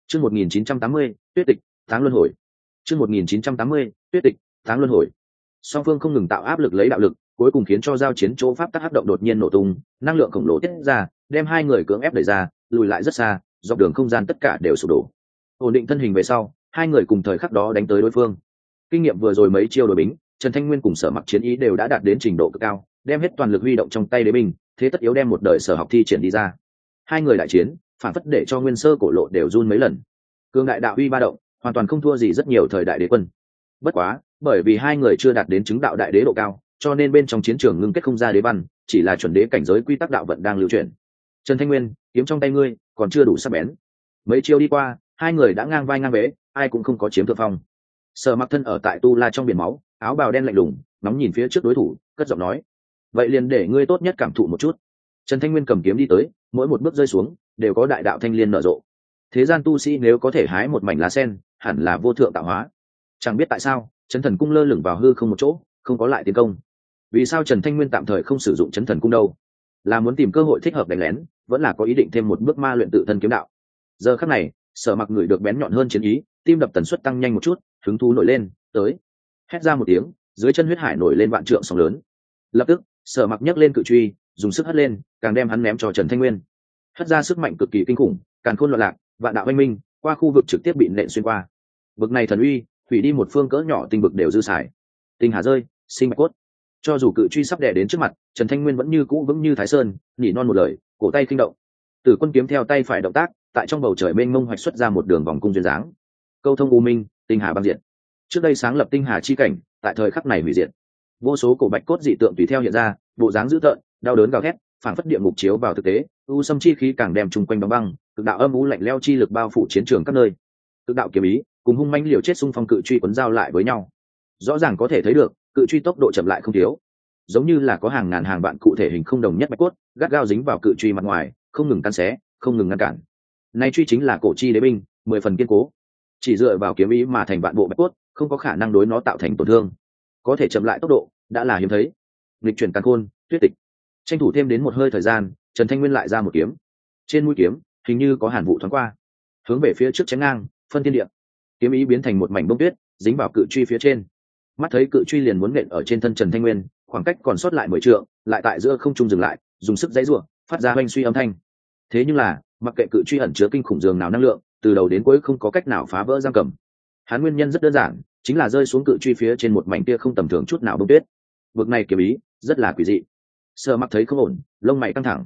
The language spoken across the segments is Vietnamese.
Chương 1980, tuyết tịch, tháng luân hồi. Chương 1980, tuyết tịch, tháng luân hồi. Song phương không ngừng tạo áp lực lấy đạo lực, cuối cùng khiến cho giao chiến chỗ pháp tắc hấp động đột nhiên nổ tung, năng lượng khổng lồ tiết ra, đem hai người cưỡng ép đẩy ra, lùi lại rất xa, dọc đường không gian tất cả đều sụp đổ. Ổn định thân hình về sau, hai người cùng thời khắc đó đánh tới đối phương. Kinh nghiệm vừa rồi mấy chiêu đối bính, Trần Thanh Nguyên cùng Sở Mặc chiến ý đều đã đạt đến trình độ cực cao, đem hết toàn lực huy động trong tay đế binh, thế tất yếu đem một đời sở học thi triển đi ra. Hai người đại chiến, phản phất để cho nguyên sơ cổ lộ đều run mấy lần. Cương đại đạo uy ba động, hoàn toàn không thua gì rất nhiều thời đại đế quân. Bất quá, bởi vì hai người chưa đạt đến chứng đạo đại đế độ cao, cho nên bên trong chiến trường ngưng kết không ra đế văn, chỉ là chuẩn đế cảnh giới quy tắc đạo vận đang lưu chuyển. Trần Thanh Nguyên, kiếm trong tay ngươi còn chưa đủ sắc bén. Mấy chiêu đi qua, hai người đã ngang vai ngang vế, ai cũng không có chiếm thượng phong. Sở Mặc thân ở tại tu la trong biển máu, áo bào đen lạnh lùng, nóng nhìn phía trước đối thủ, cất giọng nói: vậy liền để ngươi tốt nhất cảm thụ một chút. Trần Thanh Nguyên cầm kiếm đi tới, mỗi một bước rơi xuống đều có đại đạo thanh liên nở rộ. Thế gian tu sĩ nếu có thể hái một mảnh lá sen, hẳn là vô thượng tạo hóa. Chẳng biết tại sao, Chấn Thần Cung lơ lửng vào hư không một chỗ, không có lại tiến công. Vì sao Trần Thanh Nguyên tạm thời không sử dụng Chấn Thần Cung đâu? Là muốn tìm cơ hội thích hợp đánh lén, vẫn là có ý định thêm một bước ma luyện tự thân kiếm đạo? Giờ khắc này, Sở Mặc người được bén nhọn hơn chiến ý, tim đập tần suất tăng nhanh một chút, hứng thú nổi lên, tới. Hét ra một tiếng, dưới chân huyết hải nổi lên vạn trượng sóng lớn. Lập tức, Sở Mặc nhấc lên cự truy, dùng sức hất lên, càng đem hắn ném cho Trần Thanh Nguyên. Hất ra sức mạnh cực kỳ kinh khủng, càn khôn loạn lạc, vạn đạo oanh minh, qua khu vực trực tiếp bị nện xuyên qua. Vực này thần uy, hủy đi một phương cỡ nhỏ tinh vực đều dư xài. Tinh hà rơi, sinh mạch cốt. Cho dù cự truy sắp đè đến trước mặt, Trần Thanh Nguyên vẫn như cũ vững như Thái Sơn, nhỉ non một lời, cổ tay kinh động. Tử Quân kiếm theo tay phải động tác, tại trong bầu trời mênh mông hoạch xuất ra một đường vòng cung duyên dáng. Câu thông u minh, tinh hà băng diện. Trước đây sáng lập tinh hà chi cảnh, tại thời khắc này hủy diệt. Vô số cổ bạch cốt dị tượng tùy theo hiện ra, bộ dáng dữ tợn, đau đớn gào thét, phảng phất địa ngục chiếu vào thực tế, u xâm chi khí càng đem chung quanh đóng băng, cực đạo âm u lạnh lẽo chi lực bao phủ chiến trường các nơi. Cực đạo kiếm ý cùng hung manh liều chết xung phong cự truy quấn giao lại với nhau. Rõ ràng có thể thấy được, cự truy tốc độ chậm lại không thiếu, giống như là có hàng ngàn hàng vạn cụ thể hình không đồng nhất bạch cốt, gắt gao dính vào cự truy mặt ngoài, không ngừng cắn xé, không ngừng ngăn cản. Nay truy chính là cổ chi đế binh, 10 phần kiên cố. Chỉ dựa vào kiếm ý mà thành vạn bộ bạch cốt, không có khả năng đối nó tạo thành tổn thương. Có thể chậm lại tốc độ, đã là hiếm thấy. Lịch chuyển càn khôn, tuyết tịch. Tranh thủ thêm đến một hơi thời gian, Trần Thanh Nguyên lại ra một kiếm. Trên mũi kiếm, hình như có hàn vụ thoáng qua, hướng về phía trước chém ngang, phân thiên địa. Kiếm ý biến thành một mảnh bông tuyết, dính vào cự truy phía trên. Mắt thấy cự truy liền muốn nện ở trên thân Trần Thanh Nguyên, khoảng cách còn sót lại 10 trượng, lại tại giữa không trung dừng lại, dùng sức giãy giụa, phát ra oanh suy âm thanh. Thế nhưng là, mặc kệ cự truy ẩn chứa kinh khủng dường nào năng lượng, từ đầu đến cuối không có cách nào phá vỡ giam cầm. Hắn nguyên nhân rất đơn giản, chính là rơi xuống cự truy phía trên một mảnh kia không tầm thường chút nào bông tuyết. Vực này kiếm ý rất là quỷ dị. Sở Mặc thấy không ổn, lông mày căng thẳng.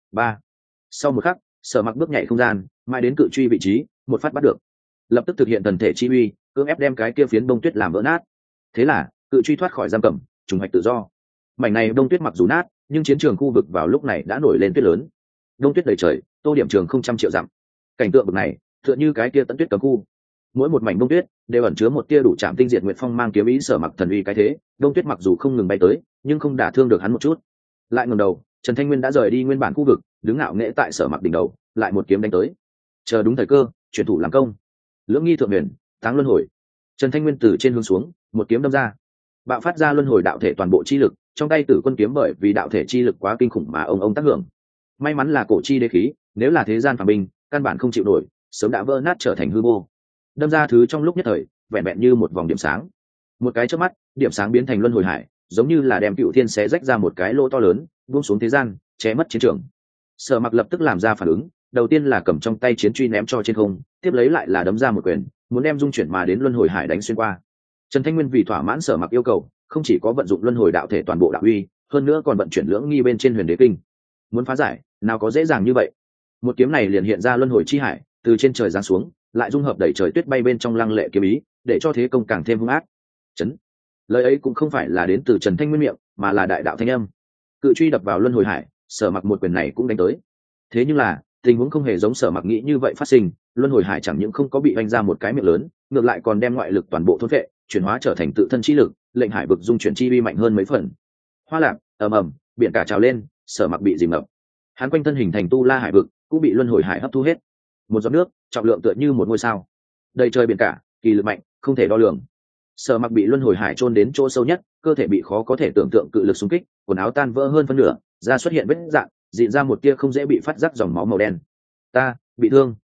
Sau một khắc, Sở Mặc bước nhảy không gian, mãi đến cự truy vị trí, một phát bắt được. Lập tức thực hiện thần thể chi uy, cưỡng ép đem cái kia phiến bông tuyết làm vỡ nát. Thế là, cự truy thoát khỏi giam cầm, trùng hoạch tự do. Mảnh này bông tuyết mặc dù nát, nhưng chiến trường khu vực vào lúc này đã nổi lên tuyết lớn. Đông tuyết đầy trời, tô điểm trường không trăm triệu dặm. Cảnh tượng bực này, tựa như cái kia tận tuyết cấm khu. Mỗi một mảnh bông tuyết đều ẩn chứa một tia đủ chạm tinh diệt nguyệt phong mang kiếm ý Sở Mặc thần uy cái thế. Đông tuyết mặc dù không ngừng bay tới, nhưng không đả thương được hắn một chút. Lại ngẩng đầu, Trần Thanh Nguyên đã rời đi nguyên bản khu vực, đứng ngạo nghễ tại Sở Mặc đỉnh đầu, lại một kiếm đánh tới. Chờ đúng thời cơ, chuyển thủ làm công. Lưỡng nghi thượng huyền, táng luân hồi. Trần Thanh Nguyên từ trên hướng xuống, một kiếm đâm ra, bạo phát ra luân hồi đạo thể toàn bộ chi lực. Trong tay Tử Quân kiếm bởi vì đạo thể chi lực quá kinh khủng mà ông tác hưởng. May mắn là cổ chi đế khí, nếu là thế gian phàm binh, căn bản không chịu nổi, sớm đã vỡ nát trở thành hư vô. Đâm ra thứ trong lúc nhất thời, vẹn vẹn như một vòng điểm sáng. Một cái chớp mắt, điểm sáng biến thành luân hồi hải, giống như là đem cựu thiên xé rách ra một cái lỗ to lớn, buông xuống thế gian, che mất chiến trường. Sở Mặc lập tức làm ra phản ứng, đầu tiên là cầm trong tay chiến truy ném cho trên không, tiếp lấy lại là đấm ra một quyền, muốn đem dung chuyển mà đến luân hồi hải đánh xuyên qua. Trần Thanh Nguyên vì thỏa mãn Sở Mặc yêu cầu, không chỉ có vận dụng luân hồi đạo thể toàn bộ đạo uy, hơn nữa còn vận chuyển lưỡng nghi bên trên huyền đế kinh. Muốn phá giải, nào có dễ dàng như vậy. Một kiếm này liền hiện ra luân hồi chi hải, từ trên trời giáng xuống, lại dung hợp đẩy trời tuyết bay bên trong lăng lệ kiếm ý, để cho thế công càng thêm hung ác. Chấn. Lời ấy cũng không phải là đến từ Trần Thanh Nguyên miệng, mà là đại đạo thanh âm. Cự truy đập vào luân hồi hải, Sở Mặc một quyền này cũng đánh tới. Thế nhưng là, tình huống không hề giống Sở Mặc nghĩ như vậy phát sinh, luân hồi hải chẳng những không có bị vành ra một cái miệng lớn, ngược lại còn đem ngoại lực toàn bộ thôn phệ, chuyển hóa trở thành tự thân chi lực, lệnh hải vực dung chuyển chi uy mạnh hơn mấy phần. Hoa lạc, ầm ầm, biển cả trào lên, Sở Mặc bị dìm ngập. Hắn quanh thân hình thành tu la hải vực, cũng bị luân hồi hải hấp thu hết. Một giọt nước, trọng lượng tựa như một ngôi sao. Đầy trời biển cả, kỳ lực mạnh, không thể đo lường. Sở Mặc bị luân hồi hải chôn đến chỗ sâu nhất, cơ thể bị khó có thể tưởng tượng cự lực xung kích, quần áo tan vỡ hơn phân nửa, da xuất hiện vết rạn, dịn ra một tia không dễ bị phát giác dòng máu màu đen. Ta bị thương.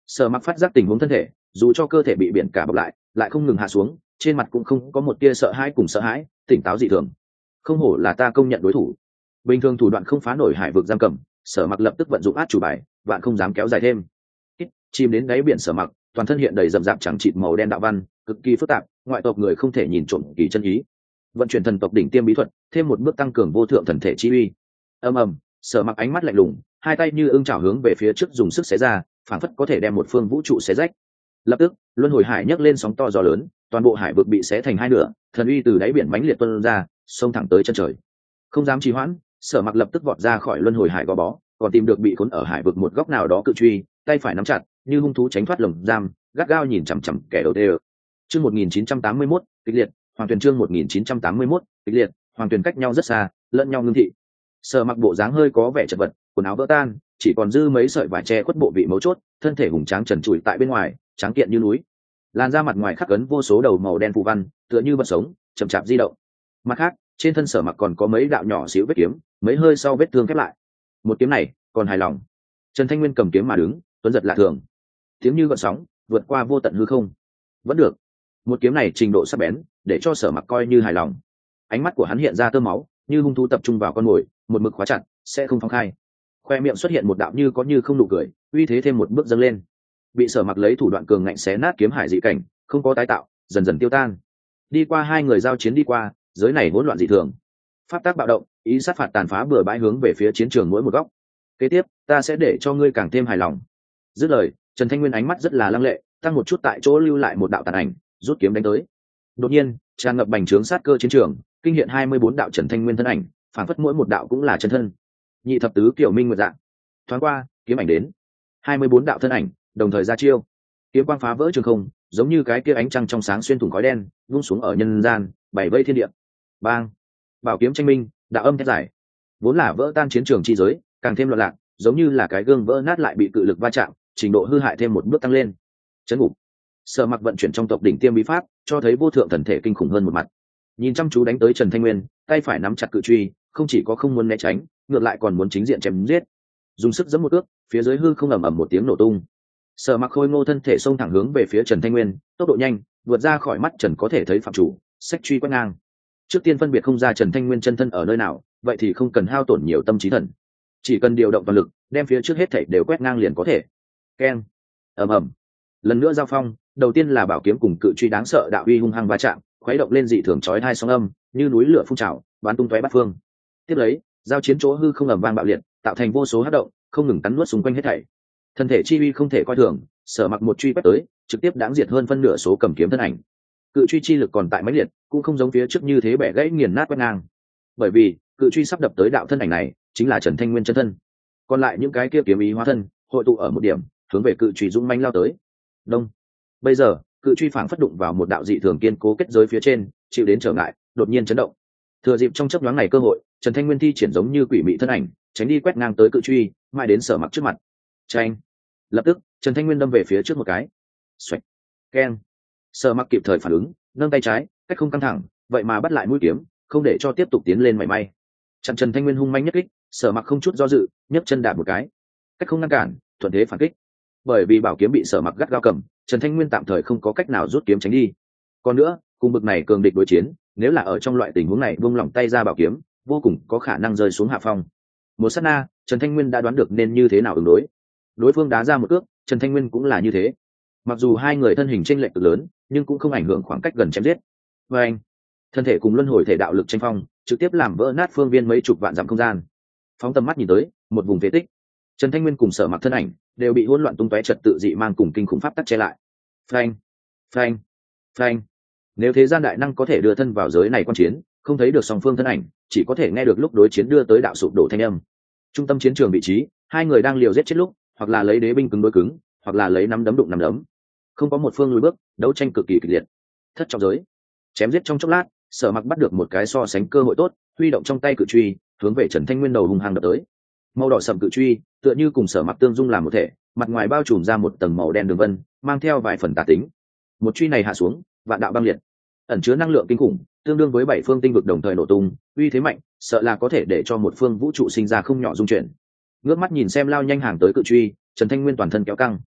Sở Mặc phát giác tình huống thân thể, dù cho cơ thể bị biển cả bọc lại không ngừng hạ xuống, trên mặt cũng không có một tia sợ hãi cùng sợ hãi, tỉnh táo dị thường. Không hổ là ta công nhận đối thủ. Bình thường thủ đoạn không phá nổi hải vực giam cầm, Sở Mặc lập tức vận dụng át chủ bài, vạn không dám kéo dài thêm. Chìm đến đáy biển Sở Mặc, toàn thân hiện đầy rậm rạp chẳng chịt màu đen đạo văn, cực kỳ phức tạp, ngoại tộc người không thể nhìn trộm kỳ chân ý. Vận chuyển thần tộc đỉnh tiêm bí thuật, thêm một bước tăng cường vô thượng thần thể chi uy. Ầm ầm, Sở Mặc ánh mắt lạnh lùng, hai tay như ưng chảo hướng về phía trước dùng sức xé ra, phảng phất có thể đem một phương vũ trụ xé rách. Lập tức, luân hồi hải nhấc lên sóng to gió lớn, toàn bộ hải vực bị xé thành hai nửa, thần uy từ đáy biển mãnh liệt tuôn ra, xông thẳng tới chân trời. Không dám trì hoãn, Sở Mặc lập tức vọt ra khỏi luân hồi hải gò bó, còn tìm được bị cuốn ở hải vực một góc nào đó cự truy, tay phải nắm chặt, như hung thú tránh thoát lồng giam, gắt gao nhìn chằm chằm kẻ đầu tiên. Chương 1981, kịch liệt, Hoàng Tuyền chương 1981, kịch liệt, Hoàng Tuyền cách nhau rất xa, lẫn nhau ngưng thị. Sở Mặc bộ dáng hơi có vẻ chật vật, quần áo vỡ tan, chỉ còn dư mấy sợi vải che khuất bộ vị mấu chốt, thân thể hùng tráng trần trụi tại bên ngoài, tráng kiện như núi. Làn da mặt ngoài khắc ấn vô số đầu màu đen phù văn, tựa như vật sống, chậm chạp di động. Mặt khác, trên thân Sở Mặc còn có mấy đạo nhỏ xíu vết kiếm, mấy hơi sau vết thương khép lại. Một kiếm này, còn hài lòng. Trần Thanh Nguyên cầm kiếm mà đứng, tuấn giật lạ thường. Tiếng như gợn sóng, vượt qua vô tận hư không. Vẫn được. Một kiếm này trình độ sắc bén, để cho Sở Mặc coi như hài lòng. Ánh mắt của hắn hiện ra tơ máu, như hung thú tập trung vào con mồi, một mực khóa chặt, sẽ không phóng khai. Khoe miệng xuất hiện một đạo như có như không nụ cười, uy thế thêm một bước dâng lên. Bị Sở Mặc lấy thủ đoạn cường ngạnh xé nát kiếm hải dị cảnh, không có tái tạo, dần dần tiêu tan. Đi qua hai người giao chiến đi qua, giới này hỗn loạn dị thường. Pháp tác bạo động, ý sát phạt tàn phá bừa bãi hướng về phía chiến trường mỗi một góc. Kế tiếp, ta sẽ để cho ngươi càng thêm hài lòng. Dứt lời, Trần Thanh Nguyên ánh mắt rất là lăng lệ, tăng một chút tại chỗ lưu lại một đạo tàn ảnh, rút kiếm đánh tới. Đột nhiên, tràn ngập bành trướng sát cơ chiến trường, kinh hiện 24 đạo Trần Thanh Nguyên thân ảnh, phản phất mỗi một đạo cũng là chân thân. Nhị thập tứ kiểu minh nguyệt dạng. Thoáng qua, kiếm ảnh đến. 24 đạo thân ảnh, đồng thời ra chiêu. Kiếm quang phá vỡ trường không, giống như cái kia ánh trăng trong sáng xuyên thủng khói đen, vung xuống ở nhân gian, bảy vây thiên địa. Bang! Bảo kiếm tranh minh, đạo âm thét giải. Vốn là vỡ tan chiến trường chi giới, càng thêm loạn lạc, giống như là cái gương vỡ nát lại bị cự lực va chạm, trình độ hư hại thêm một bước tăng lên. Chấn ngục. Sở Mặc vận chuyển trong tộc đỉnh tiêm bí pháp, cho thấy vô thượng thần thể kinh khủng hơn một mặt. Nhìn chăm chú đánh tới Trần Thanh Nguyên, tay phải nắm chặt cự truy, không chỉ có không muốn né tránh, ngược lại còn muốn chính diện chém giết. Dùng sức giẫm một ước, phía dưới hư không ầm ầm một tiếng nổ tung. Sở Mặc khôi ngô thân thể xông thẳng hướng về phía Trần Thanh Nguyên, tốc độ nhanh, vượt ra khỏi mắt Trần có thể thấy phạm chủ, sách truy quét ngang. Trước tiên phân biệt không ra Trần Thanh Nguyên chân thân ở nơi nào, vậy thì không cần hao tổn nhiều tâm trí thần, chỉ cần điều động toàn lực, đem phía trước hết thảy đều quét ngang liền có thể. Keng, ầm ầm. Lần nữa giao phong, đầu tiên là bảo kiếm cùng cự truy đáng sợ đạo uy hung hăng va chạm, khuấy động lên dị thường chói tai sóng âm, như núi lửa phun trào, bắn tung tóe bát phương. Tiếp lấy, giao chiến chỗ hư không ầm vang bạo liệt, tạo thành vô số hắc động, không ngừng cắn nuốt xung quanh hết thảy. Thân thể chi uy không thể coi thường, Sở Mặc một truy quét tới, trực tiếp đáng diệt hơn phân nửa số cầm kiếm thân ảnh. Cự truy chi lực còn tại mãnh liệt, cũng không giống phía trước như thế bẻ gãy nghiền nát quét ngang. Bởi vì, cự truy sắp đập tới đạo thân ảnh này, chính là Trần Thanh Nguyên chân thân. Còn lại những cái kia kiếm ý hóa thân, hội tụ ở một điểm, hướng về cự truy dũng mãnh lao tới. Đông. Bây giờ, cự truy phảng phất đụng vào một đạo dị thường kiên cố kết giới phía trên, chịu đến trở ngại, đột nhiên chấn động. Thừa dịp trong chớp nhoáng này cơ hội, Trần Thanh Nguyên thi triển giống như quỷ mị thân ảnh, tránh đi quét ngang tới cự truy, mãi đến Sở Mặc trước mặt. Chanh. Lập tức, Trần Thanh Nguyên đâm về phía trước một cái. Xoạch. Keng. Sở Mặc kịp thời phản ứng, nâng tay trái, cách không căng thẳng, vậy mà bắt lại mũi kiếm, không để cho tiếp tục tiến lên mảy may. Chặn Trần Thanh Nguyên hung manh nhất kích, Sở Mặc không chút do dự, nhấc chân đạp một cái, cách không ngăn cản, thuận thế phản kích. Bởi vì bảo kiếm bị Sở Mặc gắt gao cầm, Trần Thanh Nguyên tạm thời không có cách nào rút kiếm tránh đi. Còn nữa, cùng bực này cường địch đối chiến, nếu là ở trong loại tình huống này buông lỏng tay ra bảo kiếm, vô cùng có khả năng rơi xuống hạ phong. Một sát na, Trần Thanh Nguyên đã đoán được nên như thế nào ứng đối. Đối phương đá ra một cước, Trần Thanh Nguyên cũng là như thế. Mặc dù hai người thân hình chênh lệch cực lớn, nhưng cũng không ảnh hưởng khoảng cách gần chém giết. Và anh, thân thể cùng luân hồi thể đạo lực tranh phong, trực tiếp làm vỡ nát phương viên mấy chục vạn dặm không gian. Phóng tầm mắt nhìn tới, một vùng phế tích. Trần Thanh Nguyên cùng Sở Mặc thân ảnh đều bị hỗn loạn tung tóe trật tự dị mang cùng kinh khủng pháp tắc che lại. Phanh, phanh, phanh. Nếu thế gian đại năng có thể đưa thân vào giới này quan chiến, không thấy được song phương thân ảnh, chỉ có thể nghe được lúc đối chiến đưa tới đạo sụp đổ thanh âm. Trung tâm chiến trường vị trí, hai người đang liều giết chết lúc, hoặc là lấy đế binh cứng đối cứng, hoặc là lấy nắm đấm đụng nắm đấm. Không có một phương lùi bước, đấu tranh cực kỳ kịch liệt. Thất trọng giới, chém giết trong chốc lát, Sở Mặc bắt được một cái so sánh cơ hội tốt, huy động trong tay cự truy, hướng về Trần Thanh Nguyên đầu hung hăng đập tới. Màu đỏ sẫm cự truy, tựa như cùng Sở Mặc tương dung làm một thể, mặt ngoài bao trùm ra một tầng màu đen đường vân, mang theo vài phần tà tính. Một truy này hạ xuống, vạn đạo băng liệt, ẩn chứa năng lượng kinh khủng, tương đương với 7 phương tinh vực đồng thời nổ tung, uy thế mạnh, sợ là có thể để cho một phương vũ trụ sinh ra không nhỏ dung chuyển. Ngước mắt nhìn xem lao nhanh hàng tới cự truy, Trần Thanh Nguyên toàn thân kéo căng.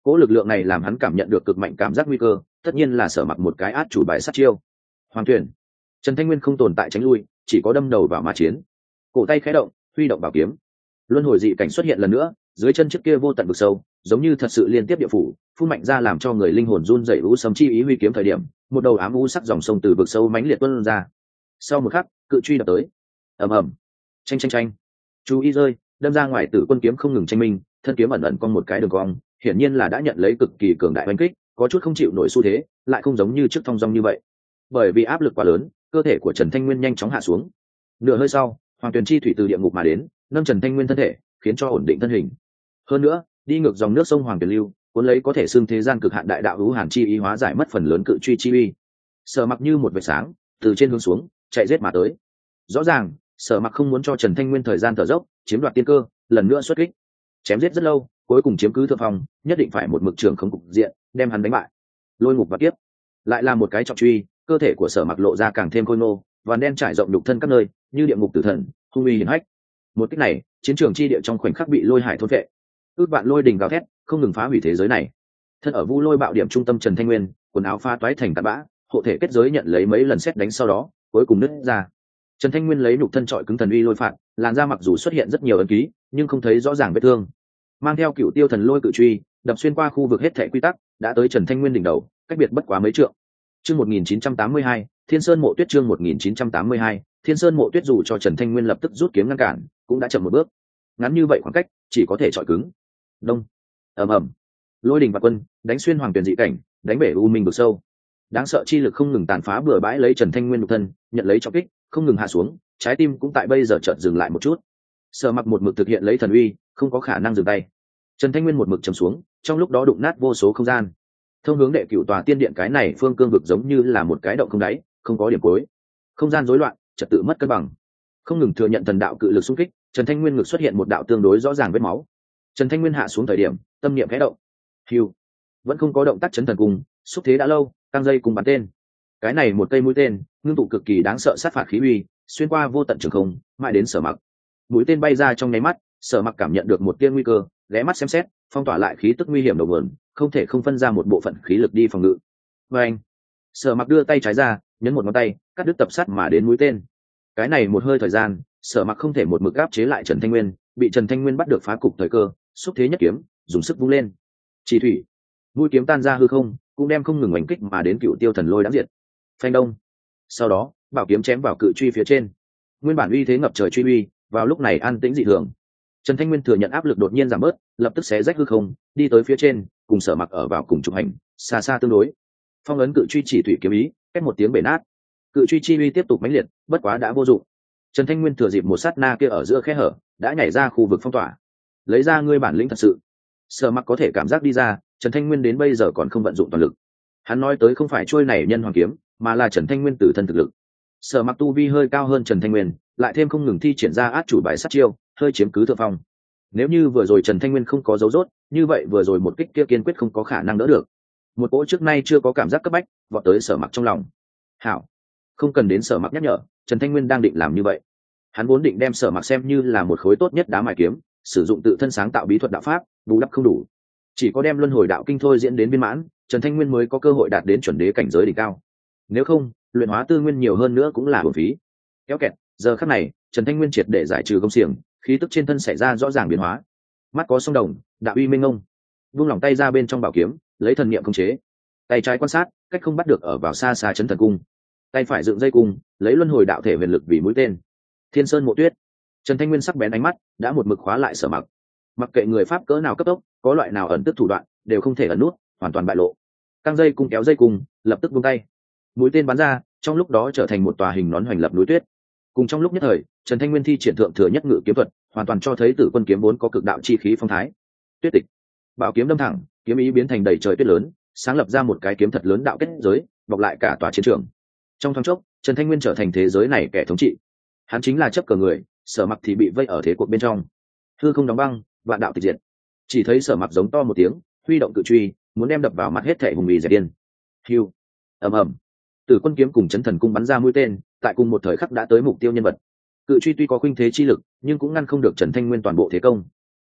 Cỗ lực lượng này làm hắn cảm nhận được cực mạnh cảm giác nguy cơ, tất nhiên là Sở Mặc một cái át chủ bài sát chiêu. Hoàng tuyển. Trần Thanh Nguyên không tồn tại tránh lui, chỉ có đâm đầu vào mà chiến. Cổ tay khẽ động, huy động bảo kiếm. Luân hồi dị cảnh xuất hiện lần nữa, dưới chân trước kia vô tận vực sâu, giống như thật sự liên tiếp địa phủ, phun mạnh ra làm cho người linh hồn run rẩy u sấm chi ý huy kiếm thời điểm, một đầu ám u sắc dòng sông từ vực sâu mãnh liệt tuôn ra. Sau một khắc, cự truy đập tới. Ầm ầm. Chanh chanh chanh. Chú ý rơi, đâm ra ngoài tử quân kiếm không ngừng tranh minh, thân kiếm ẩn ẩn con một cái đường cong, hiển nhiên là đã nhận lấy cực kỳ cường đại oanh kích, có chút không chịu nổi xu thế, lại không giống như trước thong dong như vậy. Bởi vì áp lực quá lớn, cơ thể của Trần Thanh Nguyên nhanh chóng hạ xuống. Nửa hơi sau, Hoàng Tuyền chi thủy từ địa ngục mà đến, nâng Trần Thanh Nguyên thân thể, khiến cho ổn định thân hình. Hơn nữa, đi ngược dòng nước sông Hoàng Tuyền lưu, cuốn lấy có thể xưng thế gian cực hạn đại đạo hữu hàn chi ý hóa giải mất phần lớn cự truy chi uy. Sở Mặc như một vệt sáng, từ trên hướng xuống, chạy giết mà tới. Rõ ràng, Sở Mặc không muốn cho Trần Thanh Nguyên thời gian thở dốc, chiếm đoạt tiên cơ, lần nữa xuất kích. Chém giết rất lâu, cuối cùng chiếm cứ thượng phòng, nhất định phải một mực trường không cục diện, đem hắn đánh bại. Lôi ngục và tiếp, lại là một cái trọng truy, cơ thể của Sở Mặc lộ ra càng thêm khôi ngô, vằn đen trải rộng nhục thân các nơi, như địa ngục tử thần, hung uy hiển hách. Một kích này, chiến trường chi địa trong khoảnh khắc bị lôi hải thôn vệ. Ước vạn lôi đình gào thét, không ngừng phá hủy thế giới này. Thân ở Vu Lôi bạo điểm trung tâm Trần Thanh Nguyên, quần áo pha toái thành tạt bã, hộ thể kết giới nhận lấy mấy lần sét đánh sau đó, cuối cùng nứt ra. Trần Thanh Nguyên lấy nhục thân trọi cứng thần uy lôi phạt, làn da mặc dù xuất hiện rất nhiều ấn ký, nhưng không thấy rõ ràng vết thương. Mang theo cựu tiêu thần lôi cự truy, đập xuyên qua khu vực hết thảy quy tắc, đã tới Trần Thanh Nguyên đỉnh đầu, cách biệt bất quá mấy trượng. Chương 1982, Thiên Sơn Mộ Tuyết chương 1982, Thiên Sơn Mộ Tuyết dù cho Trần Thanh Nguyên lập tức rút kiếm ngăn cản, cũng đã chậm một bước. Ngắn như vậy khoảng cách, chỉ có thể trọi cứng. Đông. Ầm ầm. Lôi đình và quân, đánh xuyên hoàng tuyển dị cảnh, đánh bể u minh vực sâu. Đáng sợ chi lực không ngừng tàn phá bừa bãi lấy Trần Thanh Nguyên nhục thân, nhận lấy trọng kích, không ngừng hạ xuống, trái tim cũng tại bây giờ chợt dừng lại một chút. Sở Mặc một mực thực hiện lấy thần uy, không có khả năng dừng tay. Trần Thanh Nguyên một mực chầm xuống, trong lúc đó đụng nát vô số không gian. Thông hướng đệ cửu tòa tiên điện cái này phương cương vực giống như là một cái động không đáy, không có điểm cuối. Không gian rối loạn, trật tự mất cân bằng. Không ngừng thừa nhận thần đạo cự lực xung kích, Trần Thanh Nguyên ngực xuất hiện một đạo tương đối rõ ràng vết máu. Trần Thanh Nguyên hạ xuống thời điểm, tâm niệm khẽ động. Hưu, vẫn không có động tác chấn thần cung, xúc thế đã lâu, căng dây cùng bắn tên. Cái này một cây mũi tên, ngưng tụ cực kỳ đáng sợ sát phạt khí uy, xuyên qua vô tận trường không, mãi đến Sở Mặc. Mũi tên bay ra trong nháy mắt, Sở Mặc cảm nhận được một tia nguy cơ, ghé mắt xem xét, phong tỏa lại khí tức nguy hiểm đầu nguồn, không thể không phân ra một bộ phận khí lực đi phòng ngự. Và anh, Sở Mặc đưa tay trái ra, nhấn một ngón tay, cắt đứt tập sát mà đến mũi tên. Cái này một hơi thời gian, Sở Mặc không thể một mực áp chế lại Trần Thanh Nguyên, bị Trần Thanh Nguyên bắt được phá cục thời cơ, xúc thế nhất kiếm, dùng sức vung lên. Chỉ thủy, mũi kiếm tan ra hư không, cũng đem không ngừng oanh kích mà đến cựu tiêu thần lôi đáng diệt. Phanh đông. Sau đó, bảo kiếm chém vào cự truy phía trên. Nguyên bản uy thế ngập trời truy uy, vào lúc này an tĩnh dị thường. Trần Thanh Nguyên thừa nhận áp lực đột nhiên giảm bớt, lập tức xé rách hư không, đi tới phía trên, cùng Sở Mặc ở vào cùng trục hành, xa xa tương đối. Phong ấn cự truy chỉ thủy kiếm ý, két một tiếng bể nát. Cự truy chi uy tiếp tục mãnh liệt, bất quá đã vô dụng. Trần Thanh Nguyên thừa dịp một sát na kia ở giữa khe hở, đã nhảy ra khu vực phong tỏa. Lấy ra ngươi bản lĩnh thật sự. Sở Mặc có thể cảm giác đi ra, Trần Thanh Nguyên đến bây giờ còn không vận dụng toàn lực. Hắn nói tới không phải trôi này nhân hoàng kiếm, mà là Trần Thanh Nguyên tử thân thực lực. Sở Mặc tu vi hơi cao hơn Trần Thanh Nguyên, lại thêm không ngừng thi triển ra át chủ bài sát chiêu, hơi chiếm cứ thượng phong. Nếu như vừa rồi Trần Thanh Nguyên không có dấu rốt, như vậy vừa rồi một kích kia kiên quyết không có khả năng đỡ được. Một cỗ trước nay chưa có cảm giác cấp bách vọt tới Sở Mặc trong lòng. Hảo, không cần đến Sở Mặc nhắc nhở, Trần Thanh Nguyên đang định làm như vậy. Hắn vốn định đem Sở Mặc xem như là một khối tốt nhất đá mài kiếm, sử dụng tự thân sáng tạo bí thuật đạo pháp, bù đắp không đủ. Chỉ có đem luân hồi đạo kinh thôi diễn đến viên mãn, Trần Thanh Nguyên mới có cơ hội đạt đến chuẩn đế cảnh giới đỉnh cao. Nếu không, luyện hóa tư nguyên nhiều hơn nữa cũng là uổng phí. Kéo kẹt, giờ khắc này, Trần Thanh Nguyên triệt để giải trừ công xiềng, khí tức trên thân xảy ra rõ ràng biến hóa. Mắt có sông đồng, đạo uy minh ngông. Vung lòng tay ra bên trong bảo kiếm, lấy thần niệm khống chế. Tay trái quan sát, cách không bắt được ở vào xa xa chấn thần cung. Tay phải dựng dây cung, lấy luân hồi đạo thể huyền lực vì mũi tên. Thiên Sơn Mộ Tuyết. Trần Thanh Nguyên sắc bén ánh mắt, đã một mực khóa lại Sở Mặc. Mặc kệ người pháp cỡ nào cấp tốc, có loại nào ẩn tức thủ đoạn, đều không thể ẩn nút, hoàn toàn bại lộ. Căng dây cung kéo dây cung, lập tức buông tay. Mũi tên bắn ra, trong lúc đó trở thành một tòa hình nón hoành lập núi tuyết. Cùng trong lúc nhất thời, Trần Thanh Nguyên thi triển thượng thừa nhất ngự kiếm thuật, hoàn toàn cho thấy Tử Quân kiếm vốn có cực đạo chi khí phong thái. Tuyết tịch, bảo kiếm đâm thẳng, kiếm ý biến thành đầy trời tuyết lớn, sáng lập ra một cái kiếm thật lớn đạo kết giới, bọc lại cả tòa chiến trường. Trong thoáng chốc, Trần Thanh Nguyên trở thành thế giới này kẻ thống trị. Hắn chính là chấp cờ người, Sở Mặc thì bị vây ở thế cuộc bên trong. Hư không đóng băng, vạn đạo tịch diệt. Chỉ thấy Sở Mặc giống to một tiếng, huy động cự truy, muốn đem đập vào mặt hết thảy hùng bì dẹp điên. Hưu, ầm ầm. Tử Quân kiếm cùng chấn thần cung bắn ra mũi tên, tại cùng một thời khắc đã tới mục tiêu nhân vật. Cự truy tuy có khuynh thế chi lực, nhưng cũng ngăn không được Trần Thanh Nguyên toàn bộ thế công.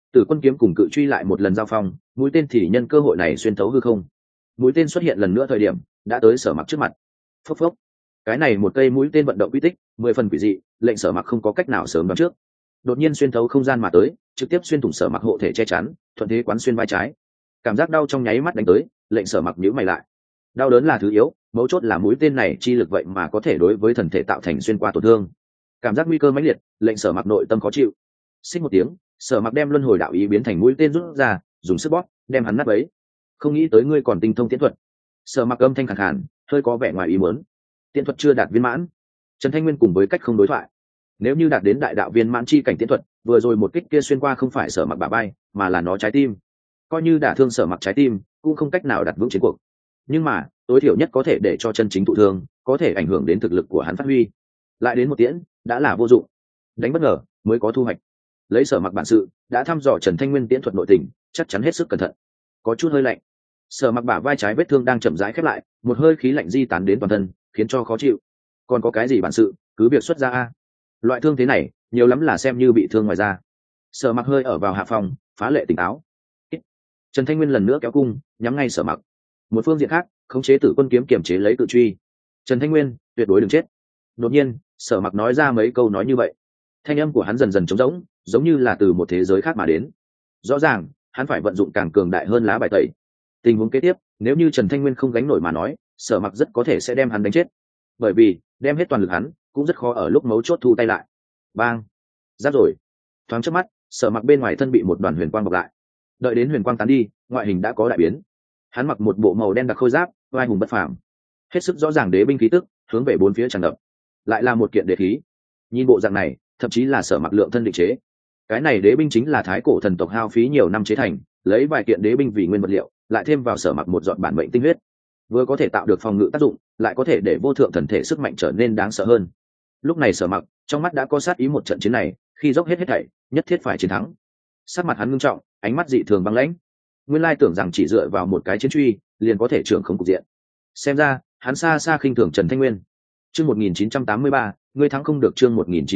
Tử quân kiếm cùng cự truy lại một lần giao phong, mũi tên thì nhân cơ hội này xuyên thấu hư không. Mũi tên xuất hiện lần nữa thời điểm đã tới Sở Mặc trước mặt. Phốc phốc, cái này một cây mũi tên vận động quy tích 10 phần quỷ dị, lệnh Sở Mặc không có cách nào sớm đoán trước. Đột nhiên xuyên thấu không gian mà tới, trực tiếp xuyên thủng Sở Mặc hộ thể che chắn, thuận thế quán xuyên vai trái. Cảm giác đau trong nháy mắt đánh tới, lệnh Sở Mặc nhíu mày lại. Đau đớn là thứ yếu, mấu chốt là mũi tên này chi lực vậy mà có thể đối với thần thể tạo thành xuyên qua tổn thương. Cảm giác nguy cơ mãnh liệt, lệnh Sở Mặc nội tâm khó chịu. Xích một tiếng, Sở Mặc đem luân hồi đạo ý biến thành mũi tên rút ra, dùng sức bóp đem hắn nát bấy. Không nghĩ tới ngươi còn tinh thông tiễn thuật. Sở Mặc âm thanh khàn khàn, hơi có vẻ ngoài ý muốn. Tiễn thuật chưa đạt viên mãn. Trần Thanh Nguyên cùng với cách không đối thoại. Nếu như đạt đến đại đạo viên mãn chi cảnh tiễn thuật, vừa rồi một kích kia xuyên qua không phải Sở Mặc bả vai, mà là nó trái tim. Coi như đả thương Sở Mặc trái tim, cũng không cách nào đặt vững chiến cuộc. Nhưng mà tối thiểu nhất có thể để cho chân chính thụ thương, có thể ảnh hưởng đến thực lực của hắn phát huy. Lại đến một tiễn đã là vô dụng, đánh bất ngờ mới có thu hoạch. Lấy Sở Mặc bản sự đã thăm dò Trần Thanh Nguyên tiễn thuật nội tình, chắc chắn hết sức cẩn thận. Có chút hơi lạnh. Sở Mặc bả vai trái vết thương đang chậm rãi khép lại, một hơi khí lạnh di tán đến toàn thân, khiến cho khó chịu. Còn có cái gì bản sự, cứ việc xuất ra a. Loại thương thế này nhiều lắm là xem như bị thương ngoài da. Sở Mặc hơi ở vào hạ phòng, phá lệ tỉnh táo. Trần Thanh Nguyên lần nữa kéo cung, nhắm ngay Sở Mặc. Một phương diện khác, khống chế Tử quân kiếm kiềm chế lấy cự truy. Trần Thanh Nguyên tuyệt đối đừng chết. Đột nhiên Sở Mặc nói ra mấy câu nói như vậy, thanh âm của hắn dần dần trống rỗng, giống như là từ một thế giới khác mà đến. Rõ ràng hắn phải vận dụng càng cường đại hơn lá bài tẩy. Tình huống kế tiếp, nếu như Trần Thanh Nguyên không gánh nổi mà nói, Sở Mặc rất có thể sẽ đem hắn đánh chết, bởi vì đem hết toàn lực hắn cũng rất khó ở lúc mấu chốt thu tay lại. Bang, giáp rồi. Thoáng chớp mắt, Sở Mặc bên ngoài thân bị một đoàn huyền quang bọc lại. Đợi đến huyền quang tán đi, ngoại hình đã có đại biến. Hắn mặc một bộ màu đen đặc khôi giáp, vai hùng bất phàm, hết sức rõ ràng đế binh khí tức hướng về bốn phía tràn ngập. Lại là một kiện đế khí. Nhìn bộ dạng này, thậm chí là Sở Mặc lượng thân định chế. Cái này đế binh chính là thái cổ thần tộc hao phí nhiều năm chế thành, lấy vài kiện đế binh vì nguyên vật liệu, lại thêm vào Sở Mặc một giọt bản mệnh tinh huyết, vừa có thể tạo được phòng ngự tác dụng, lại có thể để vô thượng thần thể sức mạnh trở nên đáng sợ hơn. Lúc này Sở Mặc trong mắt đã có sát ý, một trận chiến này khi dốc hết thảy nhất thiết phải chiến thắng. Sắc mặt hắn ngưng trọng, ánh mắt dị thường băng lãnh. Nguyên lai tưởng rằng chỉ dựa vào một cái chiến truy liền có thể trưởng khống cục diện, xem ra hắn xa xa khinh thường Trần Thanh Nguyên. Chương 1983, ngươi thắng không được. Chương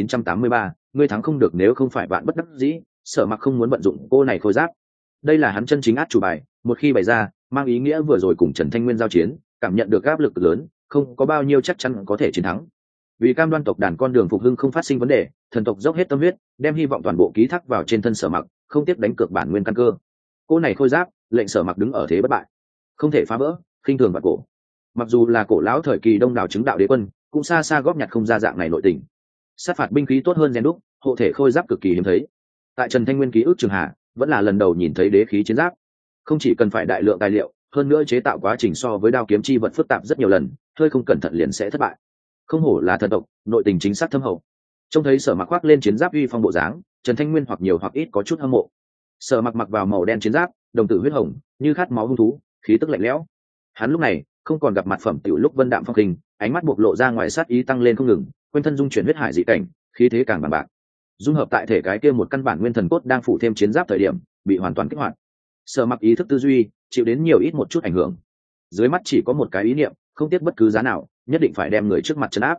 1983, ngươi thắng không được. Nếu không phải bạn bất đắc dĩ, Sở Mặc không muốn vận dụng cô này khôi giáp. Đây là hắn chân chính át chủ bài, một khi bày ra, mang ý nghĩa vừa rồi cùng Trần Thanh Nguyên giao chiến, cảm nhận được áp lực lớn, không có bao nhiêu chắc chắn có thể chiến thắng. Vì cam đoan tộc đàn con đường phục hưng không phát sinh vấn đề, thần tộc dốc hết tâm huyết, đem hy vọng toàn bộ ký thác vào trên thân Sở Mặc, không tiếc đánh cược bản nguyên căn cơ. Cô này khôi giáp, lệnh Sở Mặc đứng ở thế bất bại, không thể phá vỡ, khinh thường vạn cổ. Mặc dù là cổ lão thời kỳ đông đảo chứng đạo đế quân, cũng xa xa góp nhặt không ra dạng này nội tình. Sát phạt binh khí tốt hơn rèn đúc, hộ thể khôi giáp cực kỳ hiếm thấy. Tại Trần Thanh Nguyên ký ức trường hạ, vẫn là lần đầu nhìn thấy đế khí chiến giáp. Không chỉ cần phải đại lượng tài liệu, hơn nữa chế tạo quá trình so với đao kiếm chi vật phức tạp rất nhiều lần, hơi không cẩn thận liền sẽ thất bại. Không hổ là thần tộc, nội tình chính xác thâm hậu. Trông thấy Sở Mặc khoác lên chiến giáp uy phong bộ dáng, Trần Thanh Nguyên hoặc nhiều hoặc ít có chút hâm mộ. Sở Mặc mặc vào màu đen chiến giáp, đồng tử huyết hồng, như khát máu hung thú, khí tức lạnh lẽo. Hắn lúc này không còn gặp mặt phẩm tiểu lúc vân đạm phong khinh, ánh mắt bộc lộ ra ngoài sát ý tăng lên không ngừng, quanh thân dung chuyển huyết hải dị cảnh, khí thế càng bằng bạc. Dung hợp tại thể cái kia một căn bản nguyên thần cốt đang phủ thêm chiến giáp thời điểm, bị hoàn toàn kích hoạt. Sở Mặc ý thức tư duy chịu đến nhiều ít một chút ảnh hưởng. Dưới mắt chỉ có một cái ý niệm, không tiếc bất cứ giá nào, nhất định phải đem người trước mặt trấn áp.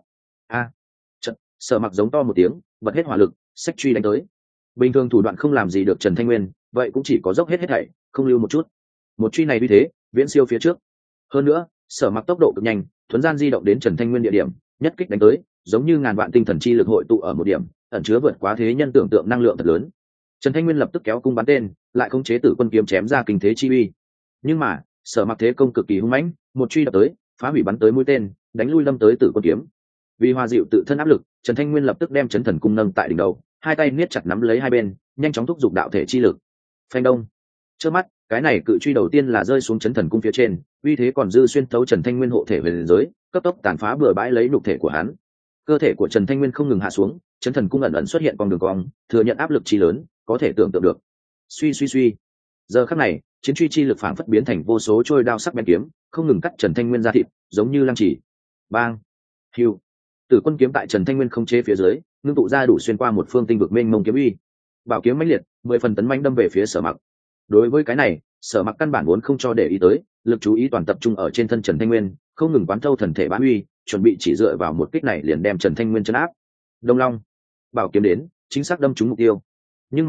Sở Mặc giống to một tiếng, bật hết hỏa lực, xách truy đánh tới. Bình thường thủ đoạn không làm gì được Trần Thanh Nguyên, vậy cũng chỉ có dốc hết thảy, không lưu một chút. Một truy này uy thế viễn siêu phía trước. Hơn nữa, Sở Mặc tốc độ cực nhanh, thuấn gian di động đến Trần Thanh Nguyên địa điểm, nhất kích đánh tới, giống như ngàn vạn tinh thần chi lực hội tụ ở một điểm, ẩn chứa vượt quá thế nhân tưởng tượng năng lượng thật lớn. Trần Thanh Nguyên lập tức kéo cung bắn tên, lại khống chế Tử quân kiếm chém ra kinh thế chi uy. Nhưng mà, Sở Mặc thế công cực kỳ hung mãnh, một truy đập tới, phá hủy bắn tới mũi tên, đánh lui lâm tới Tử quân kiếm. Vì hòa dịu tự thân áp lực, Trần Thanh Nguyên lập tức đem chấn thần cung nâng tại đỉnh đầu, hai tay niết chặt nắm lấy hai bên, nhanh chóng thúc giục đạo thể chi lực. Phanh đông. Trước mắt, cái này cự truy đầu tiên là rơi xuống chấn thần cung phía trên, uy thế còn dư xuyên thấu Trần Thanh Nguyên hộ thể về liền giới, cấp tốc tàn phá bừa bãi lấy nhục thể của hắn. Cơ thể của Trần Thanh Nguyên không ngừng hạ xuống, chấn thần cung ẩn ẩn xuất hiện con đường cong, thừa nhận áp lực chi lớn, có thể tưởng tượng được. Suy suy suy. Giờ khắc này, chiến truy chi lực phảng phất biến thành vô số trôi đao sắc bén kiếm, không ngừng cắt Trần Thanh Nguyên ra thịt, giống như lăng chỉ. Bang. Hưu. Tử quân kiếm tại Trần Thanh Nguyên không chế phía dưới, ngưng tụ ra đủ xuyên qua một phương tinh vực mênh mông kiếm uy. Bảo kiếm mãnh liệt, 10 phần tấn mãnh đâm về phía Sở Mặc. Đối với cái này, Sở Mặc căn bản vốn không cho để ý tới, lực chú ý toàn tập trung ở trên thân Trần Thanh Nguyên, không ngừng quán thâu thần thể bán uy, chuẩn bị chỉ dựa vào một kích này liền đem Trần Thanh Nguyên trấn áp. Đông Long, bảo kiếm đến, chính xác đâm trúng mục tiêu. Nhưng mà,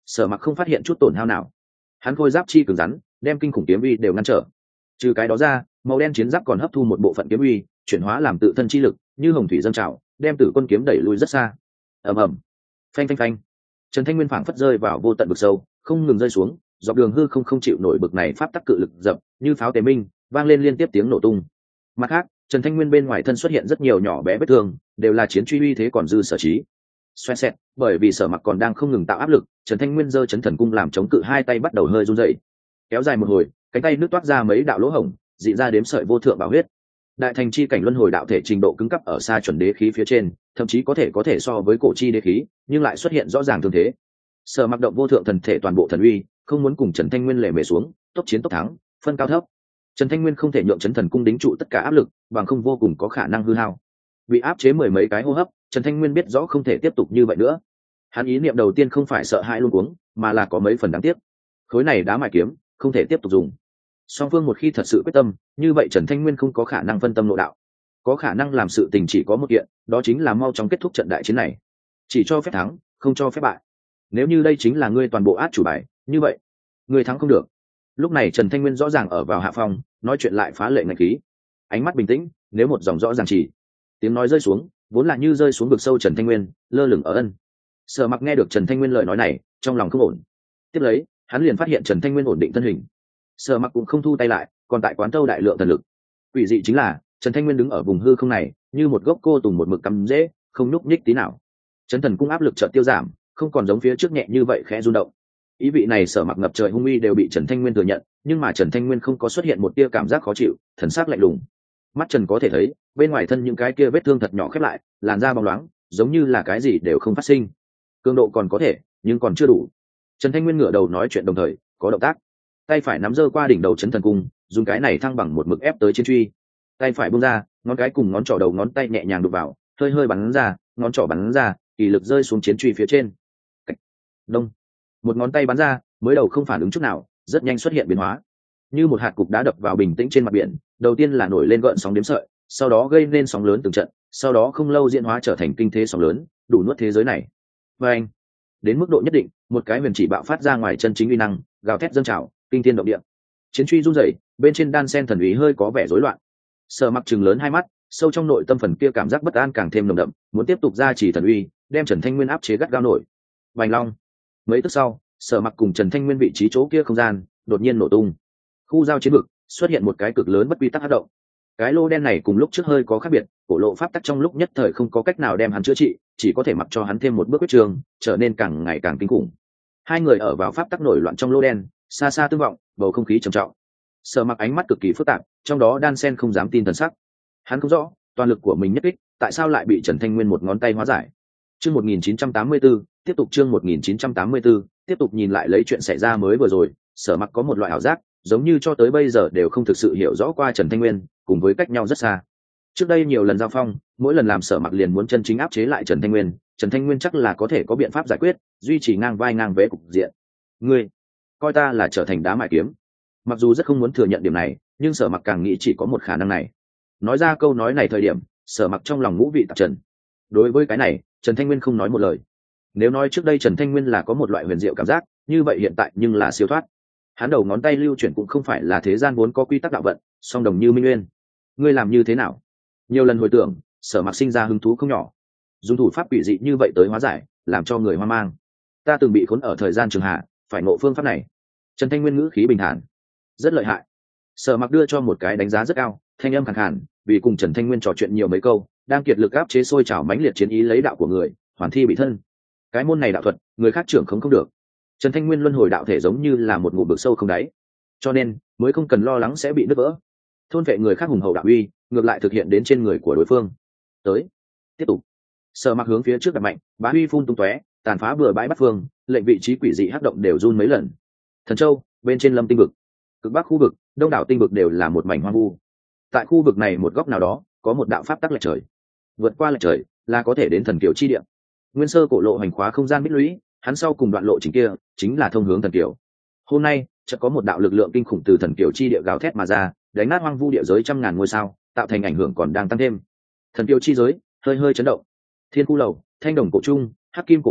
Sở Mặc không phát hiện chút tổn hao nào. Hắn khôi giáp chi cứng rắn, đem kinh khủng kiếm uy đều ngăn trở. Trừ cái đó ra, màu đen chiến giáp còn hấp thu một bộ phận kiếm uy, chuyển hóa làm tự thân chi lực, như hồng thủy dâng trào, đem Tử Quân kiếm đẩy lui rất xa. Ầm ầm, phanh phanh phanh. Trần Thanh Nguyên phảng phất rơi vào vô tận vực sâu, không ngừng rơi xuống, dọc đường hư không chịu nổi bực này pháp tắc cự lực dập, như pháo tề minh, vang lên liên tiếp tiếng nổ tung. Mặt khác, Trần Thanh Nguyên bên ngoài thân xuất hiện rất nhiều nhỏ bé vết thương, đều là chiến truy uy thế còn dư sở trí. Xoẹt xẹt, bởi vì Sở Mặc còn đang không ngừng tạo áp lực, Trần Thanh Nguyên giơ chấn thần cung làm chống cự, hai tay bắt đầu hơi run rẩy. Kéo dài một hồi, cánh tay nước toát ra mấy đạo lỗ hổng, dị ra đếm sợi vô thượng bảo huyết. Đại thành chi cảnh luân hồi đạo thể trình độ cứng cấp ở xa chuẩn đế khí phía trên, thậm chí có thể so với cổ chi đế khí, nhưng lại xuất hiện rõ ràng thương thế. Sở Mặc động vô thượng thần thể toàn bộ thần uy, không muốn cùng Trần Thanh Nguyên lề mề xuống, tốc chiến tốc thắng, phân cao thấp. Trần Thanh Nguyên không thể nhượng chấn thần cung đính trụ tất cả áp lực, bằng không vô cùng có khả năng hư hao. Bị áp chế mười mấy cái hô hấp, Trần Thanh Nguyên biết rõ không thể tiếp tục như vậy nữa. Hắn ý niệm đầu tiên không phải sợ hãi luống cuống, mà là có mấy phần đáng tiếc. Khối này đá mài kiếm, không thể tiếp tục dùng. Song phương một khi thật sự quyết tâm, như vậy Trần Thanh Nguyên không có khả năng phân tâm nội đạo, có khả năng làm sự tình chỉ có một kiện, đó chính là mau chóng kết thúc trận đại chiến này. Chỉ cho phép thắng, không cho phép bại. Nếu như đây chính là ngươi toàn bộ át chủ bài, như vậy ngươi thắng không được. Lúc này Trần Thanh Nguyên rõ ràng ở vào hạ phong, nói chuyện lại phá lệ ngạch khí, ánh mắt bình tĩnh, nếu một dòng rõ ràng chỉ. Tiếng nói rơi xuống, vốn là như rơi xuống vực sâu Trần Thanh Nguyên, lơ lửng ở ân. Sở Mặc nghe được Trần Thanh Nguyên lời nói này, trong lòng không ổn. Tiếp lấy, hắn liền phát hiện Trần Thanh Nguyên ổn định thân hình. Sở Mặc cũng không thu tay lại, còn tại quán thâu đại lượng thần lực. Quỷ dị chính là, Trần Thanh Nguyên đứng ở vùng hư không này, như một gốc cô tùng một mực cắm rễ, không nhúc nhích tí nào. Chấn thần cung áp lực chợt tiêu giảm, không còn giống phía trước nhẹ như vậy khẽ rung động. Ý vị này Sở Mặc ngập trời hung uy đều bị Trần Thanh Nguyên thừa nhận, nhưng mà Trần Thanh Nguyên không có xuất hiện một tia cảm giác khó chịu, thần sắc lạnh lùng. Mắt Trần có thể thấy, bên ngoài thân những cái kia vết thương thật nhỏ khép lại, làn da bóng loáng, giống như là cái gì đều không phát sinh. Cường độ còn có thể, nhưng còn chưa đủ. Trần Thanh Nguyên ngửa đầu nói chuyện đồng thời, có động tác. Tay phải nắm giơ qua đỉnh đầu chấn thần cung, dùng cái này thăng bằng một mực ép tới chiến truy. Tay phải buông ra, ngón cái cùng ngón trỏ đầu ngón tay nhẹ nhàng đụng vào, hơi hơi bắn ra, ngón trỏ bắn ra, kỳ lực rơi xuống chiến truy phía trên. Cách. Đông. Một ngón tay bắn ra, mới đầu không phản ứng chút nào, rất nhanh xuất hiện biến hóa. Như một hạt cục đá đập vào bình tĩnh trên mặt biển, đầu tiên là nổi lên gợn sóng đếm sợi, sau đó gây nên sóng lớn từng trận, sau đó không lâu diễn hóa trở thành kinh thế sóng lớn, đủ nuốt thế giới này. Và anh, đến mức độ nhất định, một cái huyền chỉ bạo phát ra ngoài chân chính uy năng, gào thét dâng trào, kinh thiên động địa. Chiến truy run rẩy, bên trên đan sen thần ý hơi có vẻ rối loạn. Sở Mặc trừng lớn hai mắt, sâu trong nội tâm phần kia cảm giác bất an càng thêm nồng đậm, muốn tiếp tục gia trì thần uy, đem Trần Thanh Nguyên áp chế gắt gao nổi. Bành long. Mấy tức sau, Sở Mặc cùng Trần Thanh Nguyên vị trí chỗ kia không gian đột nhiên nổ tung. Khu giao chiến vực xuất hiện một cái cực lớn bất quy tắc hất động. Cái lô đen này cùng lúc trước hơi có khác biệt, cổ lộ pháp tắc trong lúc nhất thời không có cách nào đem hắn chữa trị, chỉ có thể mặc cho hắn thêm một bước quyết trường, trở nên càng ngày càng kinh khủng. Hai người ở vào pháp tắc nổi loạn trong lô đen, xa xa tương vọng, bầu không khí trầm trọng. Sở Mặc ánh mắt cực kỳ phức tạp, trong đó đan sen không dám tin thần sắc. Hắn không rõ, toàn lực của mình nhất kích, tại sao lại bị Trần Thanh Nguyên một ngón tay hóa giải. Chương 1984, tiếp tục chương 1984, tiếp tục nhìn lại lấy chuyện xảy ra mới vừa rồi, Sở Mặc có một loại ảo giác, giống như cho tới bây giờ đều không thực sự hiểu rõ qua Trần Thanh Nguyên, cùng với cách nhau rất xa. Trước đây nhiều lần giao phong, mỗi lần làm Sở Mặc liền muốn chân chính áp chế lại Trần Thanh Nguyên, Trần Thanh Nguyên chắc là có thể có biện pháp giải quyết, duy trì ngang vai ngang vế cục diện. Ngươi, coi ta là trở thành đá mài kiếm. Mặc dù rất không muốn thừa nhận điểm này, nhưng Sở Mặc càng nghĩ chỉ có một khả năng này. Nói ra câu nói này thời điểm, Sở Mặc trong lòng ngũ vị tạp trần. Đối với cái này, Trần Thanh Nguyên không nói một lời. Nếu nói trước đây Trần Thanh Nguyên là có một loại huyền diệu cảm giác, như vậy hiện tại nhưng là siêu thoát. Hắn đầu ngón tay lưu chuyển cũng không phải là thế gian vốn có quy tắc đạo vận, song đồng như minh nguyên. Ngươi làm như thế nào? Nhiều lần hồi tưởng, Sở Mặc sinh ra hứng thú không nhỏ. Dùng thủ pháp quỷ dị như vậy tới hóa giải, làm cho người hoang mang. Ta từng bị khốn ở thời gian trường hạ, phải ngộ phương pháp này. Trần Thanh Nguyên ngữ khí bình thản, rất lợi hại. Sở Mặc đưa cho một cái đánh giá rất cao, thanh âm khàn khàn, vì cùng Trần Thanh Nguyên trò chuyện nhiều mấy câu, đang kiệt lực áp chế sôi trào mãnh liệt chiến ý lấy đạo của người, hoàn thi bị thân. Cái môn này đạo thuật, người khác trưởng không được. Trần Thanh Nguyên luân hồi đạo thể giống như là một ngụm vực sâu không đáy, cho nên mới không cần lo lắng sẽ bị nứt vỡ. Thôn vệ người khác hùng hậu đạo uy, ngược lại thực hiện đến trên người của đối phương. Tới, tiếp tục. Sở Mặc hướng phía trước đặt mạnh, bá uy phun tung tóe, tàn phá bừa bãi bắt phương, lệnh vị trí quỷ dị hắc động đều run mấy lần. Thần Châu, bên trên Lâm Tinh vực, cực bắc khu vực, đông đảo tinh vực đều là một mảnh hoang vu. Tại khu vực này một góc nào đó, có một đạo pháp tắc lệch trời. Vượt qua lệch trời, là có thể đến thần kiều chi địa. Nguyên sơ cổ lộ hành khóa không gian bích lũy, hắn sau cùng đoạn lộ chính kia chính là thông hướng thần kiều. Hôm nay chợt có một đạo lực lượng kinh khủng từ thần kiều chi địa gào thét mà ra, đánh nát hoang vu địa giới trăm ngàn ngôi sao, tạo thành ảnh hưởng còn đang tăng thêm. Thần kiều chi giới hơi hơi chấn động. Thiên khu lầu, thanh đồng cổ trung, hắc kim cổ ấm,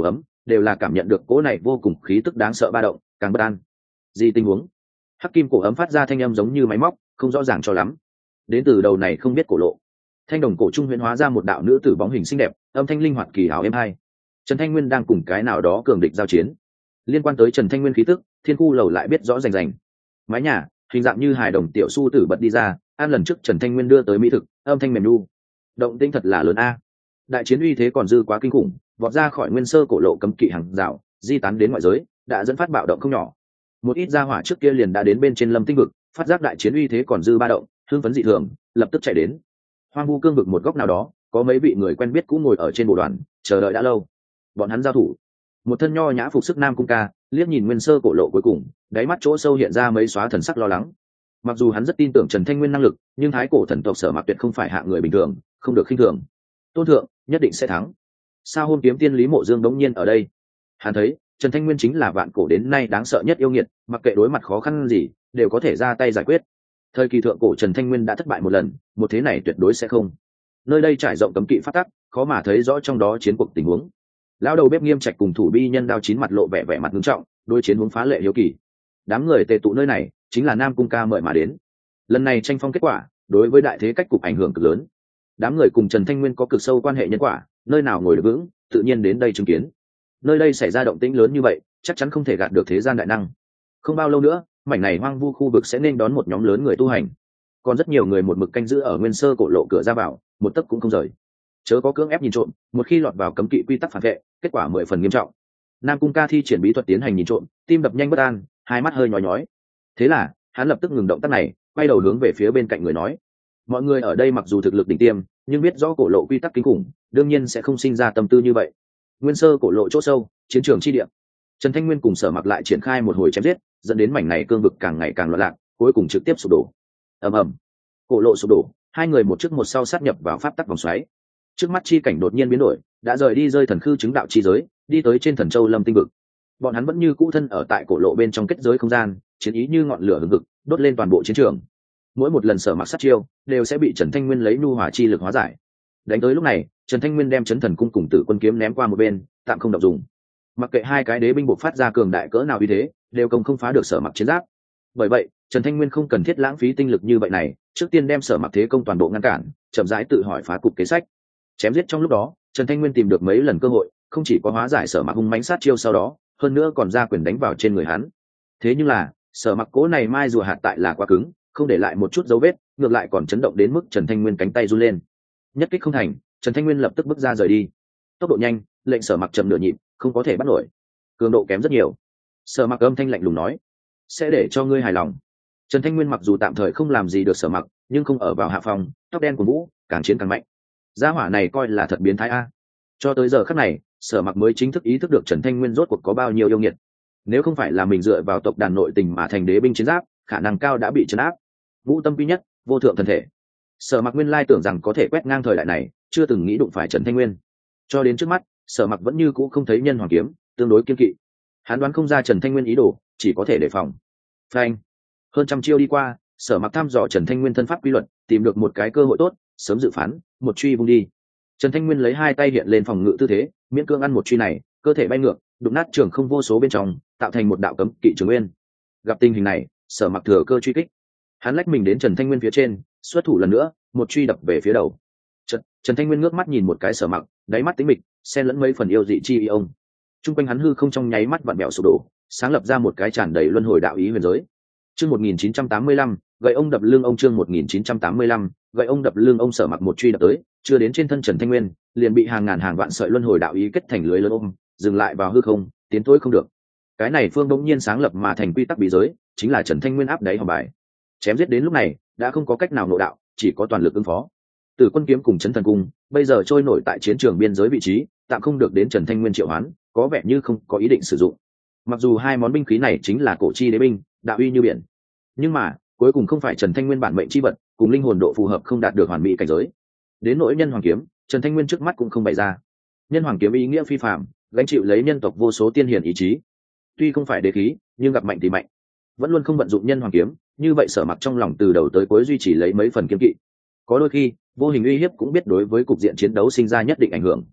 đều là cảm nhận được cỗ này vô cùng khí tức đáng sợ ba động, càng bất an. Gì tình huống? Hắc kim cổ ấm phát ra thanh âm giống như máy móc, không rõ ràng cho lắm. Đến từ đầu này không biết cổ lộ. Thanh đồng cổ trung huyễn hóa ra một đạo nữ tử bóng hình xinh đẹp, âm thanh linh hoạt kỳ ảo êm hai. Trần Thanh Nguyên đang cùng cái nào đó cường địch giao chiến. Liên quan tới Trần Thanh Nguyên khí tức, Thiên Khu lầu lại biết rõ rành rành. Mái nhà, hình dạng như hài đồng tiểu su tử bật đi ra, ăn lần trước Trần Thanh Nguyên đưa tới mỹ thực, âm thanh mềm nu. Động tĩnh thật là lớn a. Đại chiến uy thế còn dư quá kinh khủng, vọt ra khỏi nguyên sơ cổ lộ cấm kỵ hàng rào, di tán đến ngoại giới, đã dẫn phát bạo động không nhỏ. Một ít gia hỏa trước kia liền đã đến bên trên Lâm Tinh vực, phát giác đại chiến uy thế còn dư ba động, hưng phấn dị thường, lập tức chạy đến. Hoang vu cương vực một góc nào đó, có mấy vị người quen biết cũ ngồi ở trên bộ đoàn, chờ đợi đã lâu. Bọn hắn giao thủ. Một thân nho nhã phục sức nam cung ca, liếc nhìn nguyên sơ cổ lộ cuối cùng, đáy mắt chỗ sâu hiện ra mấy xóa thần sắc lo lắng. Mặc dù hắn rất tin tưởng Trần Thanh Nguyên năng lực, nhưng thái cổ thần tộc Sở Mặc tuyệt không phải hạng người bình thường, không được khinh thường. Tôn thượng nhất định sẽ thắng. Sao Hôn Kiếm Tiên Lý Mộ Dương đống nhiên ở đây? Hắn thấy Trần Thanh Nguyên chính là vạn cổ đến nay đáng sợ nhất yêu nghiệt, mặc kệ đối mặt khó khăn gì, đều có thể ra tay giải quyết. Thời kỳ thượng cổ Trần Thanh Nguyên đã thất bại một lần, một thế này tuyệt đối sẽ không. Nơi đây trải rộng cấm kỵ pháp tắc, khó mà thấy rõ trong đó chiến cuộc tình huống. Lão đầu bếp Nghiêm Trạch cùng thủ bi nhân đao chín mặt lộ vẻ vẻ mặt nghiêm trọng, đối chiến hướng phá lệ hiếu kỳ. Đám người tề tụ nơi này, chính là Nam Cung ca mời mà đến. Lần này tranh phong kết quả, đối với đại thế cách cục ảnh hưởng cực lớn. Đám người cùng Trần Thanh Nguyên có cực sâu quan hệ nhân quả, nơi nào ngồi được vững, tự nhiên đến đây chứng kiến. Nơi đây xảy ra động tĩnh lớn như vậy, chắc chắn không thể gạt được thế gian đại năng. Không bao lâu nữa, mảnh này hoang vu khu vực sẽ nên đón một nhóm lớn người tu hành. Còn rất nhiều người một mực canh giữ ở nguyên sơ cổ lộ cửa ra vào, một tấc cũng không rời. Chớ có cưỡng ép nhìn trộm, một khi lọt vào cấm kỵ quy tắc phản vệ, kết quả 10 phần nghiêm trọng. Nam Cung ca thi triển bí thuật tiến hành nhìn trộm, tim đập nhanh bất an, hai mắt hơi nhói nhói. Thế là hắn lập tức ngừng động tác này, quay đầu hướng về phía bên cạnh người nói: mọi người ở đây mặc dù thực lực đỉnh tiêm, nhưng biết rõ cổ lộ quy tắc kinh khủng, đương nhiên sẽ không sinh ra tâm tư như vậy. Nguyên sơ cổ lộ chỗ sâu, chiến trường chi địa. Trần Thanh Nguyên cùng Sở Mặc lại triển khai một hồi chém giết, dẫn đến mảnh này cương vực càng ngày càng loạn lạc, cuối cùng trực tiếp sụp đổ. Ầm ầm, cổ lộ sụp đổ, hai người một trước một sau sát nhập vào pháp tắc vòng xoáy. Trước mắt chi cảnh đột nhiên biến đổi, đã rời đi rơi thần khư chứng đạo chi giới, đi tới trên thần châu Lâm Tinh vực. Bọn hắn vẫn như cũ thân ở tại cổ lộ bên trong kết giới không gian, chiến ý như ngọn lửa hừng hực, đốt lên toàn bộ chiến trường. Mỗi một lần Sở Mặc sát chiêu, đều sẽ bị Trần Thanh Nguyên lấy nhu hỏa chi lực hóa giải. Đánh tới lúc này, Trần Thanh Nguyên đem Chấn Thần cung cùng Tử Quân kiếm ném qua một bên, tạm không động dùng. Mặc kệ hai cái đế binh bộc phát ra cường đại cỡ nào uy thế, đều công không phá được Sở Mặc chiến giáp. Bởi vậy, Trần Thanh Nguyên không cần thiết lãng phí tinh lực như vậy này, trước tiên đem Sở Mặc thế công toàn bộ ngăn cản, chậm rãi tự hỏi phá cục kế sách. Chém giết trong lúc đó, Trần Thanh Nguyên tìm được mấy lần cơ hội, không chỉ có hóa giải Sở Mặc hung mãnh sát chiêu sau đó, hơn nữa còn ra quyền đánh vào trên người hắn. Thế nhưng là, Sở Mặc cố này mai rùa hạt tại là quá cứng, không để lại một chút dấu vết, ngược lại còn chấn động đến mức Trần Thanh Nguyên cánh tay run lên. Nhất kích không thành, Trần Thanh Nguyên lập tức bước ra rời đi. Tốc độ nhanh, lệnh Sở Mặc chậm nửa nhịp, không có thể bắt nổi. Cường độ kém rất nhiều. Sở Mặc âm thanh lạnh lùng nói: sẽ để cho ngươi hài lòng. Trần Thanh Nguyên mặc dù tạm thời không làm gì được Sở Mặc, nhưng không ở vào hạ phòng, tóc đen của Vũ, càng chiến càng mạnh. Gia hỏa này coi là thật biến thái a. Cho tới giờ khắc này, Sở Mặc mới chính thức ý thức được Trần Thanh Nguyên rốt cuộc có bao nhiêu yêu nghiệt. Nếu không phải là mình dựa vào tộc đàn nội tình mà thành đế binh chiến giáp, khả năng cao đã bị trấn áp. Vũ tâm quy nhất, vô thượng thần thể. Sở Mặc nguyên lai tưởng rằng có thể quét ngang thời đại này, chưa từng nghĩ đụng phải Trần Thanh Nguyên. Cho đến trước mắt, Sở Mặc vẫn như cũ không thấy nhân hoàng kiếm, tương đối kiên kỵ. Hắn đoán không ra Trần Thanh Nguyên ý đồ, chỉ có thể đề phòng. Phanh. Hơn trăm chiêu đi qua, Sở Mặc thăm dò Trần Thanh Nguyên thân pháp quy luật, tìm được một cái cơ hội tốt, sớm dự phán, một truy vung đi. Trần Thanh Nguyên lấy hai tay hiện lên phòng ngự tư thế, miễn cương ăn một truy này, cơ thể bay ngược, đụng nát trường không vô số bên trong, tạo thành một đạo cấm kỵ trường nguyên. Gặp tình hình này, Sở Mặc thừa cơ truy kích. Hắn lách mình đến Trần Thanh Nguyên phía trên, xuất thủ lần nữa, một truy đập về phía đầu. Trần Thanh Nguyên ngước mắt nhìn một cái Sở Mặc, đáy mắt tĩnh mịch, xen lẫn mấy phần yêu dị chi ý ông. Trung quanh hắn hư không trong nháy mắt vặn bẹo sụp đổ, sáng lập ra một cái tràn đầy luân hồi đạo ý huyền giới. Chương 1985, gậy ông đập lưng ông. Chương 1985, gậy ông đập lưng ông. Sở Mặc một truy đập tới, chưa đến trên thân Trần Thanh Nguyên, liền bị hàng ngàn hàng vạn sợi luân hồi đạo ý kết thành lưới lớn ôm, dừng lại vào hư không, tiến thối không được. Cái này phương đống nhiên sáng lập mà thành quy tắc bí giới, chính là Trần Thanh Nguyên áp đáy hòm bài. Chém giết đến lúc này, đã không có cách nào nội đạo, chỉ có toàn lực ứng phó. Tử Quân kiếm cùng Chấn Thần cung, bây giờ trôi nổi tại chiến trường biên giới vị trí, tạm không được đến Trần Thanh Nguyên triệu hoán, có vẻ như không có ý định sử dụng. Mặc dù hai món binh khí này chính là cổ chi đế binh, đạo uy như biển, nhưng mà cuối cùng không phải Trần Thanh Nguyên bản mệnh chi vật, cùng linh hồn độ phù hợp không đạt được hoàn mỹ cảnh giới. Đến nỗi nhân hoàng kiếm, Trần Thanh Nguyên trước mắt cũng không bày ra. Nhân hoàng kiếm ý nghĩa phi phàm, gánh chịu lấy nhân tộc vô số tiên hiển ý chí. Tuy không phải đế khí, nhưng gặp mạnh thì mạnh, vẫn luôn không vận dụng nhân hoàng kiếm, như vậy Sở Mặc trong lòng từ đầu tới cuối duy trì lấy mấy phần kiên kỵ. Có đôi khi, vô hình uy hiếp cũng biết đối với cục diện chiến đấu sinh ra nhất định ảnh hưởng.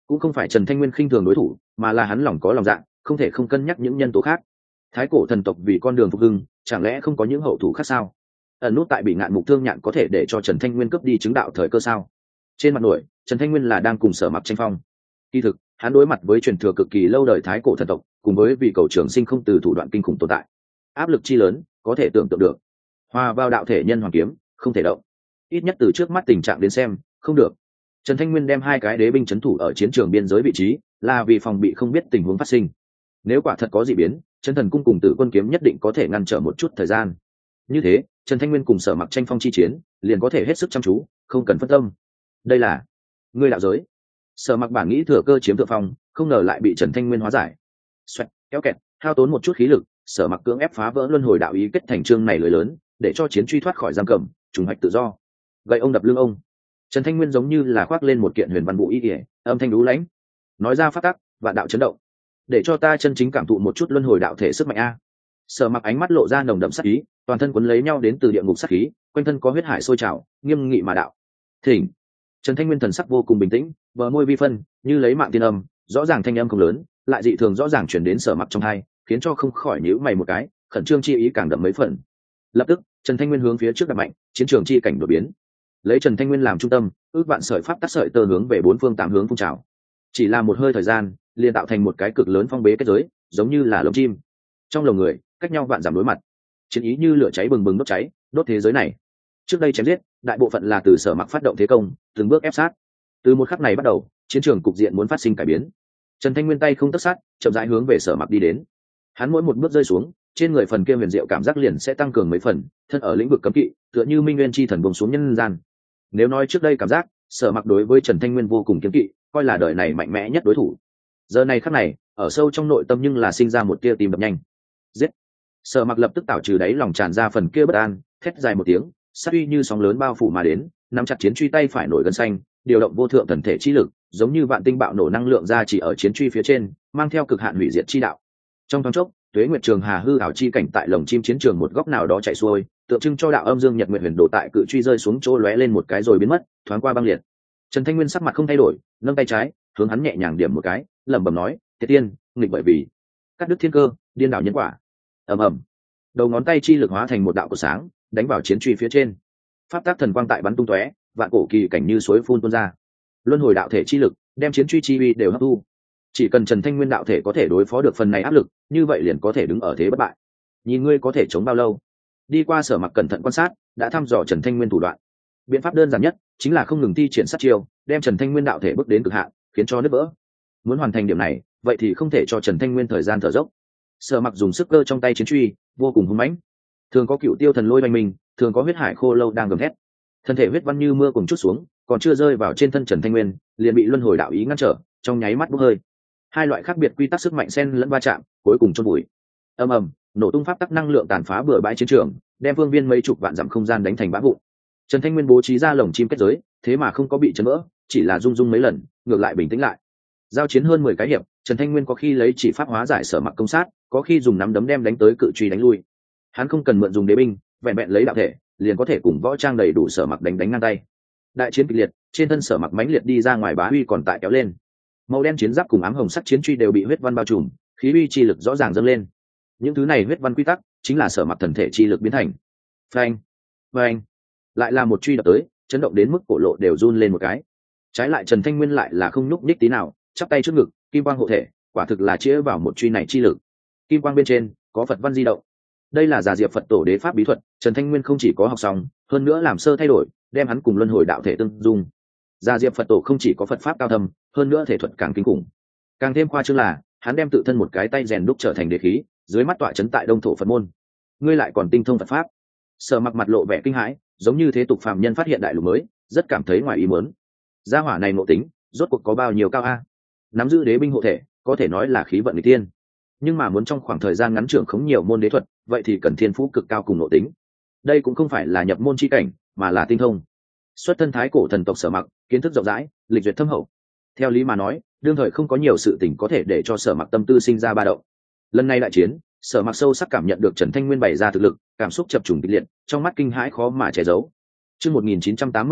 cũng không phải Trần Thanh Nguyên khinh thường đối thủ, mà là hắn lòng có lòng dạ, không thể không cân nhắc những nhân tố khác. Thái cổ thần tộc vì con đường phục hưng, chẳng lẽ không có những hậu thủ khác sao? Ẩn nút tại Bị Ngạn Mục Thương Nhạn có thể để cho Trần Thanh Nguyên cướp đi chứng đạo thời cơ sao? Trên mặt nổi, Trần Thanh Nguyên là đang cùng Sở Mặc tranh phong. Kỳ thực, hắn đối mặt với truyền thừa cực kỳ lâu đời thái cổ thần tộc, cùng với vì cầu trường sinh không từ thủ đoạn kinh khủng tồn tại, áp lực chi lớn, có thể tưởng tượng được. Hòa vào đạo thể nhân hoàng kiếm, không thể động. Ít nhất từ trước mắt tình trạng đến xem, không được. Trần Thanh Nguyên đem hai cái đế binh trấn thủ ở chiến trường biên giới vị trí, là vì phòng bị không biết tình huống phát sinh. Nếu quả thật có dị biến, Chân Thần cung cùng Tử Quân kiếm nhất định có thể ngăn trở một chút thời gian. Như thế, Trần Thanh Nguyên cùng Sở Mặc tranh phong chi chiến, liền có thể hết sức chăm chú, không cần phân tâm. Đây là ngươi đạo giới. Sở Mặc bản nghĩ thừa cơ chiếm thượng phong, không ngờ lại bị Trần Thanh Nguyên hóa giải. Xoẹt, kéo kẹt, hao tốn một chút khí lực, Sở Mặc cưỡng ép phá vỡ luân hồi đạo ý kết thành chương này lưới lớn, để cho chiến truy thoát khỏi giam cầm, trùng hoạch tự do. Gậy ông đập lưng ông. Trần Thanh Nguyên giống như là khoác lên một kiện huyền văn vũ y ỉa, âm thanh đú lãnh, nói ra phát tắc, vạn đạo chấn động, để cho ta chân chính cảm thụ một chút luân hồi đạo thể sức mạnh a. Sở Mặc ánh mắt lộ ra nồng đậm sát ý, toàn thân cuốn lấy nhau đến từ địa ngục sát khí, quanh thân có huyết hải sôi trào, nghiêm nghị mà đạo. Thỉnh. Trần Thanh Nguyên thần sắc vô cùng bình tĩnh, bờ môi vi phân, như lấy mạng tiên âm, rõ ràng thanh âm không lớn, lại dị thường rõ ràng truyền đến Sở Mặc trong tai, khiến cho không khỏi nhíu mày một cái, khẩn trương chi ý càng đậm mấy phần. Lập tức, Trần Thanh Nguyên hướng phía trước đập mạnh, chiến trường chi cảnh đổi biến. Lấy Trần Thanh Nguyên làm trung tâm, ước vạn sợi pháp tắc sợi tơ hướng về bốn phương tám hướng phun trào. Chỉ là một hơi thời gian, liền tạo thành một cái cực lớn phong bế kết giới, giống như là lồng chim. Trong lồng người, cách nhau vạn dặm đối mặt, chiến ý như lửa cháy bừng bừng đốt cháy, đốt thế giới này. Trước đây chém giết, đại bộ phận là từ Sở Mặc phát động thế công, từng bước ép sát. Từ một khắc này bắt đầu, chiến trường cục diện muốn phát sinh cải biến. Trần Thanh Nguyên tay không tất sát, chậm rãi hướng về Sở Mặc đi đến. Hắn mỗi một bước rơi xuống, trên người phần kia huyền diệu cảm giác liền sẽ tăng cường mấy phần, thân ở lĩnh vực cấm kỵ, tựa như minh nguyên chi thần buông xuống nhân gian. Nếu nói trước đây cảm giác, Sở Mặc đối với Trần Thanh Nguyên vô cùng kiêng kỵ, coi là đời này mạnh mẽ nhất đối thủ. Giờ này khắc này, ở sâu trong nội tâm nhưng là sinh ra một tia tim đập nhanh. Giết! Sở Mặc lập tức tảo trừ đáy lòng tràn ra phần kia bất an, thét dài một tiếng, sát uy như sóng lớn bao phủ mà đến, nắm chặt chiến truy tay phải nổi gân xanh, điều động vô thượng thần thể chi lực, giống như vạn tinh bạo nổ năng lượng ra chỉ ở chiến truy phía trên, mang theo cực hạn hủy diệt chi đạo. Trong thoáng chốc, Tuế Nguyệt Trường Hà hư ảo chi cảnh tại lồng chim chiến trường một góc nào đó chạy xuôi, tượng trưng cho đạo âm dương nhật nguyệt huyền đồ tại cự truy rơi xuống chỗ lóe lên một cái rồi biến mất, thoáng qua băng liệt. Trần Thanh Nguyên sắc mặt không thay đổi, nâng tay trái, hướng hắn nhẹ nhàng điểm một cái, lẩm bẩm nói: "Thế tiên, nghịch bởi vì cắt đứt thiên cơ, điên đảo nhân quả." Ầm ầm. Đầu ngón tay chi lực hóa thành một đạo cột sáng, đánh vào chiến truy phía trên. Pháp tác thần quang tại bắn tung tóe, vạn cổ kỳ cảnh như suối phun tuôn ra. Luân hồi đạo thể chi lực, đem chiến truy chi uy đều hấp thu. Chỉ cần Trần Thanh Nguyên đạo thể có thể đối phó được phần này áp lực, như vậy liền có thể đứng ở thế bất bại. Nhìn ngươi có thể chống bao lâu? Đi qua Sở Mặc cẩn thận quan sát, đã thăm dò Trần Thanh Nguyên thủ đoạn. Biện pháp đơn giản nhất chính là không ngừng thi triển sát chiêu, đem Trần Thanh Nguyên đạo thể bước đến cực hạn, khiến cho nứt vỡ. Muốn hoàn thành điểm này, vậy thì không thể cho Trần Thanh Nguyên thời gian thở dốc. Sở Mặc dùng sức cơ trong tay chiến truy, vô cùng hung mãnh. Thường có cựu tiêu thần lôi oanh minh, thường có huyết hải khô lâu đang gầm thét. Thân thể huyết văn như mưa cùng chút xuống, còn chưa rơi vào trên thân Trần Thanh Nguyên, liền bị luân hồi đạo ý ngăn trở, trong nháy mắt bốc hơi. Hai loại khác biệt quy tắc sức mạnh xen lẫn va chạm, cuối cùng chôn vùi. Ầm ầm, nổ tung pháp tắc năng lượng tàn phá bừa bãi chiến trường, đem phương viên mấy chục vạn dặm không gian đánh thành bã vụn. Trần Thanh Nguyên bố trí ra lồng chim kết giới, thế mà không có bị chấn vỡ, chỉ là rung rung mấy lần, ngược lại bình tĩnh lại. Giao chiến hơn 10 cái hiệp, Trần Thanh Nguyên có khi lấy chỉ pháp hóa giải Sở Mặc công sát, có khi dùng nắm đấm đem đánh tới cự truy đánh lui. Hắn không cần mượn dùng đế binh, vẹn vẹn lấy đạo thể, liền có thể cùng võ trang đầy đủ Sở Mặc đánh ngang tay. Đại chiến kịch liệt, trên thân Sở Mặc mãnh liệt đi ra ngoài bá uy còn tại kéo lên. Màu đen chiến giáp cùng ám hồng sắt chiến truy đều bị huyết văn bao trùm, khí uy chi lực rõ ràng dâng lên. Những thứ này huyết văn quy tắc chính là Sở Mặc thần thể chi lực biến thành. Phanh, phanh, lại là một truy đập tới, chấn động đến mức cổ lộ đều run lên một cái. Trái lại Trần Thanh Nguyên lại là không nhúc nhích tí nào, chắp tay trước ngực, kim quang hộ thể, quả thực là chĩa vào một truy này chi lực. Kim quang bên trên có Phật văn di động. Đây là Già Diệp Phật Tổ đế pháp bí thuật, Trần Thanh Nguyên không chỉ có học xong, hơn nữa làm sơ thay đổi, đem hắn cùng luân hồi đạo thể tương dung. Già Diệp Phật Tổ không chỉ có Phật pháp cao thâm, hơn nữa thể thuật càng kinh khủng. Càng thêm khoa trương là, hắn đem tự thân một cái tay rèn đúc trở thành đế khí, dưới mắt tọa chấn tại Đông thổ Phật môn. Ngươi lại còn tinh thông Phật pháp? Sở Mặc mặt lộ vẻ kinh hãi, giống như thế tục phàm nhân phát hiện đại lục mới, rất cảm thấy ngoài ý muốn. Gia hỏa này nội tính, rốt cuộc có bao nhiêu cao a? Nắm giữ đế binh hộ thể, có thể nói là khí vận nghịch tiên. Nhưng mà muốn trong khoảng thời gian ngắn trưởng khống nhiều môn đế thuật, vậy thì cần thiên phú cực cao cùng nội tính. Đây cũng không phải là nhập môn chi cảnh, mà là tinh thông. Xuất thân thái cổ thần tộc Sở Mặc, kiến thức rộng rãi, lịch duyệt thâm hậu. Theo lý mà nói, đương thời không có nhiều sự tình có thể để cho Sở Mặc tâm tư sinh ra ba động. Lần này đại chiến, Sở Mặc sâu sắc cảm nhận được Trần Thanh Nguyên bày ra thực lực, cảm xúc chập trùng kịch liệt, trong mắt kinh hãi khó mà che giấu. Chương 1986,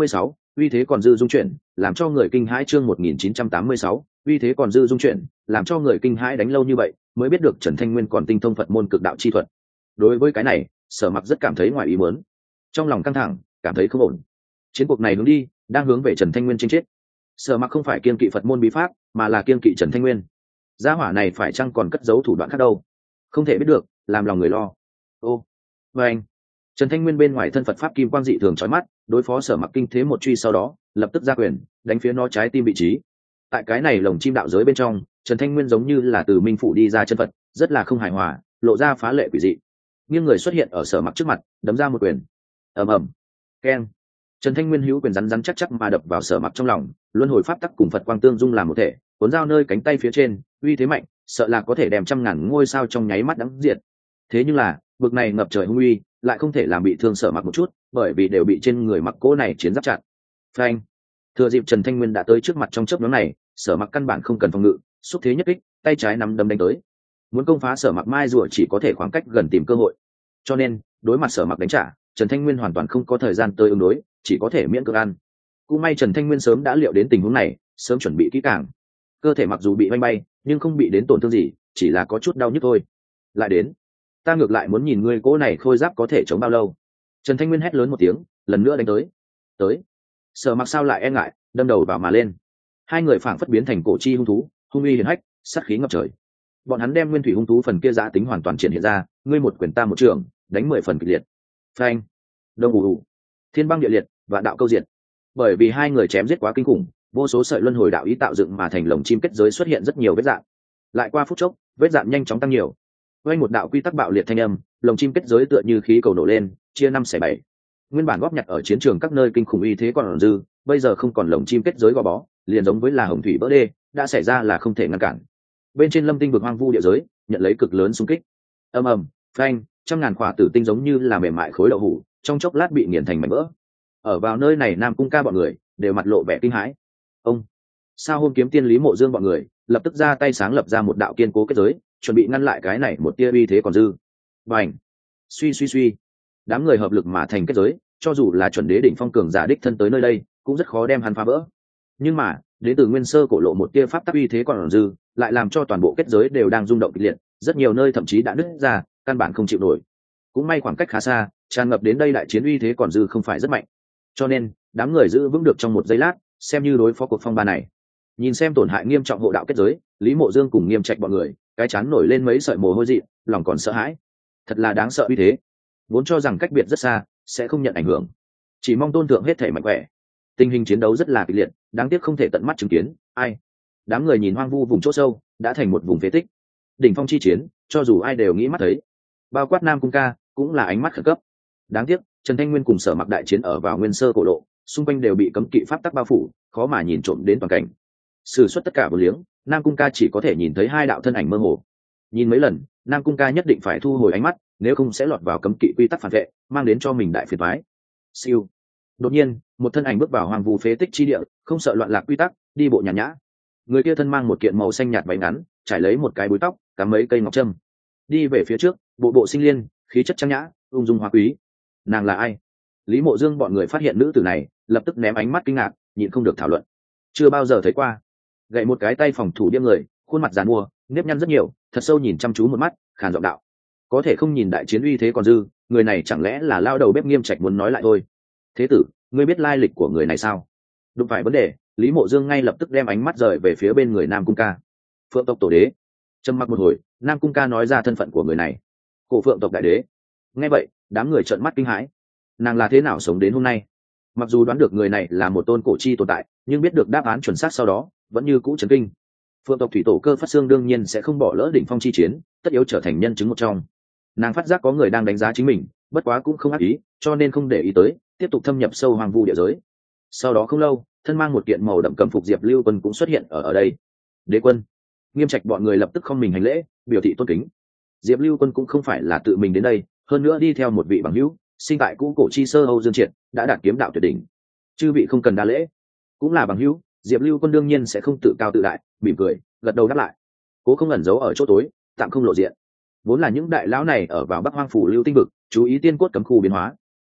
uy thế còn dư dung chuyển, làm cho người kinh hãi. Chương 1986, uy thế còn dư dung chuyển, làm cho người kinh hãi. Đánh lâu như vậy mới biết được Trần Thanh Nguyên còn tinh thông Phật môn cực đạo chi thuật. Đối với cái này, Sở Mặc rất cảm thấy ngoài ý muốn, trong lòng căng thẳng, cảm thấy không ổn. Chiến cuộc này hướng đi đang hướng về Trần Thanh Nguyên chinh chết. Sở Mặc không phải kiên kỵ Phật môn bí pháp, mà là kiên kỵ Trần Thanh Nguyên. Gia hỏa này phải chăng còn cất giấu thủ đoạn khác đâu? Không thể biết được, làm lòng người lo. Ô, và anh, Trần Thanh Nguyên bên ngoài thân Phật pháp kim quang dị thường chói mắt, đối phó Sở Mặc kinh thế một truy, sau đó lập tức ra quyền đánh phía nó trái tim vị trí. Tại cái này lồng chim đạo giới bên trong, Trần Thanh Nguyên giống như là từ minh phủ đi ra chân Phật, rất là không hài hòa, lộ ra phá lệ quỷ dị. Nghiêng người xuất hiện ở Sở Mặc trước mặt, đấm ra một quyền. Ầm ầm, keng. Trần Thanh Nguyên hữu quyền rắn rắn chắc chắc mà đập vào Sở Mặc trong lòng, luân hồi pháp tắc cùng Phật quang tương dung làm một thể, cuốn dao nơi cánh tay phía trên, uy thế mạnh, sợ là có thể đem trăm ngàn ngôi sao trong nháy mắt đắng diệt. Thế nhưng là, bực này ngập trời hung uy, lại không thể làm bị thương Sở Mặc một chút, bởi vì đều bị trên người mặc cố này chiến giáp chặt. Phanh. Thừa dịp Trần Thanh Nguyên đã tới trước mặt trong chớp nhoáng này, Sở Mặc căn bản không cần phòng ngự, xúc thế nhất kích, tay trái nắm đấm đánh tới. Muốn công phá Sở Mặc mai rùa chỉ có thể khoảng cách gần tìm cơ hội. Cho nên, đối mặt Sở Mặc đánh trả, Trần Thanh Nguyên hoàn toàn không có thời gian tới ứng đối, chỉ có thể miễn cưỡng ăn. Cũng may Trần Thanh Nguyên sớm đã liệu đến tình huống này, sớm chuẩn bị kỹ càng. Cơ thể mặc dù bị vanh bay, nhưng không bị đến tổn thương gì, chỉ là có chút đau nhức thôi. Lại đến, ta ngược lại muốn nhìn ngươi cỗ này khôi giáp có thể chống bao lâu. Trần Thanh Nguyên hét lớn một tiếng, lần nữa đánh tới. Tới. Sở Mặc sao lại e ngại, đâm đầu vào mà lên. Hai người phảng phất biến thành cổ chi hung thú, hung uy hiển hách, sát khí ngập trời. Bọn hắn đem nguyên thủy hung thú phần kia giá tính hoàn toàn triển hiện ra, ngươi một quyền ta một trường, đánh 10 phần kịch liệt. Phanh. Đông ù ù. Thiên băng địa liệt, và đạo câu diệt. Bởi vì hai người chém giết quá kinh khủng, vô số sợi luân hồi đạo ý tạo dựng mà thành lồng chim kết giới xuất hiện rất nhiều vết dạn. Lại qua phút chốc, vết dạn nhanh chóng tăng nhiều. Quanh một đạo quy tắc bạo liệt thanh âm, lồng chim kết giới tựa như khí cầu nổ lên, chia 5/7. Nguyên bản góp nhặt ở chiến trường các nơi kinh khủng uy thế còn dư, bây giờ không còn lồng chim kết giới gò bó, liền giống với là hồng thủy vỡ đê, đã xảy ra là không thể ngăn cản. Bên trên lâm tinh vực hoang vu địa giới, nhận lấy cực lớn xung kích. Ầm ầm, phanh, trăm ngàn quả tử tinh giống như là mềm mại khối đậu hũ, trong chốc lát bị nghiền thành mảnh vỡ. Ở vào nơi này Nam Cung Ca bọn người đều mặt lộ vẻ kinh hãi. Ông, sao Hôn Kiếm Tiên Lý Mộ Dương bọn người lập tức ra tay sáng lập ra một đạo kiên cố kết giới, chuẩn bị ngăn lại cái này một tia uy thế còn dư. Bành, suy suy suy, đám người hợp lực mà thành kết giới, cho dù là chuẩn đế đỉnh phong cường giả đích thân tới nơi đây, cũng rất khó đem hắn phá vỡ. Nhưng mà, đến từ nguyên sơ cổ lộ một tia pháp tắc uy thế còn dư, lại làm cho toàn bộ kết giới đều đang rung động kịch liệt, rất nhiều nơi thậm chí đã nứt ra, căn bản không chịu nổi. Cũng may khoảng cách khá xa, tràn ngập đến đây đại chiến uy thế còn dư không phải rất mạnh, cho nên đám người giữ vững được trong một giây lát, xem như đối phó cuộc phong ba này. Nhìn xem tổn hại nghiêm trọng hộ đạo kết giới, Lý Mộ Dương cùng Nghiêm Trạch bọn người, cái chán nổi lên mấy sợi mồ hôi dị, lòng còn sợ hãi. Thật là đáng sợ uy thế, vốn cho rằng cách biệt rất xa sẽ không nhận ảnh hưởng, chỉ mong tôn thượng hết thể mạnh khỏe. Tình hình chiến đấu rất là kịch liệt, đáng tiếc không thể tận mắt chứng kiến. Ai, đám người nhìn hoang vu vùng chỗ sâu đã thành một vùng phế tích. Đỉnh phong chi chiến, cho dù ai đều nghĩ mắt thấy, bao quát Nam Cung Ca cũng là ánh mắt khẩn cấp. Đáng tiếc Trần Thanh Nguyên cùng Sở Mặc đại chiến ở vào nguyên sơ cổ lộ, xung quanh đều bị cấm kỵ pháp tắc bao phủ, khó mà nhìn trộm đến toàn cảnh. Sử xuất tất cả vô liếng, Nam Cung Ca chỉ có thể nhìn thấy hai đạo thân ảnh mơ hồ. Nhìn mấy lần, Nam Cung Ca nhất định phải thu hồi ánh mắt, nếu không sẽ lọt vào cấm kỵ quy tắc phản vệ, mang đến cho mình đại phiền toái. Siêu. Đột nhiên, một thân ảnh bước vào hoang vu phế tích chi địa, không sợ loạn lạc quy tắc, đi bộ nhàn nhã. Người kia thân mang một kiện màu xanh nhạt váy ngắn, trải lấy một cái búi tóc, cắm mấy cây ngọc trâm, đi về phía trước, bộ bộ sinh liên, khí chất trang nhã, ung dung hoa quý. Nàng là ai? Lý Mộ Dương bọn người phát hiện nữ tử này, lập tức ném ánh mắt kinh ngạc, nhịn không được thảo luận. Chưa bao giờ thấy qua. Gậy một cái tay phòng thủ điên người, khuôn mặt giàn mua, nếp nhăn rất nhiều, thật sâu nhìn chăm chú một mắt, khàn giọng đạo: có thể không nhìn đại chiến uy thế còn dư, người này chẳng lẽ là lao đầu bếp Nghiêm Trạch muốn nói lại thôi. Thế tử, ngươi biết lai lịch của người này sao? Đụng phải vấn đề, Lý Mộ Dương ngay lập tức đem ánh mắt rời về phía bên người Nam Cung Ca. Phượng tộc tổ đế. Trầm mặc một hồi, Nam Cung Ca nói ra thân phận của người này. Cổ Phượng tộc đại đế. Nghe vậy, đám người trợn mắt kinh hãi. Nàng là thế nào sống đến hôm nay? Mặc dù đoán được người này là một tôn cổ chi tồn tại, nhưng biết được đáp án chuẩn xác sau đó, vẫn như cũ chấn kinh. Phượng tộc thủy tổ Cơ Phát Xương đương nhiên sẽ không bỏ lỡ đỉnh phong chi chiến, tất yếu trở thành nhân chứng một trong. Nàng phát giác có người đang đánh giá chính mình, bất quá cũng không ác ý, cho nên không để ý tới, tiếp tục thâm nhập sâu hoang vu địa giới. Sau đó không lâu, thân mang một kiện màu đậm cầm phục Diệp Lưu Quân cũng xuất hiện ở đây. Đế quân. Nghiêm Trạch bọn người lập tức không mình hành lễ, biểu thị tôn kính. Diệp Lưu Quân cũng không phải là tự mình đến đây, hơn nữa đi theo một vị bằng hữu, sinh tại cũ cổ chi sơ Âu Dương Triệt, đã đạt kiếm đạo tuyệt đỉnh. Chư vị không cần đa lễ, cũng là bằng hữu, Diệp Lưu Quân đương nhiên sẽ không tự cao tự đại, mỉm cười, gật đầu đáp lại. Cố không ẩn giấu ở chỗ tối, tạm không lộ diện. Vốn là những đại lão này ở vào Bắc Hoang phủ Lưu Tinh vực, chú ý tiên cốt cấm khu biến hóa.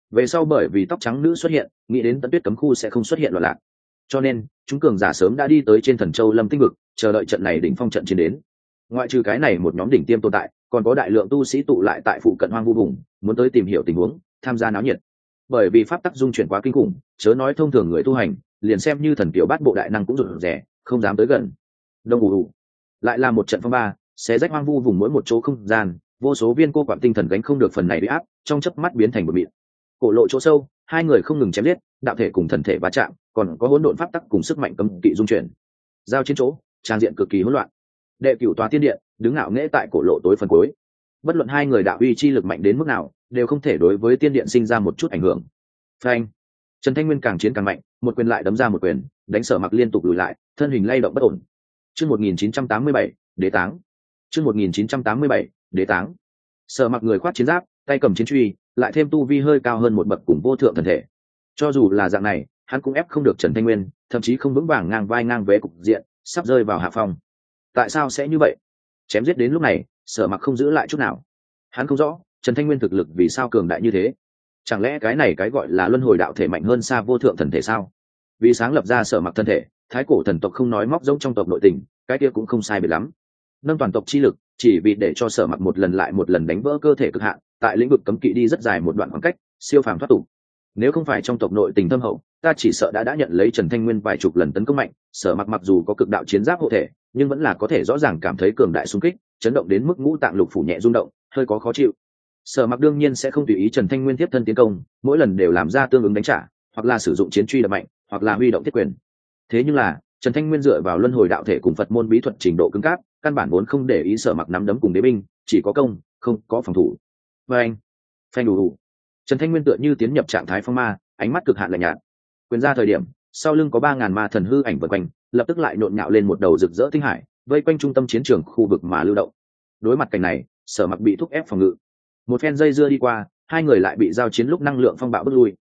về sau bởi vì tóc trắng nữ xuất hiện, nghĩ đến Tận Tuyết cấm khu sẽ không xuất hiện loạn lạc, cho nên chúng cường giả sớm đã đi tới trên Thần Châu Lâm Tinh vực, chờ đợi trận này đỉnh phong trận chiến đến. Ngoại trừ cái này một nhóm đỉnh tiêm tồn tại, còn có đại lượng tu sĩ tụ lại tại phụ cận hoang vu vùng, muốn tới tìm hiểu tình huống, tham gia náo nhiệt. Bởi vì pháp tắc dung chuyển quá kinh khủng, chớ nói thông thường người tu hành, liền xem như thần tiểu bát bộ đại năng cũng rụt rè, không dám tới gần. Đông ù ù, lại là một trận phong ba, xé rách hoang vu vùng mỗi một chỗ không gian, vô số viên cô quản tinh thần gánh không được phần này bị áp, trong chớp mắt biến thành một mịn. Cổ lộ chỗ sâu, hai người không ngừng chém giết, đạo thể cùng thần thể va chạm, còn có hỗn độn pháp tắc cùng sức mạnh cấm kỵ dung chuyển. Giao chiến chỗ, trang diện cực kỳ hỗn loạn. Đệ cửu tòa tiên điện đứng ngạo nghễ tại cổ lộ tối phần cuối. Bất luận hai người đạo uy chi lực mạnh đến mức nào, đều không thể đối với tiên điện sinh ra một chút ảnh hưởng. Phanh! Trần Thanh Nguyên càng chiến càng mạnh, một quyền lại đấm ra một quyền, đánh Sở Mặc liên tục lùi lại, thân hình lay động bất ổn. Chương 1987, Đế táng. Chương 1987, Đế táng. Sở Mặc người khoác chiến giáp, tay cầm chiến truy, lại thêm tu vi hơi cao hơn một bậc cùng vô thượng thần thể. Cho dù là dạng này, hắn cũng ép không được Trần Thanh Nguyên, thậm chí không vững vàng ngang vai ngang vế cục diện, sắp rơi vào hạ phong. Tại sao sẽ như vậy? Chém giết đến lúc này, Sở Mặc không giữ lại chút nào. Hắn không rõ Trần Thanh Nguyên thực lực vì sao cường đại như thế. Chẳng lẽ cái này cái gọi là luân hồi đạo thể mạnh hơn xa vô thượng thần thể sao? Vì sáng lập ra Sở Mặc thân thể, thái cổ thần tộc không nói móc giống trong tộc nội tình, cái kia cũng không sai biệt lắm. Nâng toàn tộc chi lực, chỉ vì để cho Sở Mặc một lần lại một lần đánh vỡ cơ thể cực hạn, tại lĩnh vực cấm kỵ đi rất dài một đoạn khoảng cách, siêu phàm thoát tục. Nếu không phải trong tộc nội tình thâm hậu, ta chỉ sợ đã nhận lấy Trần Thanh Nguyên vài chục lần tấn công mạnh. Sở Mặc mặc dù có cực đạo chiến giáp hộ thể, nhưng vẫn là có thể rõ ràng cảm thấy cường đại xung kích, chấn động đến mức ngũ tạng lục phủ nhẹ rung động, hơi có khó chịu. Sở Mặc đương nhiên sẽ không tùy ý Trần Thanh Nguyên tiếp thân tiến công, mỗi lần đều làm ra tương ứng đánh trả, hoặc là sử dụng chiến truy đập mạnh, hoặc là huy động thiết quyền. Thế nhưng là Trần Thanh Nguyên dựa vào luân hồi đạo thể cùng Phật môn bí thuật trình độ cứng cáp, căn bản vốn không để ý Sở Mặc nắm đấm cùng đế binh, chỉ có công, không có phòng thủ. Phanh, phanh đủ đủ. Trần Thanh Nguyên tựa như tiến nhập trạng thái phong ma, ánh mắt cực hạn lạnh nhạt. Quyền ra thời điểm, sau lưng có 3000 ma thần hư ảnh vần quanh, lập tức lại nhộn nhạo lên một đầu rực rỡ tinh hải, vây quanh trung tâm chiến trường khu vực mà lưu động. Đối mặt cảnh này, Sở Mặc bị thúc ép phòng ngự. Một phen dây dưa đi qua, hai người lại bị giao chiến lúc năng lượng phong bạo bức lui.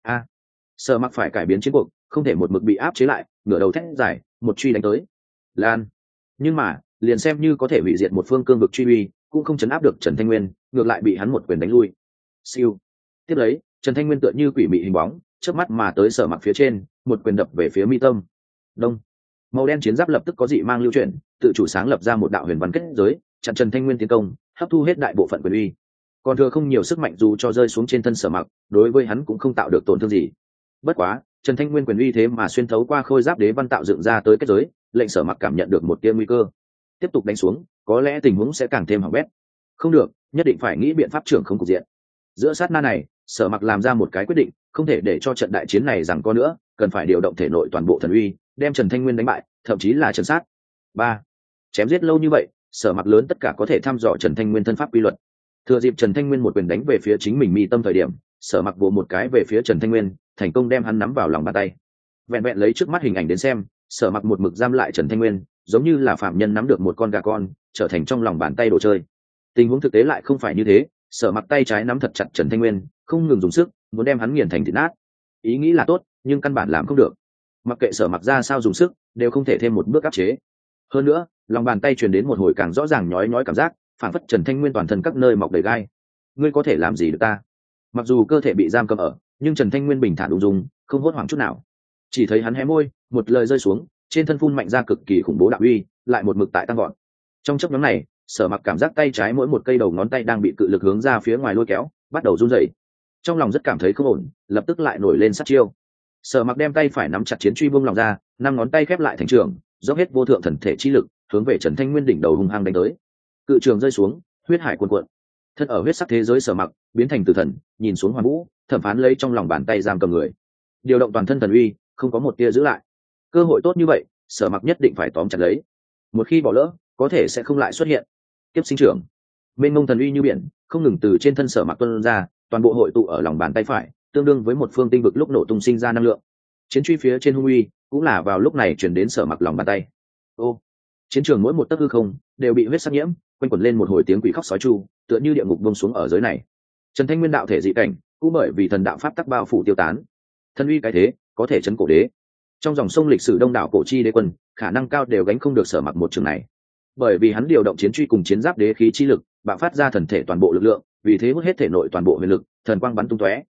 Sở Mặc phải cải biến chiến cuộc, không thể một mực bị áp chế lại, ngửa đầu thét dài, một truy đánh tới. Lan. Nhưng mà, liền xem như có thể hủy diệt một phương cương vực truy uy, cũng không chấn áp được Trần Thanh Nguyên, ngược lại bị hắn một quyền đánh lui. Siêu. Tiếp lấy, Trần Thanh Nguyên tựa như quỷ mị hình bóng, chớp mắt mà tới Sở Mặc phía trên, một quyền đập về phía mi tâm. Đông. Màu đen chiến giáp lập tức có dị mang lưu chuyển, tự chủ sáng lập ra một đạo huyền văn kết giới, chặn Trần Thanh Nguyên tiến công, hấp thu hết đại bộ phận quyền uy. Còn thừa không nhiều sức mạnh dù cho rơi xuống trên thân Sở Mặc, đối với hắn cũng không tạo được tổn thương gì. Bất quá, Trần Thanh Nguyên quyền uy thế mà xuyên thấu qua khôi giáp đế văn tạo dựng ra tới kết giới, lệnh Sở Mặc cảm nhận được một tia nguy cơ. Tiếp tục đánh xuống, có lẽ tình huống sẽ càng thêm hỏng bét. Không được, nhất định phải nghĩ biện pháp trưởng không cục diện. Giữa sát na này, Sở Mặc làm ra một cái quyết định, không thể để cho trận đại chiến này giằng co nữa, cần phải điều động thể nội toàn bộ thần uy, đem Trần Thanh Nguyên đánh bại, thậm chí là trấn sát. 3. Chém giết lâu như vậy, Sở Mặc lớn tất cả có thể thăm dò Trần Thanh Nguyên thân pháp quy luật. Thừa dịp Trần Thanh Nguyên một quyền đánh về phía chính mình mi tâm thời điểm, Sở Mặc vồ một cái về phía Trần Thanh Nguyên, thành công đem hắn nắm vào lòng bàn tay. Vẹn vẹn lấy trước mắt hình ảnh đến xem, Sở Mặc một mực giam lại Trần Thanh Nguyên, giống như là phạm nhân nắm được một con gà con, trở thành trong lòng bàn tay đồ chơi. Tình huống thực tế lại không phải như thế, Sở Mặc tay trái nắm thật chặt Trần Thanh Nguyên, không ngừng dùng sức, muốn đem hắn nghiền thành thịt nát. Ý nghĩ là tốt, nhưng căn bản làm không được. Mặc kệ Sở Mặc ra sao dùng sức, đều không thể thêm một bước áp chế. Hơn nữa, lòng bàn tay truyền đến một hồi càng rõ ràng nhói nhói cảm giác, phản phất Trần Thanh Nguyên toàn thân các nơi mọc đầy gai. Ngươi có thể làm gì được ta? Mặc dù cơ thể bị giam cầm ở, nhưng Trần Thanh Nguyên bình thản ung dung, không hốt hoảng chút nào. Chỉ thấy hắn hé môi, một lời rơi xuống, trên thân phun mạnh ra cực kỳ khủng bố đạo uy, lại một mực tại tăng gọn. Trong chốc ngắn này, Sở Mặc cảm giác tay trái mỗi một cây đầu ngón tay đang bị cự lực hướng ra phía ngoài lôi kéo, bắt đầu run rẩy. Trong lòng rất cảm thấy không ổn, lập tức lại nổi lên sát chiêu. Sở Mặc đem tay phải nắm chặt chiến truy buông lòng ra, năm ngón tay khép lại thành trường, dốc hết vô thượng thần thể chi lực, hướng về Trần Thanh Nguyên đỉnh đầu hung hăng đánh tới. Cự trường rơi xuống, huyết hải cuồn cuộn. Thân ở huyết sắc thế giới Sở Mặc biến thành tử thần, nhìn xuống Hoàn Vũ, thẩm phán lấy trong lòng bàn tay giam cầm người, điều động toàn thân thần uy, không có một tia giữ lại. Cơ hội tốt như vậy, Sở Mặc nhất định phải tóm chặt lấy. Một khi bỏ lỡ, có thể sẽ không lại xuất hiện. Kiếp sinh trưởng, mênh mông thần uy như biển, không ngừng từ trên thân Sở Mặc tuôn ra, toàn bộ hội tụ ở lòng bàn tay phải, tương đương với một phương tinh vực lúc nổ tung sinh ra năng lượng. Chiến truy phía trên hung uy cũng là vào lúc này truyền đến Sở Mặc lòng bàn tay. Ô, chiến trường mỗi một tấc hư không đều bị huyết sắc nhiễm, quanh quẩn lên một hồi tiếng quỷ khóc sói tru, tựa như địa ngục buông xuống ở giới này. Trần Thanh Nguyên đạo thể dị cảnh, cũng bởi vì thần đạo pháp tắc bao phủ tiêu tán. Thân uy cái thế, có thể chấn cổ đế. Trong dòng sông lịch sử đông đảo cổ chi đế quân, khả năng cao đều gánh không được Sở Mặc một trường này. Bởi vì hắn điều động chiến truy cùng chiến giáp đế khí chi lực, bạo phát ra thần thể toàn bộ lực lượng, vì thế hút hết thể nội toàn bộ huyền lực, thần quang bắn tung tóe,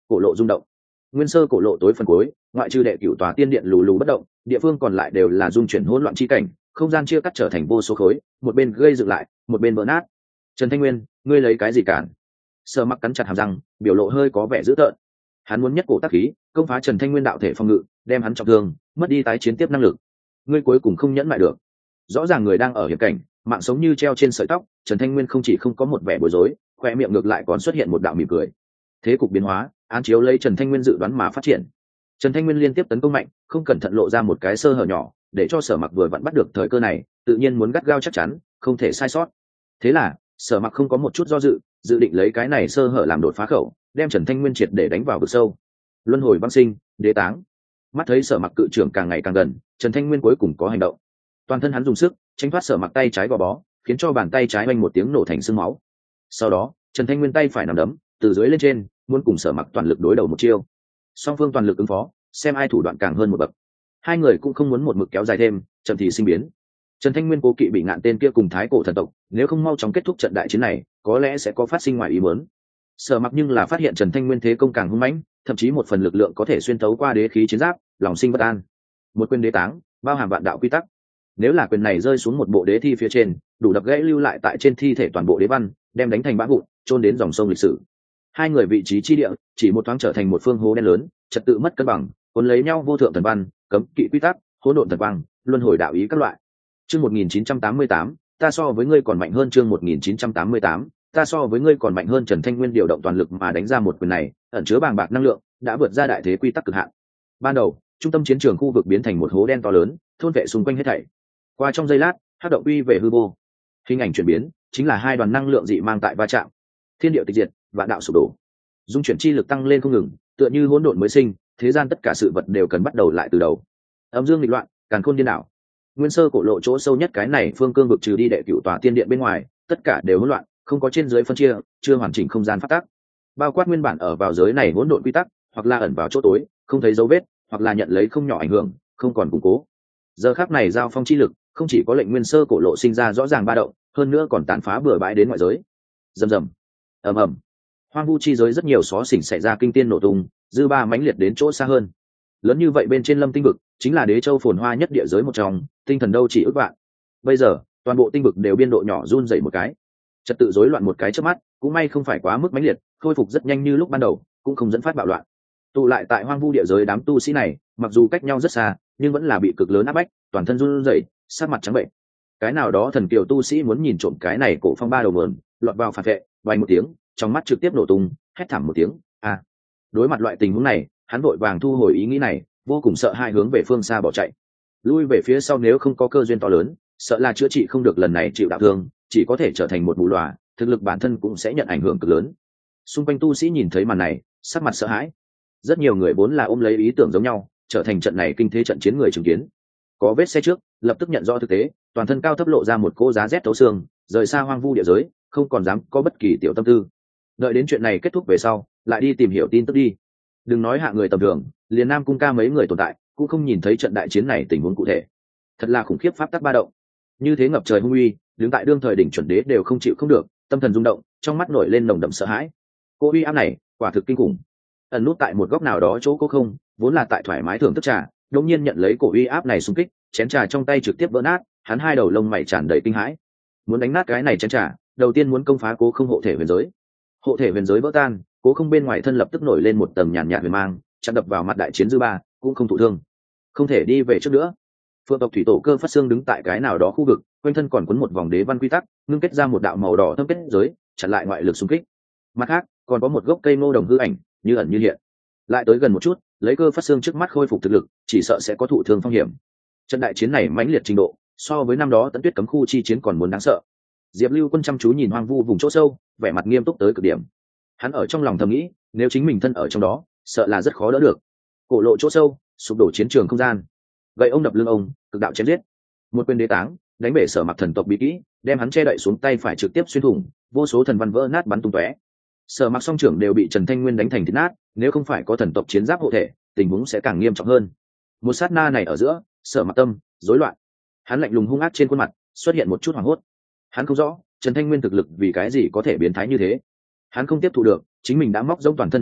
cổ lộ rung động. Nguyên sơ cổ lộ tối phần cuối, ngoại trừ đệ cửu tòa tiên điện lù lù bất động, địa phương còn lại đều là dung chuyển hỗn loạn chi cảnh, không gian chia cắt trở thành vô số khối, một bên gây dựng lại, một bên vỡ nát. Trần Thanh Nguyên, ngươi lấy cái gì cản? Sở Mặc cắn chặt hàm răng, biểu lộ hơi có vẻ dữ tợn. Hắn muốn nhất cổ tác khí, công phá Trần Thanh Nguyên đạo thể phòng ngự, đem hắn trọng thương, mất đi tái chiến tiếp năng lực. Ngươi cuối cùng không nhẫn lại được. Rõ ràng người đang ở hiểm cảnh, mạng sống như treo trên sợi tóc, Trần Thanh Nguyên không chỉ không có một vẻ bối rối, khoe miệng ngược lại còn xuất hiện một đạo mỉm cười. Thế cục biến hóa, án chiếu lấy Trần Thanh Nguyên dự đoán mà phát triển. Trần Thanh Nguyên liên tiếp tấn công mạnh, không cẩn thận lộ ra một cái sơ hở nhỏ, để cho Sở Mặc vừa vặn bắt được thời cơ này, tự nhiên muốn gắt gao chắc chắn, không thể sai sót. Thế là, Sở Mặc không có một chút do dự, dự định lấy cái này sơ hở làm đột phá khẩu, đem Trần Thanh Nguyên triệt để đánh vào vực sâu. Luân hồi băng sinh, đế táng. Mắt thấy Sở Mặc cự trưởng càng ngày càng gần, Trần Thanh Nguyên cuối cùng có hành động. Toàn thân hắn dùng sức tránh thoát Sở Mặc tay trái gò bó, khiến cho bàn tay trái oanh một tiếng nổ thành sương máu. Sau đó, Trần Thanh Nguyên tay phải nắm đấm, từ dưới lên trên, muốn cùng Sở Mặc toàn lực đối đầu một chiêu. Song phương toàn lực ứng phó, xem ai thủ đoạn càng hơn một bậc. Hai người cũng không muốn một mực kéo dài thêm, chậm thì sinh biến. Trần Thanh Nguyên cố kỵ bị ngạn tên kia cùng thái cổ thần tộc, nếu không mau chóng kết thúc trận đại chiến này, có lẽ sẽ có phát sinh ngoài ý muốn. Sở Mặc nhưng là phát hiện Trần Thanh Nguyên thế công càng hung mãnh, thậm chí một phần lực lượng có thể xuyên thấu qua đế khí chiến giáp, lòng sinh bất an. Một quyền đế táng, bao hàm vạn đạo quy tắc. Nếu là quyền này rơi xuống một bộ đế thi phía trên, đủ đập gãy lưu lại tại trên thi thể toàn bộ đế văn, đem đánh thành bã vụn, chôn đến dòng sông lịch sử. Hai người vị trí chi địa, chỉ một thoáng trở thành một phương hố đen lớn, trật tự mất cân bằng, cuốn lấy nhau vô thượng thần văn, cấm kỵ quy tắc, hỗn độn thần quang, luân hồi đạo ý các loại. Chương 1988, ta so với ngươi còn mạnh hơn. Chương 1988, ta so với ngươi còn mạnh hơn. Trần Thanh Nguyên điều động toàn lực mà đánh ra một quyền này, ẩn chứa bàng bạc năng lượng, đã vượt ra đại thế quy tắc cực hạn. Ban đầu, trung tâm chiến trường khu vực biến thành một hố đen to lớn, thôn vệ xung quanh hết thảy. Qua trong giây lát, hắc động uy về hư vô. Hình ảnh chuyển biến, chính là hai đoàn năng lượng dị mang tại va chạm. Thiên địa tịch diệt, vạn đạo sụp đổ. Dung chuyển chi lực tăng lên không ngừng, tựa như hỗn độn mới sinh, thế gian tất cả sự vật đều cần bắt đầu lại từ đầu. Âm dương nghịch loạn, càn khôn điên đảo. Nguyên sơ cổ lộ chỗ sâu nhất cái này phương cương vực trừ đi đệ cửu tòa tiên điện bên ngoài, tất cả đều hỗn loạn, không có trên dưới phân chia, chưa hoàn chỉnh không gian phát tác. Bao quát nguyên bản ở vào giới này hỗn độn quy tắc, hoặc là ẩn vào chỗ tối, không thấy dấu vết, hoặc là nhận lấy không nhỏ ảnh hưởng, không còn củng cố. Giờ khắc này giao phong chi lực, không chỉ có lệnh nguyên sơ cổ lộ sinh ra rõ ràng ba động, hơn nữa còn tàn phá bừa bãi đến ngoại giới. Rầm rầm, ầm ầm. Hoang vu chi giới rất nhiều xó xỉnh xảy ra kinh tiên nổ tung, dư ba mãnh liệt đến chỗ xa hơn. Lớn như vậy bên trên Lâm Tinh vực, chính là đế châu phồn hoa nhất địa giới một trong, tinh thần đâu chỉ ước vạn. Bây giờ, toàn bộ tinh vực đều biên độ nhỏ run rẩy một cái. Trật tự rối loạn một cái chớp mắt, cũng may không phải quá mức mãnh liệt, khôi phục rất nhanh như lúc ban đầu, cũng không dẫn phát bạo loạn. Tụ lại tại hoang vu địa giới đám tu sĩ này, mặc dù cách nhau rất xa, nhưng vẫn là bị cực lớn áp bách, toàn thân run rẩy, sắc mặt trắng bệnh. Cái nào đó thần kiều tu sĩ muốn nhìn trộm cái này cổ phong ba đầu mượn, lọt vào phản vệ, vang một tiếng, trong mắt trực tiếp nổ tung, hét thảm một tiếng, a. Đối mặt loại tình huống này, hắn vội vàng thu hồi ý nghĩ này, vô cùng sợ hai hướng về phương xa bỏ chạy. Lui về phía sau nếu không có cơ duyên to lớn, sợ là chữa trị không được lần này chịu đạo thương, chỉ có thể trở thành một mù lòa, thực lực bản thân cũng sẽ nhận ảnh hưởng cực lớn. Xung quanh tu sĩ nhìn thấy màn này, sắc mặt sợ hãi. Rất nhiều người vốn là ôm lấy ý tưởng giống nhau, trở thành trận này kinh thế trận chiến người chứng kiến. Có vết xe trước, lập tức nhận rõ thực tế, toàn thân cao thấp lộ ra một cô giá rét thấu xương, rời xa hoang vu địa giới, không còn dám có bất kỳ tiểu tâm tư. Đợi đến chuyện này kết thúc về sau, lại đi tìm hiểu tin tức đi. Đừng nói hạ người tầm thường, liền Nam Cung Ca mấy người tồn tại, cũng không nhìn thấy trận đại chiến này tình huống cụ thể. Thật là khủng khiếp pháp tắc ba động. Như thế ngập trời hung uy, đứng tại đương thời đỉnh chuẩn đế đều không chịu không được, tâm thần rung động, trong mắt nổi lên nồng đậm sợ hãi. Cô uy áp này, quả thực kinh khủng. Ẩn nút tại một góc nào đó chỗ cô không, vốn là tại thoải mái thưởng thức trà, đột nhiên nhận lấy cổ uy áp này xung kích, chén trà trong tay trực tiếp vỡ nát, hắn hai đầu lông mày tràn đầy kinh hãi. Muốn đánh nát cái này chén trà, đầu tiên muốn công phá cố không hộ thể huyền giới. Hộ thể huyền giới vỡ tan, cố không bên ngoài thân lập tức nổi lên một tầng nhàn nhạt huyền mang, chặn đập vào mặt đại chiến dư ba, cũng không thụ thương. Không thể đi về trước nữa. Phượng tộc thủy tổ Cơ Phát Xương đứng tại cái nào đó khu vực, quanh thân còn quấn một vòng đế văn quy tắc, ngưng kết ra một đạo màu đỏ thâm kết giới, chặn lại ngoại lực xung kích. Mặt khác, còn có một gốc cây ngô đồng hư ảnh, như ẩn như hiện. Lại tới gần một chút, lấy Cơ Phát Xương trước mắt khôi phục thực lực, chỉ sợ sẽ có thụ thương phong hiểm. Trận đại chiến này mãnh liệt trình độ, so với năm đó Tấn Tuyết cấm khu chi chiến còn muốn đáng sợ. Diệp Lưu Quân chăm chú nhìn hoang vu vùng chỗ sâu, vẻ mặt nghiêm túc tới cực điểm. Hắn ở trong lòng thầm nghĩ, nếu chính mình thân ở trong đó, sợ là rất khó đỡ được. Cổ lộ chỗ sâu, sụp đổ chiến trường không gian. Vậy ông đập lưng ông, cực đạo chém giết. Một quyền đế táng, đánh bể Sở Mặc thần tộc bí kỹ, đem hắn che đậy xuống tay phải trực tiếp xuyên thủng, vô số thần văn vỡ nát bắn tung tóe. Sở Mặc song trưởng đều bị Trần Thanh Nguyên đánh thành thịt nát, nếu không phải có thần tộc chiến giáp hộ thể, tình huống sẽ càng nghiêm trọng hơn. Một sát na này ở giữa, Sở Mặc tâm rối loạn. Hắn lạnh lùng hung ác trên khuôn mặt, xuất hiện một chút hoảng hốt. Hắn không rõ, Trần Thanh Nguyên thực lực vì cái gì có thể biến thái như thế. Hắn không tiếp thu được, chính mình đã móc rỗng toàn thân thần lực,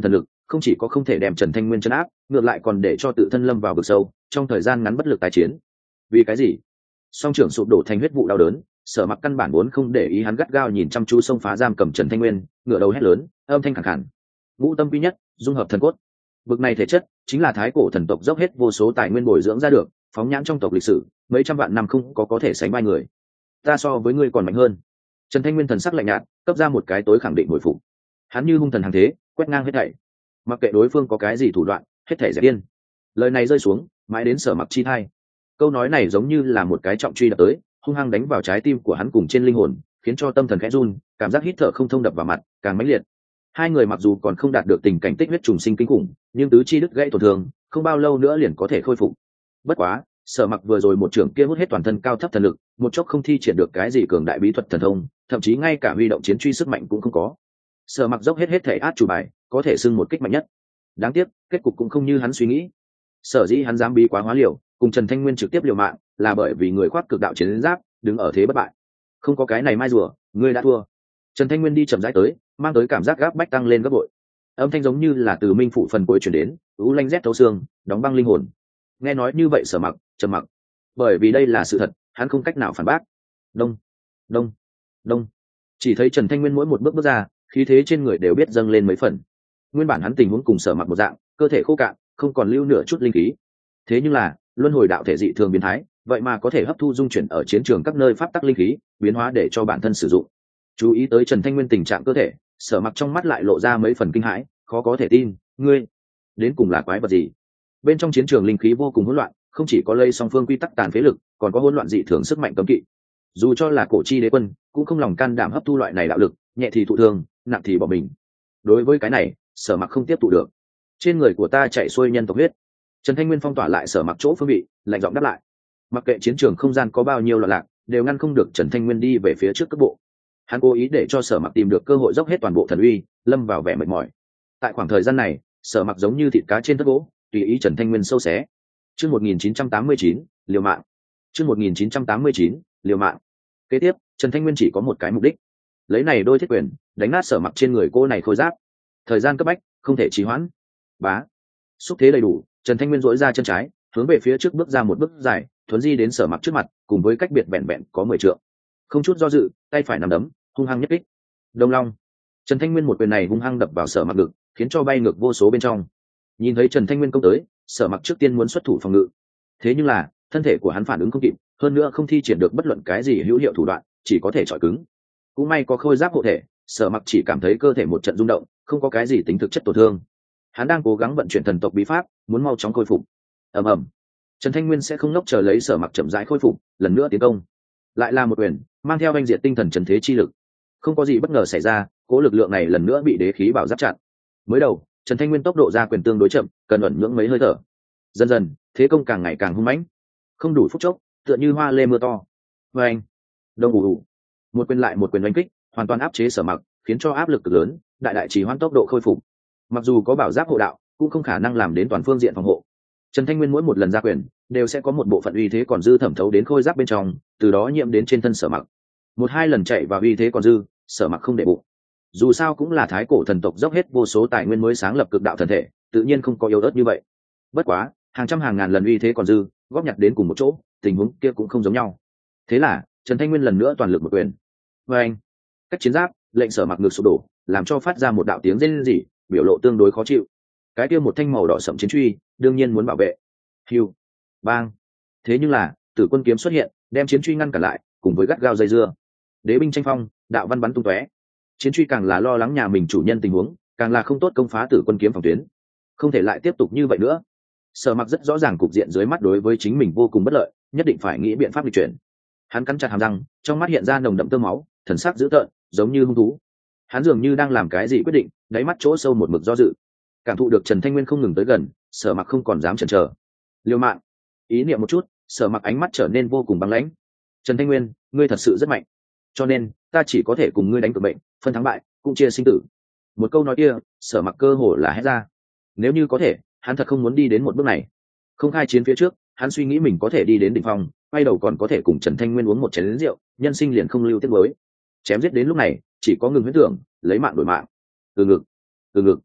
không chỉ có không thể đem Trần Thanh Nguyên trấn áp, ngược lại còn để cho tự thân lâm vào vực sâu, trong thời gian ngắn bất lực tái chiến. Vì cái gì? Song trưởng sụp đổ thành huyết vụ đau đớn, Sở Mặc căn bản vốn không để ý, hắn gắt gao nhìn chăm chú xông phá giam cầm Trần Thanh Nguyên, ngửa đầu hét lớn, âm thanh khàn khàn: ngũ tâm quy nhất, dung hợp thần cốt. Bực này thể chất chính là thái cổ thần tộc dốc hết vô số tài nguyên bồi dưỡng ra được, phóng nhãn trong tộc lịch sử mấy trăm vạn năm không có thể sánh vai người. Ta so với ngươi còn mạnh hơn. Trần Thanh Nguyên thần sắc lạnh nhạt, cấp ra một cái tối khẳng định hồi phục. Hắn như hung thần hàng thế, quét ngang hết thảy, mặc kệ đối phương có cái gì thủ đoạn, hết thảy dẹp yên. Lời này rơi xuống, mãi đến Sở Mặc chi thai. Câu nói này giống như là một cái trọng truy đập tới, hung hăng đánh vào trái tim của hắn cùng trên linh hồn, khiến cho tâm thần khẽ run, cảm giác hít thở không thông đập vào mặt, càng mãnh liệt. Hai người mặc dù còn không đạt được tình cảnh tích huyết trùng sinh kinh khủng, nhưng tứ chi đứt gãy tổn thương, không bao lâu nữa liền có thể khôi phục. Bất quá, Sở Mặc vừa rồi một trưởng kia hút hết toàn thân cao thấp thần lực, một chốc không thi triển được cái gì cường đại bí thuật thần thông, thậm chí ngay cả huy động chiến truy sức mạnh cũng không có. Sở Mặc dốc hết thể át chủ bài, có thể xưng một kích mạnh nhất. Đáng tiếc, kết cục cũng không như hắn suy nghĩ. Sở dĩ hắn dám bí quá hóa liều, cùng Trần Thanh Nguyên trực tiếp liều mạng, là bởi vì người khoác cực đạo chiến giáp, đứng ở thế bất bại. Không có cái này mai rùa, ngươi đã thua. Trần Thanh Nguyên đi chậm rãi tới, mang tới cảm giác gáp bách tăng lên gấp bội. Âm thanh giống như là từ minh phụ phần cuối truyền đến, u lanh rét thấu xương, đóng băng linh hồn. Nghe nói như vậy Sở Mặc trầm mặc, bởi vì đây là sự thật, hắn không cách nào phản bác. Đông, đông, đông. Chỉ thấy Trần Thanh Nguyên mỗi một bước bước ra, khí thế trên người đều biết dâng lên mấy phần. Nguyên bản hắn tình huống cùng Sở Mặc một dạng, cơ thể khô cạn, không còn lưu nửa chút linh khí. Thế nhưng là, luân hồi đạo thể dị thường biến thái, vậy mà có thể hấp thu dung chuyển ở chiến trường các nơi pháp tắc linh khí, biến hóa để cho bản thân sử dụng. Chú ý tới Trần Thanh Nguyên tình trạng cơ thể, Sở Mặc trong mắt lại lộ ra mấy phần kinh hãi, khó có thể tin, ngươi đến cùng là quái vật gì? Bên trong chiến trường linh khí vô cùng hỗn loạn, không chỉ có lây song phương quy tắc tàn phế lực, còn có hỗn loạn dị thường sức mạnh cấm kỵ. Dù cho là cổ chi đế quân, cũng không lòng can đảm hấp thu loại này đạo lực, nhẹ thì thụ thương, nặng thì bỏ mình. Đối với cái này, Sở Mặc không tiếp thụ được. Trên người của ta chạy xuôi nhân tộc huyết. Trần Thanh Nguyên phong tỏa lại Sở Mặc chỗ phương vị, lạnh giọng đáp lại. Mặc kệ chiến trường không gian có bao nhiêu loạn lạc, đều ngăn không được Trần Thanh Nguyên đi về phía trước cước bộ. Hắn cố ý để cho Sở Mặc tìm được cơ hội dốc hết toàn bộ thần uy, lâm vào vẻ mệt mỏi. Tại khoảng thời gian này, Sở Mặc giống như thịt cá trên tất gỗ, tùy ý Trần Thanh Nguyên sâu xé. Chương 1989, liều mạng. Chương 1989, liều mạng. Kế tiếp, Trần Thanh Nguyên chỉ có một cái mục đích, lấy này đôi thiết quyền, đánh nát Sở Mặc trên người cô này khôi giáp. Thời gian cấp bách, không thể trì hoãn. Bá. Xúc thế đầy đủ, Trần Thanh Nguyên duỗi ra chân trái, hướng về phía trước bước ra một bước dài, thuấn di đến Sở Mặc trước mặt, cùng với cách biệt vẹn vẹn có 10 trượng. Không chút do dự, tay phải nắm đấm, hung hăng nhất kích. Đông Long. Trần Thanh Nguyên một quyền này hung hăng đập vào Sở Mặc ngực, khiến cho bay ngược vô số bên trong. Nhìn thấy Trần Thanh Nguyên công tới, Sở Mặc trước tiên muốn xuất thủ phòng ngự. Thế nhưng là, thân thể của hắn phản ứng không kịp, hơn nữa không thi triển được bất luận cái gì hữu hiệu thủ đoạn, chỉ có thể chọi cứng. Cũng may có khôi giáp hộ thể, Sở Mặc chỉ cảm thấy cơ thể một trận rung động, không có cái gì tính thực chất tổn thương. Hắn đang cố gắng vận chuyển thần tộc bí pháp, muốn mau chóng khôi phục. Ầm ầm. Trần Thanh Nguyên sẽ không ngốc chờ lấy Sở Mặc chậm rãi khôi phục, lần nữa tiến công. Lại là một quyền, mang theo anh diệt tinh thần trần thế chi lực. Không có gì bất ngờ xảy ra, cố lực lượng này lần nữa bị đế khí bảo giáp chặn. Mới đầu, Trần Thanh Nguyên tốc độ ra quyền tương đối chậm, cần ẩn nhưỡng mấy hơi thở. Dần dần, thế công càng ngày càng hung mãnh. Không đủ phút chốc, tựa như hoa lê mưa to. Oeng, đông ù ù. Một quyền lại một quyền đánh kích, hoàn toàn áp chế Sở Mặc, khiến cho áp lực cực lớn, đại đại trì hoãn tốc độ khôi phục. Mặc dù có bảo giáp hộ đạo, cũng không khả năng làm đến toàn phương diện phòng hộ. Trần Thanh Nguyên mỗi một lần ra quyền, đều sẽ có một bộ phận uy thế còn dư thẩm thấu đến khôi giáp bên trong, từ đó nhiễm đến trên thân Sở Mặc. Một hai lần chạy vào uy thế còn dư, Sở Mặc không để bụng. Dù sao cũng là thái cổ thần tộc dốc hết vô số tài nguyên mới sáng lập cực đạo thần thể, tự nhiên không có yếu ớt như vậy. Bất quá, hàng trăm hàng ngàn lần uy thế còn dư, góp nhặt đến cùng một chỗ, tình huống kia cũng không giống nhau. Thế là, Trần Thanh Nguyên lần nữa toàn lực một quyền. Và anh, cách chiến giáp, lệnh Sở Mặc ngực sụp đổ, làm cho phát ra một đạo tiếng rên rỉ, biểu lộ tương đối khó chịu. Cái kia một thanh màu đỏ sẫm chiến truy, đương nhiên muốn bảo vệ. Hưu, bang. Thế nhưng là, Tử Quân kiếm xuất hiện, đem chiến truy ngăn cản lại, cùng với gắt gao dây dưa. Đế binh tranh phong, đạo văn bắn tung tóe. Chiến truy càng là lo lắng nhà mình chủ nhân tình huống, càng là không tốt công phá Tử Quân kiếm phòng tuyến. Không thể lại tiếp tục như vậy nữa. Sở Mặc rất rõ ràng cục diện dưới mắt đối với chính mình vô cùng bất lợi, nhất định phải nghĩ biện pháp nghịch chuyển. Hắn cắn chặt hàm răng, trong mắt hiện ra nồng đậm tơ máu, thần sắc dữ tợn, giống như hung thú. Hắn dường như đang làm cái gì quyết định, đáy mắt chỗ sâu một mực do dự. Cảm thụ được Trần Thanh Nguyên không ngừng tới gần, Sở Mặc không còn dám chần chờ. Liều mạng. Ý niệm một chút, Sở Mặc ánh mắt trở nên vô cùng băng lãnh. Trần Thanh Nguyên, ngươi thật sự rất mạnh, cho nên ta chỉ có thể cùng ngươi đánh cược mệnh, phân thắng bại, cũng chia sinh tử. Một câu nói kia, Sở Mặc cơ hồ là hét ra. Nếu như có thể, hắn thật không muốn đi đến một bước này. Không khai chiến phía trước, hắn suy nghĩ mình có thể đi đến đỉnh phong, quay đầu còn có thể cùng Trần Thanh Nguyên uống một chén rượu, nhân sinh liền không lưu tiếc nuối. Chém giết đến lúc này, chỉ có ngừng huyết tưởng, lấy mạng đổi mạng. Từ ngực, từ ngực.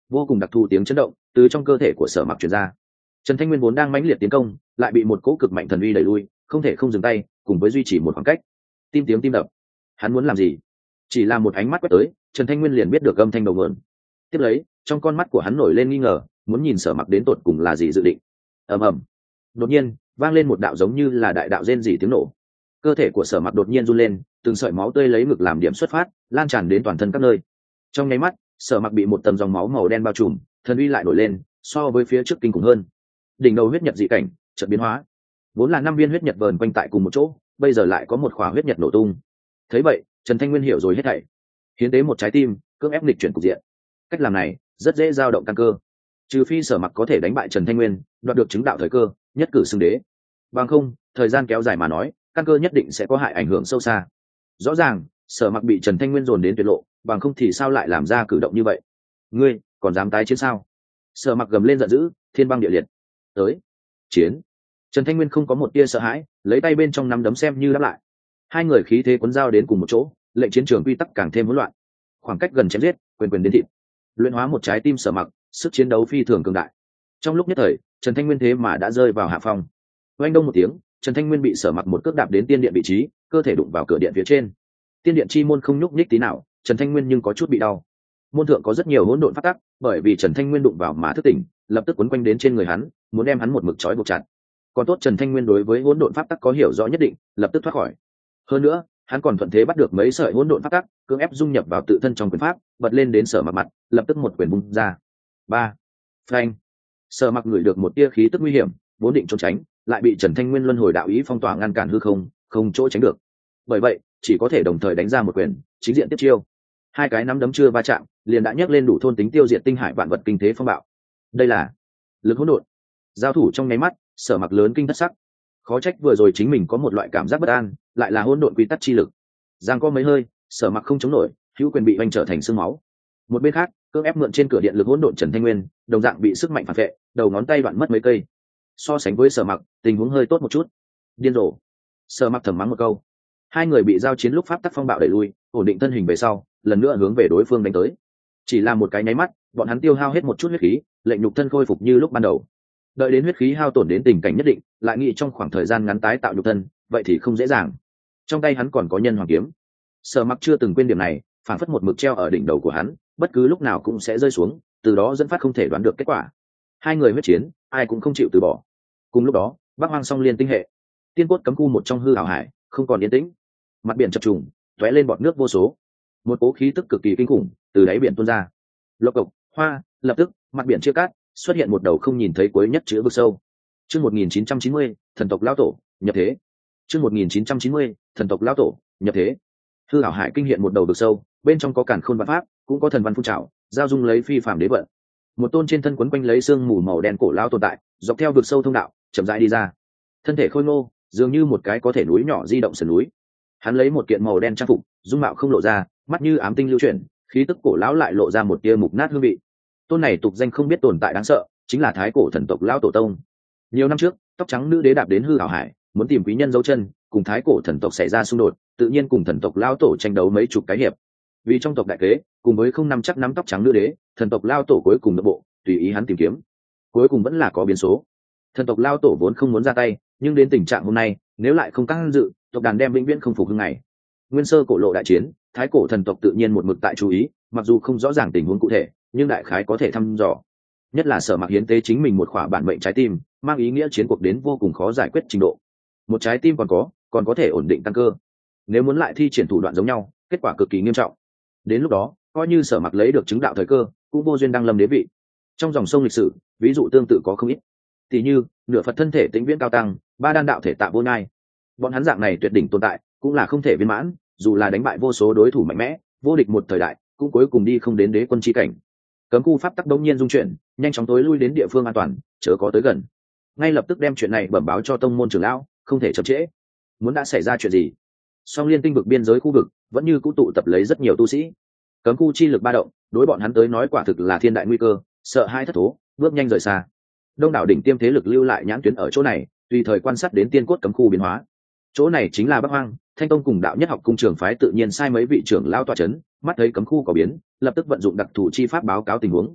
vô cùng đặc thù tiếng chấn động từ trong cơ thể của Sở Mặc truyền ra. Trần Thanh Nguyên vốn đang mãnh liệt tiến công, lại bị một cỗ cực mạnh thần uy đẩy lui, không thể không dừng tay, cùng với duy trì một khoảng cách. Tim đập. Hắn muốn làm gì? Chỉ là một ánh mắt quét tới, Trần Thanh Nguyên liền biết được âm thanh đầu nguồn. Tiếp lấy, trong con mắt của hắn nổi lên nghi ngờ, muốn nhìn Sở Mặc đến tột cùng là gì dự định. Ầm ầm. Đột nhiên, vang lên một đạo giống như là đại đạo rên rỉ tiếng nổ. Cơ thể của Sở Mặc đột nhiên run lên, từng sợi máu tươi lấy ngực làm điểm xuất phát, lan tràn đến toàn thân các nơi. Trong nháy mắt, Sở Mặc bị một tầng dòng máu màu đen bao trùm, thần uy lại nổi lên, so với phía trước kinh khủng hơn. Đỉnh đầu huyết nhật dị cảnh chợt biến hóa, vốn là 5 viên huyết nhật vờn quanh tại cùng một chỗ, bây giờ lại có một khỏa huyết nhật nổ tung. Thấy vậy, Trần Thanh Nguyên hiểu rồi hết thảy. Hiến tế một trái tim, cưỡng ép nghịch chuyển cục diện. Cách làm này rất dễ dao động căn cơ. Trừ phi Sở Mặc có thể đánh bại Trần Thanh Nguyên, đoạt được chứng đạo thời cơ, nhất cử xưng đế. Bằng không, thời gian kéo dài mà nói, căn cơ nhất định sẽ có hại ảnh hưởng sâu xa. Rõ ràng, Sở Mặc bị Trần Thanh Nguyên dồn đến tuyệt lộ, bằng không thì sao lại làm ra cử động như vậy? Ngươi còn dám tái chiến sao? Sở Mặc gầm lên giận dữ, thiên băng địa liệt. Tới, chiến. Trần Thanh Nguyên không có một tia sợ hãi, lấy tay bên trong nắm đấm xem như đáp lại. Hai người khí thế cuốn dao đến cùng một chỗ, lệnh chiến trường quy tắc càng thêm hỗn loạn. Khoảng cách gần chém giết, quyền quyền đến thịt. Luyện hóa một trái tim Sở Mặc, sức chiến đấu phi thường cường đại. Trong lúc nhất thời, Trần Thanh Nguyên thế mà đã rơi vào hạ phong. Oanh đông một tiếng, Trần Thanh Nguyên bị Sở Mặc một cước đạp đến tiên điện vị trí, cơ thể đụng vào cửa điện phía trên. Tiên điện chi môn không nhúc nhích tí nào, Trần Thanh Nguyên nhưng có chút bị đau. Môn thượng có rất nhiều hỗn độn pháp tắc, bởi vì Trần Thanh Nguyên đụng vào mà thức tỉnh, lập tức quấn quanh đến trên người hắn, muốn đem hắn một mực trói buộc chặt. Còn tốt Trần Thanh Nguyên đối với hỗn độn pháp tắc có hiểu rõ nhất định, lập tức thoát khỏi. Hơn nữa, hắn còn thuận thế bắt được mấy sợi hỗn độn pháp tắc, cưỡng ép dung nhập vào tự thân trong quyền pháp, bật lên đến Sở Mặc mặt, lập tức một quyền bung ra. Ba, phanh. Sở Mặc ngửi được một tia khí tức nguy hiểm, vốn định trốn tránh, lại bị Trần Thanh Nguyên luân hồi đạo ý phong tỏa ngăn cản hư không, không chỗ tránh được. Bởi vậy, chỉ có thể đồng thời đánh ra một quyền, chính diện tiếp chiêu. Hai cái nắm đấm chưa va chạm, liền đã nhấc lên đủ thôn tính tiêu diệt tinh hải vạn vật kinh thế phong bạo. Đây là lực hỗn độn. Giao thủ trong nháy mắt, Sở Mặc lớn kinh thất sắc. Khó trách vừa rồi chính mình có một loại cảm giác bất an, lại là hỗn độn quy tắc chi lực. Giang có mấy hơi, Sở Mặc không chống nổi, hữu quyền bị vành trở thành xương máu. Một bên khác, cưỡng ép mượn trên cửa điện lực hỗn độn Trần Thanh Nguyên, đồng dạng bị sức mạnh phản vệ, đầu ngón tay đoạn mất mấy cây. So sánh với Sở Mặc, tình huống hơi tốt một chút. Điên rồ. Sở Mặc thầm mắng một câu. Hai người bị giao chiến lúc pháp tắc phong bạo đẩy lui, ổn định thân hình về sau, lần nữa hướng về đối phương đánh tới. Chỉ là một cái nháy mắt, bọn hắn tiêu hao hết một chút huyết khí, lệnh nhục thân khôi phục như lúc ban đầu. Đợi đến huyết khí hao tổn đến tình cảnh nhất định, lại nghĩ trong khoảng thời gian ngắn tái tạo nhục thân, vậy thì không dễ dàng. Trong tay hắn còn có nhân hoàng kiếm. Sở Mặc chưa từng quên điểm này, phản phất một mực treo ở đỉnh đầu của hắn, bất cứ lúc nào cũng sẽ rơi xuống, từ đó dẫn phát không thể đoán được kết quả. Hai người huyết chiến, ai cũng không chịu từ bỏ. Cùng lúc đó, Bắc Hoang Song Liên tinh hệ, tiên cốt cấm khu một trong hư ảo hải, không còn yên tĩnh. Mặt biển chập trùng, tóe lên bọt nước vô số. Một cỗ khí tức cực kỳ kinh khủng từ đáy biển tuôn ra. Lộc cộc, hoa, lập tức, mặt biển chia cắt, xuất hiện một đầu không nhìn thấy cuối nhất chứa vực sâu. Chương 1990, thần tộc lão tổ nhập thế. Chương 1990, thần tộc lão tổ nhập thế. Hư ảo hải kinh hiện một đầu vực sâu, bên trong có càn khôn vạn pháp, cũng có thần văn phun trào, giao dung lấy phi phàm đế vận. Một tôn trên thân quấn quanh lấy xương mù màu đen cổ lão tồn tại, dọc theo vực sâu thông đạo, chậm rãi đi ra. Thân thể khôi ngô, dường như một cái có thể núi nhỏ di động sườn núi. Hắn lấy một kiện màu đen trang phục, dung mạo không lộ ra, mắt như ám tinh lưu chuyển, khí tức cổ lão lại lộ ra một tia mục nát hương vị. Tôn này tục danh không biết tồn tại đáng sợ, chính là thái cổ thần tộc lão tổ tông. Nhiều năm trước, tóc trắng nữ đế đạp đến hư ảo hải, muốn tìm quý nhân dấu chân, cùng thái cổ thần tộc xảy ra xung đột, tự nhiên cùng thần tộc lão tổ tranh đấu mấy chục cái hiệp. Vì trong tộc đại kế, cùng với không nắm chắc nắm tóc trắng nữ đế, thần tộc lão tổ cuối cùng nội bộ, tùy ý hắn tìm kiếm. Cuối cùng vẫn là có biến số. Thần tộc lão tổ vốn không muốn ra tay, nhưng đến tình trạng hôm nay, nếu lại không can dự, tộc đàn đem vĩnh viễn không phục hưng ngày. Nguyên sơ cổ lộ đại chiến, thái cổ thần tộc tự nhiên một mực tại chú ý, mặc dù không rõ ràng tình huống cụ thể, nhưng đại khái có thể thăm dò. Nhất là Sở Mặc hiến tế chính mình một khỏa bản mệnh trái tim, mang ý nghĩa chiến cuộc đến vô cùng khó giải quyết trình độ. Một trái tim còn có thể ổn định tăng cơ. Nếu muốn lại thi triển thủ đoạn giống nhau, kết quả cực kỳ nghiêm trọng. Đến lúc đó, coi như Sở Mặc lấy được chứng đạo thời cơ, cũng vô duyên đăng lâm đế vị. Trong dòng sông lịch sử, ví dụ tương tự có không ít. Tỷ như nửa Phật thân thể tĩnh viễn cao tăng, ba đan đạo thể tạ vô nhai. Bọn hắn dạng này tuyệt đỉnh tồn tại, cũng là không thể viên mãn, dù là đánh bại vô số đối thủ mạnh mẽ, vô địch một thời đại, cũng cuối cùng đi không đến đế quân chi cảnh. Cấm khu pháp tắc đống nhiên dung chuyển, nhanh chóng tối lui đến địa phương an toàn, chớ có tới gần. Ngay lập tức đem chuyện này bẩm báo cho tông môn trưởng lão, không thể chậm trễ. Muốn đã xảy ra chuyện gì? Song Liên tinh vực biên giới khu vực vẫn như cũ tụ tập lấy rất nhiều tu sĩ. Cấm khu chi lực ba động, đối bọn hắn tới nói quả thực là thiên đại nguy cơ, sợ hai thất thố, bước nhanh rời xa. Đông đảo đỉnh tiêm thế lực lưu lại nhãn tuyến ở chỗ này, tùy thời quan sát đến tiên cốt cấm khu biến hóa. Chỗ này chính là Bắc Hoang, Thanh Tông cùng đạo nhất học cung trường phái tự nhiên sai mấy vị trưởng lao tọa chấn, mắt thấy cấm khu có biến, lập tức vận dụng đặc thù chi pháp báo cáo tình huống.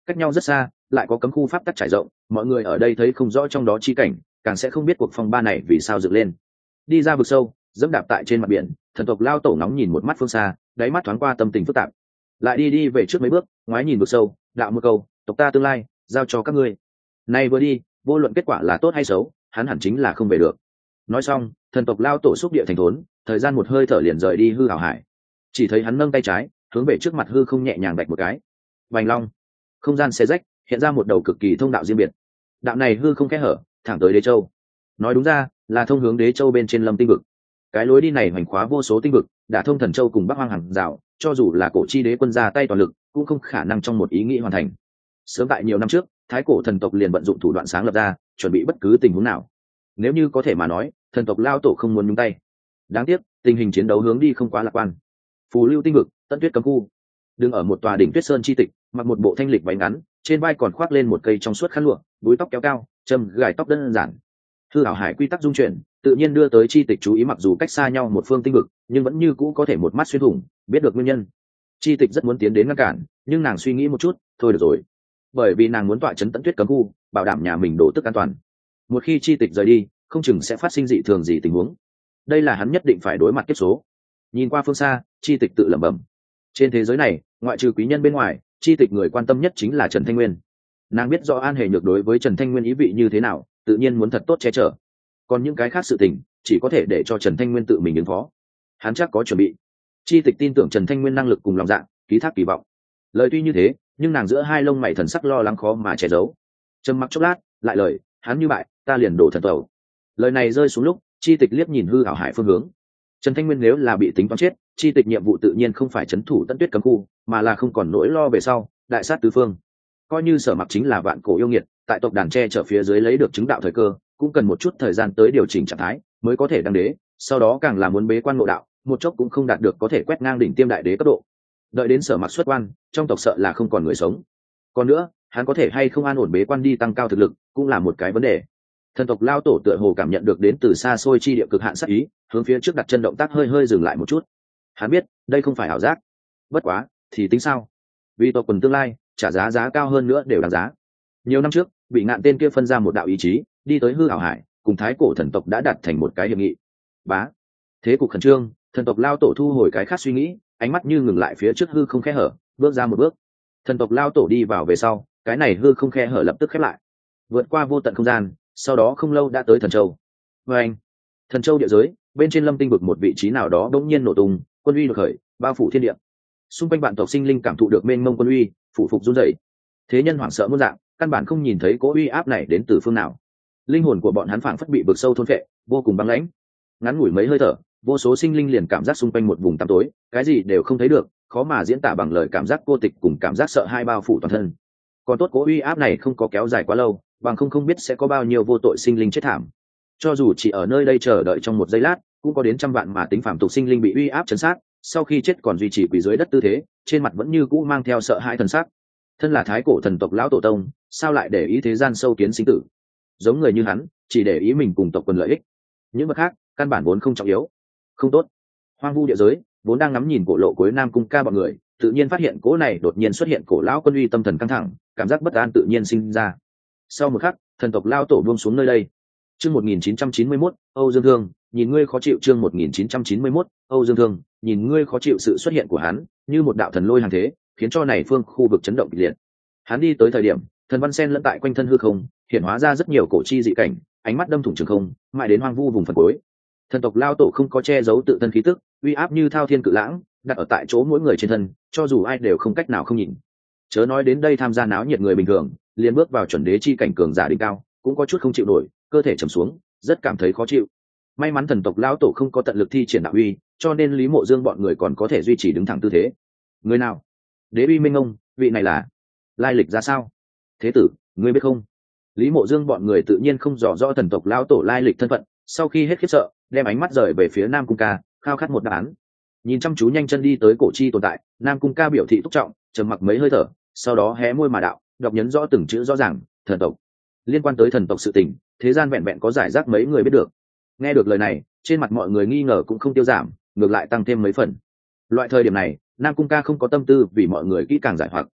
cách nhau rất xa, lại có cấm khu pháp tắc trải rộng, mọi người ở đây thấy không rõ trong đó chi cảnh, càng sẽ không biết cuộc phong ba này vì sao dựng lên. Đi ra vực sâu, dẫm đạp tại trên mặt biển, thần tộc lao tổ ngóng nhìn một mắt phương xa, đáy mắt thoáng qua tâm tình phức tạp. Lại đi về trước mấy bước, ngoái nhìn vực sâu, đạo một câu, tộc ta tương lai giao cho các ngươi. Nay vừa đi, vô luận kết quả là tốt hay xấu, hắn hẳn chính là không về được. Nói xong, thần tộc lao tổ xúc địa thành thốn, thời gian một hơi thở liền rời đi hư hảo hải. Chỉ thấy hắn nâng tay trái, hướng về trước mặt hư không nhẹ nhàng đạch một cái. Vành long, không gian xé rách, hiện ra một đầu cực kỳ thông đạo riêng biệt. Đạo này hư không kẽ hở, thẳng tới đế châu. Nói đúng ra, là thông hướng đế châu bên trên lâm tinh vực. Cái lối đi này hoành khóa vô số tinh vực, đã thông thần châu cùng bắc hoang hàng rào, cho dù là cổ chi đế quân ra tay toàn lực, cũng không khả năng trong một ý nghĩ hoàn thành. Sớm tại nhiều năm trước, thái cổ thần tộc liền vận dụng thủ đoạn sáng lập ra, chuẩn bị bất cứ tình huống nào. Nếu như có thể mà nói, thần tộc lao tổ không muốn nhúng tay. Đáng tiếc, tình hình chiến đấu hướng đi không quá lạc quan. Phù lưu tinh vực, tận tuyết cấm khu. Đứng ở một tòa đỉnh tuyết sơn chi tịch, mặc một bộ thanh lịch váy ngắn, trên vai còn khoác lên một cây trong suốt khăn lụa, búi tóc kéo cao, châm gài tóc đơn giản. Hư ảo hải quy tắc dung chuyển, tự nhiên đưa tới chi tịch chú ý, mặc dù cách xa nhau một phương tinh vực, nhưng vẫn như cũ có thể một mắt xuyên thủng, biết được nguyên nhân. Chi tịch rất muốn tiến đến ngăn cản, nhưng nàng suy nghĩ một chút, thôi được rồi. Bởi vì nàng muốn tọa trấn tận tuyết cấm khu, bảo đảm nhà mình đổ tức an toàn. Một khi chi tịch rời đi, không chừng sẽ phát sinh dị thường gì tình huống. Đây là hắn nhất định phải đối mặt kiếp số. Nhìn qua phương xa, chi tịch tự lẩm bẩm. Trên thế giới này, ngoại trừ quý nhân bên ngoài, chi tịch người quan tâm nhất chính là Trần Thanh Nguyên. Nàng biết rõ An Hề Nhược đối với Trần Thanh Nguyên ý vị như thế nào, tự nhiên muốn thật tốt che chở. Còn những cái khác sự tình, chỉ có thể để cho Trần Thanh Nguyên tự mình ứng phó. Hắn chắc có chuẩn bị. Chi tịch tin tưởng Trần Thanh Nguyên năng lực cùng lòng dạ, ký thác kỳ vọng. Lời tuy như thế, nhưng nàng giữa hai lông mày thần sắc lo lắng khó mà che giấu. Trầm mặc chốc lát, lại lời, hắn như bại, ta liền đổ thần tẩu. Lời này rơi xuống lúc, chi tịch liếc nhìn hư ảo hải phương hướng. Trần Thanh Nguyên nếu là bị tính toán chết, chi tịch nhiệm vụ tự nhiên không phải trấn thủ tận tuyết cấm khu, mà là không còn nỗi lo về sau, đại sát tứ phương. Coi như Sở Mặc chính là vạn cổ yêu nghiệt, tại tộc đàn tre trở phía dưới lấy được chứng đạo thời cơ, cũng cần một chút thời gian tới điều chỉnh trạng thái, mới có thể đăng đế, sau đó càng là muốn bế quan ngộ đạo, một chốc cũng không đạt được có thể quét ngang đỉnh tiêm đại đế cấp độ. Đợi đến Sở Mặc xuất quan, trong tộc sợ là không còn người sống. Còn nữa, hắn có thể hay không an ổn bế quan đi tăng cao thực lực, cũng là một cái vấn đề. Thần tộc lao tổ tựa hồ cảm nhận được đến từ xa xôi chi địa cực hạn sát ý, hướng phía trước đặt chân động tác hơi hơi dừng lại một chút. Hắn biết, đây không phải ảo giác. Bất quá, thì tính sao? Vì tộc quần tương lai, trả giá cao hơn nữa đều đáng giá. Nhiều năm trước, bị ngạn tên kia phân ra một đạo ý chí, đi tới hư ảo hải, cùng thái cổ thần tộc đã đặt thành một cái hiệp nghị. Bá. Thế cục khẩn trương, thần tộc lao tổ thu hồi cái khác suy nghĩ, ánh mắt như ngừng lại phía trước hư không khe hở, bước ra một bước. Thần tộc lao tổ đi vào về sau, cái này hư không khe hở lập tức khép lại. Vượt qua vô tận không gian, sau đó không lâu đã tới thần châu. Và anh, thần châu địa giới, bên trên lâm tinh vực một vị trí nào đó đống nhiên nổ tung, quân uy đột khởi, bao phủ thiên địa. Xung quanh bạn tộc sinh linh cảm thụ được mênh mông quân uy, phủ phục run rẩy. Thế nhân hoảng sợ muôn dạng, căn bản không nhìn thấy cỗ uy áp này đến từ phương nào. Linh hồn của bọn hắn phảng phất bị vực sâu thôn phệ, vô cùng băng lãnh. Ngắn ngủi mấy hơi thở, vô số sinh linh liền cảm giác xung quanh một vùng tăm tối, cái gì đều không thấy được, khó mà diễn tả bằng lời, cảm giác cô tịch cùng cảm giác sợ hãi bao phủ toàn thân. Còn tốt cỗ uy áp này không có kéo dài quá lâu, bằng không biết sẽ có bao nhiêu vô tội sinh linh chết thảm. Cho dù chỉ ở nơi đây chờ đợi trong một giây lát, cũng có đến trăm vạn mà tính phàm tục sinh linh bị uy áp chấn sát, sau khi chết còn duy trì quỳ dưới đất tư thế, trên mặt vẫn như cũ mang theo sợ hãi thần sắc. Thân là thái cổ thần tộc lão tổ tông, sao lại để ý thế gian sâu kiến sinh tử? Giống người như hắn, chỉ để ý mình cùng tộc quần lợi ích. Những vật khác, căn bản vốn không trọng yếu. Không tốt. Hoang vu địa giới, vốn đang ngắm nhìn cổ lộ cuối Nam Cung Ca bọn người, tự nhiên phát hiện cỗ này đột nhiên xuất hiện cổ lão quân uy, tâm thần căng thẳng, cảm giác bất an tự nhiên sinh ra. Sau một khắc, thần tộc lao tổ buông xuống nơi đây. Chương 1991, Âu Dương Thương, nhìn ngươi khó chịu. Chương 1991, Âu Dương Thương, nhìn ngươi khó chịu. Sự xuất hiện của hắn, như một đạo thần lôi hàng thế, khiến cho này phương khu vực chấn động kịch liệt. Hắn đi tới thời điểm, thần văn sen lẫn tại quanh thân hư không, hiện hóa ra rất nhiều cổ chi dị cảnh, ánh mắt đâm thủng trường không, mãi đến hoang vu vùng phần cuối. Thần tộc lao tổ không có che giấu tự thân khí tức, uy áp như thao thiên cự lãng, đặt ở tại chỗ mỗi người trên thân, cho dù ai đều không cách nào không nhìn. Chớ nói đến đây tham gia náo nhiệt người bình thường, liền bước vào chuẩn đế chi cảnh cường giả đỉnh cao, cũng có chút không chịu nổi, cơ thể trầm xuống, rất cảm thấy khó chịu. May mắn thần tộc lão tổ không có tận lực thi triển đạo uy, cho nên Lý Mộ Dương bọn người còn có thể duy trì đứng thẳng tư thế. Người nào? Đế uy minh ông, vị này là lai lịch ra sao? Thế tử, ngươi biết không? Lý Mộ Dương bọn người tự nhiên không rõ thần tộc lão tổ lai lịch thân phận, sau khi hết khiếp sợ, đem ánh mắt rời về phía Nam Cung Ca, khao khát một đáp án. Nhìn chăm chú nhanh chân đi tới cổ chi tồn tại, Nam Cung Ca biểu thị thúc trọng, trầm mặc mấy hơi thở, sau đó hé môi mà đạo, đọc nhấn rõ từng chữ rõ ràng, thần tộc. Liên quan tới thần tộc sự tình, thế gian vẹn vẹn có giải rác mấy người biết được. Nghe được lời này, trên mặt mọi người nghi ngờ cũng không tiêu giảm, ngược lại tăng thêm mấy phần. Loại thời điểm này, Nam Cung Ca không có tâm tư vì mọi người kỹ càng giải hoặc.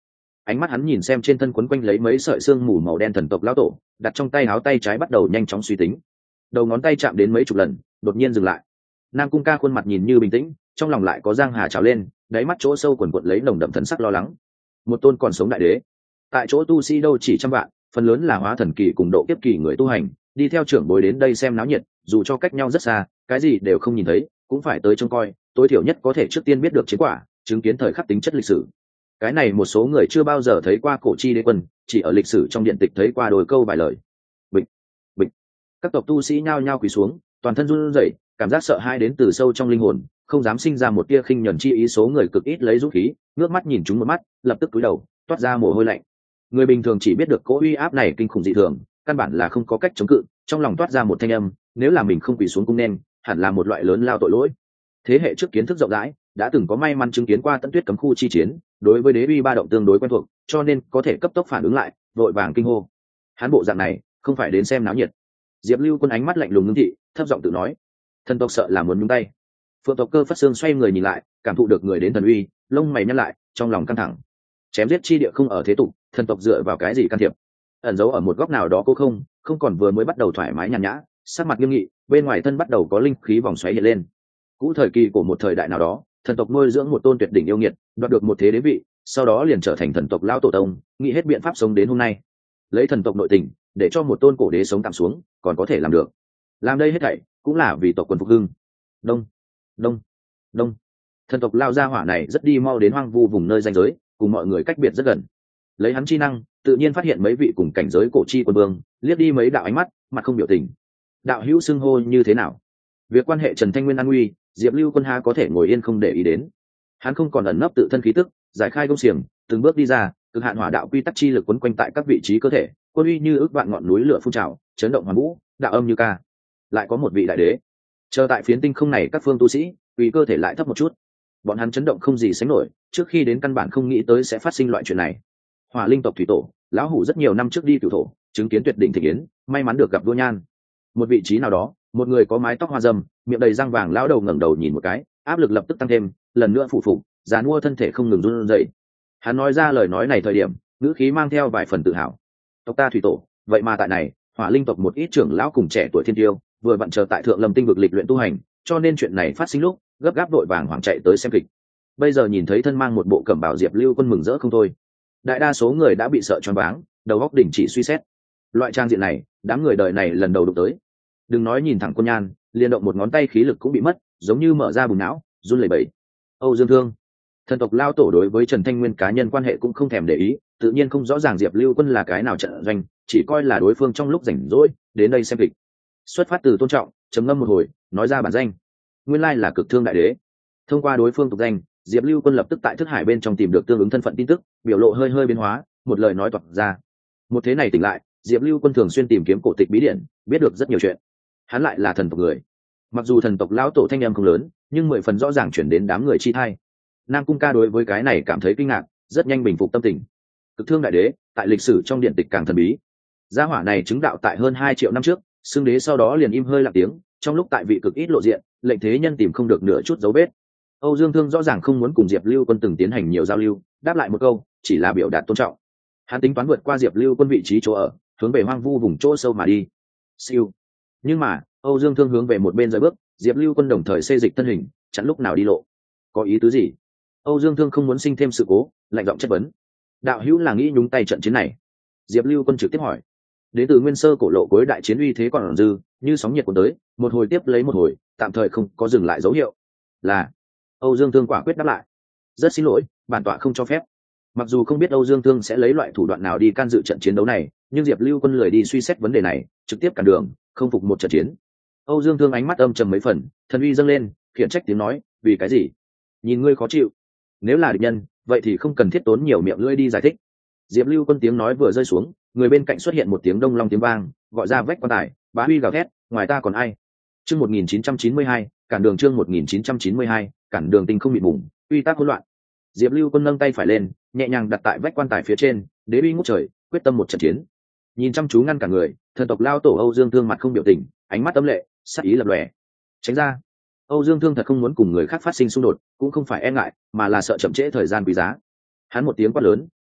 ánh mắt hắn nhìn xem trên thân quấn quanh lấy mấy sợi xương mù màu đen thần tộc lão tổ, đặt trong tay áo tay trái bắt đầu nhanh chóng suy tính. Đầu ngón tay chạm đến mấy chục lần, đột nhiên dừng lại. Nam Cung Ca khuôn mặt nhìn như bình tĩnh, trong lòng lại có giang hà trào lên, đáy mắt chỗ sâu quần quật lấy nồng đậm thần sắc lo lắng. Một tôn còn sống đại đế, tại chỗ tu sĩ đâu chỉ trăm vạn, phần lớn là hóa thần kỳ cùng độ kiếp kỳ người tu hành, đi theo trưởng bối đến đây xem náo nhiệt, dù cho cách nhau rất xa, cái gì đều không nhìn thấy, cũng phải tới trông coi, tối thiểu nhất có thể trước tiên biết được chiến quả, chứng kiến thời khắc tính chất lịch sử. Cái này một số người chưa bao giờ thấy qua cổ chi đế quân, chỉ ở lịch sử trong điện tịch thấy qua đôi câu vài lời. Bịch, bịch, các tộc tu sĩ nhao nhao quỳ xuống, toàn thân run rẩy, cảm giác sợ hãi đến từ sâu trong linh hồn, không dám sinh ra một tia khinh nhẫn chi ý. Số người cực ít lấy dũng khí, ngước mắt nhìn chúng một mắt, lập tức cúi đầu, toát ra mồ hôi lạnh. Người bình thường chỉ biết được cỗ uy áp này kinh khủng dị thường, căn bản là không có cách chống cự, trong lòng toát ra một thanh âm, nếu là mình không quỳ xuống cung nên, hẳn là một loại lớn lao tội lỗi. Thế hệ trước kiến thức rộng rãi, đã từng có may mắn chứng kiến qua Tận Tuyết cấm khu chi chiến, đối với đế uy ba động tương đối quen thuộc, cho nên có thể cấp tốc phản ứng lại, vội vàng kinh hô. Hắn bộ dạng này, không phải đến xem náo nhiệt. Diệp Lưu Quân ánh mắt lạnh lùng ngưng thị, thấp giọng tự nói: thần tộc sợ là muốn nhúng tay. Phượng tộc Cơ Phát Xương xoay người nhìn lại, cảm thụ được người đến thần uy, lông mày nhăn lại, trong lòng căng thẳng. Chém giết chi địa không ở thế tục, thần tộc dựa vào cái gì can thiệp? Ẩn giấu ở một góc nào đó cô không còn vừa mới bắt đầu thoải mái nhàn nhã, sắc mặt nghiêm nghị, bên ngoài thân bắt đầu có linh khí vòng xoáy hiện lên. Cũ thời kỳ của một thời đại nào đó, thần tộc nuôi dưỡng một tôn tuyệt đỉnh yêu nghiệt, đoạt được một thế đế vị, sau đó liền trở thành thần tộc lão tổ tông, nghĩ hết biện pháp sống đến hôm nay. Lấy thần tộc nội tình, để cho một tôn cổ đế sống tạm xuống, còn có thể làm được. Làm đây hết thảy cũng là vì tộc quần phục hưng. Đông, đông, đông. Thần tộc lao ra hỏa này rất đi mau đến hoang vu vùng nơi ranh giới, cùng mọi người cách biệt rất gần. Lấy hắn chi năng, tự nhiên phát hiện mấy vị cùng cảnh giới cổ chi quân vương, liếc đi mấy đạo ánh mắt, mặt không biểu tình. Đạo hữu xưng hô như thế nào? Việc quan hệ Trần Thanh Nguyên an nguy, Diệp Lưu Quân há có thể ngồi yên không để ý đến. Hắn không còn ẩn nấp tự thân khí tức, giải khai công xiềng, từng bước đi ra, cực hạn hỏa đạo quy tắc chi lực quấn quanh tại các vị trí cơ thể, quân uy như ước vạn ngọn núi lửa phun trào, chấn động hoàn vũ, đạo âm như ca. Lại có một vị đại đế. Chờ tại phiến tinh không này các phương tu sĩ, uy cơ thể lại thấp một chút. Bọn hắn chấn động không gì sánh nổi, trước khi đến căn bản không nghĩ tới sẽ phát sinh loại chuyện này. Hỏa linh tộc thủy tổ, lão hủ rất nhiều năm trước đi cửu thổ, chứng kiến tuyệt đỉnh thị yến, may mắn được gặp vua nhan. Một vị trí nào đó, một người có mái tóc hoa râm, miệng đầy răng vàng lão đầu ngẩng đầu nhìn một cái, áp lực lập tức tăng thêm, lần nữa phụ phục, giàn mua thân thể không ngừng run rẩy. Hắn nói ra lời nói này thời điểm, ngữ khí mang theo vài phần tự hào. Tộc ta thủy tổ, vậy mà tại này, hỏa linh tộc một ít trưởng lão cùng trẻ tuổi thiên tiêu, vừa vặn chờ tại thượng lâm tinh vực lịch luyện tu hành, cho nên chuyện này phát sinh lúc, gấp gáp đội vàng hoảng chạy tới xem kịch. Bây giờ nhìn thấy thân mang một bộ cẩm bào Diệp Lưu Quân mừng rỡ không thôi. Đại đa số người đã bị sợ choáng váng, đầu óc đình chỉ suy xét. Loại trang diện này, đám người đời này lần đầu đụng tới. Đừng nói nhìn thẳng Quân Nhan, liên động một ngón tay khí lực cũng bị mất, giống như mở ra bùn não, run lẩy bẩy. Âu Dương Thương, thần tộc lao tổ đối với Trần Thanh Nguyên cá nhân quan hệ cũng không thèm để ý, tự nhiên không rõ ràng Diệp Lưu Quân là cái nào trận doanh, chỉ coi là đối phương trong lúc rảnh rỗi đến đây xem kịch. Xuất phát từ tôn trọng, trầm ngâm một hồi, nói ra bản danh. Nguyên lai là Cực Thương đại đế. Thông qua đối phương tục danh, Diệp Lưu Quân lập tức tại thức hải bên trong tìm được tương ứng thân phận tin tức, biểu lộ hơi hơi biến hóa, một lời nói toạc ra. Một thế này tỉnh lại, Diệp Lưu Quân thường xuyên tìm kiếm cổ tịch bí điển, biết được rất nhiều chuyện. Hắn lại là thần tộc người. Mặc dù thần tộc lão tổ thanh em không lớn, nhưng 10 phần rõ ràng chuyển đến đám người chi thai. Nam Cung Ca đối với cái này cảm thấy kinh ngạc, rất nhanh bình phục tâm tình. Cực Thương đại đế, tại lịch sử trong điện tịch càng thần bí. Gia hỏa này chứng đạo tại hơn 2 triệu năm trước, xưng đế sau đó liền im hơi lặng tiếng, trong lúc tại vị cực ít lộ diện, lệnh thế nhân tìm không được nửa chút dấu vết. Âu Dương Thương rõ ràng không muốn cùng Diệp Lưu Quân từng tiến hành nhiều giao lưu, đáp lại một câu, chỉ là biểu đạt tôn trọng. Hắn tính toán vượt qua Diệp Lưu Quân vị trí chỗ ở, hướng về hoang vu vùng chỗ sâu mà đi. Siêu. Nhưng mà, Âu Dương Thương hướng về một bên rời bước, Diệp Lưu Quân đồng thời xê dịch thân hình, chặn lúc nào đi lộ. Có ý tứ gì? Âu Dương Thương không muốn sinh thêm sự cố, lạnh giọng chất vấn. Đạo hữu là nghĩ nhúng tay trận chiến này? Diệp Lưu Quân trực tiếp hỏi. Đến từ nguyên sơ cổ lộ cuối đại chiến uy thế còn dư, như sóng nhiệt cuốn tới, một hồi tiếp lấy một hồi, tạm thời không có dừng lại dấu hiệu. Là Âu Dương Thương quả quyết đáp lại. Rất xin lỗi, bản tọa không cho phép. Mặc dù không biết Âu Dương Thương sẽ lấy loại thủ đoạn nào đi can dự trận chiến đấu này, nhưng Diệp Lưu Quân lười đi suy xét vấn đề này, trực tiếp cản đường, không phục một trận chiến. Âu Dương Thương ánh mắt âm trầm mấy phần, thần uy dâng lên, khiển trách tiếng nói, vì cái gì? Nhìn ngươi khó chịu. Nếu là địch nhân, vậy thì không cần thiết tốn nhiều miệng lưỡi đi giải thích. Diệp Lưu Quân tiếng nói vừa rơi xuống, người bên cạnh xuất hiện một tiếng đông long tiếng vang, gọi ra vách quan tài, bá huy gào thét, ngoài ta còn ai? Chương 1992, cản đường chương 1992, cản đường tình không bị bùng, uy tác hỗn loạn. Diệp Lưu Quân nâng tay phải lên, nhẹ nhàng đặt tại vách quan tài phía trên, đế uy ngút trời, quyết tâm một trận chiến. Nhìn chăm chú ngăn cả người, thần tộc lao tổ Âu Dương Thương mặt không biểu tình, ánh mắt âm lệ, sắc ý lập lòe. Tránh ra. Âu Dương Thương thật không muốn cùng người khác phát sinh xung đột, cũng không phải e ngại, mà là sợ chậm trễ thời gian quý giá. Hắn một tiếng quát lớn,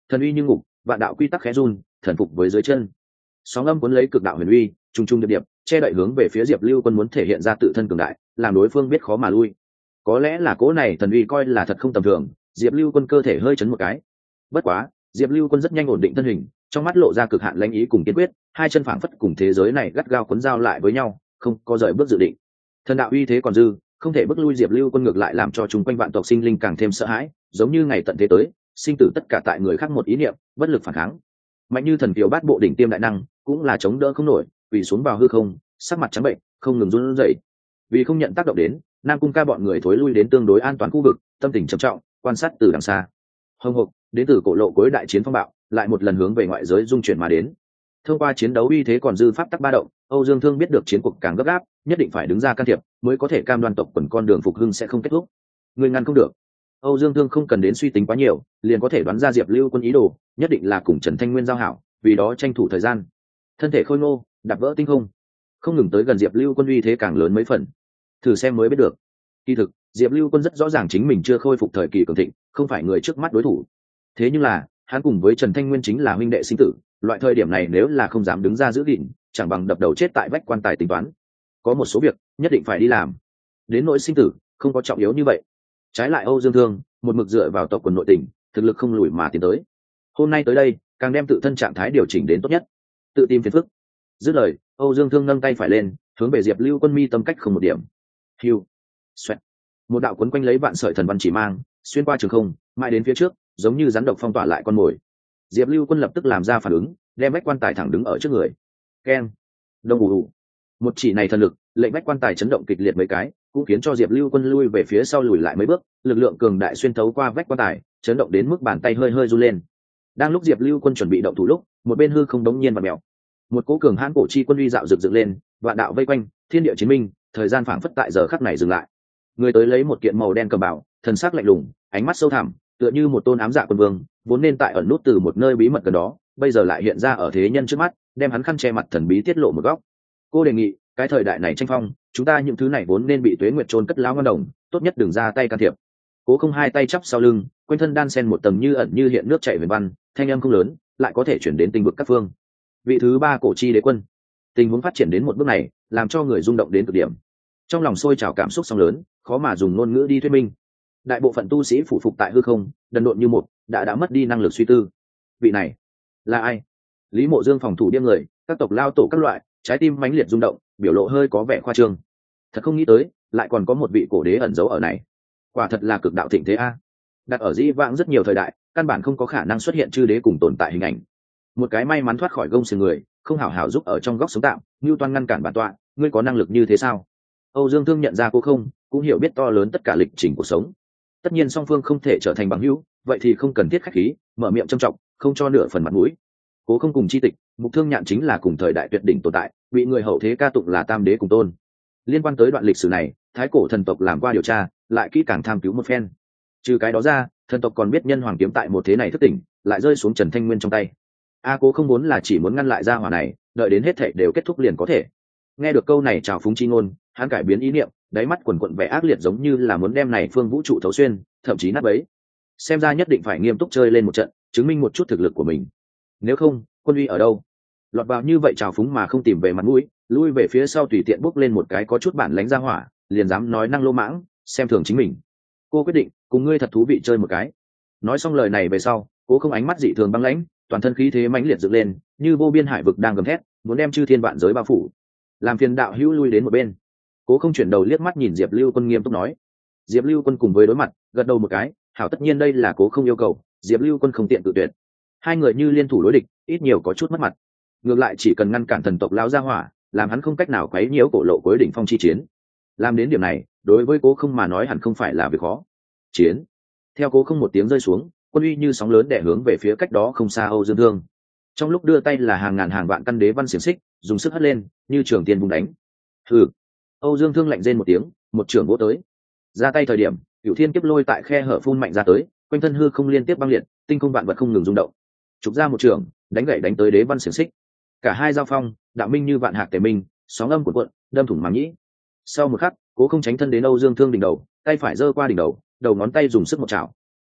Thần uy như ngục, vạn đạo quy tắc khẽ run, thần phục với dưới chân. Sóng âm cuốn lấy cực đạo huyền uy, trung trung điệp điệp, che đậy hướng về phía Diệp Lưu Quân muốn thể hiện ra tự thân cường đại, làm đối phương biết khó mà lui. Có lẽ là cỗ này thần uy coi là thật không tầm thường, Diệp Lưu Quân cơ thể hơi chấn một cái. Bất quá, Diệp Lưu Quân rất nhanh ổn định thân hình, trong mắt lộ ra cực hạn lãnh ý cùng kiên quyết, hai chân phảng phất cùng thế giới này gắt gao cuốn giao lại với nhau, không có rời bước dự định. Thần đạo uy thế còn dư, không thể bước lui Diệp Lưu Quân, ngược lại làm cho chúng quanh vạn tộc sinh linh càng thêm sợ hãi, giống như ngày tận thế tới, sinh tử tất cả tại người khác một ý niệm, bất lực phản kháng. Mạnh như thần kiều bát bộ đỉnh tiêm đại năng, cũng là chống đỡ không nổi, quỳ xuống vào hư không, sắc mặt trắng bệnh, không ngừng run rẩy. Vì không nhận tác động đến, Nam Cung Ca bọn người thối lui đến tương đối an toàn khu vực, tâm tình trầm trọng, quan sát từ đằng xa. Hồng hộc, đến từ cổ lộ cuối đại chiến phong bạo, lại một lần hướng về ngoại giới dung chuyển mà đến. Thông qua chiến đấu uy thế còn dư pháp tắc ba động, Âu Dương Thương biết được chiến cuộc càng gấp gáp, nhất định phải đứng ra can thiệp, mới có thể cam đoan tộc quần con đường phục hưng sẽ không kết thúc. Người ngăn không được. Âu Dương Thương không cần đến suy tính quá nhiều, liền có thể đoán ra Diệp Lưu Quân ý đồ, nhất định là cùng Trần Thanh Nguyên giao hảo, vì đó tranh thủ thời gian. Thân thể khôi ngô, đạp vỡ tinh không, không ngừng tới gần Diệp Lưu Quân, uy thế càng lớn mấy phần. Thử xem mới biết được. Kỳ thực, Diệp Lưu Quân rất rõ ràng chính mình chưa khôi phục thời kỳ cường thịnh, không phải người trước mắt đối thủ. Thế nhưng là, hắn cùng với Trần Thanh Nguyên chính là huynh đệ sinh tử, loại thời điểm này nếu là không dám đứng ra giữ gìn, chẳng bằng đập đầu chết tại vách quan tài tính toán. Có một số việc nhất định phải đi làm. Đến nỗi sinh tử, không có trọng yếu như vậy. Trái lại Âu Dương Thương, một mực dựa vào tộc quần nội tình, thực lực không lùi mà tiến tới. Hôm nay tới đây, càng đem tự thân trạng thái điều chỉnh đến tốt nhất. Tự tìm phiền phức. Dứt lời, Âu Dương Thương nâng tay phải lên, hướng về Diệp Lưu Quân mi tâm cách không một điểm. Hưu. Xoẹt. Một đạo cuốn quanh lấy vạn sợi thần văn chỉ mang, xuyên qua trường không, mãi đến phía trước, giống như rắn độc phong tỏa lại con mồi. Diệp Lưu Quân lập tức làm ra phản ứng, đem vách quan tài thẳng đứng ở trước người. Keng. Đông ù ù. Một chỉ này thần lực, lệnh vách quan tài chấn động kịch liệt mấy cái, cũng khiến cho Diệp Lưu Quân lui về phía sau lùi lại mấy bước, lực lượng cường đại xuyên thấu qua vách quan tài, chấn động đến mức bàn tay hơi hơi run lên. Đang lúc Diệp Lưu Quân chuẩn bị động thủ lúc, một bên hư không đống nhiên vặn mèo. Một cỗ cường hãn cổ chi quân uy dạo rực dựng lên, vạn đạo vây quanh, thiên địa chiến minh, thời gian phảng phất tại giờ khắc này dừng lại. Người tới lấy một kiện màu đen cầm bảo, thần sắc lạnh lùng, ánh mắt sâu thẳm, tựa như một tôn ám dạ quân vương, vốn nên tại ẩn nút từ một nơi bí mật gần đó, bây giờ lại hiện ra ở thế nhân trước mắt, đem hắn khăn che mặt thần bí tiết lộ một góc. Cô đề nghị, cái thời đại này tranh phong, chúng ta những thứ này vốn nên bị tuế nguyệt chôn cất lão ngân đồng, tốt nhất đừng ra tay can thiệp. Cố Không hai tay chắp sau lưng, quanh thân đan sen một tầng như ẩn như hiện nước chảy huyền văn, thanh âm không lớn, lại có thể chuyển đến tinh vực các phương. Vị thứ ba cổ chi đế quân. Tình huống phát triển đến một bước này, làm cho người rung động đến cực điểm. Trong lòng sôi trào cảm xúc sóng lớn, khó mà dùng ngôn ngữ đi thuyết minh. Đại bộ phận tu sĩ phủ phục tại hư không, đần độn như một, đã mất đi năng lực suy tư. Vị này là ai? Lý Mộ Dương phòng thủ điên người, các tộc lao tổ các loại, trái tim mãnh liệt rung động, biểu lộ hơi có vẻ khoa trương. Thật không nghĩ tới, lại còn có một vị cổ đế ẩn giấu ở này. Quả thật là cực đạo thịnh thế a. Đặt ở dĩ vãng rất nhiều thời đại, căn bản không có khả năng xuất hiện chư đế cùng tồn tại hình ảnh. Một cái may mắn thoát khỏi gông xiềng người, không hảo hảo giúp ở trong góc sống tạm, Nưu Toan ngăn cản bản tọa, ngươi có năng lực như thế sao? Âu Dương Thương nhận ra cô không, cũng hiểu biết to lớn tất cả lịch trình cuộc sống. Tất nhiên song phương không thể trở thành bằng hữu, vậy thì không cần thiết khách khí, mở miệng trân trọng, không cho nửa phần mặt mũi. Cố Không cùng chi tịch, Mục Thương Nhạn chính là cùng thời đại tuyệt đỉnh tồn tại, bị người hậu thế ca tụng là tam đế cùng tôn. Liên quan tới đoạn lịch sử này, thái cổ thần tộc làm qua điều tra, lại kỹ càng tham cứu một phen. Trừ cái đó ra, thần tộc còn biết nhân hoàng kiếm tại một thế này thất tỉnh, lại rơi xuống Trần Thanh Nguyên trong tay. Cố không muốn là chỉ muốn ngăn lại gia hỏa này, đợi đến hết thảy đều kết thúc liền có thể. Nghe được câu này trào phúng chi ngôn, hắn cải biến ý niệm, đáy mắt quần quận vẻ ác liệt, giống như là muốn đem này phương vũ trụ thấu xuyên, thậm chí nát bấy. Xem ra nhất định phải nghiêm túc chơi lên một trận, chứng minh một chút thực lực của mình. Nếu không, quân uy ở đâu? Lọt vào như vậy trào phúng mà không tìm về mặt mũi, lui về phía sau tùy tiện bốc lên một cái có chút bản lánh gia hỏa, liền dám nói năng lô mãng, xem thường chính mình. Cô quyết định cùng ngươi thật thú vị chơi một cái. Nói xong lời này về sau, Cố Không ánh mắt dị thường băng lãnh, toàn thân khí thế mãnh liệt dựng lên, như vô biên hải vực đang gầm thét, muốn đem chư thiên vạn giới bao phủ. Làm phiền đạo hữu lui đến một bên. Cố Không chuyển đầu liếc mắt nhìn Diệp Lưu Quân nghiêm túc nói. Diệp Lưu Quân cùng với đối mặt, gật đầu một cái, hảo, tất nhiên đây là Cố Không yêu cầu, Diệp Lưu Quân không tiện tự tuyệt. Hai người như liên thủ đối địch, ít nhiều có chút mất mặt. Ngược lại chỉ cần ngăn cản thần tộc lão gia hỏa, làm hắn không cách nào quấy nhiễu cổ lộ cuối đỉnh phong chi chiến. Làm đến điểm này, đối với Cố Không mà nói hẳn không phải là việc khó. Chiến. Theo Cố Không một tiếng rơi xuống, quân uy như sóng lớn đè hướng về phía cách đó không xa Âu Dương Thương. Trong lúc đưa tay là hàng ngàn hàng vạn căn đế văn xiềng xích, dùng sức hất lên, như trường tiên vung đánh. Hừ. Âu Dương Thương lạnh rên một tiếng, một trường vỗ tới. Ra tay thời điểm, Cửu Thiên Kiếp Lôi tại khe hở phun mạnh ra tới, quanh thân hư không liên tiếp băng liệt, tinh không vạn vật không ngừng rung động. Chụp ra một trường, đánh gãy đánh tới đế văn xiềng xích. Cả hai giao phong, đạo minh như vạn hạc tề minh, sóng âm cuộn cuộn, đâm thủng màng nhĩ. Sau một khắc, Cố Không tránh thân đến Âu Dương Thương đỉnh đầu, tay phải giơ qua đỉnh đầu, đầu ngón tay dùng sức một chảo.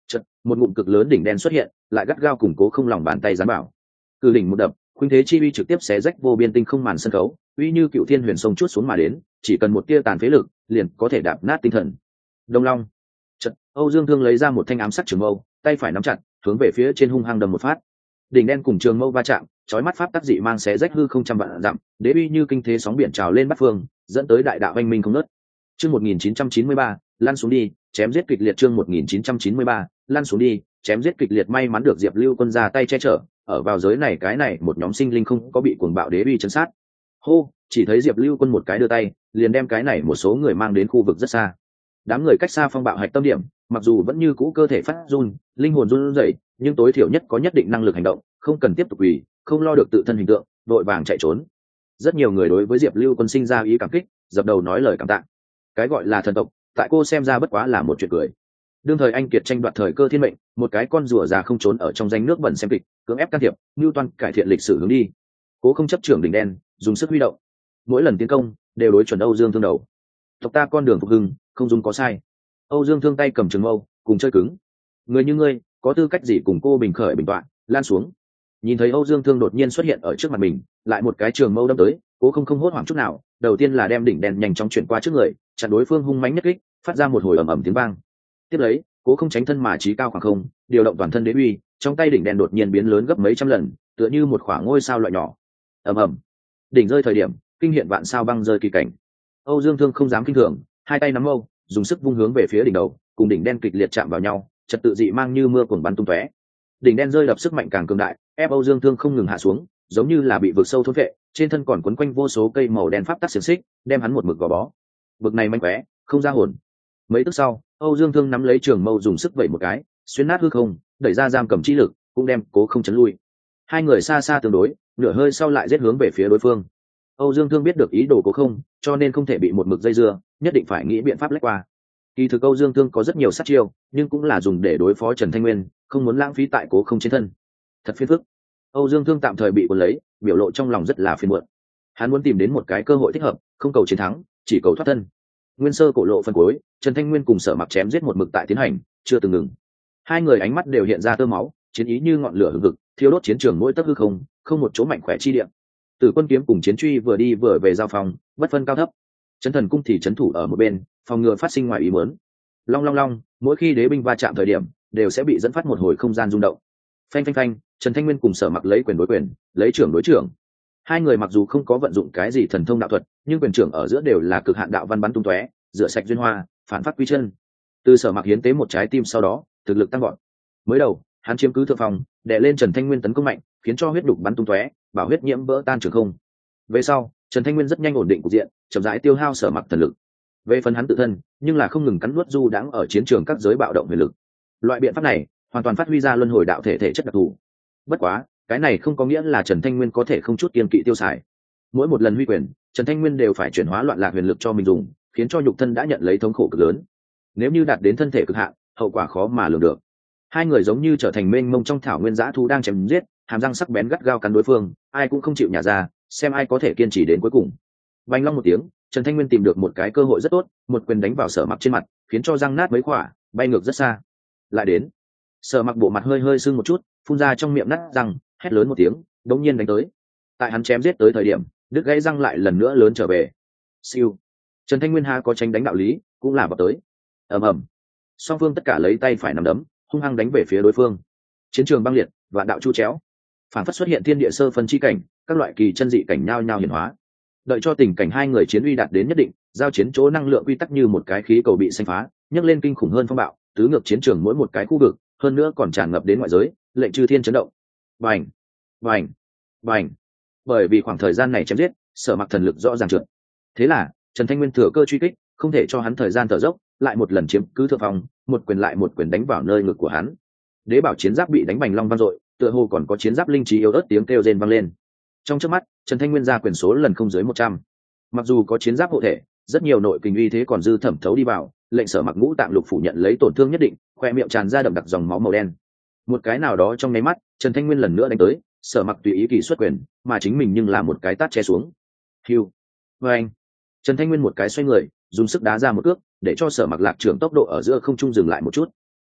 Chật, một ngụm cực lớn đỉnh đen xuất hiện, lại gắt gao củng cố không lòng bàn tay gián bảo. Cử đỉnh một đập, khuynh thế chi uy trực tiếp xé rách vô biên tinh không màn sân khấu, uy như cựu thiên huyền sông chuốt xuống mà đến, chỉ cần một tia tàn phế lực, liền có thể đạp nát tinh thần. Đông Long. Chật, Âu Dương Thương lấy ra một thanh ám sắc trường mâu, tay phải nắm chặt, hướng về phía trên hung hăng đâm một phát. Đỉnh đen cùng trường mâu va chạm, chói mắt pháp tác dị mang xé rách hư không trăm vạn dặm, đế uy như kinh thế sóng biển trào lên bắt phương, dẫn tới đại đạo anh minh không nớt. Chương 1993, lăn xuống đi, chém giết kịch liệt. Chương 1993, lăn xuống đi, chém giết kịch liệt. May mắn được Diệp Lưu Quân ra tay che chở, ở vào giới này cái này một nhóm sinh linh không có bị cuồng bạo đế uy chấn sát. Hô, chỉ thấy Diệp Lưu Quân một cái đưa tay, liền đem cái này một số người mang đến khu vực rất xa. Đám người cách xa phong bạo hạch tâm điểm, mặc dù vẫn như cũ cơ thể phát run, linh hồn run rẩy, nhưng tối thiểu nhất có nhất định năng lực hành động, không cần tiếp tục quỳ, không lo được tự thân hình tượng, vội vàng chạy trốn. Rất nhiều người đối với Diệp Lưu Quân sinh ra ý cảm kích, dập đầu nói lời cảm tạ. Cái gọi là thần tộc, tại cô xem ra bất quá là một chuyện cười. Đương thời anh kiệt tranh đoạt thời cơ thiên mệnh, một cái con rùa già không trốn ở trong danh nước bẩn xem kịch, cưỡng ép can thiệp, Newton cải thiện lịch sử hướng đi. Cố không chấp trưởng đỉnh đen, dùng sức huy động. Mỗi lần tiến công đều đối chuẩn Âu Dương Thương đầu. Tộc ta con đường phục hưng, không dùng có sai. Âu Dương Thương tay cầm trường mâu, cùng chơi cứng. Người như ngươi, có tư cách gì cùng cô bình khởi bình tọa, lan xuống. Nhìn thấy Âu Dương Thương đột nhiên xuất hiện ở trước mặt mình, lại một cái trường mâu đâm tới, Cố không hốt hoảng chút nào, đầu tiên là đem đỉnh đèn nhanh chóng chuyển qua trước người, chặn đối phương hung mãnh nhất kích, phát ra một hồi ầm ầm tiếng vang. Tiếp lấy, Cố không tránh thân mà trí cao khoảng không, điều động toàn thân đế uy, trong tay đỉnh đèn đột nhiên biến lớn gấp mấy trăm lần, tựa như một khoảng ngôi sao loại nhỏ. Ầm ầm, đỉnh rơi thời điểm, kinh hiện vạn sao băng rơi kỳ cảnh. Âu Dương Thương không dám kinh thường, hai tay nắm mâu, dùng sức vung hướng về phía đỉnh đầu, cùng đỉnh đen kịch liệt chạm vào nhau, trật tự dị mang như mưa cuồng bắn tung tóe. Đỉnh đen rơi đập sức mạnh càng cường đại, ép Âu Dương Thương không ngừng hạ xuống, giống như là bị vực sâu thôn vệ, trên thân còn quấn quanh vô số cây màu đen pháp tắc xiềng xích, đem hắn một mực gò bó. Bực này manh khóe, không ra hồn. Mấy tức sau, Âu Dương Thương nắm lấy trường mâu dùng sức vẩy một cái, xuyên nát hư không, đẩy ra giam cầm chi lực, cũng đem Cố không chấn lui. Hai người xa xa tương đối, nửa hơi sau lại giết hướng về phía đối phương. Âu Dương Thương biết được ý đồ Cố không, cho nên không thể bị một mực dây dưa, nhất định phải nghĩ biện pháp lách qua. Kỳ thực Âu Dương Thương có rất nhiều sát chiêu, nhưng cũng là dùng để đối phó Trần Thanh Nguyên, không muốn lãng phí tại Cố không trên thân. Thật phiền phức. Âu Dương Thương tạm thời bị cuốn lấy, biểu lộ trong lòng rất là phiền muộn. Hắn muốn tìm đến một cái cơ hội thích hợp, không cầu chiến thắng, chỉ cầu thoát thân. Nguyên sơ cổ lộ phân cuối, Trần Thanh Nguyên cùng Sở Mặc chém giết một mực tại tiến hành, chưa từng ngừng. Hai người ánh mắt đều hiện ra tơ máu, chiến ý như ngọn lửa hừng hực, thiêu đốt chiến trường mỗi tấc hư không, không một chỗ mạnh khỏe chi địa. Tử Quân kiếm cùng Chiến Truy vừa đi vừa về giao phòng, bất phân cao thấp. Trấn Thần cung thì trấn thủ ở một bên, phòng ngừa phát sinh ngoài ý muốn. Long long long, mỗi khi đế binh va chạm thời điểm, đều sẽ bị dẫn phát một hồi không gian rung động. Phanh phanh phanh, Trần Thanh Nguyên cùng Sở Mặc lấy quyền đối quyền, lấy trưởng đối trưởng. Hai người mặc dù không có vận dụng cái gì thần thông đạo thuật, nhưng quyền trưởng ở giữa đều là cực hạn đạo văn bắn tung tóe, rửa sạch duyên hoa, phản phát quy chân. Từ Sở Mặc hiến tế một trái tim sau đó, thực lực tăng vọt. Mới đầu, hắn chiếm cứ thượng phòng, đè lên Trần Thanh Nguyên tấn công mạnh, khiến cho huyết đục bắn tung tóe, bảo huyết nhiễm vỡ tan trường không. Về sau, Trần Thanh Nguyên rất nhanh ổn định cục diện, chậm rãi tiêu hao Sở Mặc thần lực. Về phần hắn tự thân, nhưng là không ngừng cắn nuốt du đãng ở chiến trường các giới bạo động huyền lực. Loại biện pháp này, hoàn toàn phát huy ra luân hồi đạo thể thể chất đặc thù. Bất quá, cái này không có nghĩa là Trần Thanh Nguyên có thể không chút kiêng kỵ tiêu xài. Mỗi một lần huy quyền, Trần Thanh Nguyên đều phải chuyển hóa loạn lạc huyền lực cho mình dùng, khiến cho nhục thân đã nhận lấy thống khổ cực lớn. Nếu như đạt đến thân thể cực hạn, hậu quả khó mà lường được. Hai người giống như trở thành mênh mông trong thảo nguyên dã thú đang chém giết, hàm răng sắc bén gắt gao cắn đối phương, ai cũng không chịu nhả ra, xem ai có thể kiên trì đến cuối cùng. Vành long một tiếng, Trần Thanh Nguyên tìm được một cái cơ hội rất tốt, một quyền đánh vào Sở Mặc trên mặt, khiến cho răng nát mấy khỏa, bay ngược rất xa. Lại đến, Sở Mặc bộ mặt hơi hơi sưng một chút, phun ra trong miệng nát răng, hét lớn một tiếng, đống nhiên đánh tới. Tại hắn chém giết tới thời điểm, đứt gãy răng lại lần nữa lớn trở về. Siêu. Trần Thanh Nguyên ha có tránh đánh đạo lý, cũng là vào tới. Ầm ầm. Song phương tất cả lấy tay phải nắm đấm, hung hăng đánh về phía đối phương. Chiến trường băng liệt, và đạo chu chéo. Phản phất xuất hiện thiên địa sơ phân chi cảnh, các loại kỳ chân dị cảnh nhao nhao hiển hóa. Đợi cho tình cảnh hai người chiến uy đạt đến nhất định, giao chiến chỗ năng lượng quy tắc như một cái khí cầu bị xanh phá, nhấc lên kinh khủng hơn phong bạo, tứ ngược chiến trường mỗi một cái khu vực, hơn nữa còn tràn ngập đến ngoại giới, lệnh chư thiên chấn động. Bành, bành, bành. Bởi vì khoảng thời gian này chém giết, Sở Mặc thần lực rõ ràng trượt. Thế là, Trần Thanh Nguyên thừa cơ truy kích, không thể cho hắn thời gian thở dốc, lại một lần chiếm cứ thượng phòng, một quyền lại một quyền đánh vào nơi ngực của hắn. Đế bảo chiến giáp bị đánh bành long vang dội, tựa hồ còn có chiến giáp linh trí yếu ớt tiếng kêu rên vang lên. Trong chớp mắt, Trần Thanh Nguyên ra quyền số lần không dưới 100. Mặc dù có chiến giáp hộ thể, rất nhiều nội kình uy thế còn dư thẩm thấu đi vào, lệnh Sở Mặc ngũ tạng lục phủ nhận lấy tổn thương nhất định, khoe miệng tràn ra đậm đặc dòng máu màu đen. Một cái nào đó trong nháy mắt, Trần Thanh Nguyên lần nữa đánh tới, Sở Mặc tùy ý kỳ xuất quyền, mà chính mình nhưng là một cái tát che xuống. Hưu. Và anh. Trần Thanh Nguyên một cái xoay người, dùng sức đá ra một cước, để cho Sở Mặc lạc trưởng tốc độ ở giữa không trung dừng lại một chút.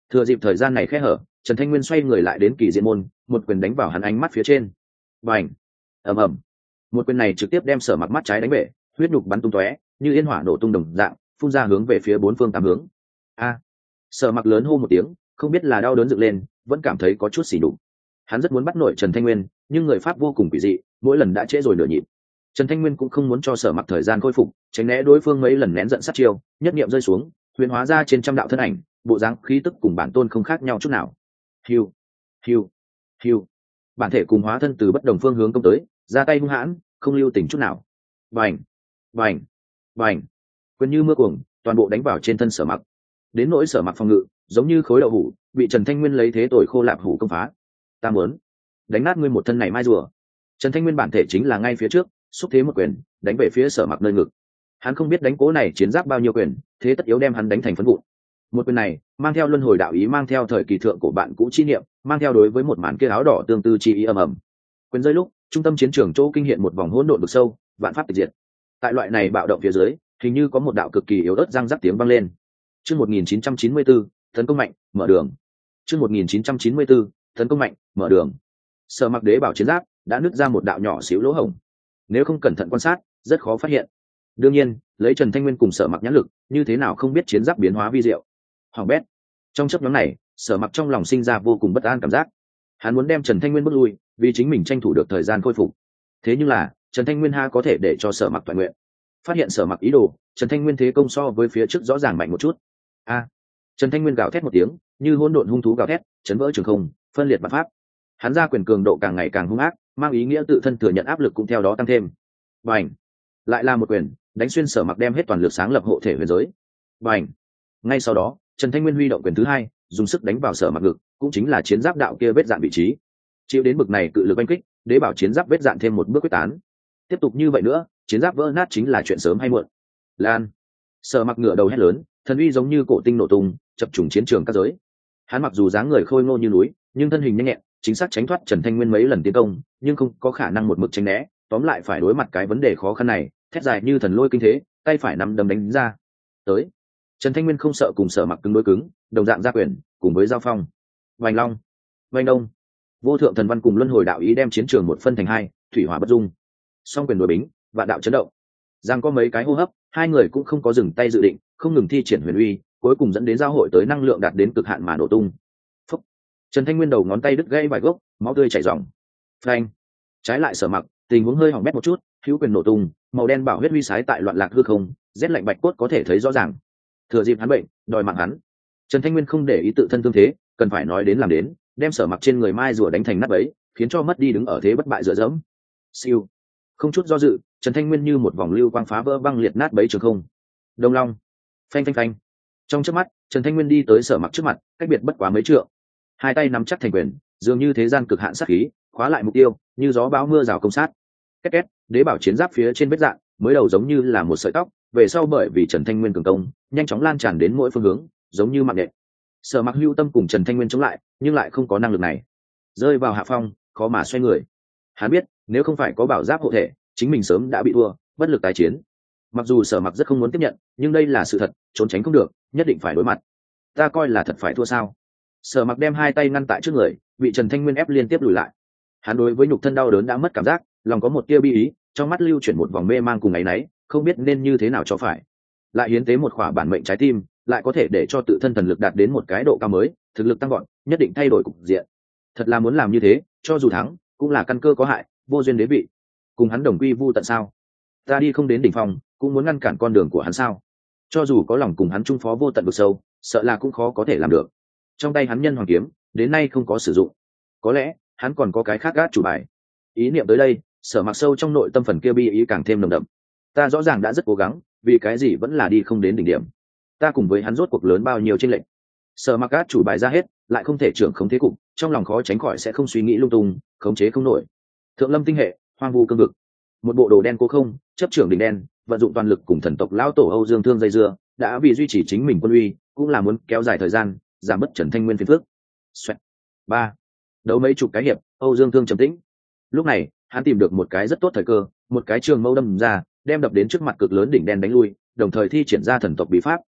Thừa dịp thời gian này khẽ hở, Trần Thanh Nguyên xoay người lại đến Kỳ Diện môn, một quyền đánh vào hắn ánh mắt phía trên. Bành! Ầm ầm! Một quyền này trực tiếp đem Sở Mặc mắt trái đánh bể, huyết nhục bắn tung tóe, như yên hỏa nổ tung đồng dạng, phun ra hướng về phía bốn phương tám hướng. A! Sở Mặc lớn hô một tiếng, không biết là đau đớn dựng lên, vẫn cảm thấy có chút xỉ đục. Hắn rất muốn bắt nổi Trần Thanh Nguyên, nhưng người pháp vô cùng quỷ dị, mỗi lần đã trễ rồi nửa nhịp. Trần Thanh Nguyên cũng không muốn cho Sở Mặc thời gian khôi phục, tránh né đối phương mấy lần nén giận sát chiêu, nhất niệm rơi xuống, huyền hóa ra trên trăm đạo thân ảnh, bộ dáng khí tức cùng bản tôn không khác nhau chút nào. Hiu, hiu, hiu. Bản thể cùng hóa thân từ bất đồng phương hướng công tới, ra tay hung hãn, không lưu tình chút nào. Bành, bành, bành. Quyền như mưa cuồng, toàn bộ đánh vào trên thân Sở Mặc. Đến nỗi Sở Mặc phòng ngự, giống như khối đậu hũ, bị Trần Thanh Nguyên lấy thế tội khô lạp hủ công phá. Ta muốn đánh nát ngươi một thân này mai rùa. Trần Thanh Nguyên bản thể chính là ngay phía trước, xúc thế một quyền, đánh về phía Sở Mặc nơi ngực. Hắn không biết đánh cố này chiến giáp bao nhiêu quyền, thế tất yếu đem hắn đánh thành phấn vụn. Một quyền này mang theo luân hồi đạo ý, mang theo thời kỳ thượng của bạn cũ chi niệm, mang theo đối với một màn kia áo đỏ tương tư chi ý ầm ầm. Quyền rơi lúc, trung tâm chiến trường chỗ kinh hiện một vòng hỗn độn vực sâu, vạn pháp tịch diệt. Tại loại này bạo động phía dưới, hình như có một đạo cực kỳ yếu ớt răng rắc tiếng vang lên. Chương 1994, tấn công mạnh, mở đường. Chương 1994, tấn công mạnh, mở đường. Sở Mặc đế bảo chiến giáp đã nứt ra một đạo nhỏ xíu lỗ hổng. Nếu không cẩn thận quan sát, rất khó phát hiện. Đương nhiên, lấy Trần Thanh Nguyên cùng Sở Mặc nhãn lực, như thế nào không biết chiến giáp biến hóa vi diệu. Hoàng bét. Trong chớp nhoáng này, Sở Mặc trong lòng sinh ra vô cùng bất an cảm giác. Hắn muốn đem Trần Thanh Nguyên bước lui, vì chính mình tranh thủ được thời gian khôi phục. Thế nhưng là, Trần Thanh Nguyên ha có thể để cho Sở Mặc toàn nguyện. Phát hiện Sở Mặc ý đồ, Trần Thanh Nguyên thế công so với phía trước rõ ràng mạnh một chút. A! Trần Thanh Nguyên gào thét một tiếng, như hỗn độn hung thú gào thét, chấn vỡ trường không, phân liệt vạn pháp. Hắn ra quyền cường độ càng ngày càng hung ác, mang ý nghĩa tự thân thừa nhận áp lực cũng theo đó tăng thêm. Bành! Lại là một quyền, đánh xuyên Sở Mặc đem hết toàn lực sáng lập hộ thể huyền giới. Bành! Ngay sau đó, Trần Thanh Nguyên huy động quyền thứ hai, dùng sức đánh vào Sở Mặc ngực, cũng chính là chiến giáp đạo kia vết dạn vị trí. Chịu đến bực này cự lực oanh kích, đế bảo chiến giáp vết dạn thêm một bước quyết tán. Tiếp tục như vậy nữa, chiến giáp vỡ nát chính là chuyện sớm hay muộn. Lan! Sở Mặc ngửa đầu hét lớn, thần uy giống như cổ tinh nổ tung, chập trùng chiến trường các giới. Hắn mặc dù dáng người khôi ngô như núi, nhưng thân hình nhanh nhẹn, chính xác tránh thoát Trần Thanh Nguyên mấy lần tiến công, nhưng không có khả năng một mực tránh né, tóm lại phải đối mặt cái vấn đề khó khăn này, thét dài như thần lôi kinh thế, tay phải nắm đấm đánh ra. Tới. Trần Thanh Nguyên không sợ cùng Sở Mặc cứng đối cứng, đồng dạng ra quyền, cùng với giao phong. Vành long, vành đông, vô thượng thần văn cùng luân hồi đạo ý đem chiến trường một phân thành hai, thủy hỏa bất dung. Song quyền đối bính, và đạo chấn động. Giang có mấy cái hô hấp, hai người cũng không có dừng tay dự định, không ngừng thi triển huyền uy, cuối cùng dẫn đến giao hội tới năng lượng đạt đến cực hạn mà nổ tung. Phúc. Trần Thanh Nguyên đầu ngón tay đứt gãy vài gốc, máu tươi chảy ròng. Phanh. Trái lại Sở Mặc, tình huống hơi hỏng bét một chút, hữu quyền nổ tung, màu đen bảo huyết huy sái tại loạn lạc hư không, rét lạnh bạch cốt có thể thấy rõ ràng. Thừa dịp hắn bệnh, đòi mạng hắn. Trần Thanh Nguyên không để ý tự thân thương thế, cần phải nói đến làm đến, đem Sở Mặc trên người mai rùa đánh thành nát bấy, khiến cho mất đi đứng ở thế bất bại dựa dẫm. Siêu. Không chút do dự, Trần Thanh Nguyên như một vòng lưu quang phá vỡ băng liệt nát bấy trường không. Đông long. Phanh phanh phanh. Trong chớp mắt, Trần Thanh Nguyên đi tới Sở Mặc trước mặt, cách biệt bất quá mấy trượng. Hai tay nắm chắc thành quyền, dường như thế gian cực hạn sát khí, khóa lại mục tiêu, như gió bão mưa rào công sát. Két két, đế bảo chiến giáp phía trên vết dạn, mới đầu giống như là một sợi tóc, về sau bởi vì Trần Thanh Nguyên cường công, nhanh chóng lan tràn đến mỗi phương hướng, giống như mạng nhện. Sở Mặc hưu tâm cùng Trần Thanh Nguyên chống lại, nhưng lại không có năng lực này. Rơi vào hạ phong, khó mà xoay người. Hắn biết, nếu không phải có bảo giáp hộ thể, chính mình sớm đã bị thua, bất lực tái chiến. Mặc dù Sở Mặc rất không muốn tiếp nhận, nhưng đây là sự thật, trốn tránh không được, nhất định phải đối mặt. Ta coi là thật phải thua sao? Sở Mặc đem hai tay ngăn tại trước người, bị Trần Thanh Nguyên ép liên tiếp lùi lại. Hắn đối với nhục thân đau đớn đã mất cảm giác, lòng có một tia bi ý, trong mắt lưu chuyển một vòng mê mang cùng áy náy, không biết nên như thế nào cho phải. Lại hiến tế một khỏa bản mệnh trái tim, lại có thể để cho tự thân thần lực đạt đến một cái độ cao mới, thực lực tăng vọt, nhất định thay đổi cục diện. Thật là muốn làm như thế, cho dù thắng, cũng là căn cơ có hại, vô duyên đế vị. Cùng hắn đồng quy vu tận sao? Ta đi không đến đỉnh phong, cũng muốn ngăn cản con đường của hắn sao? Cho dù có lòng cùng hắn chung phó vô tận vực sâu, sợ là cũng khó có thể làm được. Trong tay hắn nhân hoàng kiếm, đến nay không có sử dụng. Có lẽ, hắn còn có cái khác gác chủ bài. Ý niệm tới đây, Sở Mặc sâu trong nội tâm phần kia bi ý càng thêm nồng đậm. Ta rõ ràng đã rất cố gắng, vì cái gì vẫn là đi không đến đỉnh điểm. Ta cùng với hắn rốt cuộc lớn bao nhiêu chênh lệch. Sở Mặc gác chủ bài ra hết, lại không thể trưởng khống thế cục, trong lòng khó tránh khỏi sẽ không suy nghĩ lung tung, khống chế không nổi. Thượng Lâm tinh hệ, hoang vu cương vực, một bộ đồ đen cố không, chấp trưởng đỉnh đen, vận dụng toàn lực cùng thần tộc lão tổ Âu Dương Thương dây dưa, đã vì duy trì chính mình quân uy, cũng là muốn kéo dài thời gian, giảm bớt Trần Thanh Nguyên phiền phức. Xoẹt. 3. Đấu mấy chục cái hiệp, Âu Dương Thương trầm tĩnh. Lúc này, hắn tìm được một cái rất tốt thời cơ, một cái trường mâu đâm ra, đem đập đến trước mặt cực lớn đỉnh đen đánh lui, đồng thời thi triển ra thần tộc bí pháp.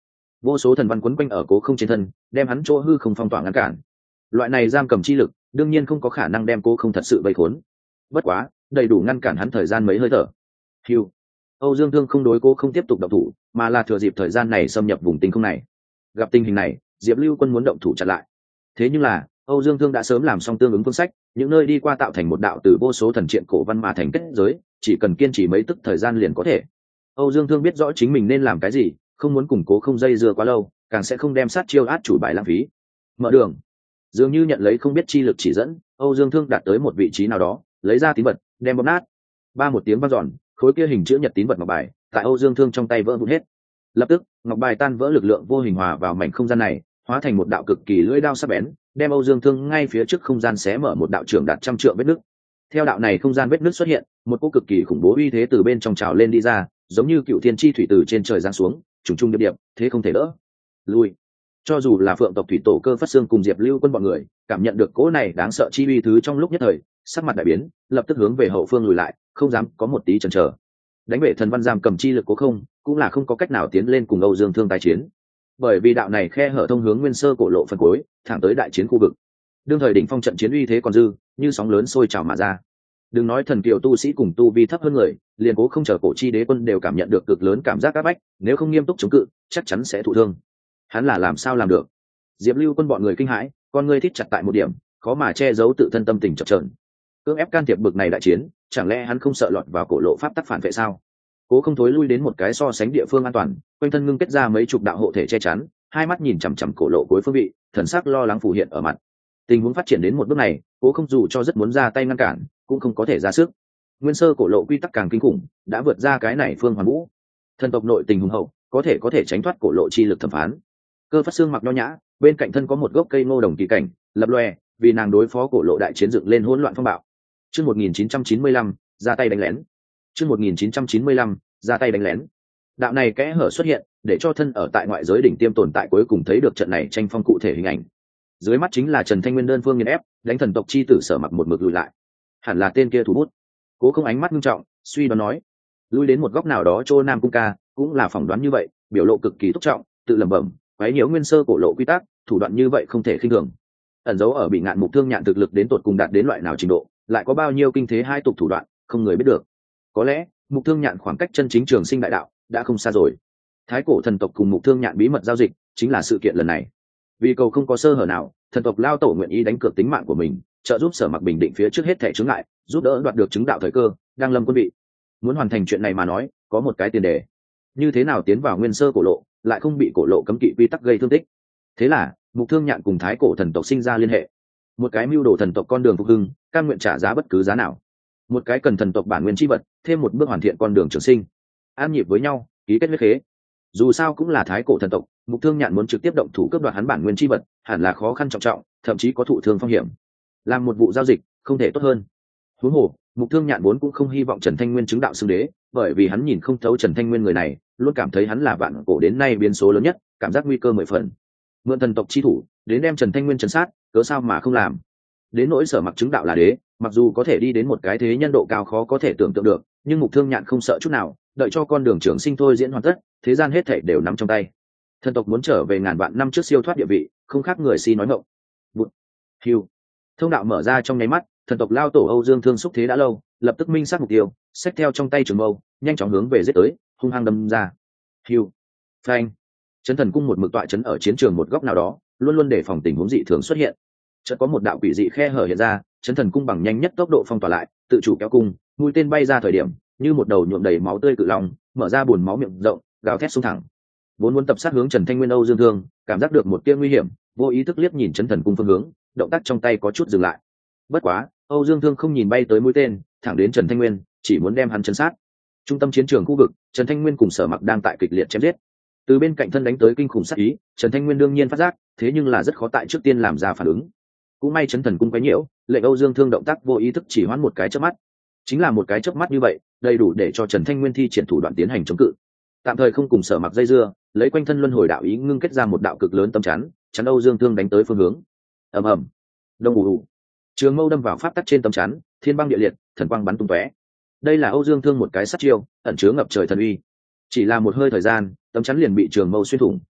vô số thần văn quấn quanh ở Cố Không trên thân, đem hắn chỗ hư không phong tỏa ngăn cản. Loại này giam cầm chi lực đương nhiên không có khả năng đem Cố Không thật sự vây khốn, bất quá đầy đủ ngăn cản hắn thời gian mấy hơi thở. Hưu. Âu Dương Thương không đối Cố Không tiếp tục động thủ, mà là thừa dịp thời gian này xâm nhập vùng tinh không này. Gặp tình hình này, Diệp Lưu Quân muốn động thủ chặn lại, thế nhưng là Âu Dương Thương đã sớm làm xong tương ứng phương sách, những nơi đi qua tạo thành một đạo từ vô số thần truyện cổ văn mà thành kết giới, chỉ cần kiên trì mấy tức thời gian liền có thể. Âu Dương Thương biết rõ chính mình nên làm cái gì, không muốn củng cố không dây dưa quá lâu, càng sẽ không đem sát chiêu át chủ bài lãng phí. Mở đường. Dường như nhận lấy không biết chi lực chỉ dẫn, Âu Dương Thương đạt tới một vị trí nào đó, lấy ra tín vật, đem bóp nát. Ba một tiếng vang dọn, khối kia hình chữ nhật tín vật ngọc bài, tại Âu Dương Thương trong tay vỡ vụn hết. Lập tức, ngọc bài tan vỡ lực lượng vô hình hòa vào mảnh không gian này, hóa thành một đạo cực kỳ lưỡi đao sắc bén, đem Âu Dương Thương ngay phía trước không gian xé mở một đạo trường đạt 100 trượng vết nứt. Theo đạo này không gian vết nứt xuất hiện, một cỗ cực kỳ khủng bố uy thế từ bên trong trào lên đi ra, giống như cựu thiên chi thủy từ trên trời giáng xuống, trùng trùng điệp điệp, thế không thể đỡ. Lui. Cho dù là Phượng tộc thủy tổ Cơ Phát Xương cùng Diệp Lưu Quân bọn người, cảm nhận được cỗ này đáng sợ chi uy thứ trong lúc nhất thời, sắc mặt đại biến, lập tức hướng về hậu phương lùi lại, không dám có một tí chần chờ. Đánh bể thần văn giam cầm chi lực Cố Không, cũng là không có cách nào tiến lên cùng Âu Dương Thương tái chiến. Bởi vì đạo này khe hở thông hướng nguyên sơ cổ lộ phân cuối, thẳng tới đại chiến khu vực. Đương thời đỉnh phong trận chiến uy thế còn dư, như sóng lớn sôi trào mà ra. Đừng nói thần kiều tu sĩ cùng tu vi thấp hơn người, liền Cố Không chờ cổ chi đế quân đều cảm nhận được cực lớn cảm giác áp bách, nếu không nghiêm túc chống cự, chắc chắn sẽ thụ thương. Hắn là làm sao làm được? Diệp Lưu Quân bọn người kinh hãi, con ngươi thít chặt tại một điểm, khó mà che giấu tự thân tâm tình chập chờn. Cưỡng ép can thiệp bực này đại chiến, chẳng lẽ hắn không sợ lọt vào cổ lộ pháp tắc phản vệ sao? Cố Không thối lui đến một cái so sánh địa phương an toàn, quanh thân ngưng kết ra mấy chục đạo hộ thể che chắn, hai mắt nhìn chằm chằm cổ lộ cuối phương vị, thần sắc lo lắng phù hiện ở mặt. Tình huống phát triển đến một bước này, Cố Không dù cho rất muốn ra tay ngăn cản, cũng không có thể ra sức. Nguyên sơ cổ lộ quy tắc càng kinh khủng, đã vượt ra cái này phương hoàn vũ. Thần tộc nội tình hùng hậu, có thể tránh thoát cổ lộ chi lực thẩm phán. Cơ Phát Xương mặc nho nhã, bên cạnh thân có một gốc cây ngô đồng kỳ cảnh, lập loè, vì nàng đối phó cổ lộ đại chiến dựng lên hỗn loạn phong bạo. Chương 1995, ra tay đánh lén. Chương 1995, ra tay đánh lén. Đạo này kẽ hở xuất hiện, để cho thân ở tại ngoại giới đỉnh tiêm tồn tại cuối cùng thấy được trận này tranh phong cụ thể hình ảnh. Dưới mắt chính là Trần Thanh Nguyên đơn phương nghiền ép, đánh thần tộc chi tử Sở Mặc một mực lùi lại. Hẳn là tên kia thủ bút. Cố Không ánh mắt nghiêm trọng, suy đoán nói, lui đến một góc nào đó chỗ Nam Cung Ca, cũng là phỏng đoán như vậy, biểu lộ cực kỳ thúc trọng, tự lẩm bẩm, quấy nhiễu nguyên sơ cổ lộ quy tắc, thủ đoạn như vậy không thể khinh thường. Ẩn dấu ở Bị Ngạn Mục Thương Nhạn thực lực đến tột cùng đạt đến loại nào trình độ, lại có bao nhiêu kinh thế hai tục thủ đoạn, không người biết được. Có lẽ Mục Thương Nhạn khoảng cách chân chính trường sinh đại đạo đã không xa rồi. Thái cổ thần tộc cùng Mục Thương Nhạn bí mật giao dịch chính là sự kiện lần này. Vì cầu không có sơ hở nào, thần tộc lao tổ nguyện ý đánh cược tính mạng của mình, trợ giúp Sở Mặc bình định phía trước hết thể chướng ngại, giúp đỡ đoạt được chứng đạo thời cơ, đang lâm quân vị. Muốn hoàn thành chuyện này mà nói, có một cái tiền đề: như thế nào tiến vào nguyên sơ cổ lộ, lại không bị cổ lộ cấm kỵ quy tắc gây thương tích. Thế là Mục Thương Nhạn cùng Thái cổ thần tộc sinh ra liên hệ. Một cái mưu đồ thần tộc con đường phục hưng, cam nguyện trả giá bất cứ giá nào. Một cái cần thần tộc bản nguyên chi vật, thêm một bước hoàn thiện con đường trường sinh. An nhịp với nhau, ký kết huyết khế. Dù sao cũng là Thái cổ thần tộc, Mục Thương Nhạn muốn trực tiếp động thủ cướp đoạt hắn bản nguyên chi vật, hẳn là khó khăn trọng trọng, thậm chí có thụ thương phong hiểm. Làm một vụ giao dịch, không thể tốt hơn. Huống hồ, Mục Thương Nhạn vốn cũng không hy vọng Trần Thanh Nguyên chứng đạo xưng đế, bởi vì hắn nhìn không thấu Trần Thanh Nguyên người này, luôn cảm thấy hắn là vạn cổ đến nay biến số lớn nhất, cảm giác nguy cơ mười phần. Mượn thần tộc chi thủ, đến đem Trần Thanh Nguyên trấn sát, cớ sao mà không làm? Đến nỗi Sở Mặc chứng đạo là đế, mặc dù có thể đi đến một cái thế nhân độ cao khó có thể tưởng tượng được, nhưng Mục Thương Nhạn không sợ chút nào, đợi cho con đường trường sinh thôi diễn hoàn tất, thế gian hết thảy đều nắm trong tay. Thần tộc muốn trở về ngàn vạn năm trước siêu thoát địa vị, không khác người si nói ngọng. Bụt. Hưu. Thông đạo mở ra trong nháy mắt, thần tộc lao tổ Âu Dương Thương xúc thế đã lâu, lập tức minh sát mục tiêu, xách theo trong tay trường mâu, nhanh chóng hướng về giết tới, hung hăng đâm ra. Hưu. Phanh. Chấn Thần Cung một mực tọa chấn ở chiến trường một góc nào đó, luôn luôn đề phòng tình huống dị thường xuất hiện. Chợt có một đạo quỷ dị khe hở hiện ra, Chấn Thần Cung bằng nhanh nhất tốc độ phong tỏa lại, tự chủ kéo cung, mũi tên bay ra thời điểm, như một đầu nhuộm đầy máu tươi cự long, mở ra buồn máu miệng rộng, gào thét xuống thẳng. Vốn muốn tập sát hướng Trần Thanh Nguyên Âu Dương Thương, cảm giác được một tia nguy hiểm, vô ý thức liếc nhìn Chấn Thần Cung phương hướng, động tác trong tay có chút dừng lại. Bất quá, Âu Dương Thương không nhìn bay tới mũi tên, thẳng đến Trần Thanh Nguyên, chỉ muốn đem hắn chấn sát. Trung tâm chiến trường khu vực, Trần Thanh Nguyên cùng Sở Mặc đang tại kịch liệt chém giết. Từ bên cạnh thân đánh tới kinh khủng sát ý, Trần Thanh Nguyên đương nhiên phát giác, thế nhưng là rất khó tại trước tiên làm ra phản ứng. Cũng may Chấn Thần Cung quấy nhiễu, lệnh Âu Dương Thương động tác vô ý thức chỉ hoãn một cái chớp mắt. Chính là một cái chớp mắt như vậy, đầy đủ để cho Trần Thanh Nguyên thi triển thủ đoạn tiến hành chống cự. Tạm thời không cùng Sở Mặc dây dưa, lấy quanh thân luân hồi đạo ý ngưng kết ra một đạo cực lớn tấm chắn, chắn Âu Dương Thương đánh tới phương hướng. Ầm ầm. Đông ù ù. Trường mâu đâm vào pháp tắc trên tấm chắn, thiên băng địa liệt, thần quang bắn tung tóe. Đây là Âu Dương Thương một cái sát chiêu, ẩn chứa ngập trời thần uy. Chỉ là một hơi thời gian, tấm chắn liền bị trường mâu xuyên thủng.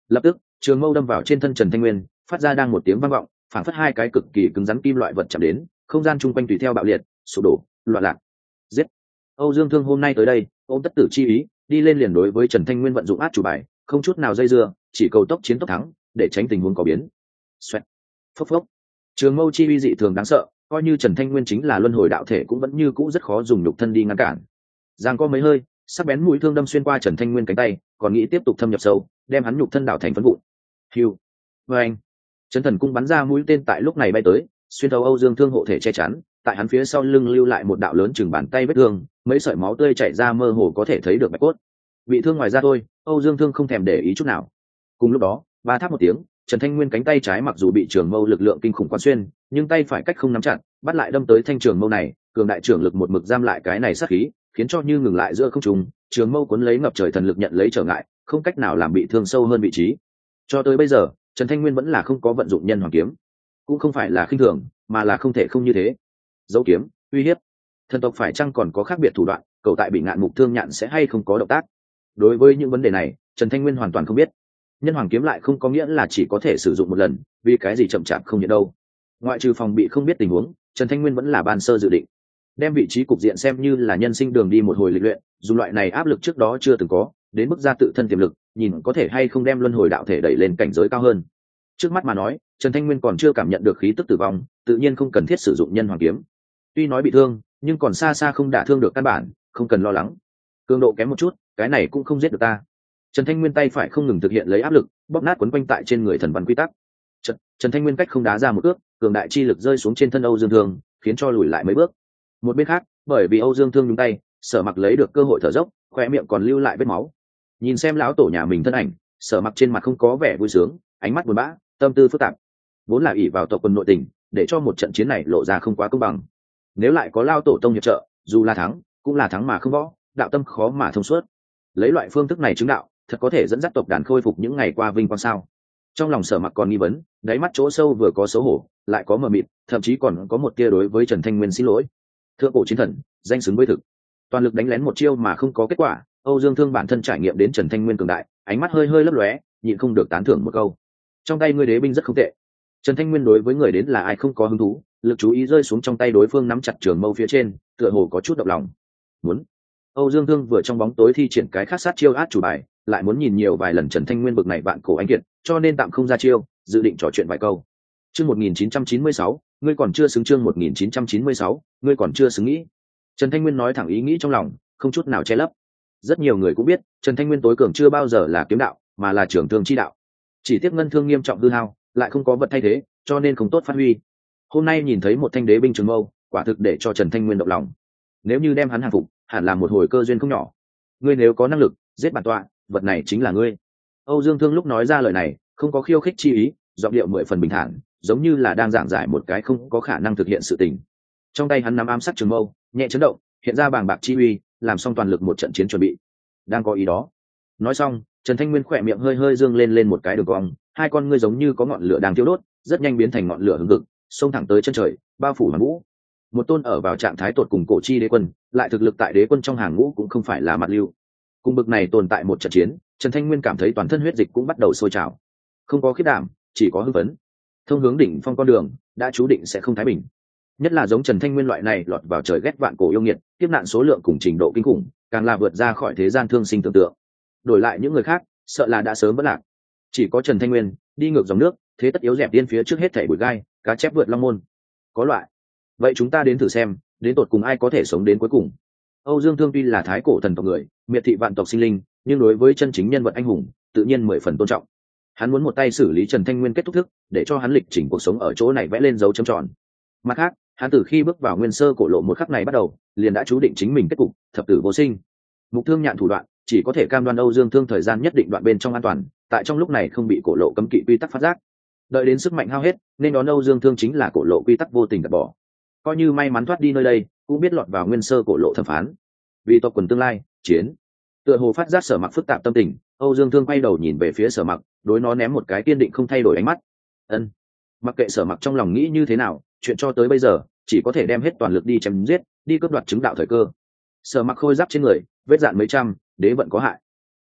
Lập tức trường mâu đâm vào trên thân Trần Thanh Nguyên, phát ra đang một tiếng vang vọng, phảng phất hai cái cực kỳ cứng rắn kim loại vật chạm đến, không gian chung quanh tùy theo bạo liệt, sụp đổ, loạn lạc. Giết! Âu Dương Thương hôm nay tới đây, ôm tất tử chi ý, đi lên liền đối với Trần Thanh Nguyên vận dụng át chủ bài, không chút nào dây dưa, chỉ cầu tốc chiến tốc thắng, để tránh tình huống có biến. Xoẹt. Phốc phốc. Trường mâu chi uy dị thường đáng sợ, coi như Trần Thanh Nguyên chính là luân hồi đạo thể cũng vẫn như cũ rất khó dùng nhục thân đi ngăn cản. Giang có mấy hơi, sắc bén mũi thương đâm xuyên qua Trần Thanh Nguyên cánh tay, còn nghĩ tiếp tục thâm nhập sâu, đem hắn nhục thân đảo thành phấn vụn. Hưu. Vâng. Chấn thần cung bắn ra mũi tên tại lúc này bay tới, xuyên thấu Âu Dương Thương hộ thể che chắn, tại hắn phía sau lưng lưu lại một đạo lớn chừng bàn tay vết thương, mấy sợi máu tươi chảy ra mơ hồ có thể thấy được bạch cốt. Bị thương ngoài ra thôi, Âu Dương Thương không thèm để ý chút nào. Cùng lúc đó, ba tháp một tiếng, Trần Thanh Nguyên cánh tay trái mặc dù bị trường mâu lực lượng kinh khủng quán xuyên, nhưng tay phải cách không nắm chặt, bắt lại đâm tới thanh trường mâu này, cường đại trưởng lực một mực giam lại cái này sát khí, khiến cho như ngừng lại giữa không trung, trường mâu cuốn lấy ngập trời thần lực nhận lấy trở ngại, không cách nào làm bị thương sâu hơn vị trí. Cho tới bây giờ, Trần Thanh Nguyên vẫn là không có vận dụng nhân hoàng kiếm, cũng không phải là khinh thường, mà là không thể không như thế. Dấu kiếm, uy hiếp, thần tộc phải chăng còn có khác biệt thủ đoạn, cậu tại bị ngạn mục thương nhạn sẽ hay không có động tác. Đối với những vấn đề này, Trần Thanh Nguyên hoàn toàn không biết. Nhân hoàng kiếm lại không có nghĩa là chỉ có thể sử dụng một lần, vì cái gì chậm chạp không nhận đâu. Ngoại trừ phòng bị không biết tình huống, Trần Thanh Nguyên vẫn là ban sơ dự định đem vị trí cục diện xem như là nhân sinh đường đi một hồi lịch luyện, dùng loại này áp lực trước đó chưa từng có, đến mức ra tự thân tiềm lực, nhìn có thể hay không đem luân hồi đạo thể đẩy lên cảnh giới cao hơn. Trước mắt mà nói, Trần Thanh Nguyên còn chưa cảm nhận được khí tức tử vong, tự nhiên không cần thiết sử dụng nhân hoàng kiếm. Tuy nói bị thương, nhưng còn xa xa không đả thương được căn bản, không cần lo lắng. Cường độ kém một chút, cái này cũng không giết được ta. Trần Thanh Nguyên tay phải không ngừng thực hiện lấy áp lực, bóp nát quấn quanh tại trên người thần văn quy tắc. Trần Thanh Nguyên cách không đá ra một ước, cường đại chi lực rơi xuống trên thân Âu Dương Thương, khiến cho lùi lại mấy bước. Một bên khác, bởi vì Âu Dương Thương nhúng tay, Sở Mặc lấy được cơ hội thở dốc, khóe miệng còn lưu lại vết máu. Nhìn xem lão tổ nhà mình thân ảnh, Sở Mặc trên mặt không có vẻ vui sướng, ánh mắt buồn bã, tâm tư phức tạp. Vốn là ỷ vào tộc quân nội tình, để cho một trận chiến này lộ ra không quá công bằng. Nếu lại có lao tổ tông hiệp trợ, dù là thắng, cũng là thắng mà không võ, đạo tâm khó mà thông suốt. Lấy loại phương thức này chứng đạo, thật có thể dẫn dắt tộc đàn khôi phục những ngày qua vinh quang sao? Trong lòng Sở Mặc còn nghi vấn, đáy mắt chỗ sâu vừa có xấu hổ, lại có mờ mịt, thậm chí còn có một tia đối với Trần Thanh Nguyên xin lỗi. Thượng cổ chiến thần, danh xứng với thực, toàn lực đánh lén một chiêu mà không có kết quả. Âu Dương Thương bản thân trải nghiệm đến Trần Thanh Nguyên cường đại, ánh mắt hơi hơi lấp lóe, nhịn không được tán thưởng một câu. Trong tay ngươi đế binh rất không tệ. Trần Thanh Nguyên đối với người đến là ai không có hứng thú, lực chú ý rơi xuống trong tay đối phương nắm chặt trường mâu phía trên, tựa hồ có chút động lòng. Muốn. Âu Dương Thương vừa trong bóng tối thi triển cái khác sát chiêu át chủ bài, lại muốn nhìn nhiều vài lần Trần Thanh Nguyên bực này vạn cổ anh kiệt, cho nên tạm không ra chiêu, dự định trò chuyện vài câu. Chương 1996, ngươi còn chưa xứng. Chương 1996, ngươi còn chưa xứng nghĩ. Trần Thanh Nguyên nói thẳng ý nghĩ trong lòng, không chút nào che lấp. Rất nhiều người cũng biết, Trần Thanh Nguyên tối cường chưa bao giờ là kiếm đạo, mà là trường thương chi đạo. Chỉ tiếc ngân thương nghiêm trọng hư hao, lại không có vật thay thế, cho nên không tốt phát huy. Hôm nay nhìn thấy một thanh đế binh trường mâu, quả thực để cho Trần Thanh Nguyên động lòng. Nếu như đem hắn hàng phục, hẳn là một hồi cơ duyên không nhỏ. Ngươi nếu có năng lực, giết bản tọa, vật này chính là ngươi. Âu Dương Thương lúc nói ra lời này, không có khiêu khích chi ý, giọng điệu 10 phần bình thản, giống như là đang giảng giải một cái không có khả năng thực hiện sự tình. Trong tay hắn nắm ám sắc trường mâu, nhẹ chấn động, hiện ra bàng bạc chi uy, làm xong toàn lực một trận chiến chuẩn bị. Đang có ý đó. Nói xong, Trần Thanh Nguyên khỏe miệng hơi hơi dương lên một cái đường cong, hai con ngươi giống như có ngọn lửa đang thiêu đốt, rất nhanh biến thành ngọn lửa hừng hực, xông thẳng tới chân trời, bao phủ hoàn vũ. Một tôn ở vào trạng thái tột cùng cổ chi đế quân, lại thực lực tại đế quân trong hàng ngũ cũng không phải là mặt lưu. Cùng bực này tồn tại một trận chiến, Trần Thanh Nguyên cảm thấy toàn thân huyết dịch cũng bắt đầu sôi trào. Không có khiết đảm, chỉ có hưng phấn. Thông hướng đỉnh phong con đường, đã chú định sẽ không thái bình. Nhất là giống Trần Thanh Nguyên loại này lọt vào trời ghét vạn cổ yêu nghiệt, kiếp nạn số lượng cùng trình độ kinh khủng, càng là vượt ra khỏi thế gian thương sinh tưởng tượng. Đổi lại những người khác, sợ là đã sớm vỡ lạc. Chỉ có Trần Thanh Nguyên đi ngược dòng nước, thế tất yếu dẹp tiên phía trước hết thảy bụi gai, cá chép vượt long môn. Có loại. Vậy chúng ta đến thử xem, đến tột cùng ai có thể sống đến cuối cùng. Âu Dương Thương tuy là thái cổ thần tộc người, miệt thị vạn tộc sinh linh, nhưng đối với chân chính nhân vật anh hùng, tự nhiên 10 phần tôn trọng. Hắn muốn một tay xử lý Trần Thanh Nguyên kết thúc thức, để cho hắn lịch trình cuộc sống ở chỗ này vẽ lên dấu chấm tròn. Mặt khác, hắn từ khi bước vào nguyên sơ cổ lộ một khắc này bắt đầu, liền đã chú định chính mình kết cục thập tử vô sinh. Mục Thương nhạn thủ đoạn, chỉ có thể cam đoan Âu Dương Thương thời gian nhất định đoạn bên trong an toàn, tại trong lúc này không bị cổ lộ cấm kỵ quy tắc phát giác. Đợi đến sức mạnh hao hết, nên đón Âu Dương Thương chính là cổ lộ quy tắc vô tình gạt bỏ. Coi như may mắn thoát đi nơi đây, cũng biết lọt vào nguyên sơ cổ lộ thẩm phán. Vì tộc quần tương lai, chiến. Tựa hồ phát giác Sở Mặc phức tạp tâm tình, Âu Dương Thương quay đầu nhìn về phía Sở Mặc, đối nó ném một cái kiên định không thay đổi ánh mắt. Ân. Mặc kệ Sở Mặc trong lòng nghĩ như thế nào, chuyện cho tới bây giờ, chỉ có thể đem hết toàn lực đi chém giết, đi cướp đoạt chứng đạo thời cơ. Sở Mặc khôi giáp trên người, vết dạn mấy trăm, đế vận có hại.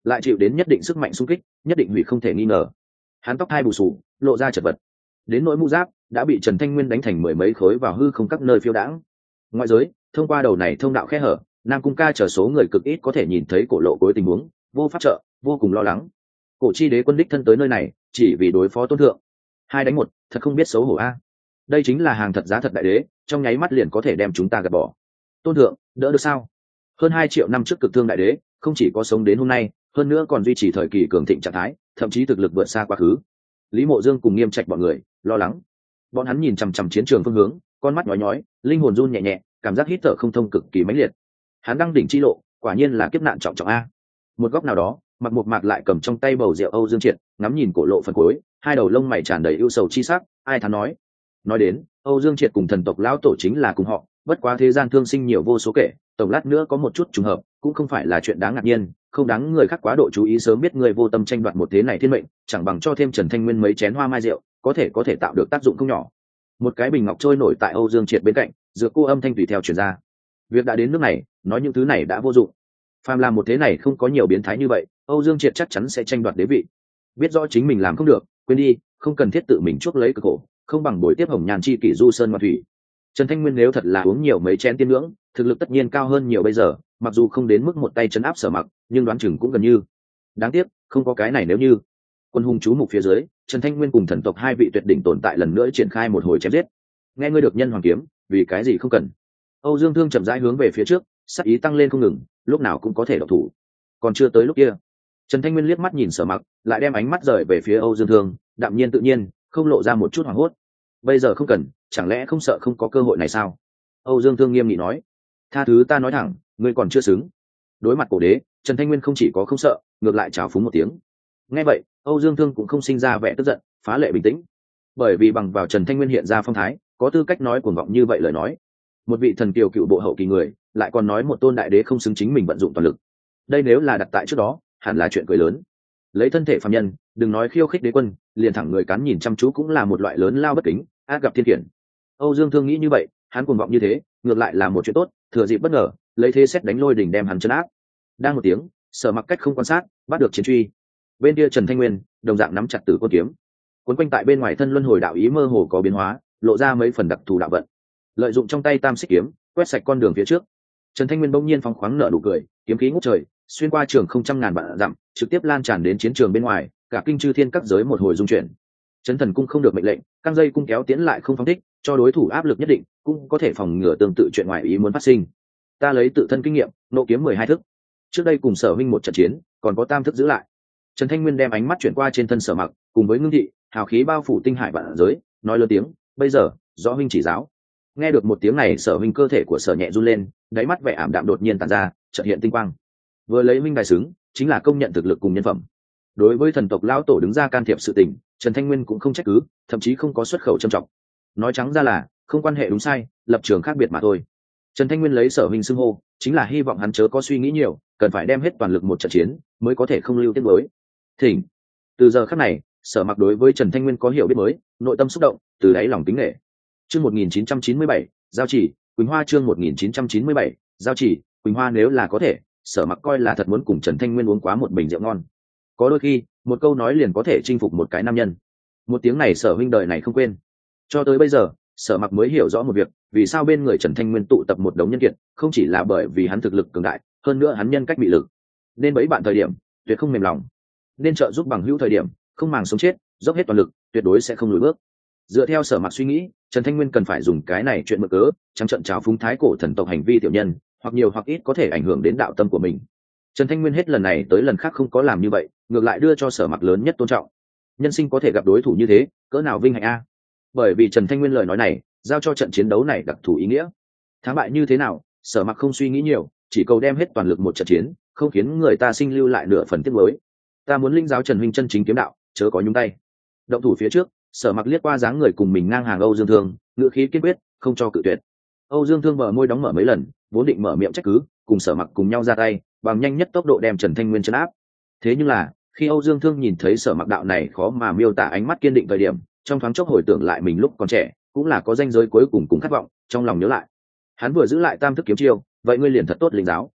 lại chịu đến nhất định sức mạnh xung kích, nhất định hủy không thể nghi ngờ. Hắn tóc hai bù sù, lộ ra chật vật, đến nỗi mũ giáp đã bị Trần Thanh Nguyên đánh thành mười mấy khối vào hư không các nơi phiêu đãng. Ngoại giới thông qua đầu này thông đạo khe hở, Nam Cung Ca chờ số người cực ít có thể nhìn thấy cổ lộ cuối tình huống, vô pháp trợ, vô cùng lo lắng. Cổ chi đế quân đích thân tới nơi này chỉ vì đối phó Tôn thượng, 2 đánh 1, thật không biết xấu hổ a. Đây chính là hàng thật giá thật đại đế, trong nháy mắt liền có thể đem chúng ta gạt bỏ. Tôn thượng đỡ được sao? Hơn 2 triệu năm trước cực thương đại đế không chỉ có sống đến hôm nay, hơn nữa còn duy trì thời kỳ cường thịnh trạng thái, thậm chí thực lực vượt xa quá khứ. Lý Mộ Dương cùng Nghiêm Trạch bọn người lo lắng. Bọn hắn nhìn chằm chằm chiến trường phương hướng, con mắt nhói nhói, linh hồn run nhẹ nhẹ, cảm giác hít thở không thông cực kỳ mãnh liệt. Hắn đang đỉnh chi lộ, quả nhiên là kiếp nạn trọng trọng a. Một góc nào đó, Mặc Mộc Mạc lại cầm trong tay bầu rượu Âu Dương Triệt, ngắm nhìn cổ lộ phần cuối, hai đầu lông mày tràn đầy ưu sầu chi sắc, ai thán nói đến, Âu Dương Triệt cùng thần tộc lão tổ chính là cùng họ, bất quá thế gian thương sinh nhiều vô số kể, tổng lát nữa có một chút trùng hợp, cũng không phải là chuyện đáng ngạc nhiên, không đáng người khác quá độ chú ý, sớm biết người vô tâm tranh đoạt một thế này thiên mệnh, chẳng bằng cho thêm Trần Thanh Nguyên mấy chén hoa mai rượu, có thể tạo được tác dụng không nhỏ. Một cái bình ngọc trôi nổi tại Âu Dương Triệt bên cạnh, dược cô âm thanh tùy theo truyền ra. Việc đã đến nước này, nói những thứ này đã vô dụng. Phàm làm một thế này không có nhiều biến thái như vậy, Âu Dương Triệt chắc chắn sẽ tranh đoạt đế vị. Biết rõ chính mình làm không được, quên đi, không cần thiết tự mình chuốc lấy cực khổ, không bằng buổi tiếp hồng nhàn chi kỷ du sơn ngoạn thủy. Trần Thanh Nguyên nếu thật là uống nhiều mấy chén tiên ngưỡng, thực lực tất nhiên cao hơn nhiều bây giờ, mặc dù không đến mức một tay trấn áp Sở Mặc, nhưng đoán chừng cũng gần như. Đáng tiếc, không có cái này nếu như. Quân hùng chú mục phía dưới, Trần Thanh Nguyên cùng thần tộc hai vị tuyệt đỉnh tồn tại lần nữa triển khai một hồi chém giết. Nghe ngươi được nhân hoàng kiếm, vì cái gì không cần? Âu Dương Thương chậm rãi hướng về phía trước, sắc ý tăng lên không ngừng, lúc nào cũng có thể độc thủ. Còn chưa tới lúc kia. Trần Thanh Nguyên liếc mắt nhìn Sở Mặc, lại đem ánh mắt rời về phía Âu Dương Thương, đạm nhiên tự nhiên, không lộ ra một chút hoảng hốt. Bây giờ không cần, chẳng lẽ không sợ không có cơ hội này sao? Âu Dương Thương nghiêm nghị nói. Tha thứ ta nói thẳng, ngươi còn chưa xứng. Đối mặt cổ đế, Trần Thanh Nguyên không chỉ có không sợ, ngược lại trào phúng một tiếng. Nghe vậy, Âu Dương Thương cũng không sinh ra vẻ tức giận, phá lệ bình tĩnh. Bởi vì bằng vào Trần Thanh Nguyên hiện ra phong thái, có tư cách nói cuồng vọng như vậy lời nói. Một vị thần kiều cựu bộ hậu kỳ người, lại còn nói một tôn đại đế không xứng chính mình vận dụng toàn lực. Đây nếu là đặt tại trước đó, hẳn là chuyện cười lớn. Lấy thân thể phàm nhân, đừng nói khiêu khích đế quân, liền thẳng người cắn nhìn chăm chú cũng là một loại lớn lao bất kính, ác gặp thiên khiển. Âu Dương Thương nghĩ như vậy, hắn cuồng vọng như thế, ngược lại là một chuyện tốt, thừa dịp bất ngờ, lấy thế xét đánh lôi đỉnh đem hắn trấn áp. Đang một tiếng, Sở Mặc cách không quan sát, bắt được chiến truy. Bên kia Trần Thanh Nguyên, đồng dạng nắm chặt Tử Côn kiếm. Cuốn quanh tại bên ngoài thân luân hồi đạo ý mơ hồ có biến hóa, lộ ra mấy phần đặc thù đạo vận. Lợi dụng trong tay Tam Xích kiếm, quét sạch con đường phía trước. Trần Thanh Nguyên bỗng nhiên phóng khoáng nở nụ cười, kiếm khí ngút trời, xuyên qua trường không trăm ngàn vạn dặm, trực tiếp lan tràn đến chiến trường bên ngoài, cả kinh chư thiên các giới một hồi dung chuyển. Chấn Thần cung không được mệnh lệnh, căng dây cung kéo tiến lại không phóng thích, cho đối thủ áp lực nhất định, cũng có thể phòng ngừa tương tự chuyện ngoài ý muốn phát sinh. Ta lấy tự thân kinh nghiệm, nộ kiếm 12 thức. Trước đây cùng Sở huynh một trận chiến, còn có tam thức giữ lại. Trần Thanh Nguyên đem ánh mắt chuyển qua trên thân Sở Mặc, cùng với ngưng thị, hào khí bao phủ tinh hải vạn giới, nói lớn tiếng, bây giờ, rõ huynh chỉ giáo. Nghe được một tiếng này, Sở huynh cơ thể của Sở nhẹ run lên, đáy mắt vẻ ảm đạm đột nhiên tàn ra, chợt hiện tinh quang. Vừa lấy huynh đài xứng, chính là công nhận thực lực cùng nhân phẩm. Đối với thần tộc lão tổ đứng ra can thiệp sự tình, Trần Thanh Nguyên cũng không trách cứ, thậm chí không có xuất khẩu trầm trọng. Nói trắng ra là không quan hệ đúng sai, lập trường khác biệt mà thôi. Trần Thanh Nguyên lấy Sở huynh xưng hô, chính là hy vọng hắn chớ có suy nghĩ nhiều, cần phải đem hết toàn lực một trận chiến, mới có thể không lưu tiếc nuối. Thỉnh. Từ giờ khắc này, Sở Mặc đối với Trần Thanh Nguyên có hiểu biết mới, nội tâm xúc động, từ đáy lòng kính nể. Chương 1997, giao chỉ, Quỳnh Hoa chương 1997, giao chỉ, Quỳnh Hoa nếu là có thể, Sở Mặc coi là thật muốn cùng Trần Thanh Nguyên uống quá một bình rượu ngon. Có đôi khi, một câu nói liền có thể chinh phục một cái nam nhân. Một tiếng này Sở huynh đời này không quên. Cho tới bây giờ, Sở Mặc mới hiểu rõ một việc, vì sao bên người Trần Thanh Nguyên tụ tập một đống nhân kiệt, không chỉ là bởi vì hắn thực lực cường đại, hơn nữa hắn nhân cách bị lực. Nên bấy bạn thời điểm, tuyệt không mềm lòng. Nên trợ giúp bằng hữu thời điểm, không màng sống chết, dốc hết toàn lực, tuyệt đối sẽ không lùi bước. Dựa theo Sở Mặc suy nghĩ, Trần Thanh Nguyên cần phải dùng cái này chuyện mượn cớ, trắng trợn trào phúng thái cổ thần tộc hành vi tiểu nhân, hoặc nhiều hoặc ít có thể ảnh hưởng đến đạo tâm của mình. Trần Thanh Nguyên hết lần này tới lần khác không có làm như vậy, ngược lại đưa cho Sở Mặc lớn nhất tôn trọng. Nhân sinh có thể gặp đối thủ như thế, cỡ nào vinh hạnh a. Bởi vì Trần Thanh Nguyên lời nói này, giao cho trận chiến đấu này đặc thù ý nghĩa. Thắng bại như thế nào, Sở Mặc không suy nghĩ nhiều, chỉ cầu đem hết toàn lực một trận chiến, không khiến người ta sinh lưu lại nửa phần tiếc nuối. Ta muốn linh giáo Trần huynh chân chính kiếm đạo, chớ có nhúng tay. Động thủ phía trước, Sở Mặc liếc qua dáng người cùng mình ngang hàng Âu Dương Thương, ngữ khí kiên quyết, không cho cự tuyệt. Âu Dương Thương bờ môi đóng mở mấy lần, vốn định mở miệng trách cứ, cùng Sở Mặc cùng nhau ra tay, bằng nhanh nhất tốc độ đem Trần Thanh Nguyên trấn áp. Thế nhưng là, khi Âu Dương Thương nhìn thấy Sở Mặc đạo này khó mà miêu tả ánh mắt kiên định thời điểm, trong thoáng chốc hồi tưởng lại mình lúc còn trẻ, cũng là có danh giới cuối cùng khát vọng, trong lòng nhớ lại. Hắn vừa giữ lại tam thức kiếm chiêu, vậy ngươi liền thật tốt linh giáo.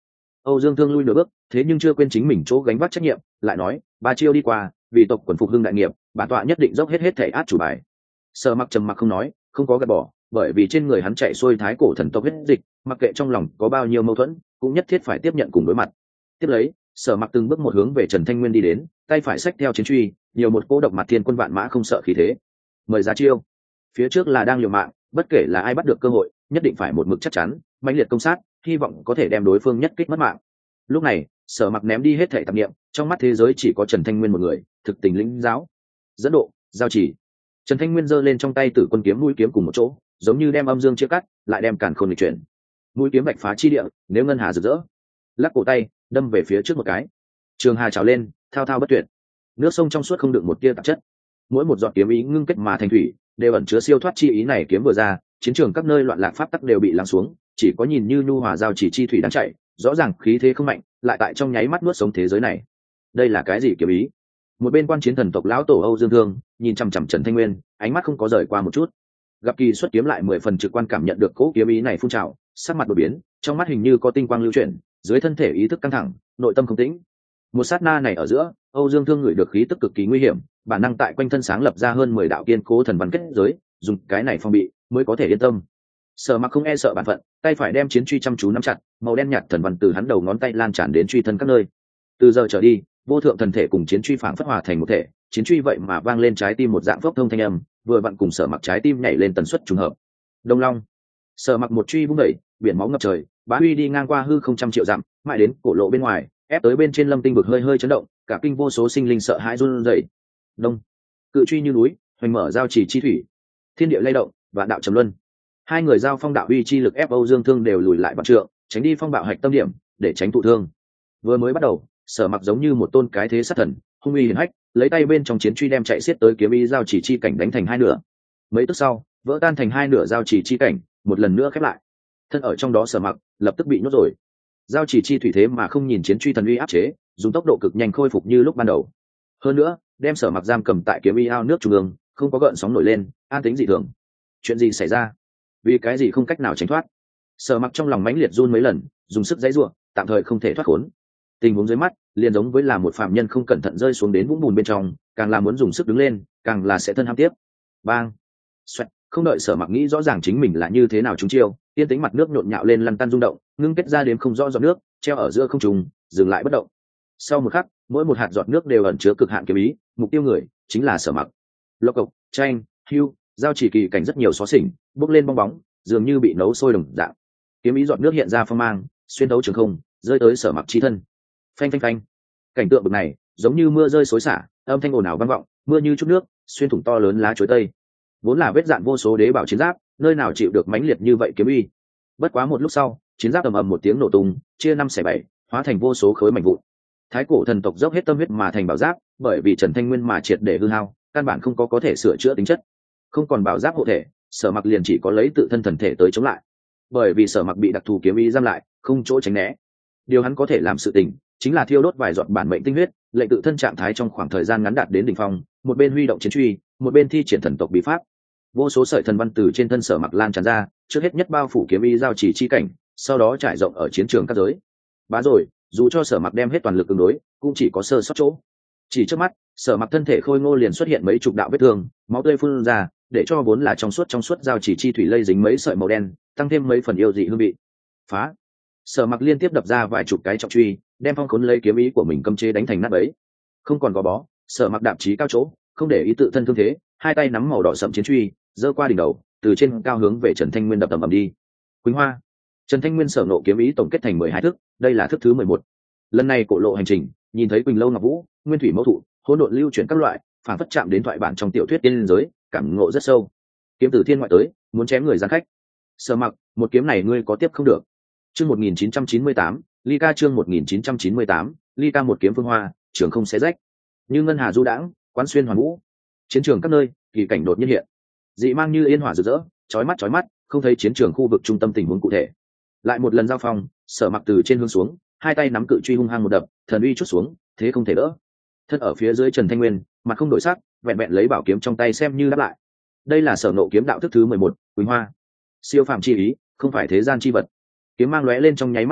Âu Dương Thương lui nửa bước, thế nhưng chưa quên chính mình chỗ gánh vác trách nhiệm, lại nói, ba chiêu đi qua, vì tộc quần phục hưng đại nghiệp, bản tọa nhất định dốc hết thể át chủ bài. Sở Mặc trầm mặc không nói, không có gạt bỏ, bởi vì trên người hắn chạy xuôi thái cổ thần tộc huyết dịch, mặc kệ trong lòng có bao nhiêu mâu thuẫn, cũng nhất thiết phải tiếp nhận cùng đối mặt. Tiếp lấy, Sở Mặc từng bước một hướng về Trần Thanh Nguyên đi đến, tay phải xách theo chiến truy, nhiều một cỗ độc mặt thiên quân vạn mã không sợ khí thế. Mời ra chiêu. Phía trước là đang liều mạng, bất kể là ai bắt được cơ hội, nhất định phải một mực chắc chắn, mãnh liệt công sát, hy vọng có thể đem đối phương nhất kích mất mạng. Lúc này, Sở Mặc ném đi hết thảy tạp niệm, trong mắt thế giới chỉ có Trần Thanh Nguyên một người, thực tình lĩnh giáo. Dẫn độ, giao chỉ. Trần Thanh Nguyên giơ lên trong tay Tử Quân kiếm mũi kiếm cùng một chỗ, giống như đem âm dương chia cắt, lại đem càn khôn nghịch chuyển. Mũi kiếm vạch phá chi địa, nếu ngân hà rực rỡ. Lắc cổ tay, đâm về phía trước một cái. Trường hà trào lên, thao thao bất tuyệt. Nước sông trong suốt không đựng một tia tạp chất. Mỗi một giọt kiếm ý ngưng kết mà thành thủy, đều ẩn chứa siêu thoát chi ý này kiếm vừa ra, chiến trường các nơi loạn lạc pháp tắc đều bị lắng xuống, chỉ có nhìn như nhu hòa giao chỉ chi thủy đang chạy, rõ ràng khí thế không mạnh, lại tại trong nháy mắt nuốt sống thế giới này. Đây là cái gì kiếm ý? Một bên quan chiến thần tộc lão tổ Âu Dương Thương nhìn chằm chằm Trần Thanh Nguyên, ánh mắt không có rời qua một chút. Gặp kỳ xuất kiếm lại 10 phần trực quan cảm nhận được cỗ kiếm ý này phun trào, sắc mặt đổi biến, trong mắt hình như có tinh quang lưu chuyển, dưới thân thể ý thức căng thẳng, nội tâm không tĩnh. Một sát na này ở giữa, Âu Dương Thương ngửi được khí tức cực kỳ nguy hiểm, bản năng tại quanh thân sáng lập ra hơn 10 đạo kiên cố thần văn kết giới, dùng cái này phòng bị mới có thể yên tâm. Sở Mặc không e sợ bản phận, tay phải đem chiến truy chăm chú nắm chặt, màu đen nhạt thần văn từ hắn đầu ngón tay lan tràn đến truy thân các nơi. Từ giờ trở đi, vô thượng thần thể cùng chiến truy phảng phất hòa thành một thể, chiến truy vậy mà vang lên trái tim một dạng phốc thông thanh âm, vừa vặn cùng Sở Mặc trái tim nhảy lên tần suất trùng hợp. Đông Long. Sở Mặc một truy vung đẩy, biển máu ngập trời, bá uy đi ngang qua hư không trăm triệu dặm, mãi đến cổ lộ bên ngoài, ép tới bên trên Lâm Tinh vực hơi hơi chấn động, cả kinh vô số sinh linh sợ hãi run rẩy. Đông. Cự truy như núi, hoành mở giao chỉ chi thủy. Thiên địa lay động, vạn đạo trầm luân. Hai người giao phong đạo uy chi lực ép Âu Dương Thương đều lùi lại vạn trượng, tránh đi phong bạo hạch tâm điểm, để tránh thụ thương. Vừa mới bắt đầu, Sở Mặc giống như một tôn cái thế sát thần, hung uy hiển hách, lấy tay bên trong chiến truy đem chạy xiết tới kiếm ý giao chỉ chi cảnh đánh thành hai nửa. Mấy tức sau, vỡ tan thành hai nửa giao chỉ chi cảnh, một lần nữa khép lại. Thân ở trong đó Sở Mặc lập tức bị nhốt rồi. Giao chỉ chi thủy thế mà không nhìn chiến truy thần uy áp chế, dùng tốc độ cực nhanh khôi phục như lúc ban đầu. Hơn nữa, đem Sở Mặc giam cầm tại kiếm ý ao nước trung ương, không có gợn sóng nổi lên, an tĩnh dị thường. Chuyện gì xảy ra? Vì cái gì không cách nào tránh thoát? Sở Mặc trong lòng mãnh liệt run mấy lần, dùng sức giãy giụa, tạm thời không thể thoát khốn. Tình huống dưới mắt liền giống với là một phạm nhân không cẩn thận rơi xuống đến vũng bùn bên trong, càng là muốn dùng sức đứng lên, càng là sẽ thân ham tiếp. Bang! Xoẹt, không đợi Sở Mặc nghĩ rõ ràng chính mình là như thế nào trúng chiêu, tiên tính mặt nước nhộn nhạo lên lăn tăn rung động, ngưng kết ra đến không rõ giọt nước, treo ở giữa không trung, dừng lại bất động. Sau một khắc, mỗi một hạt giọt nước đều ẩn chứa cực hạn kiếm ý, mục tiêu người chính là Sở Mặc. Lộc cộc, tranh, hưu, giao chỉ kỳ cảnh rất nhiều xóa xỉnh, bốc lên bong bóng, dường như bị nấu sôi đồng dạng. Kiếm ý giọt nước hiện ra phong mang, xuyên thấu trường không, rơi tới Sở Mặc chi thân. Phanh phanh phanh. Cảnh tượng bực này, giống như mưa rơi xối xả, âm thanh ồn ào vang vọng, mưa như chút nước, xuyên thủng to lớn lá chuối tây. Vốn là vết dạn vô số đế bảo chiến giáp, nơi nào chịu được mãnh liệt như vậy kiếm uy. Bất quá một lúc sau, chiến giáp ầm ầm một tiếng nổ tung, chia năm xẻ bảy, hóa thành vô số khối mảnh vụn. Thái cổ thần tộc dốc hết tâm huyết mà thành bảo giáp, bởi vì Trần Thanh Nguyên mà triệt để hư hao, căn bản không có thể sửa chữa tính chất. Không còn bảo giáp hộ thể, Sở Mặc liền chỉ có lấy tự thân thần thể tới chống lại. Bởi vì Sở Mặc bị đặc thù kiếm ý giam lại, không chỗ tránh né. Điều hắn có thể làm sự tình, chính là thiêu đốt vài giọt bản mệnh tinh huyết, lệnh tự thân trạng thái trong khoảng thời gian ngắn đạt đến đỉnh phong, một bên huy động chiến truy, một bên thi triển thần tộc bí pháp. Vô số sợi thần văn từ trên thân Sở Mặc lan tràn ra, trước hết nhất bao phủ kiếm ý giao chỉ chi cảnh, sau đó trải rộng ở chiến trường các giới. Bá rồi, dù cho Sở Mặc đem hết toàn lực ứng đối, cũng chỉ có sơ sót chỗ. Chỉ trước mắt, Sở Mặc thân thể khôi ngô liền xuất hiện mấy chục đạo vết thương, máu tươi phun ra, để cho vốn là trong suốt giao chỉ chi thủy lây dính mấy sợi màu đen, tăng thêm mấy phần yêu dị hương vị. Phá! Sở Mặc liên tiếp đập ra vài chục cái trọng truy, đem phong khốn lấy kiếm ý của mình cấm chế đánh thành nát bấy. Không còn gò bó, Sở Mặc đạp chí cao chỗ, không để ý tự thân thương thế, hai tay nắm màu đỏ sậm chiến truy, giơ qua đỉnh đầu, từ trên cao hướng về Trần Thanh Nguyên đập ầm đi. Quỳnh Hoa. Trần Thanh Nguyên sở nộ kiếm ý tổng kết thành 12 thức, đây là thức thứ 11. Lần này cổ lộ hành trình, nhìn thấy Quỳnh Lâu Ngọc Vũ, Nguyên Thủy Mẫu Thụ, hỗn độn lưu chuyển các loại, phản phất chạm đến thoại bản trong tiểu thuyết tiên giới, cảm ngộ rất sâu. Kiếm từ thiên ngoại tới, muốn chém người gian khách. Sở Mặc, một kiếm này ngươi có tiếp không được. Chương 1998, Ly Ca chương 1998, Ly Ca một kiếm phương hoa, trường không xé rách. Như ngân hà du đãng, quán xuyên hoàn vũ. Chiến trường các nơi, kỳ cảnh đột nhiên hiện. Dị mang như yên hỏa rực rỡ, chói mắt, không thấy chiến trường khu vực trung tâm tình huống cụ thể. Lại một lần giao phong, Sở Mặc từ trên hướng xuống, hai tay nắm cự truy hung hăng một đập, thần uy chút xuống, thế không thể đỡ. Thân ở phía dưới Trần Thanh Nguyên, mặt không đổi sắc, vẹn vẹn lấy bảo kiếm trong tay xem như đáp lại. Đây là sở nộ kiếm đạo thức thứ 11, Quỳnh Hoa. Siêu phàm chi ý, không phải thế gian chi vật. Kiếm mang lóe lên trong nháy mắt đó,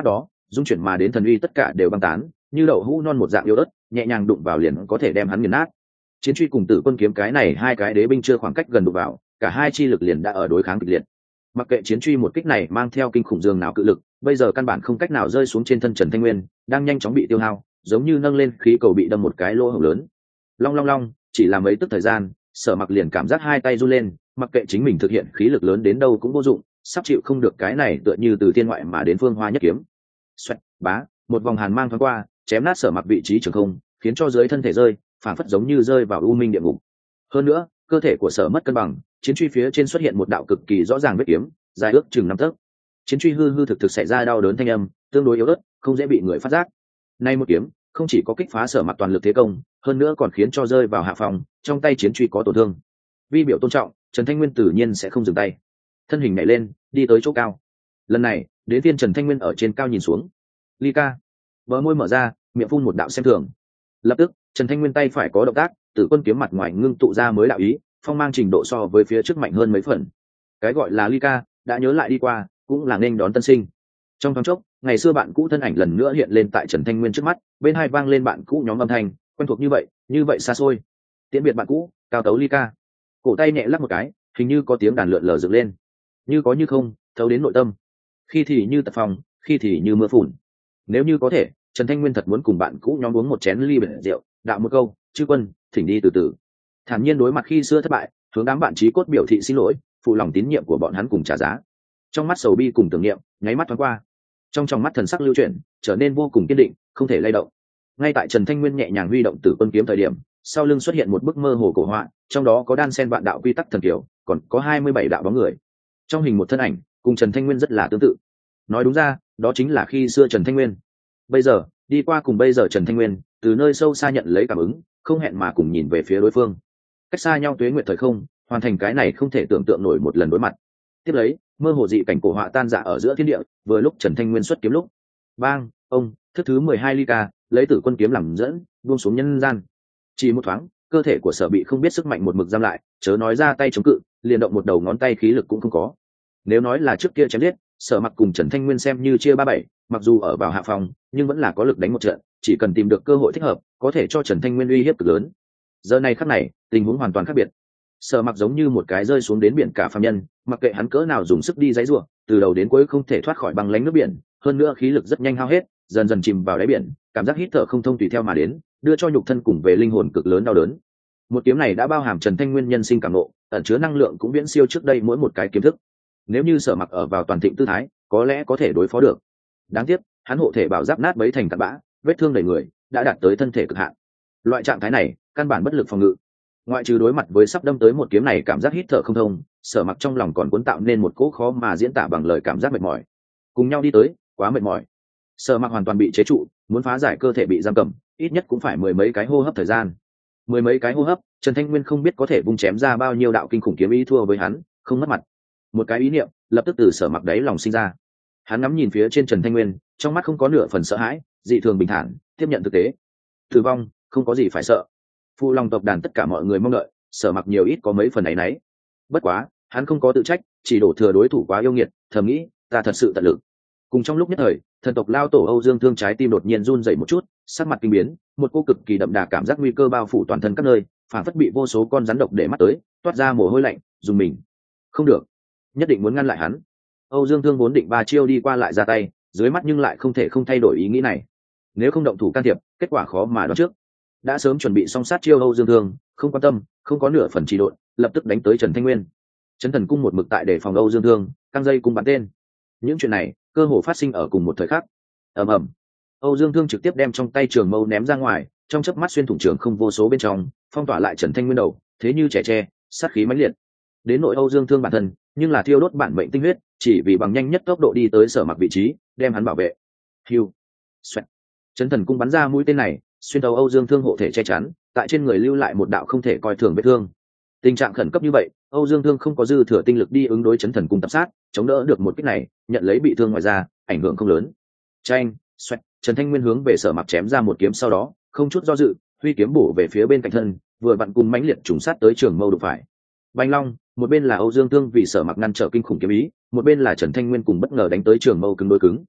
dung chuyển mà đến thần uy tất cả đều băng tán, như đậu hũ non một dạng yếu ớt, nhẹ nhàng đụng vào liền có thể đem hắn nghiền nát. Chiến truy cùng tử quân kiếm cái này hai cái đế binh chưa khoảng cách gần đụng vào, cả hai chi lực liền đã ở đối kháng kịch liệt. Mặc kệ chiến truy một kích này mang theo kinh khủng dường nào cự lực, bây giờ căn bản không cách nào rơi xuống trên thân Trần Thanh Nguyên, đang nhanh chóng bị tiêu hao, giống như nâng lên khí cầu bị đâm một cái lỗ hổng lớn. Long long long, chỉ là mấy tức thời gian, Sở Mặc liền cảm giác hai tay run lên, mặc kệ chính mình thực hiện khí lực lớn đến đâu cũng vô dụng, sắp chịu không được cái này tựa như từ thiên ngoại mà đến phương hoa nhất kiếm. Xoẹt, bá, một vòng hàn mang thoáng qua, chém nát Sở Mặc vị trí trường không, khiến cho dưới thân thể rơi, phản phất giống như rơi vào u minh địa ngục. Hơn nữa, cơ thể của Sở mất cân bằng, chiến truy phía trên xuất hiện một đạo cực kỳ rõ ràng vết kiếm, dài ước chừng 5 tấc. Chiến truy hư hư thực thực xảy ra đau đớn thanh âm, tương đối yếu ớt, không dễ bị người phát giác. Nay một kiếm, không chỉ có kích phá Sở Mặc toàn lực thế công, hơn nữa còn khiến cho rơi vào hạ phòng, trong tay chiến truy có tổn thương. Vi biểu tôn trọng, Trần Thanh Nguyên tự nhiên sẽ không dừng tay, thân hình nhảy lên, đi tới chỗ cao. Lần này, đến phiên Trần Thanh Nguyên ở trên cao nhìn xuống. Ly ca, bờ môi mở ra, miệng phun một đạo xem thường. Lập tức, Trần Thanh Nguyên tay phải có động tác, Tử Quân kiếm mặt ngoài ngưng tụ ra mới đạo ý, phong mang trình độ so với phía trước mạnh hơn mấy phần. Cái gọi là Ly ca, đã nhớ lại đi qua, cũng là nên đón tân sinh. Trong thoáng chốc, ngày xưa bạn cũ thân ảnh lần nữa hiện lên tại Trần Thanh Nguyên trước mắt, bên hai vang lên bạn cũ nhóm âm thanh, quen thuộc như vậy xa xôi. Tiễn biệt bạn cũ, cao tấu Ly ca. Cổ tay nhẹ lắc một cái, hình như có tiếng đàn lượn lờ dựng lên, như có như không, thấu đến nội tâm. Khi thì như tật phong, khi thì như mưa phùn. Nếu như có thể, Trần Thanh Nguyên thật muốn cùng bạn cũ nhóm uống một chén ly bể rượu, đạo một câu, chư quân, thỉnh đi từ từ. Thản nhiên đối mặt khi xưa thất bại, hướng đám bạn chí cốt biểu thị xin lỗi, phụ lòng tín nhiệm của bọn hắn cùng trả giá. Trong mắt sầu bi cùng tưởng niệm, nháy mắt thoáng qua. Trong mắt thần sắc lưu chuyển, trở nên vô cùng kiên định, không thể lay động. Ngay tại Trần Thanh Nguyên nhẹ nhàng huy động Tử Quân kiếm thời điểm, sau lưng xuất hiện một bức mơ hồ cổ họa, trong đó có đan xen vạn đạo quy tắc thần kiều, còn có 27 đạo bóng người. Trong hình một thân ảnh, cùng Trần Thanh Nguyên rất là tương tự. Nói đúng ra, đó chính là khi xưa Trần Thanh Nguyên. Bây giờ, đi qua cùng bây giờ Trần Thanh Nguyên, từ nơi sâu xa nhận lấy cảm ứng, không hẹn mà cùng nhìn về phía đối phương. Cách xa nhau tuế nguyệt thời không, hoàn thành cái này không thể tưởng tượng nổi một lần đối mặt. Tiếp lấy, mơ hồ dị cảnh cổ họa tan rã ở giữa thiên địa, vừa lúc Trần Thanh Nguyên xuất kiếm lúc. Bang, ông, thức thứ 12 ly ca, lấy Tử Quân kiếm làm dẫn, buông xuống nhân gian. Chỉ một thoáng, cơ thể của Sở bị không biết sức mạnh một mực giam lại, chớ nói ra tay chống cự, liền động một đầu ngón tay khí lực cũng không có. Nếu nói là trước kia chém giết, Sở Mặc cùng Trần Thanh Nguyên xem như chia 3-7, mặc dù ở vào hạ phòng, nhưng vẫn là có lực đánh một trận, chỉ cần tìm được cơ hội thích hợp, có thể cho Trần Thanh Nguyên uy hiếp cực lớn. Giờ này khắc này, tình huống hoàn toàn khác biệt. Sở Mặc giống như một cái rơi xuống đến biển cả phàm nhân, mặc kệ hắn cỡ nào dùng sức đi giãy giụa, từ đầu đến cuối không thể thoát khỏi băng lãnh nước biển, hơn nữa khí lực rất nhanh hao hết, dần dần chìm vào đáy biển, cảm giác hít thở không thông tùy theo mà đến, đưa cho nhục thân cùng về linh hồn cực lớn đau đớn. Một kiếm này đã bao hàm Trần Thanh Nguyên nhân sinh cảm ngộ, ẩn chứa năng lượng cũng viễn siêu trước đây mỗi một cái kiếm thức. Nếu như Sở Mặc ở vào toàn thịnh tư thái, có lẽ có thể đối phó được. Đáng tiếc, hắn hộ thể bảo giáp nát bấy thành tạt bã, vết thương đầy người, đã đạt tới thân thể cực hạn. Loại trạng thái này, căn bản bất lực phòng ngự. Ngoại trừ đối mặt với sắp đâm tới một kiếm này cảm giác hít thở không thông, Sở Mặc trong lòng còn cuốn tạo nên một cỗ khó mà diễn tả bằng lời cảm giác mệt mỏi. Cùng nhau đi tới, quá mệt mỏi. Sở Mặc hoàn toàn bị chế trụ, muốn phá giải cơ thể bị giam cầm, ít nhất cũng phải 10 mấy cái hô hấp thời gian. 10 mấy cái hô hấp, Trần Thanh Nguyên không biết có thể vung chém ra bao nhiêu đạo kinh khủng kiếm ý thua với hắn, không mất mặt. Một cái ý niệm lập tức từ Sở Mặc đáy lòng sinh ra. Hắn ngắm nhìn phía trên Trần Thanh Nguyên, trong mắt không có nửa phần sợ hãi, dị thường bình thản, tiếp nhận thực tế. Tử vong, không có gì phải sợ. Phụ lòng tộc đàn tất cả mọi người mong đợi, Sở Mặc nhiều ít có mấy phần áy náy. Bất quá, hắn không có tự trách, chỉ đổ thừa đối thủ quá yêu nghiệt, thầm nghĩ, ta thật sự tận lực. Cùng trong lúc nhất thời, thần tộc lao tổ Âu Dương Thương trái tim đột nhiên run rẩy một chút, sắc mặt kinh biến, một cô cực kỳ đậm đà cảm giác nguy cơ bao phủ toàn thân các nơi, phản phất bị vô số con rắn độc để mắt tới, toát ra mồ hôi lạnh, dùng mình. Không được, nhất định muốn ngăn lại hắn. Âu Dương Thương vốn định 3 chiêu đi qua lại ra tay, dưới mắt nhưng lại không thể không thay đổi ý nghĩ này. Nếu không động thủ can thiệp, kết quả khó mà đoán trước. Đã sớm chuẩn bị xong sát chiêu Âu Dương Thương, không quan tâm, không có nửa phần trì độn, lập tức đánh tới Trần Thanh Nguyên. Chấn Thần cung một mực tại để phòng Âu Dương Thương, căng dây cung bắn tên. Những chuyện này, cơ hồ phát sinh ở cùng một thời khắc. Ầm ầm. Âu Dương Thương trực tiếp đem trong tay trường mâu ném ra ngoài, trong chớp mắt xuyên thủng trường không vô số bên trong, phong tỏa lại Trần Thanh Nguyên đầu, thế như trẻ tre, sát khí mãnh liệt. Đến nội Âu Dương Thương bản thân, nhưng là thiêu đốt bản mệnh tinh huyết, chỉ vì bằng nhanh nhất tốc độ đi tới Sở Mặc vị trí, đem hắn bảo vệ. Hưu. Xoẹt. Chấn Thần cung bắn ra mũi tên này, xuyên tấu Âu Dương Thương hộ thể che chắn, tại trên người lưu lại một đạo không thể coi thường vết thương. Tình trạng khẩn cấp như vậy, Âu Dương Thương không có dư thừa tinh lực đi ứng đối Chấn Thần cung tập sát, chống đỡ được một kích này, nhận lấy bị thương ngoài ra, ảnh hưởng không lớn. Chanh, xoẹt, Trần Thanh Nguyên hướng về Sở Mặc chém ra một kiếm sau đó, không chút do dự, huy kiếm bổ về phía bên cạnh thân, vừa vặn cùng mãnh liệt trùng sát tới trường mâu đụng phải. Bành long, một bên là Âu Dương Thương vì Sở Mặc ngăn trở kinh khủng kiếm ý, một bên là Trần Thanh Nguyên cùng bất ngờ đánh tới trường mâu cứng đối cứng.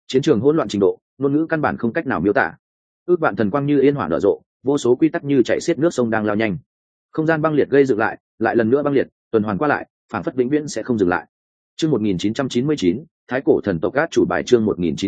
chiến trường hỗn loạn trình độ ngôn ngữ căn bản không cách nào miêu tả. Ước vạn thần quang như yên hỏa nở rộ, vô số quy tắc như chảy xiết nước sông đang lao nhanh. Không gian băng liệt gây dựng lại lần nữa băng liệt, tuần hoàn qua lại, phản phất vĩnh viễn sẽ không dừng lại. Chương 1999, Thái cổ thần tộc cát chủ bài. Chương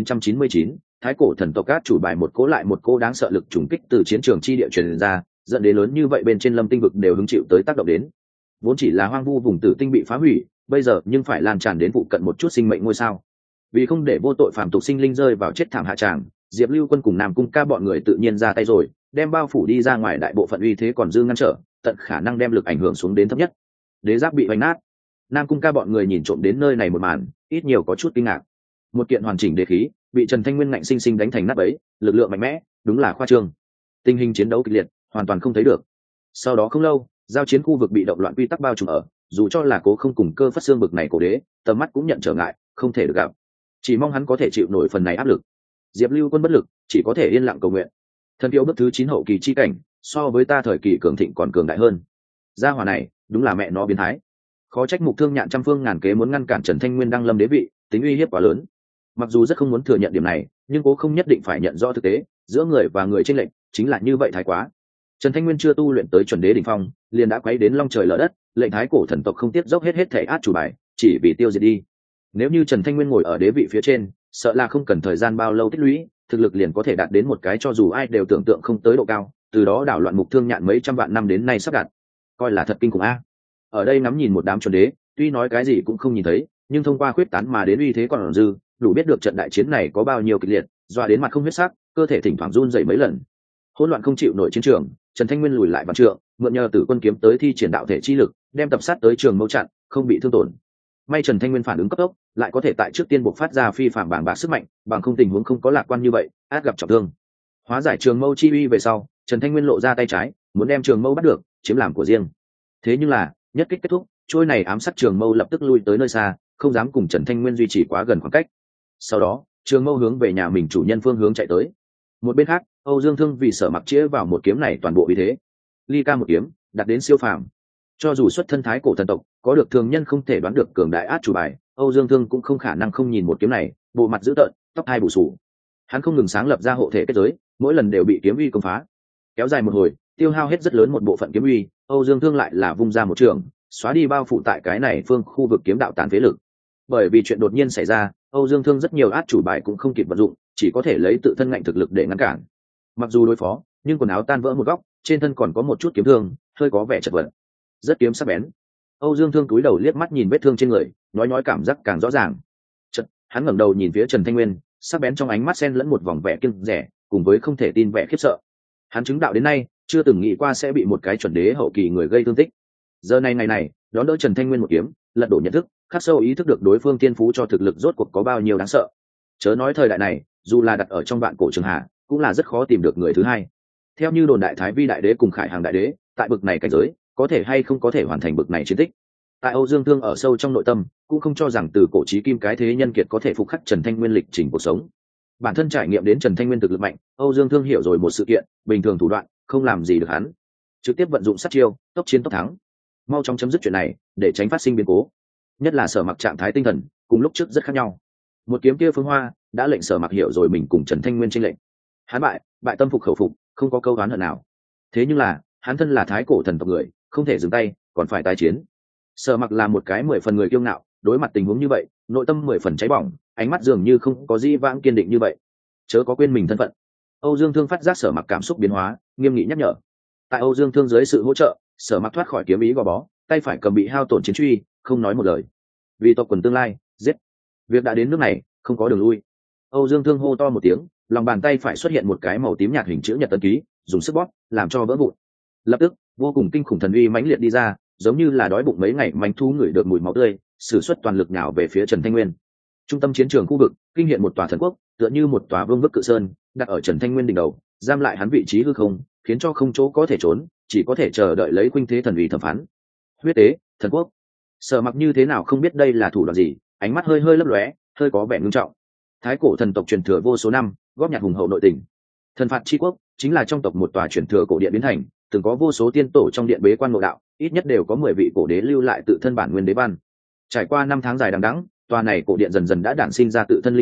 1999, Thái cổ thần tộc cát chủ bài. Một cố lại một cố đáng sợ lực trùng kích từ chiến trường chi địa truyền ra, dẫn đến lớn như vậy bên trên Lâm Tinh vực đều hứng chịu tới tác động đến. Vốn chỉ là hoang vu vùng tử tinh bị phá hủy, bây giờ nhưng phải lan tràn đến phụ cận một chút sinh mệnh ngôi sao. Vì không để vô tội phàm tục sinh linh rơi vào chết thảm hạ tràng, Diệp Lưu Quân cùng Nam Cung Ca bọn người tự nhiên ra tay rồi, đem bao phủ đi ra ngoài đại bộ phận uy thế còn dư ngăn trở, tận khả năng đem lực ảnh hưởng xuống đến thấp nhất. Đế giáp bị vành nát. Nam Cung Ca bọn người nhìn trộm đến nơi này một màn, ít nhiều có chút kinh ngạc. Một kiện hoàn chỉnh đế khí bị Trần Thanh Nguyên ngạnh sinh sinh đánh thành nát bấy, lực lượng mạnh mẽ, đúng là khoa trương. Tình hình chiến đấu kịch liệt, hoàn toàn không thấy được. Sau đó không lâu, giao chiến khu vực bị động loạn quy tắc bao trùm ở, dù cho là Cố Không cùng Cơ Phất Xương bực này cổ đế, tầm mắt cũng nhận trở ngại, không thể được gặp. Chỉ mong hắn có thể chịu nổi phần này áp lực. Diệp Lưu Quân bất lực, chỉ có thể yên lặng cầu nguyện. Thần kiêu bước thứ 9 hậu kỳ chi cảnh, so với ta thời kỳ cường thịnh còn cường đại hơn. Gia hỏa này, đúng là mẹ nó biến thái. Khó trách Mục Thương Nhạn trăm phương ngàn kế muốn ngăn cản Trần Thanh Nguyên đăng lâm đế vị, tính uy hiếp quá lớn. Mặc dù rất không muốn thừa nhận điểm này, nhưng Cố Không nhất định phải nhận rõ thực tế, giữa người và người chênh lệch chính là như vậy thái quá. Trần Thanh Nguyên chưa tu luyện tới chuẩn đế đỉnh phong, liền đã quấy đến long trời lở đất, lệnh thái cổ thần tộc không tiếp dốc hết thể át chủ bài, chỉ vì tiêu diệt đi. Nếu như Trần Thanh Nguyên ngồi ở đế vị phía trên, sợ là không cần thời gian bao lâu tích lũy, thực lực liền có thể đạt đến một cái cho dù ai đều tưởng tượng không tới độ cao, từ đó đảo loạn Mục Thương Nhạn mấy trăm vạn năm đến nay sắp đạt. Coi là thật kinh khủng a. Ở đây ngắm nhìn một đám chuẩn đế, tuy nói cái gì cũng không nhìn thấy, nhưng thông qua khuyết tán mà đến uy thế còn dư, đủ biết được trận đại chiến này có bao nhiêu kịch liệt, dọa đến mặt không huyết sắc, cơ thể thỉnh thoảng run rẩy mấy lần. Hỗn loạn không chịu nổi chiến trường, Trần Thanh Nguyên lùi lại vạn trượng, mượn nhờ Tử Quân kiếm tới thi triển đạo thể chi lực, đem tập sát tới trường mâu chặn, không bị thương tổn. May Trần Thanh Nguyên phản ứng cấp tốc, lại có thể tại trước tiên buộc phát ra phi phàm bàng bạc sức mạnh, bằng không tình huống không có lạc quan như vậy, át gặp trọng thương. Hóa giải trường mâu chi uy về sau, Trần Thanh Nguyên lộ ra tay trái, muốn đem trường mâu bắt được, chiếm làm của riêng. Thế nhưng là, nhất kích kết thúc, trôi này ám sát trường mâu lập tức lui tới nơi xa, không dám cùng Trần Thanh Nguyên duy trì quá gần khoảng cách. Sau đó, trường mâu hướng về nhà mình chủ nhân phương hướng chạy tới. Một bên khác, Âu Dương Thương vì Sở Mặc chĩa vào một kiếm này toàn bộ uy thế, ly ca một kiếm, đạt đến siêu phàm. Cho dù xuất thân thái cổ thần tộc, có được thường nhân không thể đoán được cường đại át chủ bài, Âu Dương Thương cũng không khả năng không nhìn một kiếm này, bộ mặt dữ tợn, tóc hai bù xù. Hắn không ngừng sáng lập ra hộ thể kết giới, mỗi lần đều bị kiếm uy công phá. Kéo dài một hồi, tiêu hao hết rất lớn một bộ phận kiếm uy, Âu Dương Thương lại là vung ra một trường, xóa đi bao phủ tại cái này phương khu vực kiếm đạo tàn phế lực. Bởi vì chuyện đột nhiên xảy ra, Âu Dương Thương rất nhiều át chủ bài cũng không kịp vận dụng, chỉ có thể lấy tự thân ngạnh thực lực để ngăn cản. Mặc dù đối phó, nhưng quần áo tan vỡ một góc, trên thân còn có một chút kiếm thương, hơi có vẻ chật vật. Rất kiếm sắc bén. Âu Dương Thương cúi đầu liếc mắt nhìn vết thương trên người, nói cảm giác càng rõ ràng. Chợt, hắn ngẩng đầu nhìn phía Trần Thanh Nguyên, sắc bén trong ánh mắt xen lẫn một vòng vẻ kiêng dè, cùng với không thể tin vẻ khiếp sợ. Hắn chứng đạo đến nay, chưa từng nghĩ qua sẽ bị một cái chuẩn đế hậu kỳ người gây thương tích. Giờ này ngày này, đón đỡ Trần Thanh Nguyên một kiếm, lật đổ nhận thức, khắc sâu ý thức được đối phương thiên phú cho thực lực rốt cuộc có bao nhiêu đáng sợ. Chớ nói thời đại này, dù là đặt ở trong vạn cổ trường hạ, cũng là rất khó tìm được người thứ hai. Theo như đồn đại Thái Vi đại đế cùng Khải Hàng đại đế, tại bực này cảnh giới, có thể hay không có thể hoàn thành bực này chiến tích. Tại Âu Dương Thương ở sâu trong nội tâm, cũng không cho rằng từ cổ chí kim cái thế nhân kiệt có thể phục khắc Trần Thanh Nguyên lịch trình cuộc sống. Bản thân trải nghiệm đến Trần Thanh Nguyên thực lực mạnh, Âu Dương Thương hiểu rồi một sự kiện, bình thường thủ đoạn không làm gì được hắn, trực tiếp vận dụng sát chiêu, tốc chiến tốc thắng. Mau chóng chấm dứt chuyện này, để tránh phát sinh biến cố. Nhất là Sở Mặc trạng thái tinh thần, cùng lúc trước rất khác nhau. Một kiếm kia phương hoa, đã lệnh Sở Mặc hiểu rồi mình cùng Trần Thanh Nguyên chênh lệnh. Hắn bại tâm phục khẩu phục, không có câu oán hận nào. Thế nhưng là, hắn thân là thái cổ thần tộc người, không thể dừng tay, còn phải tái chiến. Sở Mặc là một cái 10 phần người kiêu ngạo, đối mặt tình huống như vậy, nội tâm 10 phần cháy bỏng, ánh mắt dường như không có gì vãng kiên định như vậy. Chớ có quên mình thân phận. Âu Dương Thương phát giác Sở Mặc cảm xúc biến hóa, nghiêm nghị nhắc nhở. Tại Âu Dương Thương dưới sự hỗ trợ, Sở Mặc thoát khỏi kiếm ý gò bó, tay phải cầm bị hao tổn chiến truy, không nói một lời. Vì tộc quần tương lai, giết. Việc đã đến nước này, không có đường lui. Âu Dương Thương hô to một tiếng, lòng bàn tay phải xuất hiện một cái màu tím nhạt hình chữ nhật ấn ký, dùng sức bóp, làm cho vỡ vụn. Lập tức, vô cùng kinh khủng thần uy mãnh liệt đi ra, giống như là đói bụng mấy ngày manh thú ngửi được mùi máu tươi, sử xuất toàn lực nhào về phía Trần Thanh Nguyên. Trung tâm chiến trường khu vực, kinh hiện một tòa thần quốc, tựa như một tòa vương vức cự sơn, đặt ở Trần Thanh Nguyên đỉnh đầu, giam lại hắn vị trí hư không, khiến cho không chỗ có thể trốn, chỉ có thể chờ đợi lấy khuynh thế thần uy thẩm phán. Huyết tế, thần quốc. Sở Mặc như thế nào không biết đây là thủ đoạn gì, ánh mắt hơi hơi lấp lóe, hơi có vẻ ngưng trọng. Thái cổ thần tộc truyền thừa vô số năm, góp nhặt hùng hậu nội tình. Thần phạt chi quốc chính là trong tộc một tòa truyền thừa cổ điện biến thành, từng có vô số tiên tổ trong điện bế quan ngộ đạo, ít nhất đều có 10 vị cổ đế lưu lại tự thân bản nguyên đế văn. Trải qua 5 tháng dài đằng đẵng, tòa này cổ điện dần dần đã đản sinh ra tự thân linh trí,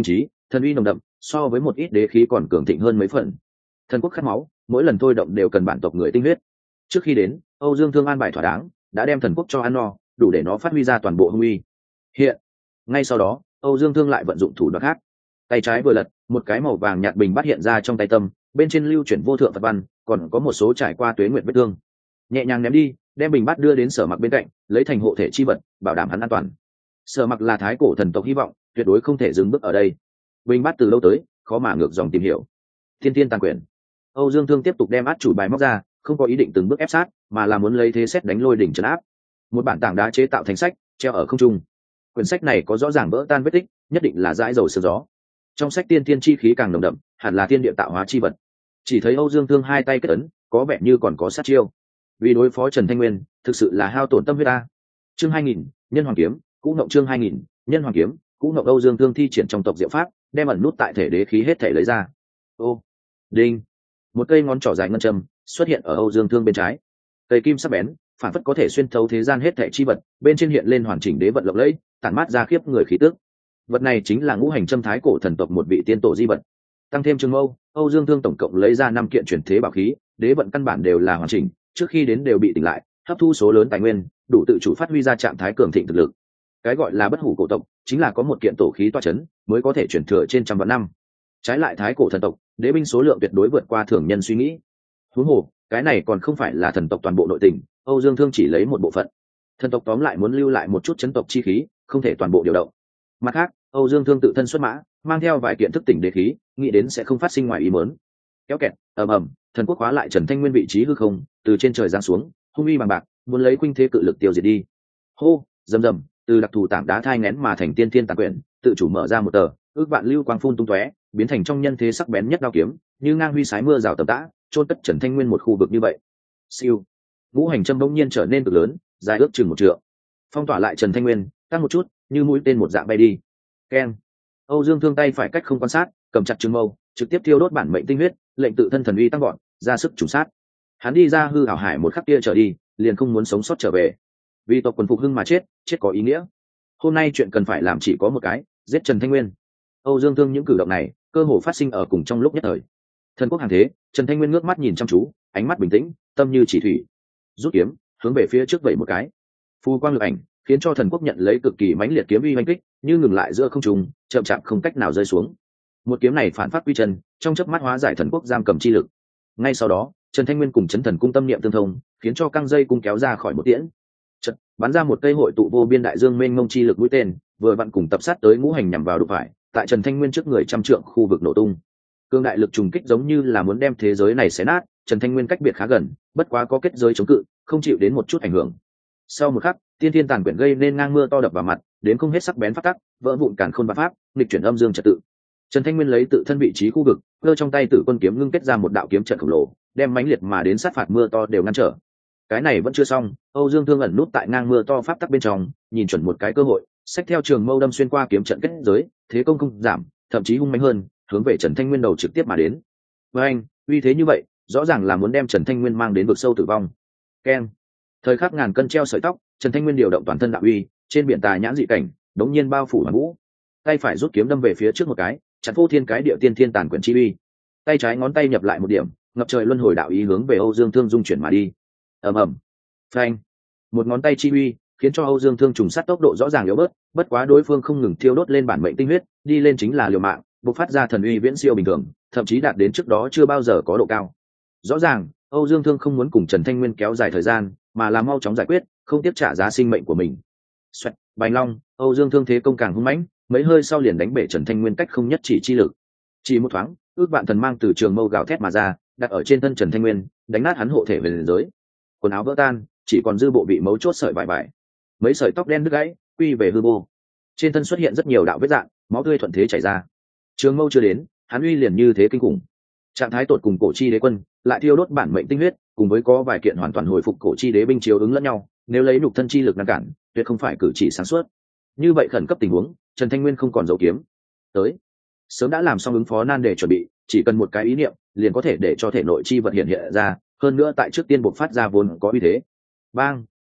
thần uy nồng đậm, so với một ít đế khí còn cường thịnh hơn mấy phần. Thần quốc khát máu, mỗi lần thôi động đều cần bản tộc người tinh huyết. Trước khi đến, Âu Dương Thương an bài thỏa đáng, đã đem thần quốc cho ăn no, đủ để nó phát huy ra toàn bộ hung uy. Hiện, ngay sau đó, Âu Dương Thương lại vận dụng thủ đoạn khác. Tay trái vừa lật, một cái màu vàng nhạt bình bát hiện ra trong tay tâm, bên trên lưu chuyển vô thượng Phật văn, còn có một số trải qua tuế nguyệt vết thương. Nhẹ nhàng ném đi, đem bình bát đưa đến Sở Mặc bên cạnh, lấy thành hộ thể chi vật, bảo đảm hắn an toàn. Sở Mặc là thái cổ thần tộc hy vọng, tuyệt đối không thể dừng bước ở đây. Bình bát từ lâu tới, khó mà ngược dòng tìm hiểu. Thiên Tiên Tàn Quyển. Âu Dương Thương tiếp tục đem át chủ bài móc ra, không có ý định từng bước ép sát, mà là muốn lấy thế xét đánh lôi đỉnh trấn áp. Một bản tảng đá chế tạo thành sách, treo ở không trung. Quyển sách này có rõ ràng vỡ tan vết tích, nhất định là dãi dầu sương gió. Trong sách tiên thiên chi khí càng nồng đậm, hẳn là thiên địa tạo hóa chi vật. Chỉ thấy Âu Dương Thương hai tay kết ấn, có vẻ như còn có sát chiêu. Vì đối phó Trần Thanh Nguyên, thực sự là hao tổn tâm huyết ta. Chương 2000, Nhân Hoàng kiếm, cũ ngộng chương 2000, Nhân Hoàng kiếm, cũ ngộng. Âu Dương Thương thi triển trong tộc diệu pháp, đem ẩn nút tại thể đế khí hết thể lấy ra. Ô, đinh, một cây ngón trỏ dài ngân châm xuất hiện ở Âu Dương Thương bên trái. Cây kim sắc bén, phản phất có thể xuyên thấu thế gian hết thể chi vật, bên trên hiện lên hoàn chỉnh đế vận lộng lẫy, tản mát ra khiếp người khí tức. Vật này chính là ngũ hành châm thái cổ thần tộc một vị tiên tổ di vật. Tăng thêm trường mâu, Âu Dương Thương tổng cộng lấy ra 5 kiện chuyển thế bảo khí, đế vận căn bản đều là hoàn chỉnh, trước khi đến đều bị tỉnh lại, hấp thu số lớn tài nguyên, đủ tự chủ phát huy ra trạng thái cường thịnh thực lực. Cái gọi là bất hủ cổ tộc, chính là có một kiện tổ khí toa chấn, mới có thể chuyển thừa trên trăm vạn năm. Trái lại thái cổ thần tộc, đế binh số lượng tuyệt đối vượt qua thường nhân suy nghĩ. Huống hồ, cái này còn không phải là thần tộc toàn bộ nội tình, Âu Dương Thương chỉ lấy một bộ phận. Thần tộc tóm lại muốn lưu lại một chút chấn tộc chi khí, không thể toàn bộ điều động. Mặt khác, Âu Dương Thương tự thân xuất mã, mang theo vài kiện thức tỉnh đế khí, nghĩ đến sẽ không phát sinh ngoài ý muốn. Kéo kẹt, ầm ầm, thần quốc hóa lại Trần Thanh Nguyên vị trí hư không, từ trên trời giáng xuống, hung uy bằng bạc, muốn lấy khuynh thế cự lực tiêu diệt đi. Hô, rầm rầm, từ đặc thù tảng đá thai nghén mà thành tiên thiên tàn quyển, tự chủ mở ra một tờ, ước vạn lưu quang phun tung tóe, biến thành trong nhân thế sắc bén nhất đao kiếm, như ngang huy sái mưa rào tầm tã, chôn tất Trần Thanh Nguyên một khu vực như vậy. Siêu, ngũ hành châm bỗng nhiên trở nên cực lớn, dài ước chừng 1 trượng, phong tỏa lại Trần Thanh Nguyên, tăng một chút, như mũi tên một dạng bay đi. Keng. Âu Dương Thương tay phải cách không quan sát, cầm chặt trường mâu, trực tiếp thiêu đốt bản mệnh tinh huyết, lệnh tự thân thần uy tăng gọn, ra sức trùng sát. Hắn đi ra hư ảo hải một khắc kia trở đi, liền không muốn sống sót trở về. Vì tộc quần phục hưng mà chết, chết có ý nghĩa. Hôm nay chuyện cần phải làm chỉ có một cái, giết Trần Thanh Nguyên. Âu Dương Thương những cử động này, cơ hồ phát sinh ở cùng trong lúc nhất thời. Thần quốc hàng thế, Trần Thanh Nguyên ngước mắt nhìn chăm chú, ánh mắt bình tĩnh, tâm như chỉ thủy. Rút kiếm, hướng về phía trước vẩy một cái. Phù quang lực ảnh, khiến cho thần quốc nhận lấy cực kỳ mãnh liệt kiếm uy oanh kích, như ngừng lại giữa không trung, chậm chạp không cách nào rơi xuống. Một kiếm này phản phát quy chân, trong chớp mắt hóa giải thần quốc giam cầm chi lực. Ngay sau đó, Trần Thanh Nguyên cùng chấn thần cung tâm niệm tương thông, khiến cho căng dây cung kéo ra khỏi một tiễn. Chợt, bắn ra một cây hội tụ vô biên đại dương mênh mông chi lực mũi tên, vừa vặn cùng tập sát tới ngũ hành nhằm vào đụng phải, tại Trần Thanh Nguyên trước người trăm trượng khu vực nổ tung. Cương đại lực trùng kích giống như là muốn đem thế giới này xé nát, Trần Thanh Nguyên cách biệt khá gần, bất quá có kết giới chống cự, không chịu đến một chút ảnh hưởng. Sau một khắc, tiên thiên tàn quyển gây nên ngang mưa to đập vào mặt, đến không hết sắc bén phát tắc, vỡ vụn càn khôn bát pháp, nghịch chuyển âm dương trật tự. Trần Thanh Nguyên lấy tự thân vị trí khu vực, cơ trong tay Tử Quân kiếm ngưng kết ra một đạo kiếm trận khổng lồ, đem mãnh liệt mà đến sát phạt mưa to đều ngăn trở. Cái này vẫn chưa xong, Âu Dương Thương ẩn nút tại ngang mưa to pháp tắc bên trong, nhìn chuẩn một cái cơ hội, xách theo trường mâu đâm xuyên qua kiếm trận kết giới, thế công không giảm, thậm chí hung mãnh hơn, hướng về Trần Thanh Nguyên đầu trực tiếp mà đến. Với anh, uy thế như vậy, rõ ràng là muốn đem Trần Thanh Nguyên mang đến vực sâu tử vong. Keng. Thời khắc ngàn cân treo sợi tóc, Trần Thanh Nguyên điều động toàn thân đạo uy, trên biển tà nhãn dị cảnh, đống nhiên bao phủ hoàn vũ. Tay phải rút kiếm đâm về phía trước một cái, chặt vô thiên cái địa tiên thiên tàn quyển chi uy. Tay trái ngón tay nhập lại một điểm, ngập trời luân hồi đạo ý hướng về Âu Dương Thương dung chuyển mà đi. Ầm ầm. Phanh. Một ngón tay chi uy, khiến cho Âu Dương Thương trùng sát tốc độ rõ ràng yếu bớt, bất quá đối phương không ngừng thiêu đốt lên bản mệnh tinh huyết, đi lên chính là liều mạng, bộc phát ra thần uy viễn siêu bình thường, thậm chí đạt đến trước đó chưa bao giờ có độ cao. Rõ ràng, Âu Dương Thương không muốn cùng Trần Thanh Nguyên kéo dài thời gian, mà là mau chóng giải quyết, không tiếp trả giá sinh mệnh của mình. Xoẹt, Bành Long, Âu Dương Thương thế công càng hung mãnh, mấy hơi sau liền đánh bể Trần Thanh Nguyên cách không nhất chỉ chi lực. Chỉ một thoáng, ước vạn thần mang từ trường mâu gào thét mà ra, đặt ở trên thân Trần Thanh Nguyên, đánh nát hắn hộ thể về liền giới. Quần áo vỡ tan, chỉ còn dư bộ bị mấu chốt sợi vải vải. Mấy sợi tóc đen đứt gãy, quy về hư vô. Trên thân xuất hiện rất nhiều đạo vết rạn, máu tươi thuận thế chảy ra. Trường mâu chưa đến, hắn uy liền như thế kinh khủng. Trạng thái tột cùng cổ chi đế quân, lại thiêu đốt bản mệnh tinh huyết, cùng với có vài kiện hoàn toàn hồi phục cổ chi đế binh chiếu ứng lẫn nhau, nếu lấy nhục thân chi lực ngăn cản, tuyệt không phải cử chỉ sáng suốt. Như vậy khẩn cấp tình huống, Trần Thanh Nguyên không còn dấu kiếm. Tới, sớm đã làm xong ứng phó nan để chuẩn bị, chỉ cần một cái ý niệm, liền có thể để cho thể nội chi vật hiện ra, hơn nữa tại trước tiên bộc phát ra vốn có uy thế. Bang,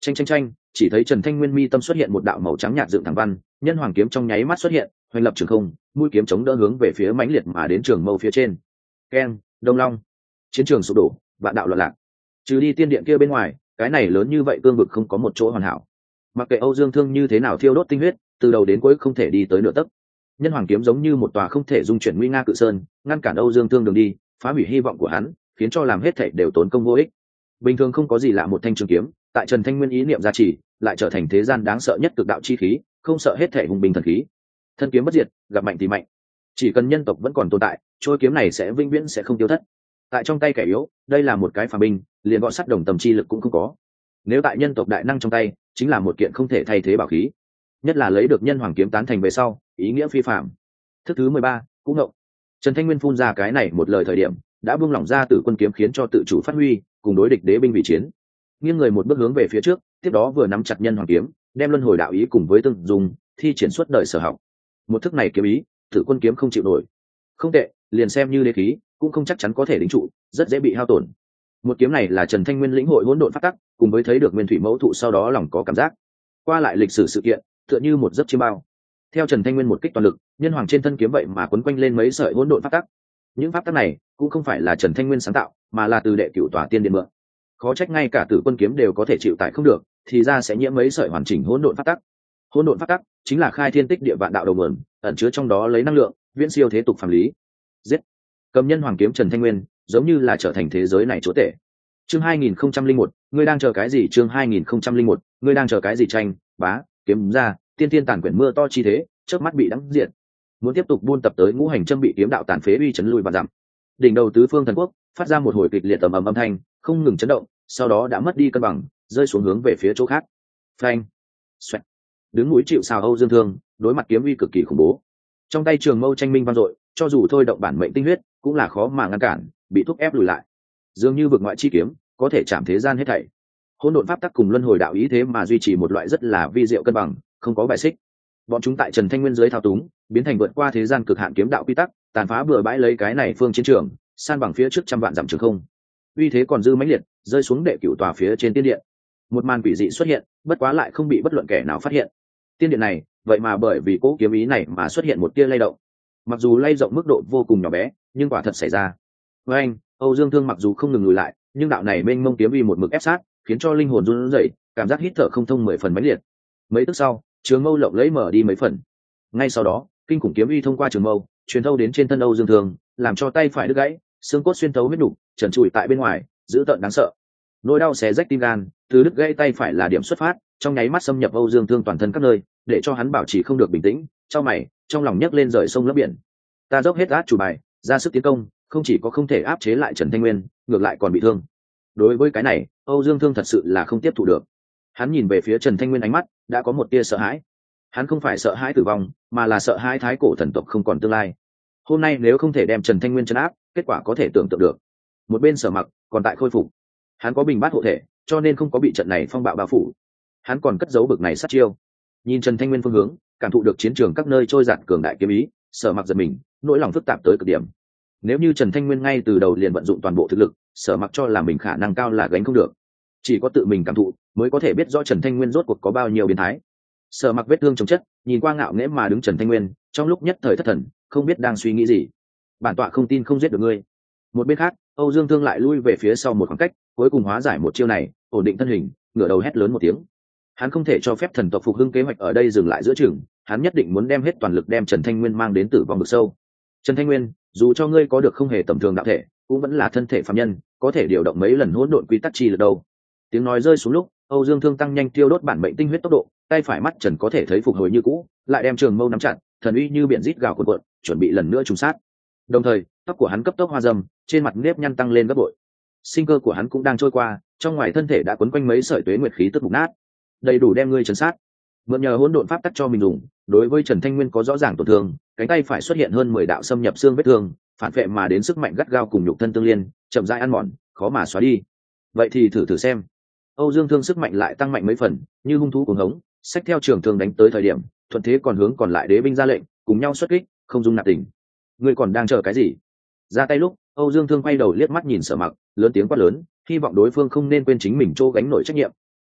Tranh, chỉ thấy Trần Thanh Nguyên mi tâm xuất hiện một đạo màu trắng nhạt dựng thẳng văn, nhân hoàng kiếm trong nháy mắt xuất hiện, hoành lập trường không, mũi kiếm chống đỡ hướng về phía mãnh liệt mà đến trường mâu phía trên. Keng, Đông Long. Chiến trường sụp đổ, vạn đạo loạn lạc. Trừ đi tiên điện kia bên ngoài, cái này lớn như vậy cương vực không có một chỗ hoàn hảo. Mặc kệ Âu Dương Thương như thế nào thiêu đốt tinh huyết, từ đầu đến cuối không thể đi tới nửa tấc. Nhân hoàng kiếm giống như một tòa không thể dung chuyển nguy nga cự sơn, ngăn cản Âu Dương Thương đường đi, phá hủy hy vọng của hắn, khiến cho làm hết thảy đều tốn công vô ích. Bình thường không có gì lạ một thanh trường kiếm, tại Trần Thanh Nguyên ý niệm gia trì, lại trở thành thế gian đáng sợ nhất cực đạo chi khí, không sợ hết thảy hùng binh thần khí. Thân kiếm bất diệt, gặp mạnh thì mạnh. Chỉ cần nhân tộc vẫn còn tồn tại, trôi kiếm này sẽ vĩnh viễn sẽ không tiêu thất. Tại trong tay kẻ yếu, đây là một cái phàm binh, liền gọn sắt đồng tầm chi lực cũng không có. Nếu tại nhân tộc đại năng trong tay, chính là một kiện không thể thay thế bảo khí. Nhất là lấy được nhân hoàng kiếm tán thành về sau, ý nghĩa phi phàm. Thức thứ 13, cũng ngộng. Trần Thanh Nguyên phun ra cái này một lời thời điểm, đã buông lỏng ra Tử Quân kiếm khiến cho tự chủ phát huy, cùng đối địch đế binh vị chiến. Nghiêng người một bước hướng về phía trước, tiếp đó vừa nắm chặt nhân hoàng kiếm, đem luân hồi đạo ý cùng với tương dùng, thi triển suốt đời sở học. Một thức này kiếm ý, Tử Quân kiếm không chịu nổi. Không tệ, liền xem như đế khí, cũng không chắc chắn có thể đính trụ, rất dễ bị hao tổn. Một kiếm này là Trần Thanh Nguyên lĩnh hội hỗn độn pháp tắc, cùng với thấy được nguyên thủy mẫu thụ sau đó lòng có cảm giác. Qua lại lịch sử sự kiện, tựa như một giấc chiêm bao. Theo Trần Thanh Nguyên một kích toàn lực, nhân hoàng trên thân kiếm vậy mà quấn quanh lên mấy sợi hỗn độn pháp tắc. Những pháp tắc này cũng không phải là Trần Thanh Nguyên sáng tạo, mà là từ đệ cửu tòa tiên điện mượn. Khó trách ngay cả Tử Quân kiếm đều có thể chịu tải không được, thì ra sẽ nhiễm mấy sợi hoàn chỉnh hỗn độn pháp tắc. Hỗn độn pháp tắc chính là khai thiên tích địa vạn đạo đầu nguồn, ẩn chứa trong đó lấy năng lượng, viễn siêu thế tục phàm lý. Giết! Cầm nhân hoàng kiếm Trần Thanh Nguyên, giống như là trở thành thế giới này chúa tể. Chương 2001, ngươi đang chờ cái gì? Chương 2001, ngươi đang chờ cái gì? Tranh, bá, kiếm ra, tiên tiên tàn quyển mưa to chi thế, chớp mắt bị đắng diệt. Muốn tiếp tục buôn tập tới ngũ hành châm bị kiếm đạo tàn phế uy chấn lui và giảm. Đỉnh đầu tứ phương thần quốc phát ra một hồi kịch liệt tầm ầm âm thanh, không ngừng chấn động, sau đó đã mất đi cân bằng, rơi xuống hướng về phía chỗ khác. Phanh, xoẹt. Đứng núi chịu sào Âu Dương Thương, đối mặt kiếm uy cực kỳ khủng bố. Trong tay trường mâu tranh minh vang dội, cho dù thôi động bản mệnh tinh huyết, cũng là khó mà ngăn cản, bị thúc ép lùi lại. Dường như vực ngoại chi kiếm, có thể chạm thế gian hết thảy. Hỗn độn pháp tắc cùng luân hồi đạo ý thế mà duy trì một loại rất là vi diệu cân bằng, không có bài xích. Bọn chúng tại Trần Thanh Nguyên dưới thao túng, biến thành vượt qua thế gian cực hạn kiếm đạo quy tắc, tàn phá bừa bãi lấy cái này phương chiến trường, san bằng phía trước trăm vạn dặm trường không. Uy thế còn dư mãnh liệt, rơi xuống đệ cửu tòa phía trên tiên điện. Một màn quỷ dị xuất hiện, bất quá lại không bị bất luận kẻ nào phát hiện. Tiên điện này, vậy mà bởi vì cố kiếm ý này mà xuất hiện một tia lay động. Mặc dù lay rộng mức độ vô cùng nhỏ bé, nhưng quả thật xảy ra. Với anh, Âu Dương Thương mặc dù không ngừng lùi lại, nhưng đạo này mênh mông kiếm uy một mực ép sát, khiến cho linh hồn run rẩy, cảm giác hít thở không thông 10 phần mãnh liệt. Mấy tức sau, trường mâu lộng lẫy mở đi mấy phần. Ngay sau đó, kinh khủng kiếm uy thông qua trường mâu, truyền thâu đến trên thân Âu Dương Thương, làm cho tay phải đứt gãy, xương cốt xuyên thấu huyết nục, trần trụi tại bên ngoài, dữ tợn đáng sợ. Nỗi đau xé rách tim gan, từ đứt gãy tay phải là điểm xuất phát, trong nháy mắt xâm nhập Âu Dương Thương toàn thân các nơi, để cho hắn bảo trì không được bình tĩnh, chau mày, trong lòng nhấc lên rời sông lấp biển. Ta dốc hết át chủ bài, ra sức tiến công, không chỉ có không thể áp chế lại Trần Thanh Nguyên, ngược lại còn bị thương. Đối với cái này, Âu Dương Thương thật sự là không tiếp thụ được. Hắn nhìn về phía Trần Thanh Nguyên, ánh mắt đã có một tia sợ hãi. Hắn không phải sợ hãi tử vong, mà là sợ hãi thái cổ thần tộc không còn tương lai. Hôm nay nếu không thể đem Trần Thanh Nguyên trấn áp, kết quả có thể tưởng tượng được. Một bên Sở Mặc còn tại khôi phục, hắn có bình bát hộ thể, cho nên không có bị trận này phong bạo bao phủ. Hắn còn cất giấu bực này sát chiêu. Nhìn Trần Thanh Nguyên phương hướng, cảm thụ được chiến trường các nơi trôi giạt cường đại kiếm ý, Sở Mặc giật mình, nỗi lòng phức tạp tới cực điểm. Nếu như Trần Thanh Nguyên ngay từ đầu liền vận dụng toàn bộ thực lực, Sở Mặc cho là mình khả năng cao là gánh không được. Chỉ có tự mình cảm thụ mới có thể biết rõ Trần Thanh Nguyên rốt cuộc có bao nhiêu biến thái. Sở Mặc vết thương chồng chất, nhìn qua ngạo nghễ mà đứng Trần Thanh Nguyên, trong lúc nhất thời thất thần, không biết đang suy nghĩ gì. Bản tọa không tin không giết được ngươi. Một bên khác, Âu Dương Thương lại lui về phía sau một khoảng cách, cuối cùng hóa giải một chiêu này, ổn định thân hình, ngửa đầu hét lớn một tiếng. Hắn không thể cho phép thần tộc phục hưng kế hoạch ở đây dừng lại giữa chừng, hắn nhất định muốn đem hết toàn lực đem Trần Thanh Nguyên mang đến tử vong vực sâu. Trần Thanh Nguyên, dù cho ngươi có được không hề tầm thường đạo thể, cũng vẫn là thân thể phàm nhân, có thể điều động mấy lần hỗn độn quy tắc chi lực đâu. Tiếng nói rơi xuống lúc, Âu Dương Thương tăng nhanh tiêu đốt bản mệnh tinh huyết tốc độ, tay phải mắt Trần có thể thấy phục hồi như cũ, lại đem trường mâu nắm chặt, thần uy như biển rít gào cuộn cuộn, chuẩn bị lần nữa trùng sát. Đồng thời, tóc của hắn cấp tốc hoa râm, trên mặt nếp nhăn tăng lên gấp bội. Sinh cơ của hắn cũng đang trôi qua, trong ngoài thân thể đã quấn quanh mấy sợi tuế nguyệt khí tức mục nát, đầy đủ đem ngươi trấn sát. Mượn nhờ hỗn độn pháp tắc cho mình dùng, đối với Trần Thanh Nguyên có rõ ràng tổn thương, cánh tay phải xuất hiện hơn 10 đạo xâm nhập xương vết thương, phản phệ mà đến sức mạnh gắt gao cùng nhục thân tương liên, chậm rãi ăn mòn, khó mà xóa đi. Vậy thì thử xem. Âu Dương Thương sức mạnh lại tăng mạnh mấy phần, như hung thú cuồng hống, xách theo trường thương đánh tới thời điểm, thuận thế còn hướng còn lại đế binh ra lệnh, cùng nhau xuất kích, không dung nạp tình. Ngươi còn đang chờ cái gì? Ra tay lúc, Âu Dương Thương quay đầu liếc mắt nhìn Sở Mặc, lớn tiếng quát lớn, hy vọng đối phương không nên quên chính mình chỗ gánh nổi trách nhiệm.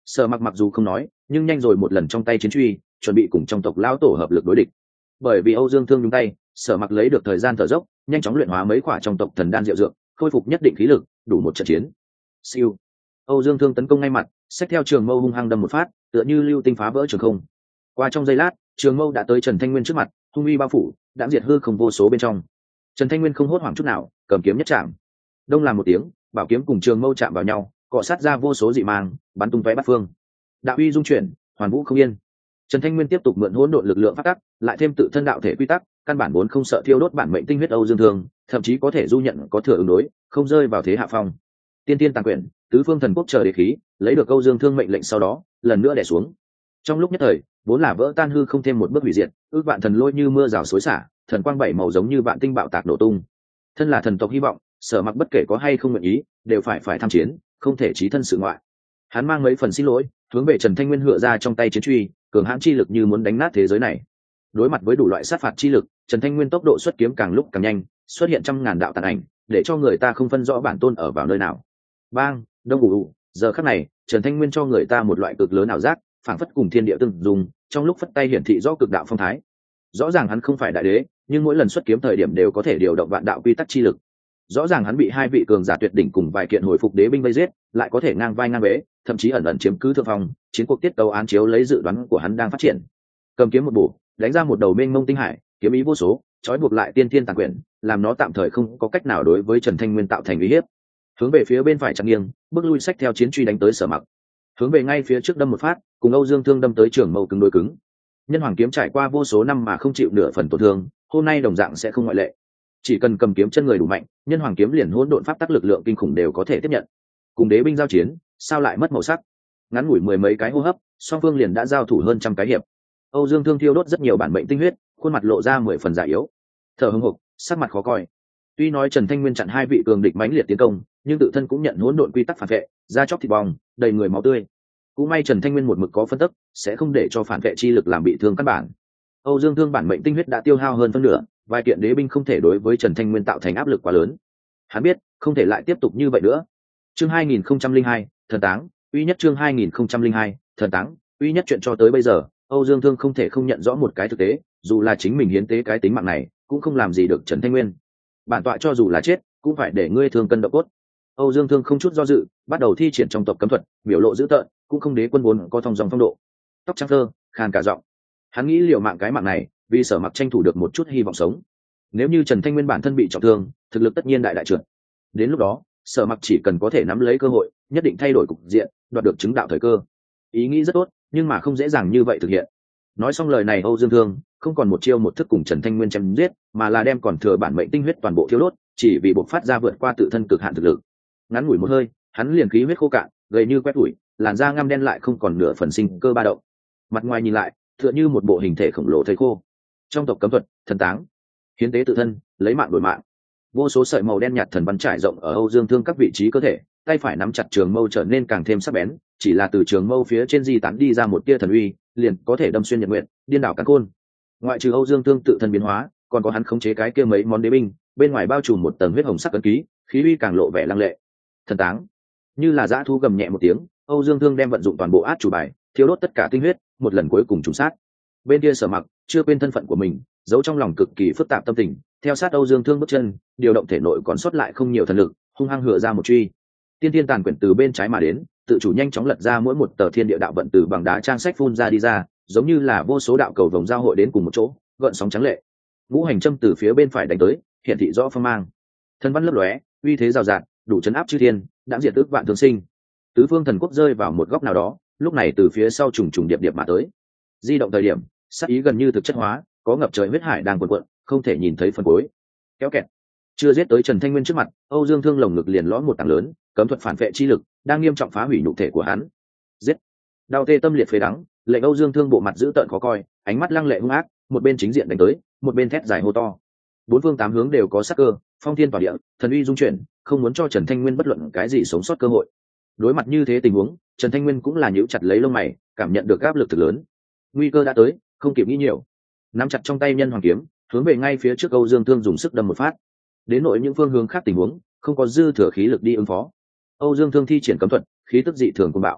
Sở Mặc mặc dù không nói, nhưng nhanh rồi một lần trong tay chiến truy, chuẩn bị cùng trong tộc lão tổ hợp lực đối địch. Bởi vì Âu Dương Thương nhúng tay, Sở Mặc lấy được thời gian thở dốc, nhanh chóng luyện hóa mấy quả trong tộc thần đan diệu dược, khôi phục nhất định khí lực, đủ một trận chiến. Siêu. Âu Dương Thương tấn công ngay mặt, xách theo trường mâu hung hăng đâm một phát, tựa như lưu tinh phá vỡ trường không. Qua trong giây lát, trường mâu đã tới Trần Thanh Nguyên trước mặt, hung uy bao phủ, đã diệt hư không vô số bên trong. Trần Thanh Nguyên không hốt hoảng chút nào, cầm kiếm nhất chạm. Đông làm một tiếng, bảo kiếm cùng trường mâu chạm vào nhau, cọ sát ra vô số dị mang, bắn tung tóe bát phương. Đạo uy dung chuyển, hoàn vũ không yên. Trần Thanh Nguyên tiếp tục mượn hỗn độn lực lượng phát tắc, lại thêm tự thân đạo thể quy tắc, căn bản vốn không sợ thiêu đốt bản mệnh tinh huyết Âu Dương Thương, thậm chí có thể du nhận có thừa ứng đối, không rơi vào thế hạ phong. Tiên tiên tàng quyển, tứ phương thần quốc chờ đế khí, lấy được Âu Dương Thương mệnh lệnh sau đó, lần nữa đè xuống. Trong lúc nhất thời, vốn là vỡ tan hư không thêm một bước hủy diệt, ước vạn thần lôi như mưa rào xối xả, thần quang bảy màu giống như vạn tinh bạo tạc nổ tung. Thân là thần tộc hy vọng, Sở Mặc bất kể có hay không nguyện ý, đều phải tham chiến, không thể chí thân sự ngoại. Hắn mang mấy phần xin lỗi, hướng về Trần Thanh Nguyên hựa ra trong tay chiến truy, cường hãn chi lực như muốn đánh nát thế giới này. Đối mặt với đủ loại sát phạt chi lực, Trần Thanh Nguyên tốc độ xuất kiếm càng lúc càng nhanh, xuất hiện trăm ngàn đạo tàn ảnh, để cho người ta không phân rõ bản tôn ở vào nơi nào. Bang, đông ù, giờ khắc này, Trần Thanh Nguyên cho người ta một loại cực lớn ảo giác, phảng phất cùng thiên địa tương dùng, trong lúc phất tay hiển thị rõ cực đạo phong thái. Rõ ràng hắn không phải đại đế, nhưng mỗi lần xuất kiếm thời điểm đều có thể điều động vạn đạo quy tắc chi lực. Rõ ràng hắn bị hai vị cường giả tuyệt đỉnh cùng vài kiện hồi phục đế binh vây giết, lại có thể ngang vai ngang bế, thậm chí ẩn ẩn chiếm cứ thượng phong, chiến cuộc tiết tấu án chiếu lấy dự đoán của hắn đang phát triển. Cầm kiếm một bổ, đánh ra một đầu mênh mông tinh hải, kiếm ý vô số, trói buộc lại tiên thiên tàng quyển, làm nó tạm thời không có cách nào đối với Trần Thanh Nguyên tạo thành uy hiếp. Hướng về phía bên phải chặn nghiêng, bước lui sách theo chiến truy đánh tới Sở Mặc. Hướng về ngay phía trước đâm một phát, cùng Âu Dương Thương đâm tới trường mâu cứng đối cứng. Nhân hoàng kiếm trải qua vô số năm mà không chịu nửa phần tổn thương, hôm nay đồng dạng sẽ không ngoại lệ. Chỉ cần cầm kiếm chân người đủ mạnh, nhân hoàng kiếm liền hỗn độn pháp tắc lực lượng kinh khủng đều có thể tiếp nhận. Cùng đế binh giao chiến, sao lại mất màu sắc? Ngắn ngủi mười mấy cái hô hấp, song phương liền đã giao thủ hơn trăm cái hiệp. Âu Dương Thương thiêu đốt rất nhiều bản mệnh tinh huyết, khuôn mặt lộ ra 10 phần già yếu, thở hổn hộc, sắc mặt khó coi. Tuy nói Trần Thanh Nguyên chặn hai vị cường địch mãnh liệt tiến công, nhưng tự thân cũng nhận hỗn độn quy tắc phản vệ, da chóc thịt bong, đầy người máu tươi. Cũng may Trần Thanh Nguyên một mực có phân tích, sẽ không để cho phản vệ chi lực làm bị thương căn bản. Âu Dương Thương bản mệnh tinh huyết đã tiêu hao hơn phân nửa, vài kiện đế binh không thể đối với Trần Thanh Nguyên tạo thành áp lực quá lớn. Hắn biết, không thể lại tiếp tục như vậy nữa. Chương 2002, thần táng, uy nhất chương 2002, thần táng, uy nhất chuyện cho tới bây giờ, Âu Dương Thương không thể không nhận rõ một cái thực tế, dù là chính mình hiến tế cái tính mạng này, cũng không làm gì được Trần Thanh Nguyên. Bản tọa cho dù là chết, cũng phải để ngươi thương cân độ cốt. Âu Dương Thương không chút do dự, bắt đầu thi triển trong tộc cấm thuật, biểu lộ dữ tợn, cũng không đế quân vốn có thong dong phong độ. Tóc trắng thơ, khàn cả giọng. Hắn nghĩ liều mạng cái mạng này, vì Sở Mặc tranh thủ được một chút hy vọng sống. Nếu như Trần Thanh Nguyên bản thân bị trọng thương, thực lực tất nhiên đại trượt. Đến lúc đó, Sở Mặc chỉ cần có thể nắm lấy cơ hội, nhất định thay đổi cục diện, đoạt được chứng đạo thời cơ. Ý nghĩ rất tốt, nhưng mà không dễ dàng như vậy thực hiện. Nói xong lời này, Âu Dương Thương không còn một chiêu một thức cùng Trần Thanh Nguyên chém giết, mà là đem còn thừa bản mệnh tinh huyết toàn bộ thiêu đốt, chỉ vì bộc phát ra vượt qua tự thân cực hạn thực lực. Ngắn ngủi một hơi, hắn liền khí huyết khô cạn, gầy như quét tủi, làn da ngăm đen lại không còn nửa phần sinh cơ ba động. Mặt ngoài nhìn lại, tựa như một bộ hình thể khổng lồ thây khô. Trong tộc cấm thuật, thần táng, hiến tế tự thân, lấy mạng đổi mạng. Vô số sợi màu đen nhạt thần văn trải rộng ở Âu Dương Thương các vị trí cơ thể, tay phải nắm chặt trường mâu trở nên càng thêm sắc bén, chỉ là từ trường mâu phía trên di tán đi ra một tia thần uy, liền có thể đâm xuyên nhật nguyện, điên đảo càn khôn. Ngoại trừ Âu Dương Thương tự thân biến hóa, còn có hắn khống chế cái kia mấy món đế binh, bên ngoài bao trùm một tầng huyết hồng sắc ấn ký, khí uy càng lộ vẻ lăng lệ. Thần táng, như là dã thú gầm nhẹ một tiếng, Âu Dương Thương đem vận dụng toàn bộ át chủ bài, thiêu đốt tất cả tinh huyết, một lần cuối cùng trùng sát. Bên kia Sở Mặc chưa quên thân phận của mình, giấu trong lòng cực kỳ phức tạp tâm tình, theo sát Âu Dương Thương bước chân, điều động thể nội còn sót lại không nhiều thần lực, hung hăng hựa ra một truy. Tiên tiên tàn quyển từ bên trái mà đến, tự chủ nhanh chóng lật ra mỗi một tờ thiên địa đạo vận từ bằng đá trang sách phun ra đi ra, giống như là vô số đạo cầu vồng giao hội đến cùng một chỗ, gợn sóng trắng lệ. Ngũ hành châm từ phía bên phải đánh tới, hiện thị rõ phong mang. Thần văn lấp lóe, uy thế rào rạt, đủ chấn áp chư thiên, đã diệt ước vạn thương sinh. Tứ phương thần quốc rơi vào một góc nào đó, lúc này từ phía sau trùng trùng điệp điệp mà tới. Di động thời điểm, sát ý gần như thực chất hóa, có ngập trời huyết hải đang cuộn cuộn, không thể nhìn thấy phần cuối. Kéo kẹt. Chưa giết tới Trần Thanh Nguyên trước mặt, Âu Dương Thương lồng ngực liền lõm một tảng lớn, cấm thuật phản vệ chi lực đang nghiêm trọng phá hủy nhục thể của hắn. Giết. Đau tê tâm liệt phế đắng, lệnh Âu Dương Thương bộ mặt dữ tợn khó coi, ánh mắt lăng lệ hung ác, một bên chính diện đánh tới, một bên thét dài hô to. Bốn phương tám hướng đều có sát cơ, phong thiên tỏa địa, thần uy dung chuyển, không muốn cho Trần Thanh Nguyên bất luận cái gì sống sót cơ hội. Đối mặt như thế tình huống, Trần Thanh Nguyên cũng là nhíu chặt lấy lông mày, cảm nhận được áp lực thực lớn. Nguy cơ đã tới, không kịp nghĩ nhiều. Nắm chặt trong tay nhân hoàng kiếm, hướng về ngay phía trước Âu Dương Thương dùng sức đâm một phát. Đến nội những phương hướng khác tình huống, không có dư thừa khí lực đi ứng phó. Âu Dương Thương thi triển cấm thuật, khí tức dị thường cuồng bạo.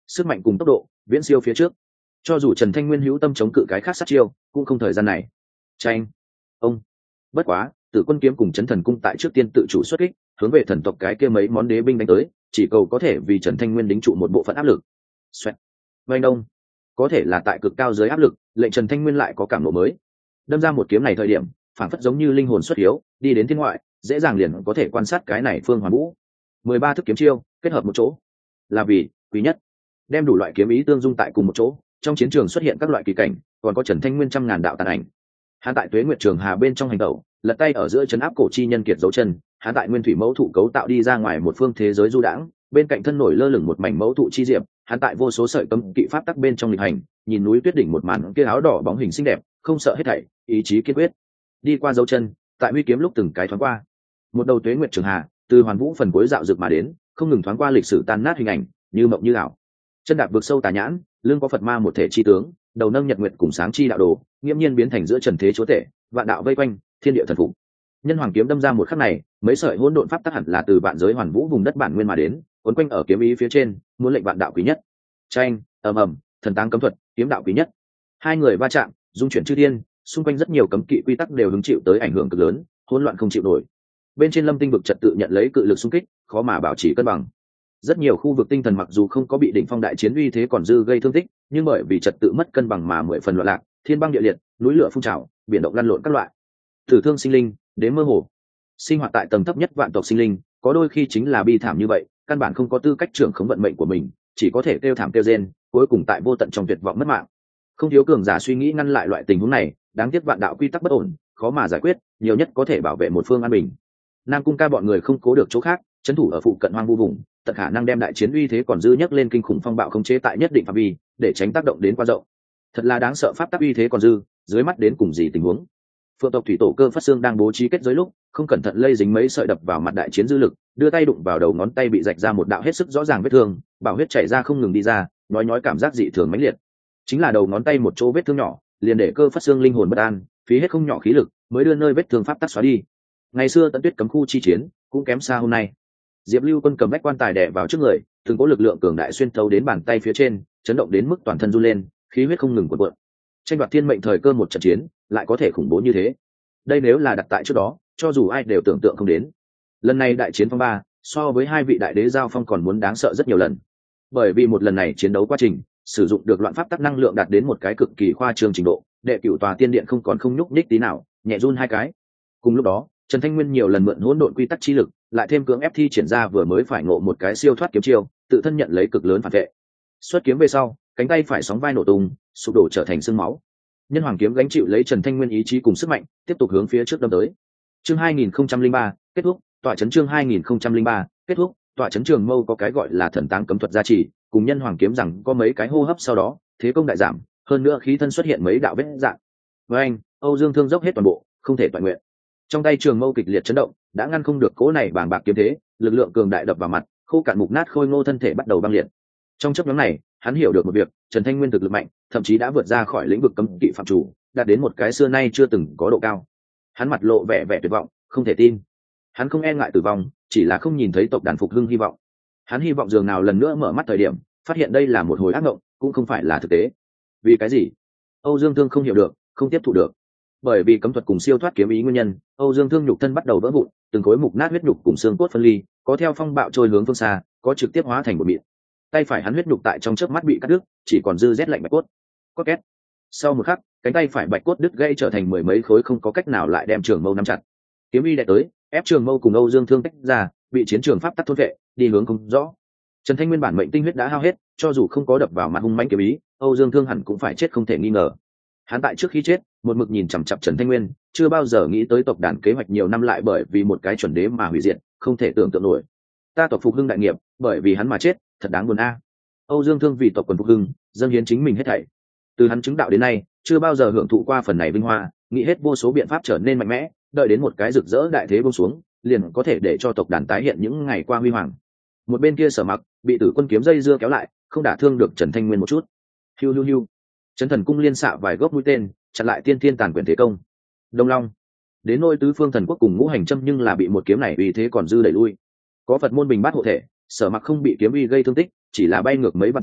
sức mạnh cùng tốc độ viễn siêu phía trước, cho dù Trần Thanh Nguyên hữu tâm chống cự cái khác sát chiêu cũng không thời gian này. Tranh ông, bất quá Tử Quân kiếm cùng Chấn Thần cung tại trước tiên tự chủ xuất kích, hướng về thần tộc cái kia mấy món đế binh đánh tới, chỉ cầu có thể vì Trần Thanh Nguyên đính trụ một bộ phận áp lực. Xoẹt, vành đông, có thể là tại cực cao dưới áp lực, lệnh Trần Thanh Nguyên lại có cảm ngộ mới. Đâm ra một kiếm này thời điểm, phản phất giống như linh hồn xuất hiếu, đi đến thiên ngoại, dễ dàng liền có thể quan sát cái này Phương Hoàn Vũ. 13 thức kiếm chiêu kết hợp một chỗ, là vì quý nhất, đem đủ loại kiếm ý tương dung tại cùng một chỗ. Trong chiến trường xuất hiện các loại kỳ cảnh, còn có Trần Thanh Nguyên trăm ngàn đạo tàn ảnh. Hắn tại Tuế Nguyệt Trường Hà bên trong hành tẩu, lật tay ở giữa chấn áp cổ chi nhân kiệt dấu chân. Hắn tại Nguyên Thủy Mẫu Thụ cấu tạo đi ra ngoài một phương thế giới du đãng, bên cạnh thân nổi lơ lửng một mảnh mẫu thụ chi diệp. Hắn tại vô số sợi cấm kỵ pháp tắc bên trong lịch hành, nhìn núi tuyết đỉnh một màn kia áo đỏ bóng hình xinh đẹp, không sợ hết thảy, ý chí kiên quyết. Đi qua dấu chân, tại huy kiếm lúc từng cái thoáng qua. Một đầu Tuế Nguyệt Trường Hà, từ Hoàn Vũ phần cuối dạo dực mà đến, không ngừng thoáng qua lịch sử tan nát hình ảnh, như mộng như ảo. Chân đạp vực sâu tà nhãn, lưng có Phật ma một thể chi tướng, đầu nâng nhật nguyệt cùng sáng chi đạo đồ, nghiễm nhiên biến thành giữa trần thế chúa tể, vạn đạo vây quanh, thiên địa thần phục. Nhân hoàng kiếm đâm ra một khắc này, mấy sợi hỗn độn pháp tắc hẳn là từ vạn giới Hoàn Vũ vùng đất bản nguyên mà đến, cuốn quanh ở kiếm ý phía trên, muốn lệnh vạn đạo quý nhất. Tranh, ầm ầm, thần táng cấm thuật, kiếm đạo quý nhất. Hai người va chạm, dung chuyển chư thiên, xung quanh rất nhiều cấm kỵ quy tắc đều hứng chịu tới ảnh hưởng cực lớn, hỗn loạn không chịu nổi. Bên trên Lâm Tinh vực trật tự nhận lấy cự lực xung kích, khó mà bảo trì cân bằng. Rất nhiều khu vực tinh thần mặc dù không có bị đỉnh phong đại chiến uy thế còn dư gây thương tích, nhưng bởi vì trật tự mất cân bằng mà 10 phần loạn lạc, thiên băng địa liệt, núi lửa phun trào, biển động lăn lộn các loại. Tử thương sinh linh, đến mơ hồ. Sinh hoạt tại tầng thấp nhất vạn tộc sinh linh, có đôi khi chính là bi thảm như vậy, căn bản không có tư cách trưởng khống vận mệnh của mình, chỉ có thể kêu thảm kêu rên, cuối cùng tại vô tận trong tuyệt vọng mất mạng. Không thiếu cường giả suy nghĩ ngăn lại loại tình huống này, đáng tiếc vạn đạo quy tắc bất ổn, khó mà giải quyết, nhiều nhất có thể bảo vệ một phương an bình. Nam Cung Ca bọn người không cố được chỗ khác, trấn thủ ở phụ cận hoang vu vùng, tận khả năng đem đại chiến uy thế còn dư nhấc lên kinh khủng phong bạo khống chế tại nhất định phạm vi, để tránh tác động đến quá rộng. Thật là đáng sợ, pháp tắc uy thế còn dư, dưới mắt đến cùng gì tình huống? Phượng tộc thủy tổ Cơ Phát Xương đang bố trí kết giới lúc, không cẩn thận lây dính mấy sợi đập vào mặt đại chiến dư lực, đưa tay đụng vào đầu ngón tay bị rạch ra một đạo hết sức rõ ràng vết thương, bảo huyết chảy ra không ngừng đi ra, nói cảm giác dị thường mãnh liệt. Chính là đầu ngón tay một chỗ vết thương nhỏ, liền để Cơ Phát Xương linh hồn bất an, phí hết không nhỏ khí lực, mới đưa nơi vết thương pháp tắc xóa đi. Ngày xưa Tận Tuyết cấm khu chi chiến, cũng kém xa hôm nay. Diệp Lưu Quân cầm bách quan tài đè vào trước người, từng có lực lượng cường đại xuyên thấu đến bàn tay phía trên, chấn động đến mức toàn thân run lên, khí huyết không ngừng cuộn cuộn. Tranh đoạt thiên mệnh thời cơ một trận chiến, lại có thể khủng bố như thế. Đây nếu là đặt tại trước đó, cho dù ai đều tưởng tượng không đến. Lần này đại chiến phong ba, so với hai vị đại đế giao phong còn muốn đáng sợ rất nhiều lần. Bởi vì một lần này chiến đấu quá trình, sử dụng được loạn pháp tắc năng lượng đạt đến một cái cực kỳ khoa trương trình độ, đệ cửu tòa tiên điện không còn không nhúc nhích tí nào, nhẹ run hai cái. Cùng lúc đó, Trần Thanh Nguyên nhiều lần mượn hỗn độn quy tắc chi lực, lại thêm cưỡng ép thi triển ra vừa mới phải ngộ một cái siêu thoát kiếm chiêu, tự thân nhận lấy cực lớn phản vệ. Xuất kiếm về sau, cánh tay phải sóng vai nổ tung, sụp đổ trở thành xương máu. Nhân hoàng kiếm gánh chịu lấy Trần Thanh Nguyên ý chí cùng sức mạnh, tiếp tục hướng phía trước đâm tới. Chương 2003, kết thúc, tọa chấn chương 2003, kết thúc, tọa chấn Trường Mâu có cái gọi là thần táng cấm thuật gia trì, cùng nhân hoàng kiếm rằng có mấy cái hô hấp sau đó, thế công đại giảm, hơn nữa khí thân xuất hiện mấy đạo vết dạng. Với anh, Âu Dương Thương dốc hết toàn bộ, không thể toàn nguyện. Trong tay Trường Mâu kịch liệt chấn động, đã ngăn không được cỗ này bàng bạc kiếm thế, lực lượng cường đại đập vào mặt, khô cạn mục nát khôi ngô thân thể bắt đầu băng liệt. Trong chốc ngắn này, hắn hiểu được một việc, Trần Thanh Nguyên thực lực mạnh, thậm chí đã vượt ra khỏi lĩnh vực cấm kỵ phạm chủ, đạt đến một cái xưa nay chưa từng có độ cao. Hắn mặt lộ vẻ vẻ tuyệt vọng, không thể tin. Hắn không e ngại tử vong, chỉ là không nhìn thấy tộc đàn phục hưng hy vọng. Hắn hy vọng dường nào lần nữa mở mắt thời điểm, phát hiện đây là một hồi ác mộng, cũng không phải là thực tế. Vì cái gì? Âu Dương Thương không hiểu được, không tiếp thu được. Bởi vì cấm thuật cùng siêu thoát kiếm ý nguyên nhân, Âu Dương Thương nhục thân bắt đầu vỡ vụn, từng khối mục nát huyết nhục cùng xương cốt phân ly, có theo phong bạo trôi hướng phương xa, có trực tiếp hóa thành một mịn. Tay phải hắn huyết nhục tại trong chớp mắt bị cắt đứt, chỉ còn dư rét lạnh bạch cốt. Cốt két. Sau một khắc, cánh tay phải bạch cốt đứt gãy trở thành mười mấy khối, không có cách nào lại đem Trường Mâu nắm chặt. Kiếm uy đè tới, ép Trường Mâu cùng Âu Dương Thương tách ra, bị chiến trường pháp tắc thôn vệ, đi hướng không rõ. Trần Thanh Nguyên bản mệnh tinh huyết đã hao hết, cho dù không có đập vào mặt hung mãnh kiếm ý, Âu Dương Thương hẳn cũng phải chết không thể nghi ngờ. Hắn tại trước khi chết, một mực nhìn chằm chằm Trần Thanh Nguyên, chưa bao giờ nghĩ tới tộc đàn kế hoạch nhiều năm lại bởi vì một cái chuẩn đế mà hủy diệt, không thể tưởng tượng nổi. Ta tộc phục hưng đại nghiệp, bởi vì hắn mà chết, thật đáng buồn a. Âu Dương Thương vì tộc quần phục hưng, dâng hiến chính mình hết thảy. Từ hắn chứng đạo đến nay, chưa bao giờ hưởng thụ qua phần này vinh hoa, nghĩ hết vô số biện pháp trở nên mạnh mẽ, đợi đến một cái rực rỡ đại thế buông xuống, liền có thể để cho tộc đàn tái hiện những ngày qua huy hoàng. Một bên kia Sở Mặc bị Tử Quân kiếm dây dưa kéo lại, không đả thương được Trần Thanh Nguyên một chút. Hiu hiu hiu. Chấn Thần cung liên xạ vài gốc mũi tên, chặn lại tiên thiên tàn quyền thế công. Đông Long. Đến nôi Tứ Phương Thần Quốc cùng Ngũ Hành Châm nhưng là bị một kiếm này uy thế còn dư đẩy lui. Có Phật môn bình bát hộ thể, Sở Mặc không bị kiếm uy gây thương tích, chỉ là bay ngược mấy vạn trượng,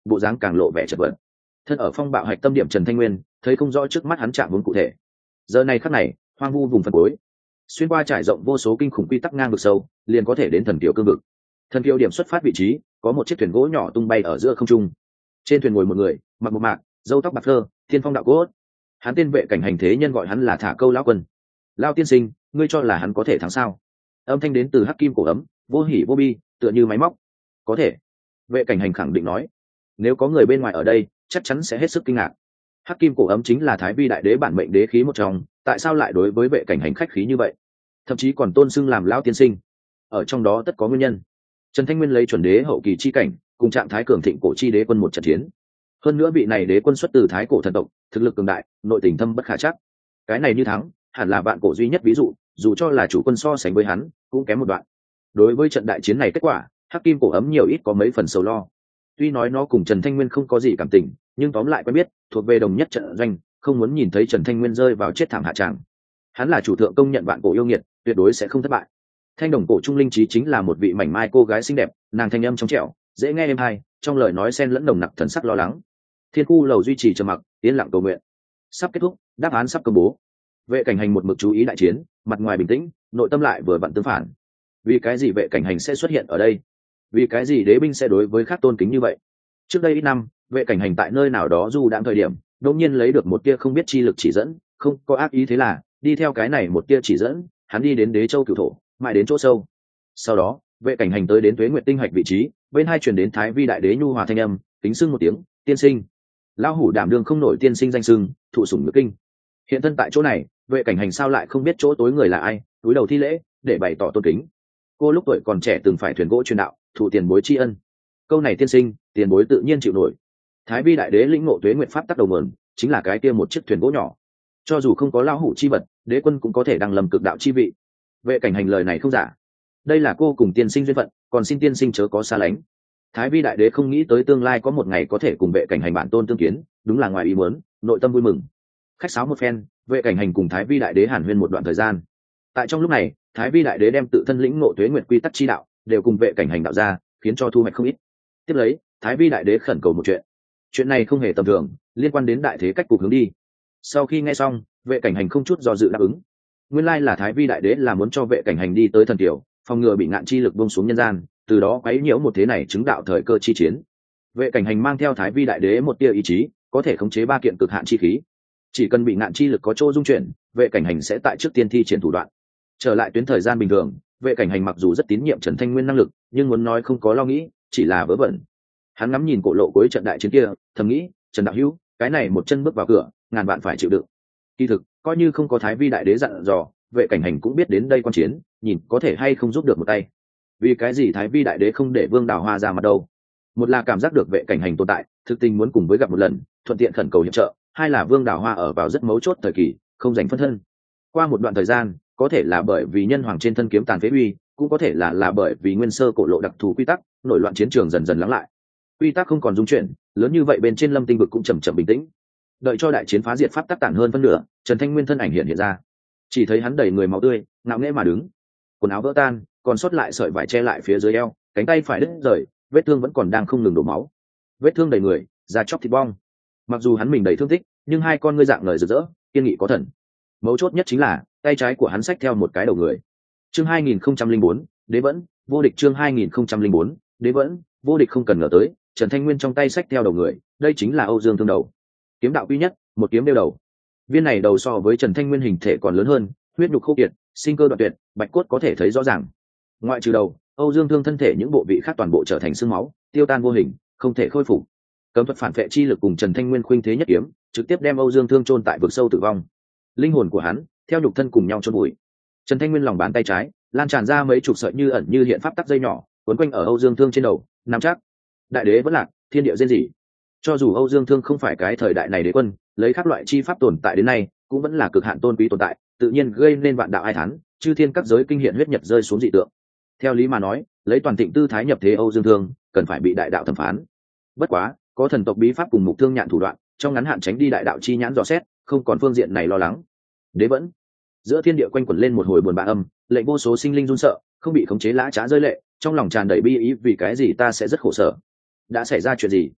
bộ dáng càng lộ vẻ chật vật. Thân ở phong bạo hạch tâm điểm Trần Thanh Nguyên thấy không rõ trước mắt hắn chạm vốn cụ thể. Giờ này khắc này, hoang vu vùng phần cuối, xuyên qua trải rộng vô số kinh khủng quy tắc ngang vực sâu, liền có thể đến thần kiều cương vực. Thần kiều điểm xuất phát vị trí, có một chiếc thuyền gỗ nhỏ tung bay ở giữa không trung. Trên thuyền ngồi một người, mặc một mạc, râu tóc bạc phơ, thiên phong đạo cốt. Hắn tên Vệ Cảnh Hành thế nhân gọi hắn là Thả Câu lão quân. Lao tiên sinh, ngươi cho là hắn có thể thắng sao? Âm thanh đến từ hắc kim cổ ấm, vô hỉ vô bi, tựa như máy móc. Có thể. Vệ Cảnh Hành khẳng định nói. Nếu có người bên ngoài ở đây, chắc chắn sẽ hết sức kinh ngạc. Hắc kim cổ ấm chính là Thái Vi đại đế bản mệnh đế khí một trong, tại sao lại đối với Vệ Cảnh Hành khách khí như vậy? Thậm chí còn tôn xưng làm lão tiên sinh. Ở trong đó tất có nguyên nhân. Trần Thanh Nguyên lấy chuẩn đế hậu kỳ chi cảnh, cùng trạng thái cường thịnh cổ chi đế quân một trận chiến. Hơn nữa vị này đế quân xuất từ thái cổ thần tộc, thực lực cường đại, nội tình thâm bất khả trắc. Cái này như thắng, hẳn là vạn cổ duy nhất ví dụ, dù cho là chủ quân so sánh với hắn, cũng kém một đoạn. Đối với trận đại chiến này kết quả, hắc kim cổ ấm nhiều ít có mấy phần sầu lo. Tuy nói nó cùng Trần Thanh Nguyên không có gì cảm tình, nhưng tóm lại quen biết, thuộc về đồng nhất trận doanh, không muốn nhìn thấy Trần Thanh Nguyên rơi vào chết thảm hạ tràng. Hắn là chủ thượng công nhận vạn cổ yêu nghiệt, tuyệt đối sẽ không thất bại. Thanh đồng cổ trung linh trí chính là một vị mảnh mai cô gái xinh đẹp, nàng thanh âm trong trẻo, dễ nghe êm hay, trong lời nói xen lẫn nồng nặc thần sắc lo lắng. Thiên khu lầu duy trì trầm mặc, yên lặng cầu nguyện. Sắp kết thúc, đáp án sắp công bố. Vệ Cảnh Hành một mực chú ý đại chiến, mặt ngoài bình tĩnh, nội tâm lại vừa vặn tương phản. Vì cái gì Vệ Cảnh Hành sẽ xuất hiện ở đây? Vì cái gì đế binh sẽ đối với khác tôn kính như vậy? Trước đây ít năm, Vệ Cảnh Hành tại nơi nào đó du đãng thời điểm, đột nhiên lấy được một tia không biết chi lực chỉ dẫn, không có ác ý, thế là đi theo cái này một tia chỉ dẫn, hắn đi đến Đế Châu Cửu Thổ, mãi đến chỗ sâu. Sau đó, Vệ Cảnh Hành tới đến Tuế Nguyệt tinh hạch vị trí, bên hai truyền đến Thái Vi đại đế nhu hòa thanh âm, kính xưng một tiếng, tiên sinh. Lão hủ đảm đương không nổi tiên sinh danh xưng, thụ sủng nhược kinh. Hiện thân tại chỗ này, Vệ Cảnh Hành sao lại không biết chỗ tối người là ai, túi đầu thi lễ để bày tỏ tôn kính. Cô lúc tuổi còn trẻ từng phải thuyền gỗ truyền đạo, thụ tiền bối tri ân. Câu này tiên sinh, tiền bối tự nhiên chịu nổi. Thái Vi đại đế lĩnh ngộ Tuế Nguyệt pháp tắc đầu nguồn, chính là cái kia một chiếc thuyền gỗ nhỏ. Cho dù không có lão hủ chi vật, đế quân cũng có thể đăng lâm cực đạo chi vị. Vệ Cảnh Hành lời này không giả. Đây là cô cùng tiên sinh duyên phận, còn xin tiên sinh chớ có xa lánh. Thái Vi đại đế không nghĩ tới tương lai có một ngày có thể cùng Vệ Cảnh Hành bản tôn tương kiến, đúng là ngoài ý muốn, nội tâm vui mừng. Khách sáo một phen, Vệ Cảnh Hành cùng Thái Vi đại đế hàn huyên một đoạn thời gian. Tại trong lúc này, Thái Vi đại đế đem tự thân lĩnh ngộ Tuế Nguyệt quy tắc chi đạo, đều cùng Vệ Cảnh Hành đạo ra, khiến cho thu hoạch không ít. Tiếp lấy, Thái Vi đại đế khẩn cầu một chuyện này không hề tầm thường, liên quan đến đại thế cách cục hướng đi. Sau khi nghe xong, Vệ Cảnh Hành không chút do dự đáp ứng. Nguyên lai là Thái Vi đại đế là muốn cho Vệ Cảnh Hành đi tới thần tiểu, phòng ngừa bị ngạn chi lực buông xuống nhân gian, từ đó quấy nhiễu một thế này chứng đạo thời cơ chi chiến. Vệ Cảnh Hành mang theo Thái Vi đại đế một tia ý chí, có thể khống chế ba kiện cực hạn chi khí. Chỉ cần bị ngạn chi lực có chỗ dung chuyển, Vệ Cảnh Hành sẽ tại trước tiên thi triển thủ đoạn. Trở lại tuyến thời gian bình thường, Vệ Cảnh Hành mặc dù rất tín nhiệm Trần Thanh Nguyên năng lực, nhưng muốn nói không có lo nghĩ, chỉ là vớ vẩn. Hắn ngắm nhìn cổ lộ cuối trận đại chiến kia, thầm nghĩ, Trần đạo hữu, cái này một chân bước vào cửa, ngàn vạn phải chịu đựng. Kỳ thực, coi như không có Thái Vi đại đế dặn dò, Vệ Cảnh Hành cũng biết đến đây quan chiến, nhìn có thể hay không giúp được một tay. Vì cái gì Thái Vi đại đế không để Vương Đào Hoa ra mặt đâu? Một là cảm giác được Vệ Cảnh Hành tồn tại, thực tình muốn cùng với gặp một lần, thuận tiện khẩn cầu hiệp trợ; hai là Vương Đào Hoa ở vào rất mấu chốt thời kỳ, không dành phân thân. Qua một đoạn thời gian, có thể là bởi vì nhân hoàng trên thân kiếm tàn phế uy, cũng có thể là bởi vì nguyên sơ cổ lộ đặc thù quy tắc, nổi loạn chiến trường dần dần lắng lại. Quy tắc không còn dung chuyển, lớn như vậy bên trên Lâm Tinh vực cũng chậm chậm bình tĩnh. Đợi cho đại chiến phá diệt pháp tắc tản hơn phân nửa, Trần Thanh Nguyên thân ảnh hiện ra. Chỉ thấy hắn đầy người máu tươi, ngạo nghễ mà đứng, quần áo vỡ tan, còn sót lại sợi vải che lại phía dưới eo, cánh tay phải đứt rời, vết thương vẫn còn đang không ngừng đổ máu. Vết thương đầy người, da chóc thịt bong. Mặc dù hắn mình đầy thương tích, nhưng hai con ngươi dạng ngời rực rỡ, kiên nghị có thần. Mấu chốt nhất chính là tay trái của hắn xách theo một cái đầu người. Chương 2004, Đế vẫn, vô địch. Chương 2004, Đế vẫn, vô địch. Không cần ngờ tới, Trần Thanh Nguyên trong tay xách theo đầu người, đây chính là Âu Dương Thương đầu. Kiếm đạo quy nhất, một kiếm đeo đầu. Viên này đầu so với Trần Thanh Nguyên hình thể còn lớn hơn, huyết nhục khô kiệt, sinh cơ đoạn tuyệt, bạch cốt có thể thấy rõ ràng. Ngoại trừ đầu, Âu Dương Thương thân thể những bộ vị khác toàn bộ trở thành xương máu, tiêu tan vô hình, không thể khôi phục. Cấm thuật phản vệ chi lực cùng Trần Thanh Nguyên khuynh thế nhất kiếm, trực tiếp đem Âu Dương Thương chôn tại vực sâu tử vong. Linh hồn của hắn theo nhục thân cùng nhau chôn bụi. Trần Thanh Nguyên lòng bàn tay trái lan tràn ra mấy chục sợi như ẩn như hiện pháp tắc dây nhỏ, quấn quanh ở Âu Dương Thương trên đầu, nắm chắc. Đại đế vẫn lạc, thiên địa rên rỉ. Cho dù Âu Dương Thương không phải cái thời đại này đế quân, lấy các loại chi pháp tồn tại đến nay, cũng vẫn là cực hạn tôn quý tồn tại, tự nhiên gây nên vạn đạo ai thán, chư thiên các giới kinh hiện huyết nhật rơi xuống dị tượng. Theo lý mà nói, lấy toàn thịnh tư thái nhập thế Âu Dương Thương, cần phải bị đại đạo thẩm phán. Bất quá, có thần tộc bí pháp cùng mục thương nhạn thủ đoạn, trong ngắn hạn tránh đi đại đạo chi nhãn dò xét, không còn phương diện này lo lắng. Đế vẫn, giữa thiên địa quanh quẩn lên một hồi buồn bã âm, lệnh vô số sinh linh run sợ, không bị khống chế lã chã rơi lệ, trong lòng tràn đầy bi ý, vì cái gì ta sẽ rất khổ sở. Đã xảy ra chuyện gì?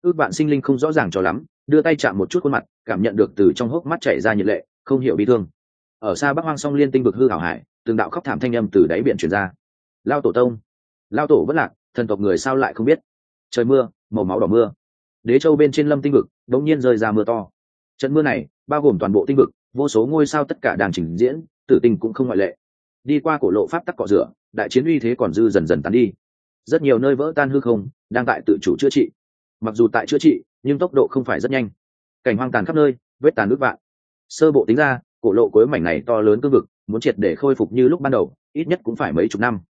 Ước vạn sinh linh không rõ ràng cho lắm, đưa tay chạm một chút khuôn mặt, cảm nhận được từ trong hốc mắt chảy ra nhiệt lệ, không hiểu bi thương. Ở xa Bắc Hoang Song Liên tinh vực hư hảo hải, từng đạo khóc thảm thanh âm từ đáy biển truyền ra. Lao tổ tông, lao tổ vất lạc, thần tộc người sao lại không biết. Trời mưa, màu máu đỏ mưa. Đế châu bên trên Lâm tinh vực đống nhiên rơi ra mưa to. Trận mưa này bao gồm toàn bộ tinh vực, vô số ngôi sao tất cả đang trình diễn, tử tình cũng không ngoại lệ. Đi qua cổ lộ pháp tắc cọ rửa, đại chiến uy thế còn dư dần dần tán đi. Rất nhiều nơi vỡ tan hư không, đang tại tự chủ chữa trị. Mặc dù tại chữa trị, nhưng tốc độ không phải rất nhanh. Cảnh hoang tàn khắp nơi, vết tàn nước vạn. Sơ bộ tính ra, cổ lộ cuối mảnh này to lớn cương vực, muốn triệt để khôi phục như lúc ban đầu, ít nhất cũng phải mấy chục năm.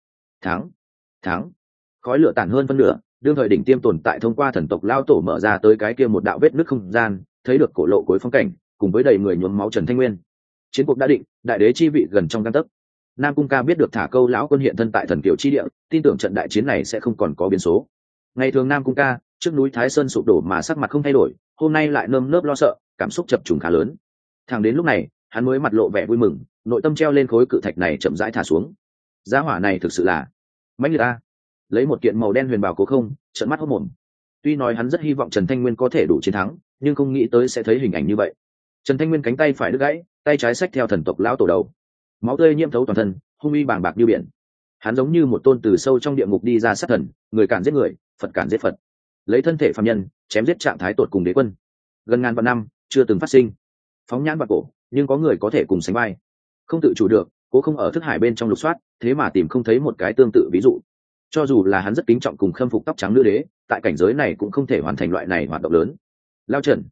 Tháng, khói lửa tàn hơn phân nửa, đương thời đỉnh tiêm tồn tại thông qua thần tộc lao tổ mở ra tới cái kia một đạo vết nứt không gian, thấy được cổ lộ cuối phong cảnh, cùng với đầy người nhuốm máu Trần Thanh Nguyên. Chiến cuộc đã định, đại đế chi vị gần trong gang tấc. Nam Cung Ca biết được Thả Câu lão quân hiện thân tại thần kiều chi địa, tin tưởng trận đại chiến này sẽ không còn có biến số. Ngày thường Nam Cung Ca trước núi Thái Sơn sụp đổ mà sắc mặt không thay đổi, hôm nay lại nơm nớp lo sợ, cảm xúc chập trùng khá lớn. Thẳng đến lúc này, hắn mới mặt lộ vẻ vui mừng, nội tâm treo lên khối cự thạch này chậm rãi thả xuống. Giá hỏa này thực sự là mãnh liệt a. Lấy một kiện màu đen huyền bào cố không, trợn mắt hốt mồm. Tuy nói hắn rất hy vọng Trần Thanh Nguyên có thể đủ chiến thắng, nhưng không nghĩ tới sẽ thấy hình ảnh như vậy. Trần Thanh Nguyên cánh tay phải đứt gãy, tay trái xách theo thần tộc lão tổ đầu, máu tươi nhiễm thấu toàn thân, hung uy bàng bạc như biển. Hắn giống như một tôn từ sâu trong địa ngục đi ra sát thần, người cản giết người, Phật cản giết Phật, lấy thân thể phàm nhân chém giết trạng thái tột cùng đế quân. Gần ngàn vạn năm chưa từng phát sinh, phóng nhãn vào cổ, nhưng có người có thể cùng sánh vai. Không tự chủ được, cố không ở thức hải bên trong lục soát, thế mà tìm không thấy một cái tương tự ví dụ. Cho dù là hắn rất kính trọng cùng khâm phục tóc trắng nữ đế, tại cảnh giới này cũng không thể hoàn thành loại này hoạt động lớn. Lao Trần,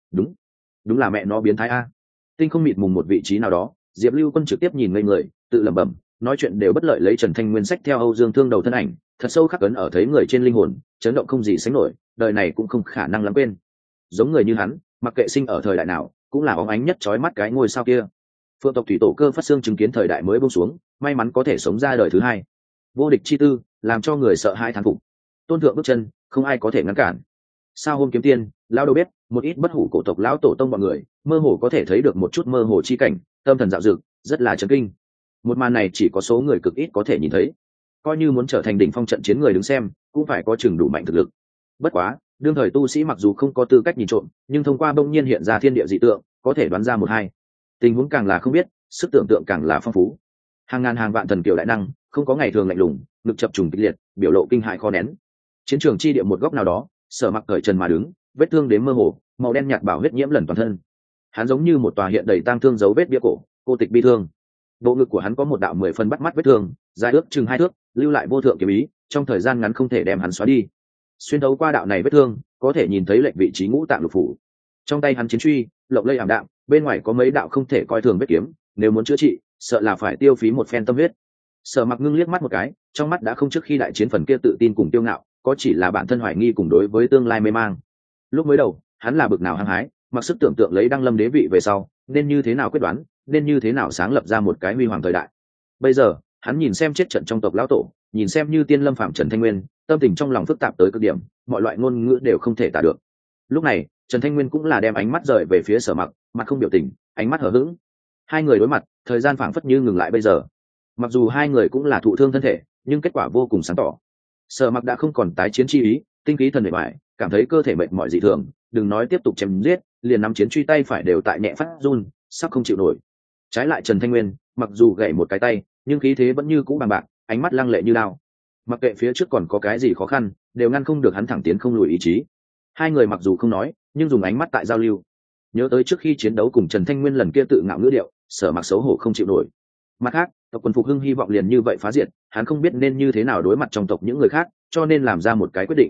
đúng là mẹ nó biến thái a. Tinh không mịt mùng một vị trí nào đó, Diệp Lưu Quân trực tiếp nhìn ngây người, tự lẩm bẩm, nói chuyện đều bất lợi lấy Trần Thanh Nguyên sách theo Âu Dương Thương đầu thân ảnh, thật sâu khắc ấn ở thấy người trên linh hồn, chấn động không gì sánh nổi, đời này cũng không khả năng lãng quên. Giống người như hắn, mặc kệ sinh ở thời đại nào, cũng là óng ánh nhất chói mắt cái ngôi sao kia. Phượng tộc thủy tổ Cơ Phát Xương chứng kiến thời đại mới buông xuống, may mắn có thể sống ra đời thứ hai. Vô địch chi tư, làm cho người sợ hãi thán phục. Tôn thượng bước chân, không ai có thể ngăn cản. Sao hôm kiếm tiên, lão đâu biết, một ít bất hủ cổ tộc lão tổ tông bọn người, mơ hồ có thể thấy được một chút mơ hồ chi cảnh, tâm thần dạo dực, rất là chấn kinh. Một màn này chỉ có số người cực ít có thể nhìn thấy. Coi như muốn trở thành đỉnh phong trận chiến người đứng xem, cũng phải có chừng đủ mạnh thực lực. Bất quá, đương thời tu sĩ mặc dù không có tư cách nhìn trộm, nhưng thông qua bỗng nhiên hiện ra thiên địa dị tượng, có thể đoán ra một hai. Tình huống càng là không biết, sức tưởng tượng càng là phong phú. Hàng ngàn hàng vạn thần kiều đại năng, không có ngày thường lạnh lùng, ngực chập trùng kịch liệt, biểu lộ kinh hại khó nén. Chiến trường chi địa một góc nào đó, Sở Mặc cởi trần mà đứng, vết thương đến mơ hồ, màu đen nhạt bảo huyết nhiễm lần toàn thân. Hắn giống như một tòa hiện đầy tang thương dấu vết bia cổ, cô tịch bi thương. Bộ ngực của hắn có một đạo 10 phân bắt mắt vết thương, dài ước chừng 2 thước, lưu lại vô thượng kiếm ý, trong thời gian ngắn không thể đem hắn xóa đi. Xuyên thấu qua đạo này vết thương, có thể nhìn thấy lệnh vị trí ngũ tạng lục phủ. Trong tay hắn chiến truy, lộng lẫy ảm đạm, bên ngoài có mấy đạo không thể coi thường vết kiếm, nếu muốn chữa trị, sợ là phải tiêu phí một phen tâm huyết. Sở Mặc ngưng liếc mắt một cái, trong mắt đã không trước khi đại chiến phần kia tự tin cùng tiêu ngạo, có chỉ là bản thân hoài nghi cùng đối với tương lai mê mang. Lúc mới đầu, hắn là bực nào hăng hái, mặc sức tưởng tượng lấy Đăng Lâm đế vị về sau, nên như thế nào quyết đoán, nên như thế nào sáng lập ra một cái huy hoàng thời đại. Bây giờ, hắn nhìn xem chết trận trong tộc lão tổ, nhìn xem như tiên lâm phạm Trần Thanh Nguyên, tâm tình trong lòng phức tạp tới cực điểm, mọi loại ngôn ngữ đều không thể tả được. Lúc này, Trần Thanh Nguyên cũng là đem ánh mắt rời về phía Sở Mặc, mặt không biểu tình, ánh mắt hờ hững. Hai người đối mặt, thời gian phảng phất như ngừng lại bây giờ. Mặc dù hai người cũng là thụ thương thân thể, nhưng kết quả vô cùng sáng tỏ. Sở Mặc đã không còn tái chiến chi ý, tinh khí thần mệt mỏi, cảm thấy cơ thể mệt mỏi dị thường, đừng nói tiếp tục chém giết, liền nắm chiến truy tay phải đều tại nhẹ phát run, sắp không chịu nổi. Trái lại Trần Thanh Nguyên, mặc dù gãy một cái tay, nhưng khí thế vẫn như cũ bằng bạc, ánh mắt lăng lệ như lao. Mặc kệ phía trước còn có cái gì khó khăn, đều ngăn không được hắn thẳng tiến không lùi ý chí. Hai người mặc dù không nói, nhưng dùng ánh mắt tại giao lưu. Nhớ tới trước khi chiến đấu cùng Trần Thanh Nguyên lần kia tự ngạo ngữ điệu, Sở Mặc xấu hổ không chịu nổi. Mặt khác, tộc quần Phục Hưng hy vọng liền như vậy phá diệt, hắn không biết nên như thế nào đối mặt trong tộc những người khác, cho nên làm ra một cái quyết định.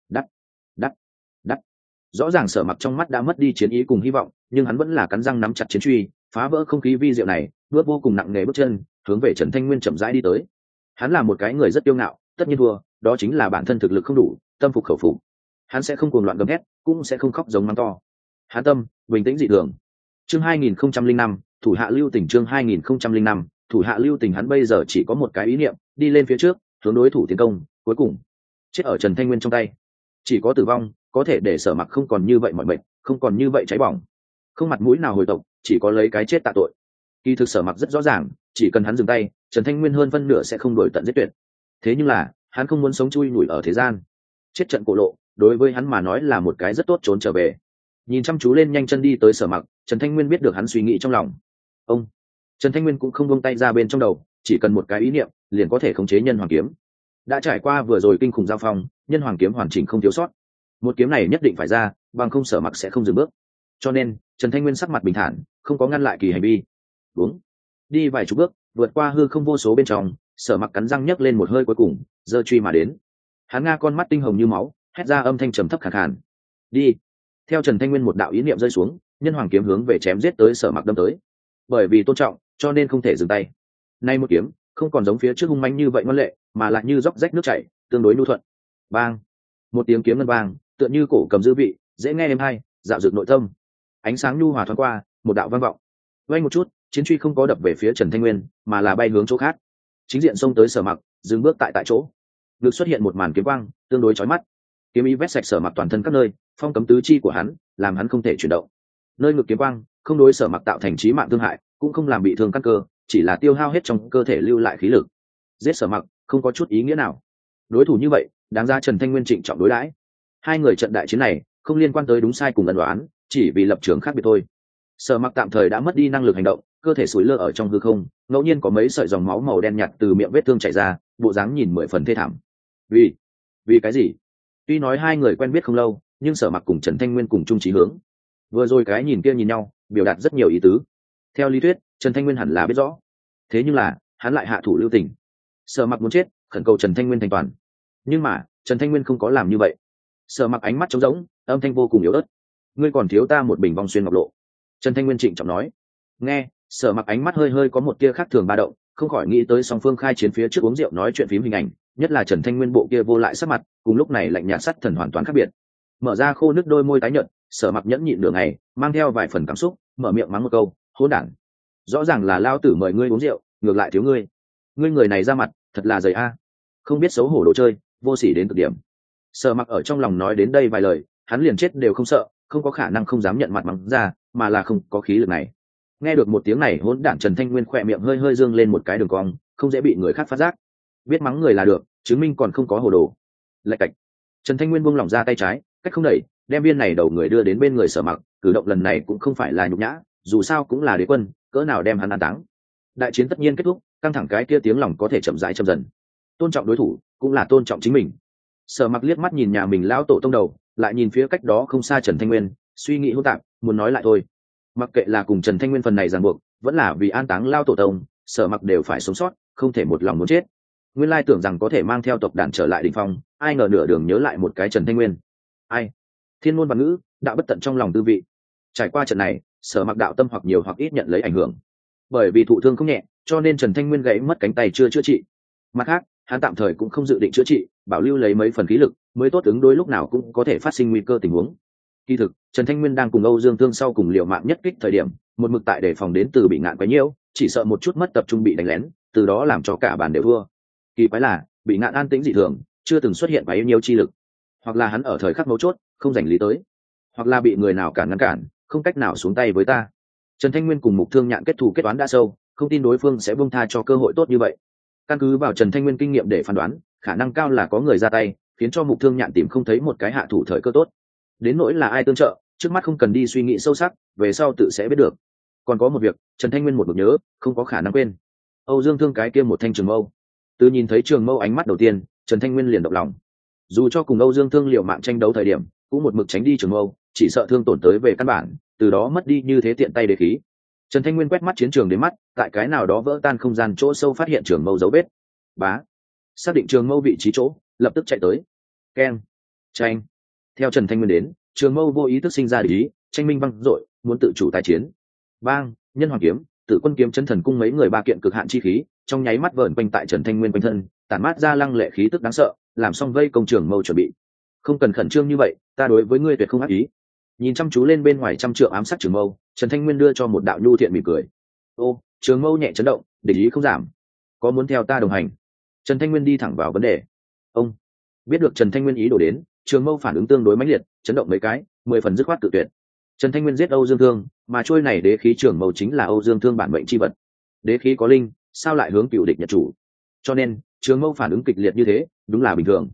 Đắt. Rõ ràng Sở Mặc trong mắt đã mất đi chiến ý cùng hy vọng, nhưng hắn vẫn là cắn răng nắm chặt chiến truy, phá vỡ không khí vi diệu này, bước vô cùng nặng nề bước chân, hướng về Trần Thanh Nguyên chậm rãi đi tới. Hắn là một cái người rất kiêu ngạo, tất nhiên thua, đó chính là bản thân thực lực không đủ, tâm phục khẩu phục. Hắn sẽ không cuồng loạn gầm thét, cũng sẽ không khóc giống mắng to. Hắn tâm bình tĩnh dị thường. Chương 2005, thủ hạ lưu tình. Chương 2005, thủ hạ lưu tình. Hắn bây giờ chỉ có một cái ý niệm, đi lên phía trước, hướng đối thủ tiến công, cuối cùng chết ở Trần Thanh Nguyên trong tay. Chỉ có tử vong có thể để Sở Mặc không còn như vậy mỏi mệt, không còn như vậy cháy bỏng, không mặt mũi nào hồi tộc, chỉ có lấy cái chết tạ tội. Kỳ thực Sở Mặc rất rõ ràng, chỉ cần hắn dừng tay, Trần Thanh Nguyên hơn phân nửa sẽ không đổi tận giết tuyệt. Thế nhưng là, hắn không muốn sống chui nhủi ở thế gian. Chết trận cổ lộ, đối với hắn mà nói là một cái rất tốt trốn trở về. Nhìn chăm chú lên nhanh chân đi tới Sở Mặc, Trần Thanh Nguyên biết được hắn suy nghĩ trong lòng. Ông Trần Thanh Nguyên cũng không buông tay ra bên trong đầu, chỉ cần một cái ý niệm liền có thể khống chế nhân hoàng kiếm. Đã trải qua vừa rồi kinh khủng giao phong, nhân hoàng kiếm hoàn chỉnh không thiếu sót. Một kiếm này nhất định phải ra, bằng không Sở Mặc sẽ không dừng bước. Cho nên Trần Thanh Nguyên sắc mặt bình thản, không có ngăn lại kỳ hành vi. Đúng, đi vài chục bước, vượt qua hư không vô số bên trong, Sở Mặc cắn răng nhấc lên một hơi cuối cùng, giơ truy mà đến. Hắn nga con mắt tinh hồng như máu, hét ra âm thanh trầm thấp khàn khàn. Đi. Theo Trần Thanh Nguyên một đạo ý niệm rơi xuống, nhân hoàng kiếm hướng về chém giết tới Sở Mặc đâm tới. Bởi vì tôn trọng, cho nên không thể dừng tay. Nay một kiếm, không còn giống phía trước hung manh như vậy ngoan lệ, mà lại như róc rách nước chảy, tương đối nhu thuận. Bang! Một tiếng kiếm ngân vang, tựa như cổ cầm dư vị, dễ nghe êm hay, dạo dược nội tâm. Ánh sáng nhu hòa thoáng qua, một đạo vang vọng. Vang một chút, chiến truy không có đập về phía Trần Thanh Nguyên, mà là bay hướng chỗ khác. Chính diện xông tới Sở Mặc, dừng bước tại chỗ. Ngực xuất hiện một màn kiếm quang, tương đối chói mắt. Kiếm ý vét sạch Sở Mặc toàn thân các nơi, phong cấm tứ chi của hắn, làm hắn không thể chuyển động. Nơi ngực kiếm quang, không đối Sở Mặc tạo thành chí mạng thương hại, cũng không làm bị thương căn cơ, chỉ là tiêu hao hết trong cơ thể lưu lại khí lực. Giết Sở Mặc không có chút ý nghĩa nào. Đối thủ như vậy, đáng ra Trần Thanh Nguyên trịnh trọng đối đãi. Hai người trận đại chiến này không liên quan tới đúng sai cùng ân đoán, chỉ vì lập trường khác biệt thôi. Sở Mặc tạm thời đã mất đi năng lực hành động, cơ thể sủi lơ ở trong hư không, ngẫu nhiên có mấy sợi dòng máu màu đen nhạt từ miệng vết thương chảy ra, bộ dáng nhìn 10 phần thê thảm. Vì cái gì? Tuy nói hai người quen biết không lâu, nhưng Sở Mặc cùng Trần Thanh Nguyên cùng chung chí hướng. Vừa rồi cái nhìn kia nhìn nhau, biểu đạt rất nhiều ý tứ. Theo lý thuyết, Trần Thanh Nguyên hẳn là biết rõ. Thế nhưng là, hắn lại hạ thủ lưu tình. Sở Mặc muốn chết, khẩn cầu Trần Thanh Nguyên thành toàn. Nhưng mà, Trần Thanh Nguyên không có làm như vậy. Sở Mặc ánh mắt trống rỗng, âm thanh vô cùng yếu ớt. Ngươi còn thiếu ta một bình vong xuyên ngọc lộ. Trần Thanh Nguyên trịnh trọng nói. Nghe, Sở Mặc ánh mắt hơi hơi có một tia khác thường ba động, không khỏi nghĩ tới song phương khai chiến phía trước uống rượu nói chuyện phím hình ảnh, nhất là Trần Thanh Nguyên bộ kia vô lại sắc mặt, cùng lúc này lạnh nhạt sắt thần hoàn toàn khác biệt. Mở ra khô nước đôi môi tái nhợt, Sở Mặc nhẫn nhịn nửa ngày, mang theo vài phần cảm xúc, mở miệng mắng một câu, hỗn đản. Rõ ràng là lao tử mời ngươi uống rượu, ngược lại thiếu ngươi. Ngươi người này ra mặt, thật là dày a. Không biết xấu hổ đồ chơi, vô sỉ đến cực điểm. Sở Mặc ở trong lòng nói đến đây vài lời, hắn liền chết đều không sợ, không có khả năng không dám nhận mặt mắng ra, mà là không có khí lực này. Nghe được một tiếng này, hỗn đản Trần Thanh Nguyên khỏe miệng hơi hơi dương lên một cái đường cong, không dễ bị người khác phát giác. Biết mắng người là được, chứng minh còn không có hồ đồ. Lạch cạch. Trần Thanh Nguyên buông lỏng ra tay trái, cách không đẩy, đem viên này đầu người đưa đến bên người Sở Mặc, cử động lần này cũng không phải là nhục nhã, dù sao cũng là đế quân, cỡ nào đem hắn an táng. Đại chiến tất nhiên kết thúc, căng thẳng cái kia tiếng lòng có thể chậm rãi chậm dần. Tôn trọng đối thủ, cũng là tôn trọng chính mình. Sở Mặc liếc mắt nhìn nhà mình lão tổ tông đầu, lại nhìn phía cách đó không xa Trần Thanh Nguyên, suy nghĩ hỗn tạp, muốn nói lại thôi. Mặc kệ là cùng Trần Thanh Nguyên phần này ràng buộc, vẫn là vì an táng lão tổ tông, Sở Mặc đều phải sống sót, không thể một lòng muốn chết. Nguyên lai tưởng rằng có thể mang theo tộc đàn trở lại đỉnh phong, ai ngờ nửa đường nhớ lại một cái Trần Thanh Nguyên. Ai? Thiên ngôn và ngữ, đạo bất tận trong lòng tư vị. Trải qua trận này, Sở Mặc đạo tâm hoặc nhiều hoặc ít nhận lấy ảnh hưởng. Bởi vì thụ thương không nhẹ, cho nên Trần Thanh Nguyên gãy mất cánh tay chưa chữa trị. Mặt khác, hắn tạm thời cũng không dự định chữa trị, bảo lưu lấy mấy phần khí lực, mới tốt ứng đối lúc nào cũng có thể phát sinh nguy cơ tình huống. Kỳ thực, Trần Thanh Nguyên đang cùng Âu Dương Thương sau cùng liều mạng nhất kích thời điểm, một mực tại đề phòng đến từ bị ngạn quấy nhiễu, chỉ sợ một chút mất tập trung bị đánh lén, từ đó làm cho cả bàn đều thua. Kỳ quái là, bị ngạn an tĩnh dị thường, chưa từng xuất hiện quá nhiều chi lực, hoặc là hắn ở thời khắc mấu chốt không dành lý tới, hoặc là bị người nào ngăn cản, không cách nào xuống tay với ta. Trần Thanh Nguyên cùng Mục Thương Nhạn kết thù kết toán đã sâu, không tin đối phương sẽ buông tha cho cơ hội tốt như vậy. Căn cứ vào Trần Thanh Nguyên kinh nghiệm để phán đoán, khả năng cao là có người ra tay, khiến cho Mục Thương Nhạn tìm không thấy một cái hạ thủ thời cơ tốt. Đến nỗi là ai tương trợ, trước mắt không cần đi suy nghĩ sâu sắc, về sau tự sẽ biết được. Còn có một việc, Trần Thanh Nguyên một mực nhớ, không có khả năng quên. Âu Dương Thương cái kia một thanh trường mâu. Từ nhìn thấy trường mâu ánh mắt đầu tiên, Trần Thanh Nguyên liền động lòng. Dù cho cùng Âu Dương Thương liều mạng tranh đấu thời điểm, cũng một mực tránh đi trường mâu, chỉ sợ thương tổn tới về căn bản, từ đó mất đi như thế tiện tay đế khí. Trần Thanh Nguyên quét mắt chiến trường đến mắt, tại cái nào đó vỡ tan không gian chỗ sâu phát hiện trường mâu dấu vết. Bá, xác định trường mâu vị trí chỗ, lập tức chạy tới. Keng, tranh. Theo Trần Thanh Nguyên đến, trường mâu vô ý thức sinh ra ý, tranh minh văng dội, muốn tự chủ tái chiến. Bang, nhân hoàng kiếm, Tử Quân kiếm chân thần cung mấy người ba kiện cực hạn chi khí, trong nháy mắt vờn quanh tại Trần Thanh Nguyên quanh thân, tản mát ra lăng lệ khí tức đáng sợ, làm xong vây công trường mâu chuẩn bị. Không cần khẩn trương như vậy, ta đối với ngươi tuyệt không ác ý. Nhìn chăm chú lên bên ngoài trăm trượng ám sát trường mâu, Trần Thanh Nguyên đưa cho một đạo nhu thiện mỉm cười. Ô, trường mâu nhẹ chấn động, địch ý không giảm. Có muốn theo ta đồng hành? Trần Thanh Nguyên đi thẳng vào vấn đề. Ông biết được Trần Thanh Nguyên ý đồ đến, trường mâu phản ứng tương đối mãnh liệt, chấn động mấy cái, 10 phần dứt khoát tự tuyệt. Trần Thanh Nguyên giết Âu Dương Thương, mà trôi này đế khí trường mâu chính là Âu Dương Thương bản mệnh chi vật. Đế khí có linh, sao lại hướng cựu địch nhật chủ? Cho nên, trường mâu phản ứng kịch liệt như thế, đúng là bình thường.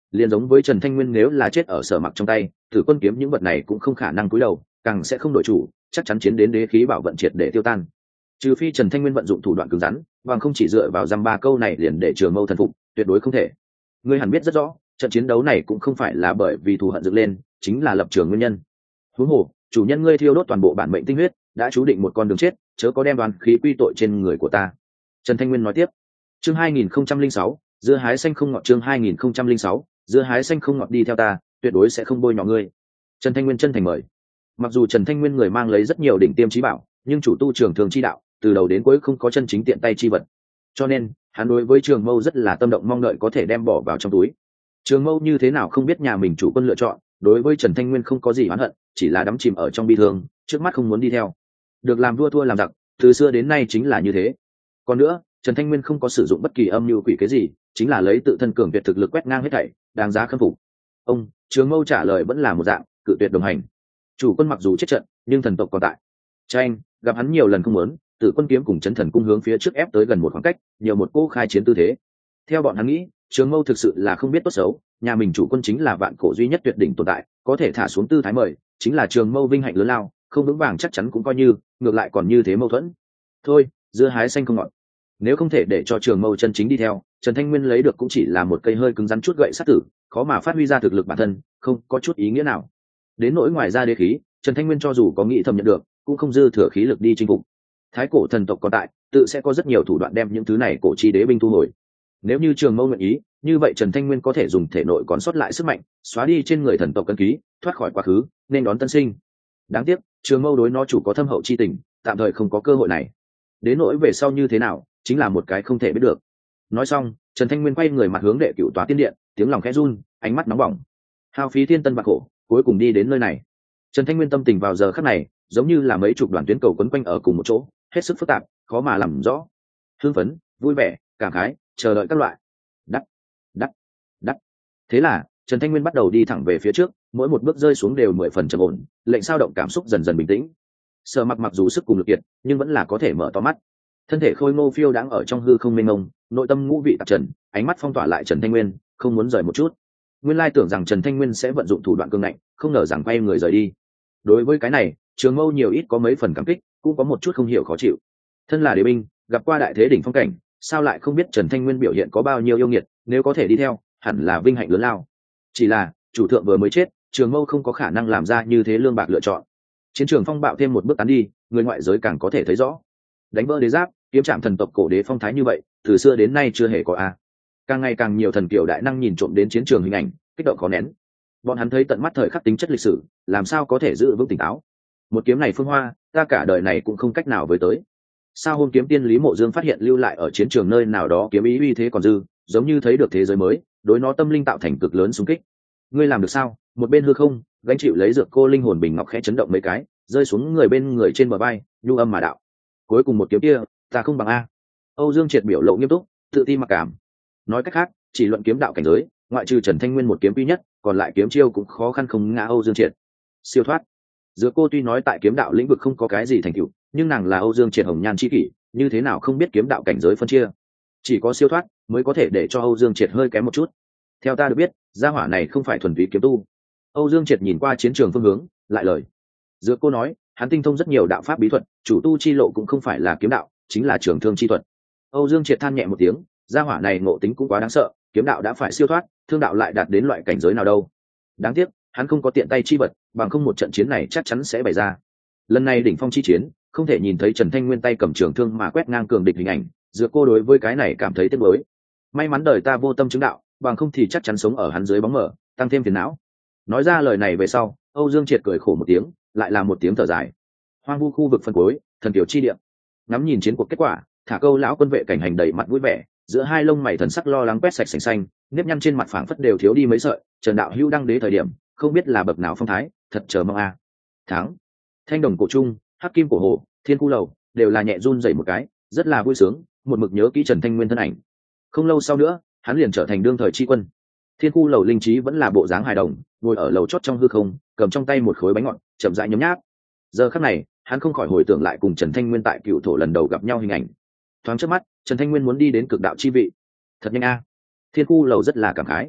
liền giống với Trần Thanh Nguyên nếu là chết ở Sở Mặc trong tay, Tử Quân kiếm những vật này cũng không khả năng cúi đầu, càng sẽ không đổi chủ, chắc chắn chiến đến đế khí bảo vận triệt để tiêu tan. Trừ phi Trần Thanh Nguyên vận dụng thủ đoạn cứng rắn, bằng không chỉ dựa vào dăm ba câu này liền để Trường Mâu thần phục, tuyệt đối không thể. Ngươi hẳn biết rất rõ, trận chiến đấu này cũng không phải là bởi vì thù hận dựng lên, chính là lập trường nguyên nhân. Huống hồ, chủ nhân ngươi thiêu đốt toàn bộ bản mệnh tinh huyết, đã chú định một con đường chết, chớ có đem đoán khí quy tội trên người của ta. Trần Thanh Nguyên nói tiếp. Chương 2006, dưa hái xanh không ngọt. Chương 2006, dưa hái xanh không ngọt, đi theo ta, tuyệt đối sẽ không bôi nhọ ngươi. Trần Thanh Nguyên chân thành mời. Mặc dù Trần Thanh Nguyên người mang lấy rất nhiều đỉnh tiêm chí bảo, nhưng chủ tu trường thường chi đạo, từ đầu đến cuối không có chân chính tiện tay chi vật. Cho nên, hắn đối với Trường Mâu rất là tâm động, mong đợi có thể đem bỏ vào trong túi. Trường Mâu như thế nào không biết nhà mình chủ quân lựa chọn, đối với Trần Thanh Nguyên không có gì oán hận, chỉ là đắm chìm ở trong bi thương, trước mắt không muốn đi theo. Được làm vua thua làm giặc, từ xưa đến nay chính là như thế. Còn nữa, Trần Thanh Nguyên không có sử dụng bất kỳ âm mưu quỷ kế gì, chính là lấy tự thân cường tuyệt thực lực quét ngang hết thảy, đáng giá khâm phục. Ông Trường Mâu trả lời vẫn là một dạng, cự tuyệt đồng hành. Chủ quân mặc dù chết trận, nhưng thần tộc còn tại. Tranh gặp hắn nhiều lần không muốn, Tử Quân kiếm cùng Chấn Thần cung hướng phía trước ép tới gần một khoảng cách, nhiều một cô khai chiến tư thế. Theo bọn hắn nghĩ, Trường Mâu thực sự là không biết tốt xấu, nhà mình chủ quân chính là vạn cổ duy nhất tuyệt đỉnh tồn tại, có thể thả xuống tư thái mời, chính là Trường Mâu vinh hạnh lớn lao, không vững vàng chắc chắn cũng coi như, ngược lại còn như thế mâu thuẫn. Thôi, dưa hái xanh không ngọt. Nếu không thể để cho Trường Mâu chân chính đi theo, Trần Thanh Nguyên lấy được cũng chỉ là một cây hơi cứng rắn chút gậy sát tử, khó mà phát huy ra thực lực bản thân, không có chút ý nghĩa nào. Đến nỗi ngoài ra đế khí, Trần Thanh Nguyên cho dù có nghĩ thầm nhận được, cũng không dư thừa khí lực đi chinh phục. Thái cổ thần tộc còn tại, tự sẽ có rất nhiều thủ đoạn đem những thứ này cổ chi đế binh thu hồi. Nếu như Trường Mâu nguyện ý, như vậy Trần Thanh Nguyên có thể dùng thể nội còn sót lại sức mạnh, xóa đi trên người thần tộc cân ký, thoát khỏi quá khứ, nên đón tân sinh. Đáng tiếc, Trường Mâu đối nó chủ có thâm hậu chi tình, tạm thời không có cơ hội này. Đến nỗi về sau như thế nào, chính là một cái không thể biết được. Nói xong, Trần Thanh Nguyên quay người mặt hướng Đệ Cửu Tòa Tiên Điện, tiếng lòng khẽ run, ánh mắt nóng bỏng. Hao phí thiên tân bạc khổ, cuối cùng đi đến nơi này. Trần Thanh Nguyên tâm tình vào giờ khắc này, giống như là mấy chục đoàn tuyến cầu quấn quanh ở cùng một chỗ, hết sức phức tạp, khó mà làm rõ. Hưng phấn, vui vẻ, cảm khái, chờ đợi các loại. Đắc, đắc, đắc. Thế là, Trần Thanh Nguyên bắt đầu đi thẳng về phía trước, mỗi một bước rơi xuống đều 10 phần trầm ổn, lệnh sao động cảm xúc dần dần bình tĩnh. Sở Mặc mặc dù sức cùng lực kiệt, nhưng vẫn là có thể mở to mắt. Thân thể khôi ngô phiêu đãng ở trong hư không mênh mông, nội tâm ngũ vị tạp trần, ánh mắt phong tỏa lại Trần Thanh Nguyên, không muốn rời một chút. Nguyên lai tưởng rằng Trần Thanh Nguyên sẽ vận dụng thủ đoạn cương ngạnh, không ngờ rằng quay người rời đi. Đối với cái này, Trường Mâu nhiều ít có mấy phần cảm kích, cũng có một chút không hiểu khó chịu. Thân là đế binh, gặp qua đại thế đỉnh phong cảnh, sao lại không biết Trần Thanh Nguyên biểu hiện có bao nhiêu yêu nghiệt, nếu có thể đi theo, hẳn là vinh hạnh lớn lao. Chỉ là, chủ thượng vừa mới chết, Trường Mâu không có khả năng làm ra như thế lương bạc lựa chọn. Chiến trường phong bạo thêm một bước tán đi, người ngoại giới càng có thể thấy rõ. Đánh vỡ đế giáp, kiếm chạm thần tộc cổ đế phong thái như vậy, từ xưa đến nay chưa hề có a. Càng ngày càng nhiều thần kiều đại năng nhìn trộm đến chiến trường hình ảnh, kích động khó nén. Bọn hắn thấy tận mắt thời khắc tính chất lịch sử, làm sao có thể giữ vững tỉnh táo. Một kiếm này phương hoa, ta cả đời này cũng không cách nào với tới. Sao hôm kiếm tiên Lý Mộ Dương phát hiện lưu lại ở chiến trường nơi nào đó kiếm ý uy thế còn dư, giống như thấy được thế giới mới, đối nó tâm linh tạo thành cực lớn xung kích. Ngươi làm được sao? Một bên hư không, gánh chịu lấy dược cô linh hồn bình ngọc khẽ chấn động mấy cái, rơi xuống người bên người trên bờ vai, nhu âm mà đạo. Cuối cùng một kiếm kia, ta không bằng a. Âu Dương Triệt biểu lộ nghiêm túc, tự ti mặc cảm. Nói cách khác, chỉ luận kiếm đạo cảnh giới, ngoại trừ Trần Thanh Nguyên một kiếm duy nhất, còn lại kiếm chiêu cũng khó khăn không ngã Âu Dương Triệt. Siêu thoát. Dược cô tuy nói tại kiếm đạo lĩnh vực không có cái gì thành tựu, nhưng nàng là Âu Dương Triệt hồng nhan chi kỷ, như thế nào không biết kiếm đạo cảnh giới phân chia. Chỉ có siêu thoát mới có thể để cho Âu Dương Triệt hơi kém một chút. Theo ta được biết, gia hỏa này không phải thuần túy kiếm tu. Âu Dương Triệt nhìn qua chiến trường phương hướng, lại lời. Dược cô nói, hắn tinh thông rất nhiều đạo pháp bí thuật, chủ tu chi lộ cũng không phải là kiếm đạo, chính là trường thương chi thuật. Âu Dương Triệt than nhẹ một tiếng, gia hỏa này ngộ tính cũng quá đáng sợ, kiếm đạo đã phải siêu thoát, thương đạo lại đạt đến loại cảnh giới nào đâu. Đáng tiếc, hắn không có tiện tay chi vật, bằng không một trận chiến này chắc chắn sẽ bày ra. Lần này đỉnh phong chi chiến, không thể nhìn thấy Trần Thanh Nguyên tay cầm trường thương mà quét ngang cường địch hình ảnh, Dược cô đối với cái này cảm thấy tiếc nuối. May mắn đời ta vô tâm chứng đạo, bằng không thì chắc chắn sống ở hắn dưới bóng mờ, tăng thêm phiền não. Nói ra lời này về sau, Âu Dương Triệt cười khổ một tiếng, lại là một tiếng thở dài. Hoang vu khu vực phân cuối, thần kiều chi địa. Ngắm nhìn chiến cuộc kết quả, Thả Câu lão quân vệ cảnh hành đầy mặt vui vẻ, giữa hai lông mày thần sắc lo lắng quét sạch sành xanh, nếp nhăn trên mặt phảng phất đều thiếu đi mấy sợi. Trần đạo hữu đăng đế thời điểm, không biết là bậc nào phong thái, thật chờ mong a. Thắng. Thanh đồng cổ trung, hắc kim cổ hồ, thiên khu lầu, đều là nhẹ run rẩy một cái, rất là vui sướng, một mực nhớ kỹ Trần Thanh Nguyên thân ảnh. Không lâu sau nữa, hắn liền trở thành đương thời tri quân. Thiên khu lầu linh trí vẫn là bộ dáng hài đồng, ngồi ở lầu chót trong hư không, cầm trong tay một khối bánh ngọt, chậm rãi nhấm nháp. Giờ khắc này, hắn không khỏi hồi tưởng lại cùng Trần Thanh Nguyên tại Cựu Thổ lần đầu gặp nhau hình ảnh. Thoáng trước mắt, Trần Thanh Nguyên muốn đi đến cực đạo chi vị. Thật nhanh a. Thiên khu lầu rất là cảm khái.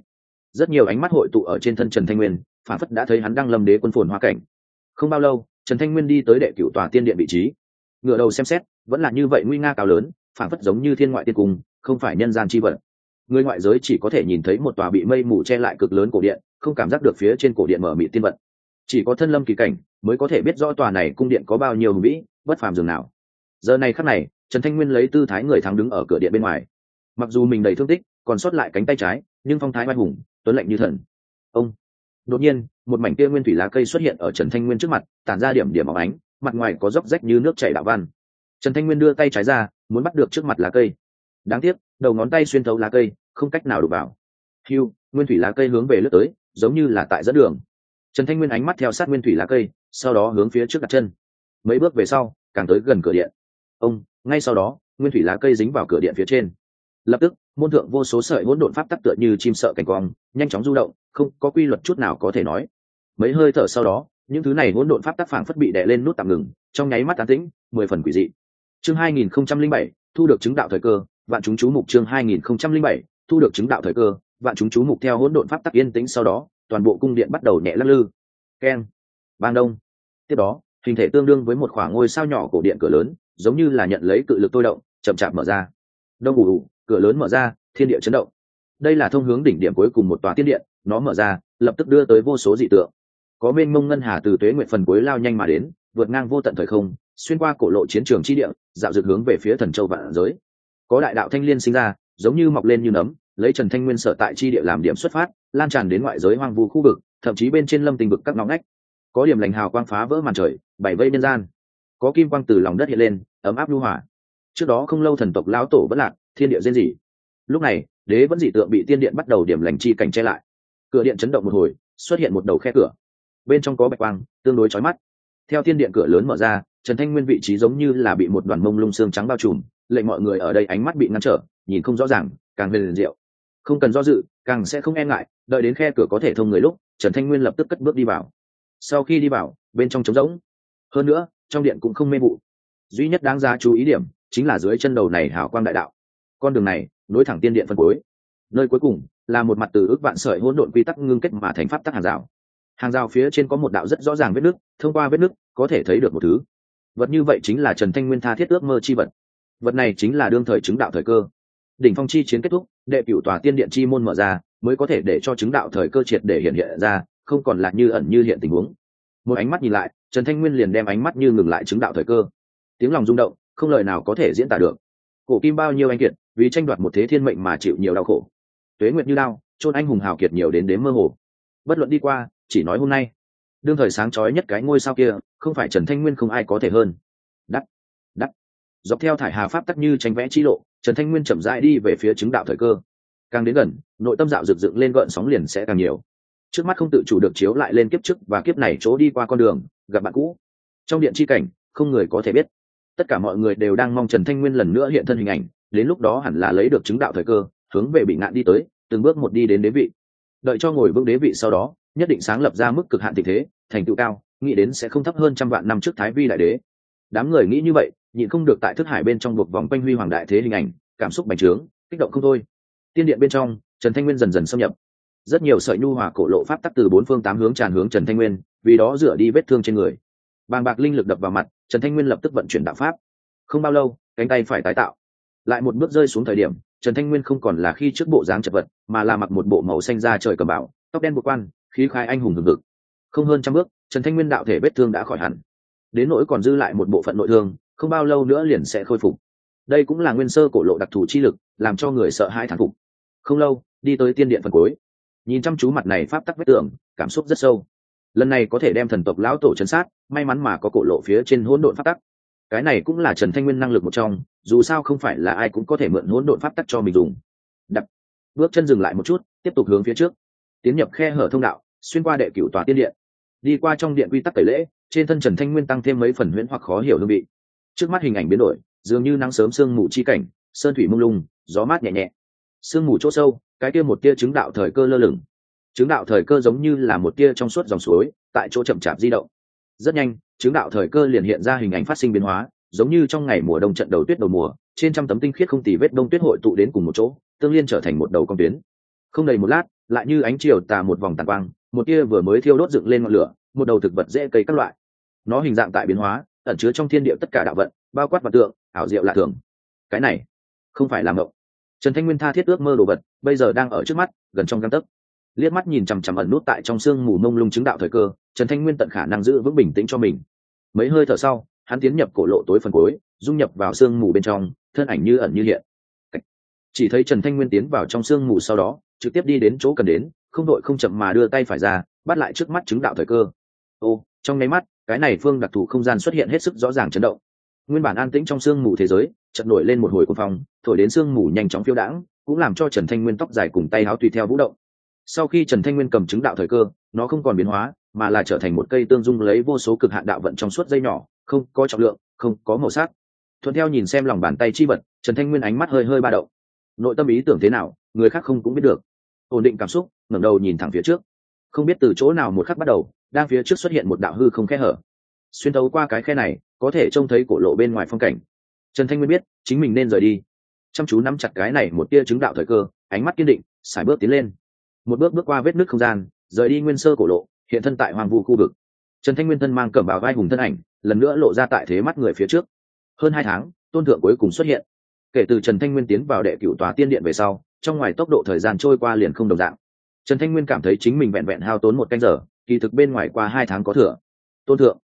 rất nhiều ánh mắt hội tụ ở trên thân Trần Thanh Nguyên, phản phất đã thấy hắn đang lâm đế quân phồn hoa cảnh. Không bao lâu, Trần Thanh Nguyên đi tới đệ cửu tòa tiên điện vị trí, ngửa đầu xem xét, vẫn là như vậy nguy nga cao lớn, phản phất giống như thiên ngoại tiên cung, không phải nhân gian chi vật. Người ngoại giới chỉ có thể nhìn thấy một tòa bị mây mù che lại cực lớn cổ điện, không cảm giác được phía trên cổ điện mở mịt tiên vận. Chỉ có thân lâm kỳ cảnh mới có thể biết rõ tòa này cung điện có bao nhiêu hùng vĩ, bất phàm dường nào. Giờ này khắc này, Trần Thanh Nguyên lấy tư thái người thắng đứng ở cửa điện bên ngoài. Mặc dù mình đầy thương tích, còn sót lại cánh tay trái, nhưng phong thái oai hùng, tuấn lạnh như thần. Ông đột nhiên, một mảnh kia nguyên thủy lá cây xuất hiện ở Trần Thanh Nguyên trước mặt, tản ra điểm điểm óng ánh, mặt ngoài có dốc rách như nước chảy đạo văn. Trần Thanh Nguyên đưa tay trái ra, muốn bắt được trước mặt lá cây. Đáng tiếc, đầu ngón tay xuyên thấu lá cây, không cách nào đụng vào. Hưu, nguyên thủy lá cây hướng về lướt tới, giống như là tại dẫn đường. Trần Thanh Nguyên ánh mắt theo sát nguyên thủy lá cây, sau đó hướng phía trước đặt chân. Mấy bước về sau, càng tới gần cửa điện. Ông, ngay sau đó, nguyên thủy lá cây dính vào cửa điện phía trên. Lập tức, môn thượng vô số sợi hỗn độn pháp tắc tựa như chim sợ cảnh quang, nhanh chóng du động, không có quy luật chút nào có thể nói. Mấy hơi thở sau đó, những thứ này hỗn độn pháp tắc phảng phất bị đè lên nút tạm ngừng, trong nháy mắt an tĩnh, 10 phần quỷ dị. Chương 2007, thu được chứng đạo thời cơ, vạn chúng chú mục. Chương 2007, thu được chứng đạo thời cơ, vạn chúng chú mục. Theo hỗn độn pháp tắc yên tĩnh sau đó, toàn bộ cung điện bắt đầu nhẹ lắc lư. Keng, bang đông. Tiếp đó, hình thể tương đương với một khoảng ngôi sao nhỏ cổ điện cửa lớn, giống như là nhận lấy cự lực tôi động, chậm chạp mở ra. Đông ù ù, cửa lớn mở ra, thiên địa chấn động. Đây là thông hướng đỉnh điểm cuối cùng một tòa tiên điện, nó mở ra, lập tức đưa tới vô số dị tượng. Có mênh mông ngân hà từ tuế nguyện phần cuối lao nhanh mà đến, vượt ngang vô tận thời không, xuyên qua cổ lộ chiến trường chi địa, dạo dược hướng về phía thần châu vạn giới. Có đại đạo thanh liên sinh ra, giống như mọc lên như nấm, lấy Trần Thanh Nguyên sở tại chi địa làm điểm xuất phát, lan tràn đến ngoại giới hoang vu khu vực, thậm chí bên trên lâm tinh vực các ngõ ngách. Có điểm lành hào quang phá vỡ màn trời, bảy vây nhân gian. Có kim quang từ lòng đất hiện lên, ấm áp lưu hỏa. Trước đó không lâu thần tộc lão tổ vẫn lạc, thiên địa rên rỉ. Lúc này, đế vẫn dị tượng bị tiên điện bắt đầu điểm lành chi cảnh che lại. Cửa điện chấn động một hồi, xuất hiện một đầu khe cửa. Bên trong có bạch quang, tương đối chói mắt. Theo tiên điện cửa lớn mở ra, Trần Thanh Nguyên vị trí giống như là bị một đoàn mông lung xương trắng bao trùm, lệnh mọi người ở đây ánh mắt bị ngăn trở, nhìn không rõ ràng, càng huyền diệu. Không cần do dự, càng sẽ không e ngại, đợi đến khe cửa có thể thông người lúc, Trần Thanh Nguyên lập tức cất bước đi vào. Sau khi đi vào, bên trong trống rỗng. Hơn nữa, trong điện cũng không mê vụ. Duy nhất đáng giá chú ý điểm chính là dưới chân đầu này hào quang đại đạo. Con đường này nối thẳng tiên điện phân cuối. Nơi cuối cùng là một mặt từ ước vạn sợi hỗn độn quy tắc ngưng kết mà thành pháp tắc hàng rào. Hàng rào phía trên có một đạo rất rõ ràng vết nứt, thông qua vết nứt có thể thấy được một thứ. Vật như vậy chính là Trần Thanh Nguyên tha thiết ước mơ chi vật. Vật này chính là đương thời chứng đạo thời cơ. Đỉnh phong chi chiến kết thúc, đệ cửu tòa tiên điện chi môn mở ra, mới có thể để cho chứng đạo thời cơ triệt để hiện hiện ra, không còn là như ẩn như hiện tình huống. Một ánh mắt nhìn lại, Trần Thanh Nguyên liền đem ánh mắt như ngừng lại chứng đạo thời cơ. Tiếng lòng rung động, không lời nào có thể diễn tả được. Cổ kim bao nhiêu anh kiệt, vì tranh đoạt một thế thiên mệnh mà chịu nhiều đau khổ. Tuế nguyệt như đao, chôn anh hùng hào kiệt nhiều đến đếm mơ hồ. Bất luận đi qua, chỉ nói hôm nay. Đương thời sáng chói nhất cái ngôi sao kia, không phải Trần Thanh Nguyên không ai có thể hơn. Đắt, đắt. Dọc theo thải hà pháp tắc như tranh vẽ chi lộ, Trần Thanh Nguyên chậm rãi đi về phía chứng đạo thời cơ. Càng đến gần, nội tâm dạo rực dựng lên gợn sóng liền sẽ càng nhiều. Trước mắt không tự chủ được chiếu lại lên kiếp trước và kiếp này chỗ đi qua con đường, gặp bạn cũ. Trong điện chi cảnh, không người có thể biết. Tất cả mọi người đều đang mong Trần Thanh Nguyên lần nữa hiện thân hình ảnh, đến lúc đó hẳn là lấy được chứng đạo thời cơ, hướng về bị ngạn đi tới, từng bước một đi đến đế vị. Đợi cho ngồi vững đế vị sau đó, nhất định sáng lập ra mức cực hạn tình thế, thành tựu cao, nghĩ đến sẽ không thấp hơn trăm vạn năm trước Thái Vi đại đế. Đám người nghĩ như vậy, nhịn không được tại thức hải bên trong buộc vòng quanh huy hoàng đại thế hình ảnh, cảm xúc bành trướng, kích động không thôi. Tiên điện bên trong, Trần Thanh Nguyên dần dần xâm nhập. Rất nhiều sợi nhu hòa cổ lộ pháp tắc từ bốn phương tám hướng tràn hướng Trần Thanh Nguyên, vì đó rửa đi vết thương trên người. Bàng bạc linh lực đập vào mặt, Trần Thanh Nguyên lập tức vận chuyển đạo pháp. Không bao lâu, cánh tay phải tái tạo. Lại một bước rơi xuống thời điểm, Trần Thanh Nguyên không còn là khi trước bộ dáng chật vật, mà là mặc một bộ màu xanh da trời cầm bảo, tóc đen buộc quan, khí khái anh hùng hừng hực. Không hơn trăm bước, Trần Thanh Nguyên đạo thể vết thương đã khỏi hẳn. Đến nỗi còn dư lại một bộ phận nội thương, không bao lâu nữa liền sẽ khôi phục. Đây cũng là nguyên sơ cổ lộ đặc thù chi lực, làm cho người sợ hãi thán phục. Không lâu, đi tới tiên điện phần cuối. Nhìn chăm chú mặt này pháp tắc vết tưởng, cảm xúc rất sâu. Lần này có thể đem thần tộc lão tổ trấn sát, may mắn mà có cổ lộ phía trên hỗn độn pháp tắc. Cái này cũng là Trần Thanh Nguyên năng lực một trong, dù sao không phải là ai cũng có thể mượn hỗn độn pháp tắc cho mình dùng. Đập, bước chân dừng lại một chút, tiếp tục hướng phía trước, tiến nhập khe hở thông đạo, xuyên qua đệ cửu tòa tiên điện, đi qua trong điện quy tắc tẩy lễ, trên thân Trần Thanh Nguyên tăng thêm mấy phần huyễn hoặc khó hiểu hương vị. Trước mắt hình ảnh biến đổi, dường như nắng sớm sương mù chi cảnh, sơn thủy mông lung, gió mát nhẹ nhẹ. Sương mù chỗ sâu, cái kia một tia chứng đạo thời cơ lơ lửng. Chứng đạo thời cơ giống như là một tia trong suốt dòng suối, tại chỗ chậm chạp di động. Rất nhanh, chứng đạo thời cơ liền hiện ra hình ảnh phát sinh biến hóa, giống như trong ngày mùa đông trận đầu tuyết đầu mùa, trên trăm tấm tinh khiết không tì vết đông tuyết hội tụ đến cùng một chỗ, tương liên trở thành một đầu con tuyến. Không đầy một lát, lại như ánh chiều tà một vòng tàn quang, một tia vừa mới thiêu đốt dựng lên ngọn lửa, một đầu thực vật dễ cây các loại. Nó hình dạng tại biến hóa, ẩn chứa trong thiên địa tất cả đạo vận, bao quát vật tượng, ảo diệu lạ thường. Cái này không phải là mộng. Trần Thanh Nguyên tha thiết ước mơ đồ vật, bây giờ đang ở trước mắt, gần trong gang tấc. Liếc mắt nhìn chằm chằm ẩn nút tại trong sương mù mông lung chứng đạo thời cơ, Trần Thanh Nguyên tận khả năng giữ vững bình tĩnh cho mình. Mấy hơi thở sau, hắn tiến nhập cổ lộ tối phần cuối, dung nhập vào sương mù bên trong, thân ảnh như ẩn như hiện. Chỉ thấy Trần Thanh Nguyên tiến vào trong sương mù sau đó, trực tiếp đi đến chỗ cần đến, không đội không chậm mà đưa tay phải ra, bắt lại trước mắt chứng đạo thời cơ. Ô, trong nháy mắt, cái này phương đặc thù không gian xuất hiện hết sức rõ ràng chấn động. Nguyên bản an tĩnh trong sương mù thế giới, chợt nổi lên một hồi cuồng phong, thổi đến sương mù nhanh chóng phiêu đãng, cũng làm cho Trần Thanh Nguyên tóc dài cùng tay áo tùy theo vũ động. Sau khi Trần Thanh Nguyên cầm chứng đạo thời cơ, nó không còn biến hóa, mà là trở thành một cây tương dung lấy vô số cực hạn đạo vận trong suốt dây nhỏ, không có trọng lượng, không có màu sắc. Thuận theo nhìn xem lòng bàn tay chi vật, Trần Thanh Nguyên ánh mắt hơi hơi ba động. Nội tâm ý tưởng thế nào, người khác không cũng biết được. Ổn định cảm xúc, ngẩng đầu nhìn thẳng phía trước. Không biết từ chỗ nào một khắc bắt đầu, đang phía trước xuất hiện một đạo hư không khe hở. Xuyên thấu qua cái khe này, có thể trông thấy cổ lộ bên ngoài phong cảnh. Trần Thanh Nguyên biết, chính mình nên rời đi. Chăm chú nắm chặt cái này một tia chứng đạo thời cơ, ánh mắt kiên định, sải bước tiến lên. Một bước bước qua vết nứt không gian, rời đi nguyên sơ cổ lộ, hiện thân tại hoang vu khu vực. Trần Thanh Nguyên thân mang cẩm bào vai hùng thân ảnh, lần nữa lộ ra tại thế mắt người phía trước. Hơn 2 tháng, tôn thượng cuối cùng xuất hiện. Kể từ Trần Thanh Nguyên tiến vào đệ cửu tòa tiên điện về sau, trong ngoài tốc độ thời gian trôi qua liền không đồng dạng. Trần Thanh Nguyên cảm thấy chính mình vẹn vẹn hao tốn 1 canh giờ, kỳ thực bên ngoài qua 2 tháng có thừa. Tôn thượng,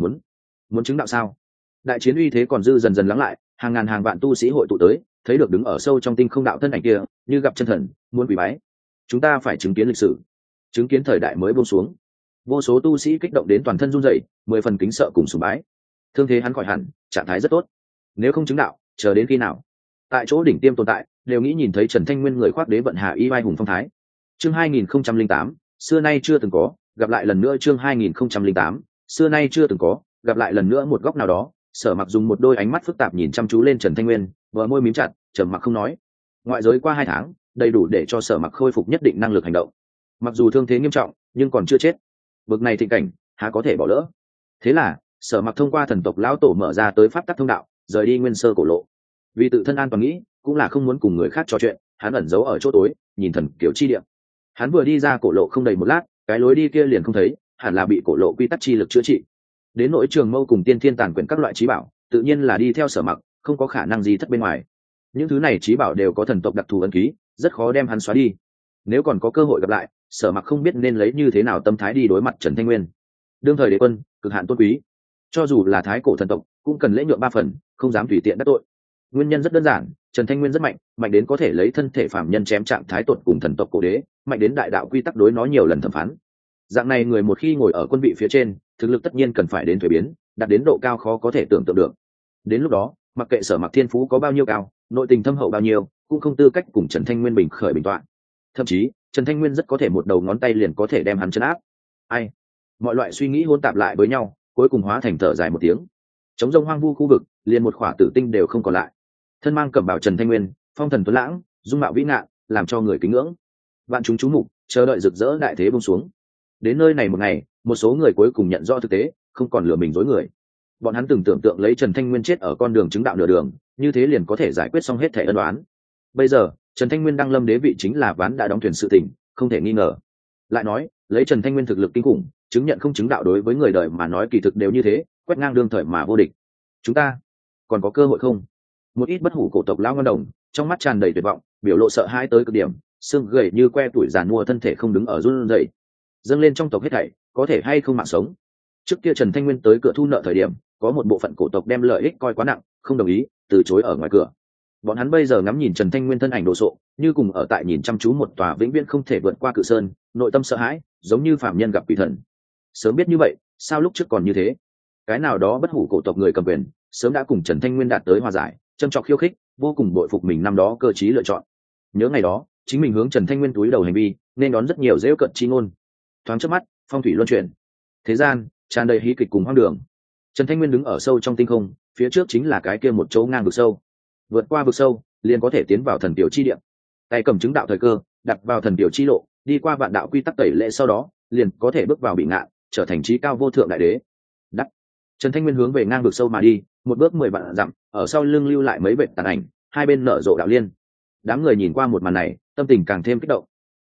muốn chứng đạo sao? Đại chiến uy thế còn dư dần dần lắng lại, hàng ngàn hàng vạn tu sĩ hội tụ tới, thấy được đứng ở sâu trong tinh không đạo thân ảnh kia, như gặp chân thần, muốn quỳ bái. Chúng ta phải chứng kiến lịch sử, chứng kiến thời đại mới buông xuống. Vô số tu sĩ kích động đến toàn thân run rẩy, 10 phần kính sợ cùng sùng bái. Thương thế hắn khỏi hẳn, trạng thái rất tốt. Nếu không chứng đạo, chờ đến khi nào? Tại chỗ đỉnh tiêm tồn tại, đều nghĩ nhìn thấy Trần Thanh Nguyên người khoác đế vận hà y vai hùng phong thái. Chương 2008, xưa nay chưa từng có, gặp lại lần nữa. Chương 2008, xưa nay chưa từng có, gặp lại lần nữa. Một góc nào đó, Sở Mặc dùng một đôi ánh mắt phức tạp nhìn chăm chú lên Trần Thanh Nguyên, bờ môi mím chặt, trầm mặc không nói. Ngoại giới qua 2 tháng, đầy đủ để cho Sở Mặc khôi phục nhất định năng lực hành động. Mặc dù thương thế nghiêm trọng, nhưng còn chưa chết. Bực này thịnh cảnh, há có thể bỏ lỡ. Thế là, Sở Mặc thông qua thần tộc lão tổ mở ra tới pháp tắc thông đạo, rời đi nguyên sơ cổ lộ. Vì tự thân an toàn nghĩ, cũng là không muốn cùng người khác trò chuyện, hắn ẩn giấu ở chỗ tối, nhìn thần kiểu chi địa. Hắn vừa đi ra cổ lộ không đầy một lát, cái lối đi kia liền không thấy, hẳn là bị cổ lộ quy tắc chi lực chữa trị. Đến nỗi trường mâu cùng tiên thiên tàn quyển các loại trí bảo, tự nhiên là đi theo Sở Mặc, không có khả năng gì thất bên ngoài. Những thứ này trí bảo đều có thần tộc đặc thù ấn ký, rất khó đem hắn xóa đi. Nếu còn có cơ hội gặp lại, Sở Mặc không biết nên lấy như thế nào tâm thái đi đối mặt Trần Thanh Nguyên. Đương thời đế quân, cực hạn tôn quý, cho dù là thái cổ thần tộc, cũng cần lễ nhượng 3 phần, không dám tùy tiện đắc tội. Nguyên nhân rất đơn giản, Trần Thanh Nguyên rất mạnh, mạnh đến có thể lấy thân thể phàm nhân chém trạng thái tột cùng thần tộc cổ đế, mạnh đến đại đạo quy tắc đối nó nhiều lần thẩm phán. Dạng này người một khi ngồi ở quân vị phía trên, thực lực tất nhiên cần phải đến thuế biến, đạt đến độ cao khó có thể tưởng tượng được. Đến lúc đó, mặc kệ Sở Mặc thiên phú có bao nhiêu cao, nội tình thâm hậu bao nhiêu, cũng không tư cách cùng Trần Thanh Nguyên bình khởi bình tọa. Thậm chí, Trần Thanh Nguyên rất có thể một đầu ngón tay liền có thể đem hắn trấn áp. Ai? Mọi loại suy nghĩ hỗn tạp lại với nhau, cuối cùng hóa thành thở dài một tiếng. Trống rông hoang vu khu vực, liền một khỏa tử tinh đều không còn lại. Thân mang cẩm bào Trần Thanh Nguyên, phong thần tuấn lãng, dung mạo vĩ ngạn, làm cho người kính ngưỡng. Vạn chúng chú mục, chờ đợi rực rỡ đại thế buông xuống. Đến nơi này một ngày, một số người cuối cùng nhận rõ thực tế, không còn lừa mình dối người. Bọn hắn từng tưởng tượng lấy Trần Thanh Nguyên chết ở con đường chứng đạo nửa đường, như thế liền có thể giải quyết xong hết thảy ân oán. Bây giờ, Trần Thanh Nguyên đăng lâm đế vị chính là ván đã đóng thuyền sự tình, không thể nghi ngờ. Lại nói, lấy Trần Thanh Nguyên thực lực kinh khủng, chứng nhận không chứng đạo đối với người đời mà nói kỳ thực đều như thế, quét ngang đương thời mà vô địch. Chúng ta còn có cơ hội không? Một ít bất hủ cổ tộc lão ngân đồng, trong mắt tràn đầy tuyệt vọng, biểu lộ sợ hãi tới cực điểm, xương gầy như que tuổi giàn mua thân thể không đứng ở run rẩy. Dâng lên trong tộc hết thảy, có thể hay không mạng sống. Trước kia Trần Thanh Nguyên tới cửa thu nợ thời điểm, có một bộ phận cổ tộc đem lợi ích coi quá nặng, không đồng ý, từ chối ở ngoài cửa. Bọn hắn bây giờ ngắm nhìn Trần Thanh Nguyên thân ảnh đồ sộ, như cùng ở tại nhìn chăm chú một tòa vĩnh viễn không thể vượt qua cự sơn, nội tâm sợ hãi, giống như phạm nhân gặp quỷ thần. Sớm biết như vậy, sao lúc trước còn như thế? Cái nào đó bất hủ cổ tộc người cầm quyền, sớm đã cùng Trần Thanh Nguyên đạt tới hòa giải, châm chọc khiêu khích, vô cùng bội phục mình năm đó cơ trí lựa chọn. Nhớ ngày đó, chính mình hướng Trần Thanh Nguyên túi đầu hành vi, nên đón rất nhiều giễu cận chi ngôn. Thoáng chớp mắt, phong thủy luân chuyển, thế gian tràn đầy hí kịch cùng hoang đường. Trần Thanh Nguyên đứng ở sâu trong tinh không, phía trước chính là cái kia một chỗ ngang vực sâu. Vượt qua vực sâu, liền có thể tiến vào thần tiểu chi địa. Tay cầm chứng đạo thời cơ, đặt vào thần tiểu chi lộ, đi qua vạn đạo quy tắc tẩy lệ sau đó, liền có thể bước vào bị ngạn, trở thành trí cao vô thượng đại đế. Đắc. Trần Thanh Nguyên hướng về ngang vực sâu mà đi, một bước 10 vạn dặm, ở sau lưng lưu lại mấy vệt tàn ảnh, hai bên nở rộ đạo liên. Đám người nhìn qua một màn này, tâm tình càng thêm kích động.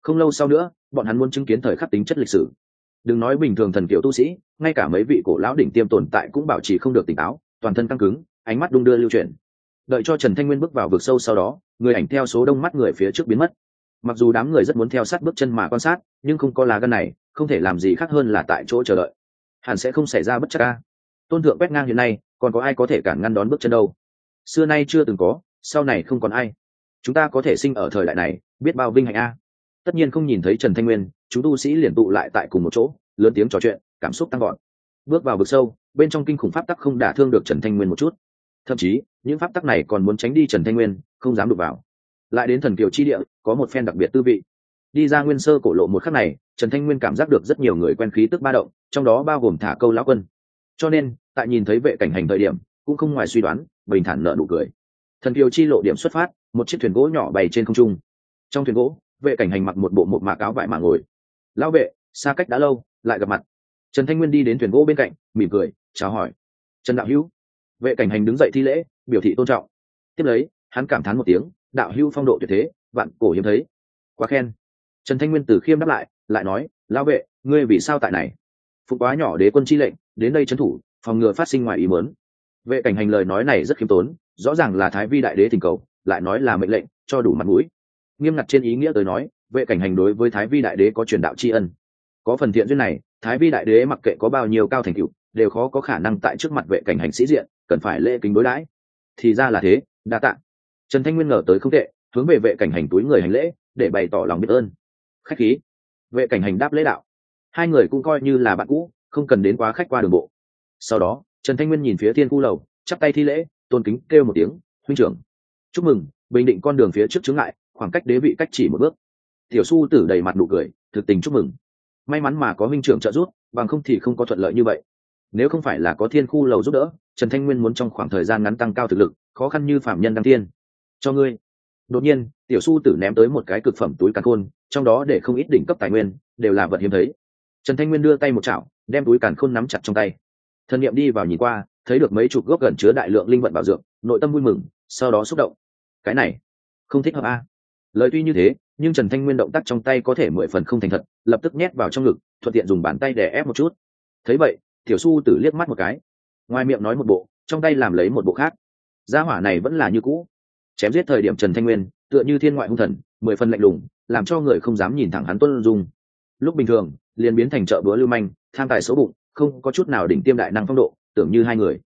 Không lâu sau nữa bọn hắn muốn chứng kiến thời khắc tính chất lịch sử. Đừng nói bình thường thần kiểu tu sĩ, ngay cả mấy vị cổ lão đỉnh tiêm tồn tại cũng bảo trì không được tỉnh táo, toàn thân căng cứng, ánh mắt đung đưa lưu chuyển. Đợi cho Trần Thanh Nguyên bước vào vực sâu sau đó, người ảnh theo số đông mắt người phía trước biến mất. Mặc dù đám người rất muốn theo sát bước chân mà quan sát, nhưng không có lá gan này, không thể làm gì khác hơn là tại chỗ chờ đợi. Hẳn sẽ không xảy ra bất trắc a. Tôn thượng quét ngang hiện nay, còn có ai có thể cản ngăn đón bước chân đâu? Xưa nay chưa từng có, sau này không còn ai. Chúng ta có thể sinh ở thời đại này, biết bao vinh hạnh a. Tất nhiên không nhìn thấy Trần Thanh Nguyên, chúng tu sĩ liền tụ lại tại cùng một chỗ, lớn tiếng trò chuyện, cảm xúc tăng gọn. Bước vào vực sâu, bên trong kinh khủng pháp tắc không đả thương được Trần Thanh Nguyên một chút. Thậm chí, những pháp tắc này còn muốn tránh đi Trần Thanh Nguyên, không dám đụng vào. Lại đến thần kiều chi địa, có một phen đặc biệt tư vị. Đi ra nguyên sơ cổ lộ một khắc này, Trần Thanh Nguyên cảm giác được rất nhiều người quen khí tức ba động, trong đó bao gồm Thả Câu lão quân. Cho nên, tại nhìn thấy vệ cảnh hành thời điểm, cũng không ngoài suy đoán, bình thản nở nụ cười. Thần kiều chi lộ điểm xuất phát, một chiếc thuyền gỗ nhỏ bày trên không trung. Trong thuyền gỗ, vệ cảnh hành mặc một bộ một mạc áo vải mà ngồi. Lão vệ, xa cách đã lâu, lại gặp mặt. Trần Thanh Nguyên đi đến thuyền gỗ bên cạnh, mỉm cười chào hỏi. Trần đạo hữu. Vệ cảnh hành đứng dậy thi lễ, biểu thị tôn trọng. Tiếp lấy, hắn cảm thán một tiếng, đạo hữu phong độ tuyệt thế, vạn cổ hiếm thấy. Quá khen. Trần Thanh Nguyên từ khiêm đáp lại nói, lão vệ, ngươi vì sao tại này? Phục quá nhỏ đế quân chi lệnh, đến đây trấn thủ, phòng ngừa phát sinh ngoài ý muốn. Vệ cảnh hành lời nói này rất khiêm tốn, rõ ràng là Thái Vi đại đế thỉnh cầu, lại nói là mệnh lệnh, cho đủ mặt mũi. Nghiêm ngặt trên ý nghĩa tới nói, vệ cảnh hành đối với Thái Vi đại đế có truyền đạo tri ân. Có phần thiện duyên này, Thái Vi đại đế mặc kệ có bao nhiêu cao thành tựu, đều khó có khả năng tại trước mặt vệ cảnh hành sĩ diện, cần phải lễ kính đối đãi. Thì ra là thế, đa tạ. Trần Thanh Nguyên ngờ tới không tệ, hướng về vệ cảnh hành túi người hành lễ, để bày tỏ lòng biết ơn. Khách khí. Vệ cảnh hành đáp lễ đạo. Hai người cũng coi như là bạn cũ, không cần đến quá khách qua đường bộ. Sau đó, Trần Thanh Nguyên nhìn phía Thiên Khu lầu, chắp tay thi lễ, tôn kính kêu một tiếng, huynh trưởng. Chúc mừng, bình định con đường phía trước chướng ngại, khoảng cách đế vị cách chỉ một bước. Tiểu Su Tử đầy mặt nụ cười, thực tình chúc mừng. May mắn mà có huynh trưởng trợ giúp, bằng không thì không có thuận lợi như vậy. Nếu không phải là có Thiên Khu lầu giúp đỡ, Trần Thanh Nguyên muốn trong khoảng thời gian ngắn tăng cao thực lực, khó khăn như phạm nhân đăng tiên. Cho ngươi. Đột nhiên, Tiểu Su Tử ném tới một cái cực phẩm túi càn khôn, trong đó để không ít đỉnh cấp tài nguyên, đều là vật hiếm thấy. Trần Thanh Nguyên đưa tay một chảo, đem túi càn khôn nắm chặt trong tay. Thần niệm đi vào nhìn qua, thấy được mấy chục gốc gần chứa đại lượng linh vận bảo dược, nội tâm vui mừng, sau đó xúc động. Cái này không thích hợp a. Lời tuy như thế, nhưng Trần Thanh Nguyên động tác trong tay có thể 10 phần không thành thật, lập tức nhét vào trong ngực, thuận tiện dùng bàn tay đè ép một chút. Thấy vậy, Tiểu Su Tử liếc mắt một cái, ngoài miệng nói một bộ, trong tay làm lấy một bộ khác. Gia hỏa này vẫn là như cũ. Chém giết thời điểm Trần Thanh Nguyên, tựa như thiên ngoại hung thần, 10 phần lạnh lùng, làm cho người không dám nhìn thẳng hắn tuân dung. Lúc bình thường, liền biến thành trợ búa lưu manh, tham tài xấu bụng, không có chút nào đỉnh tiêm đại năng phong độ, tưởng như hai người.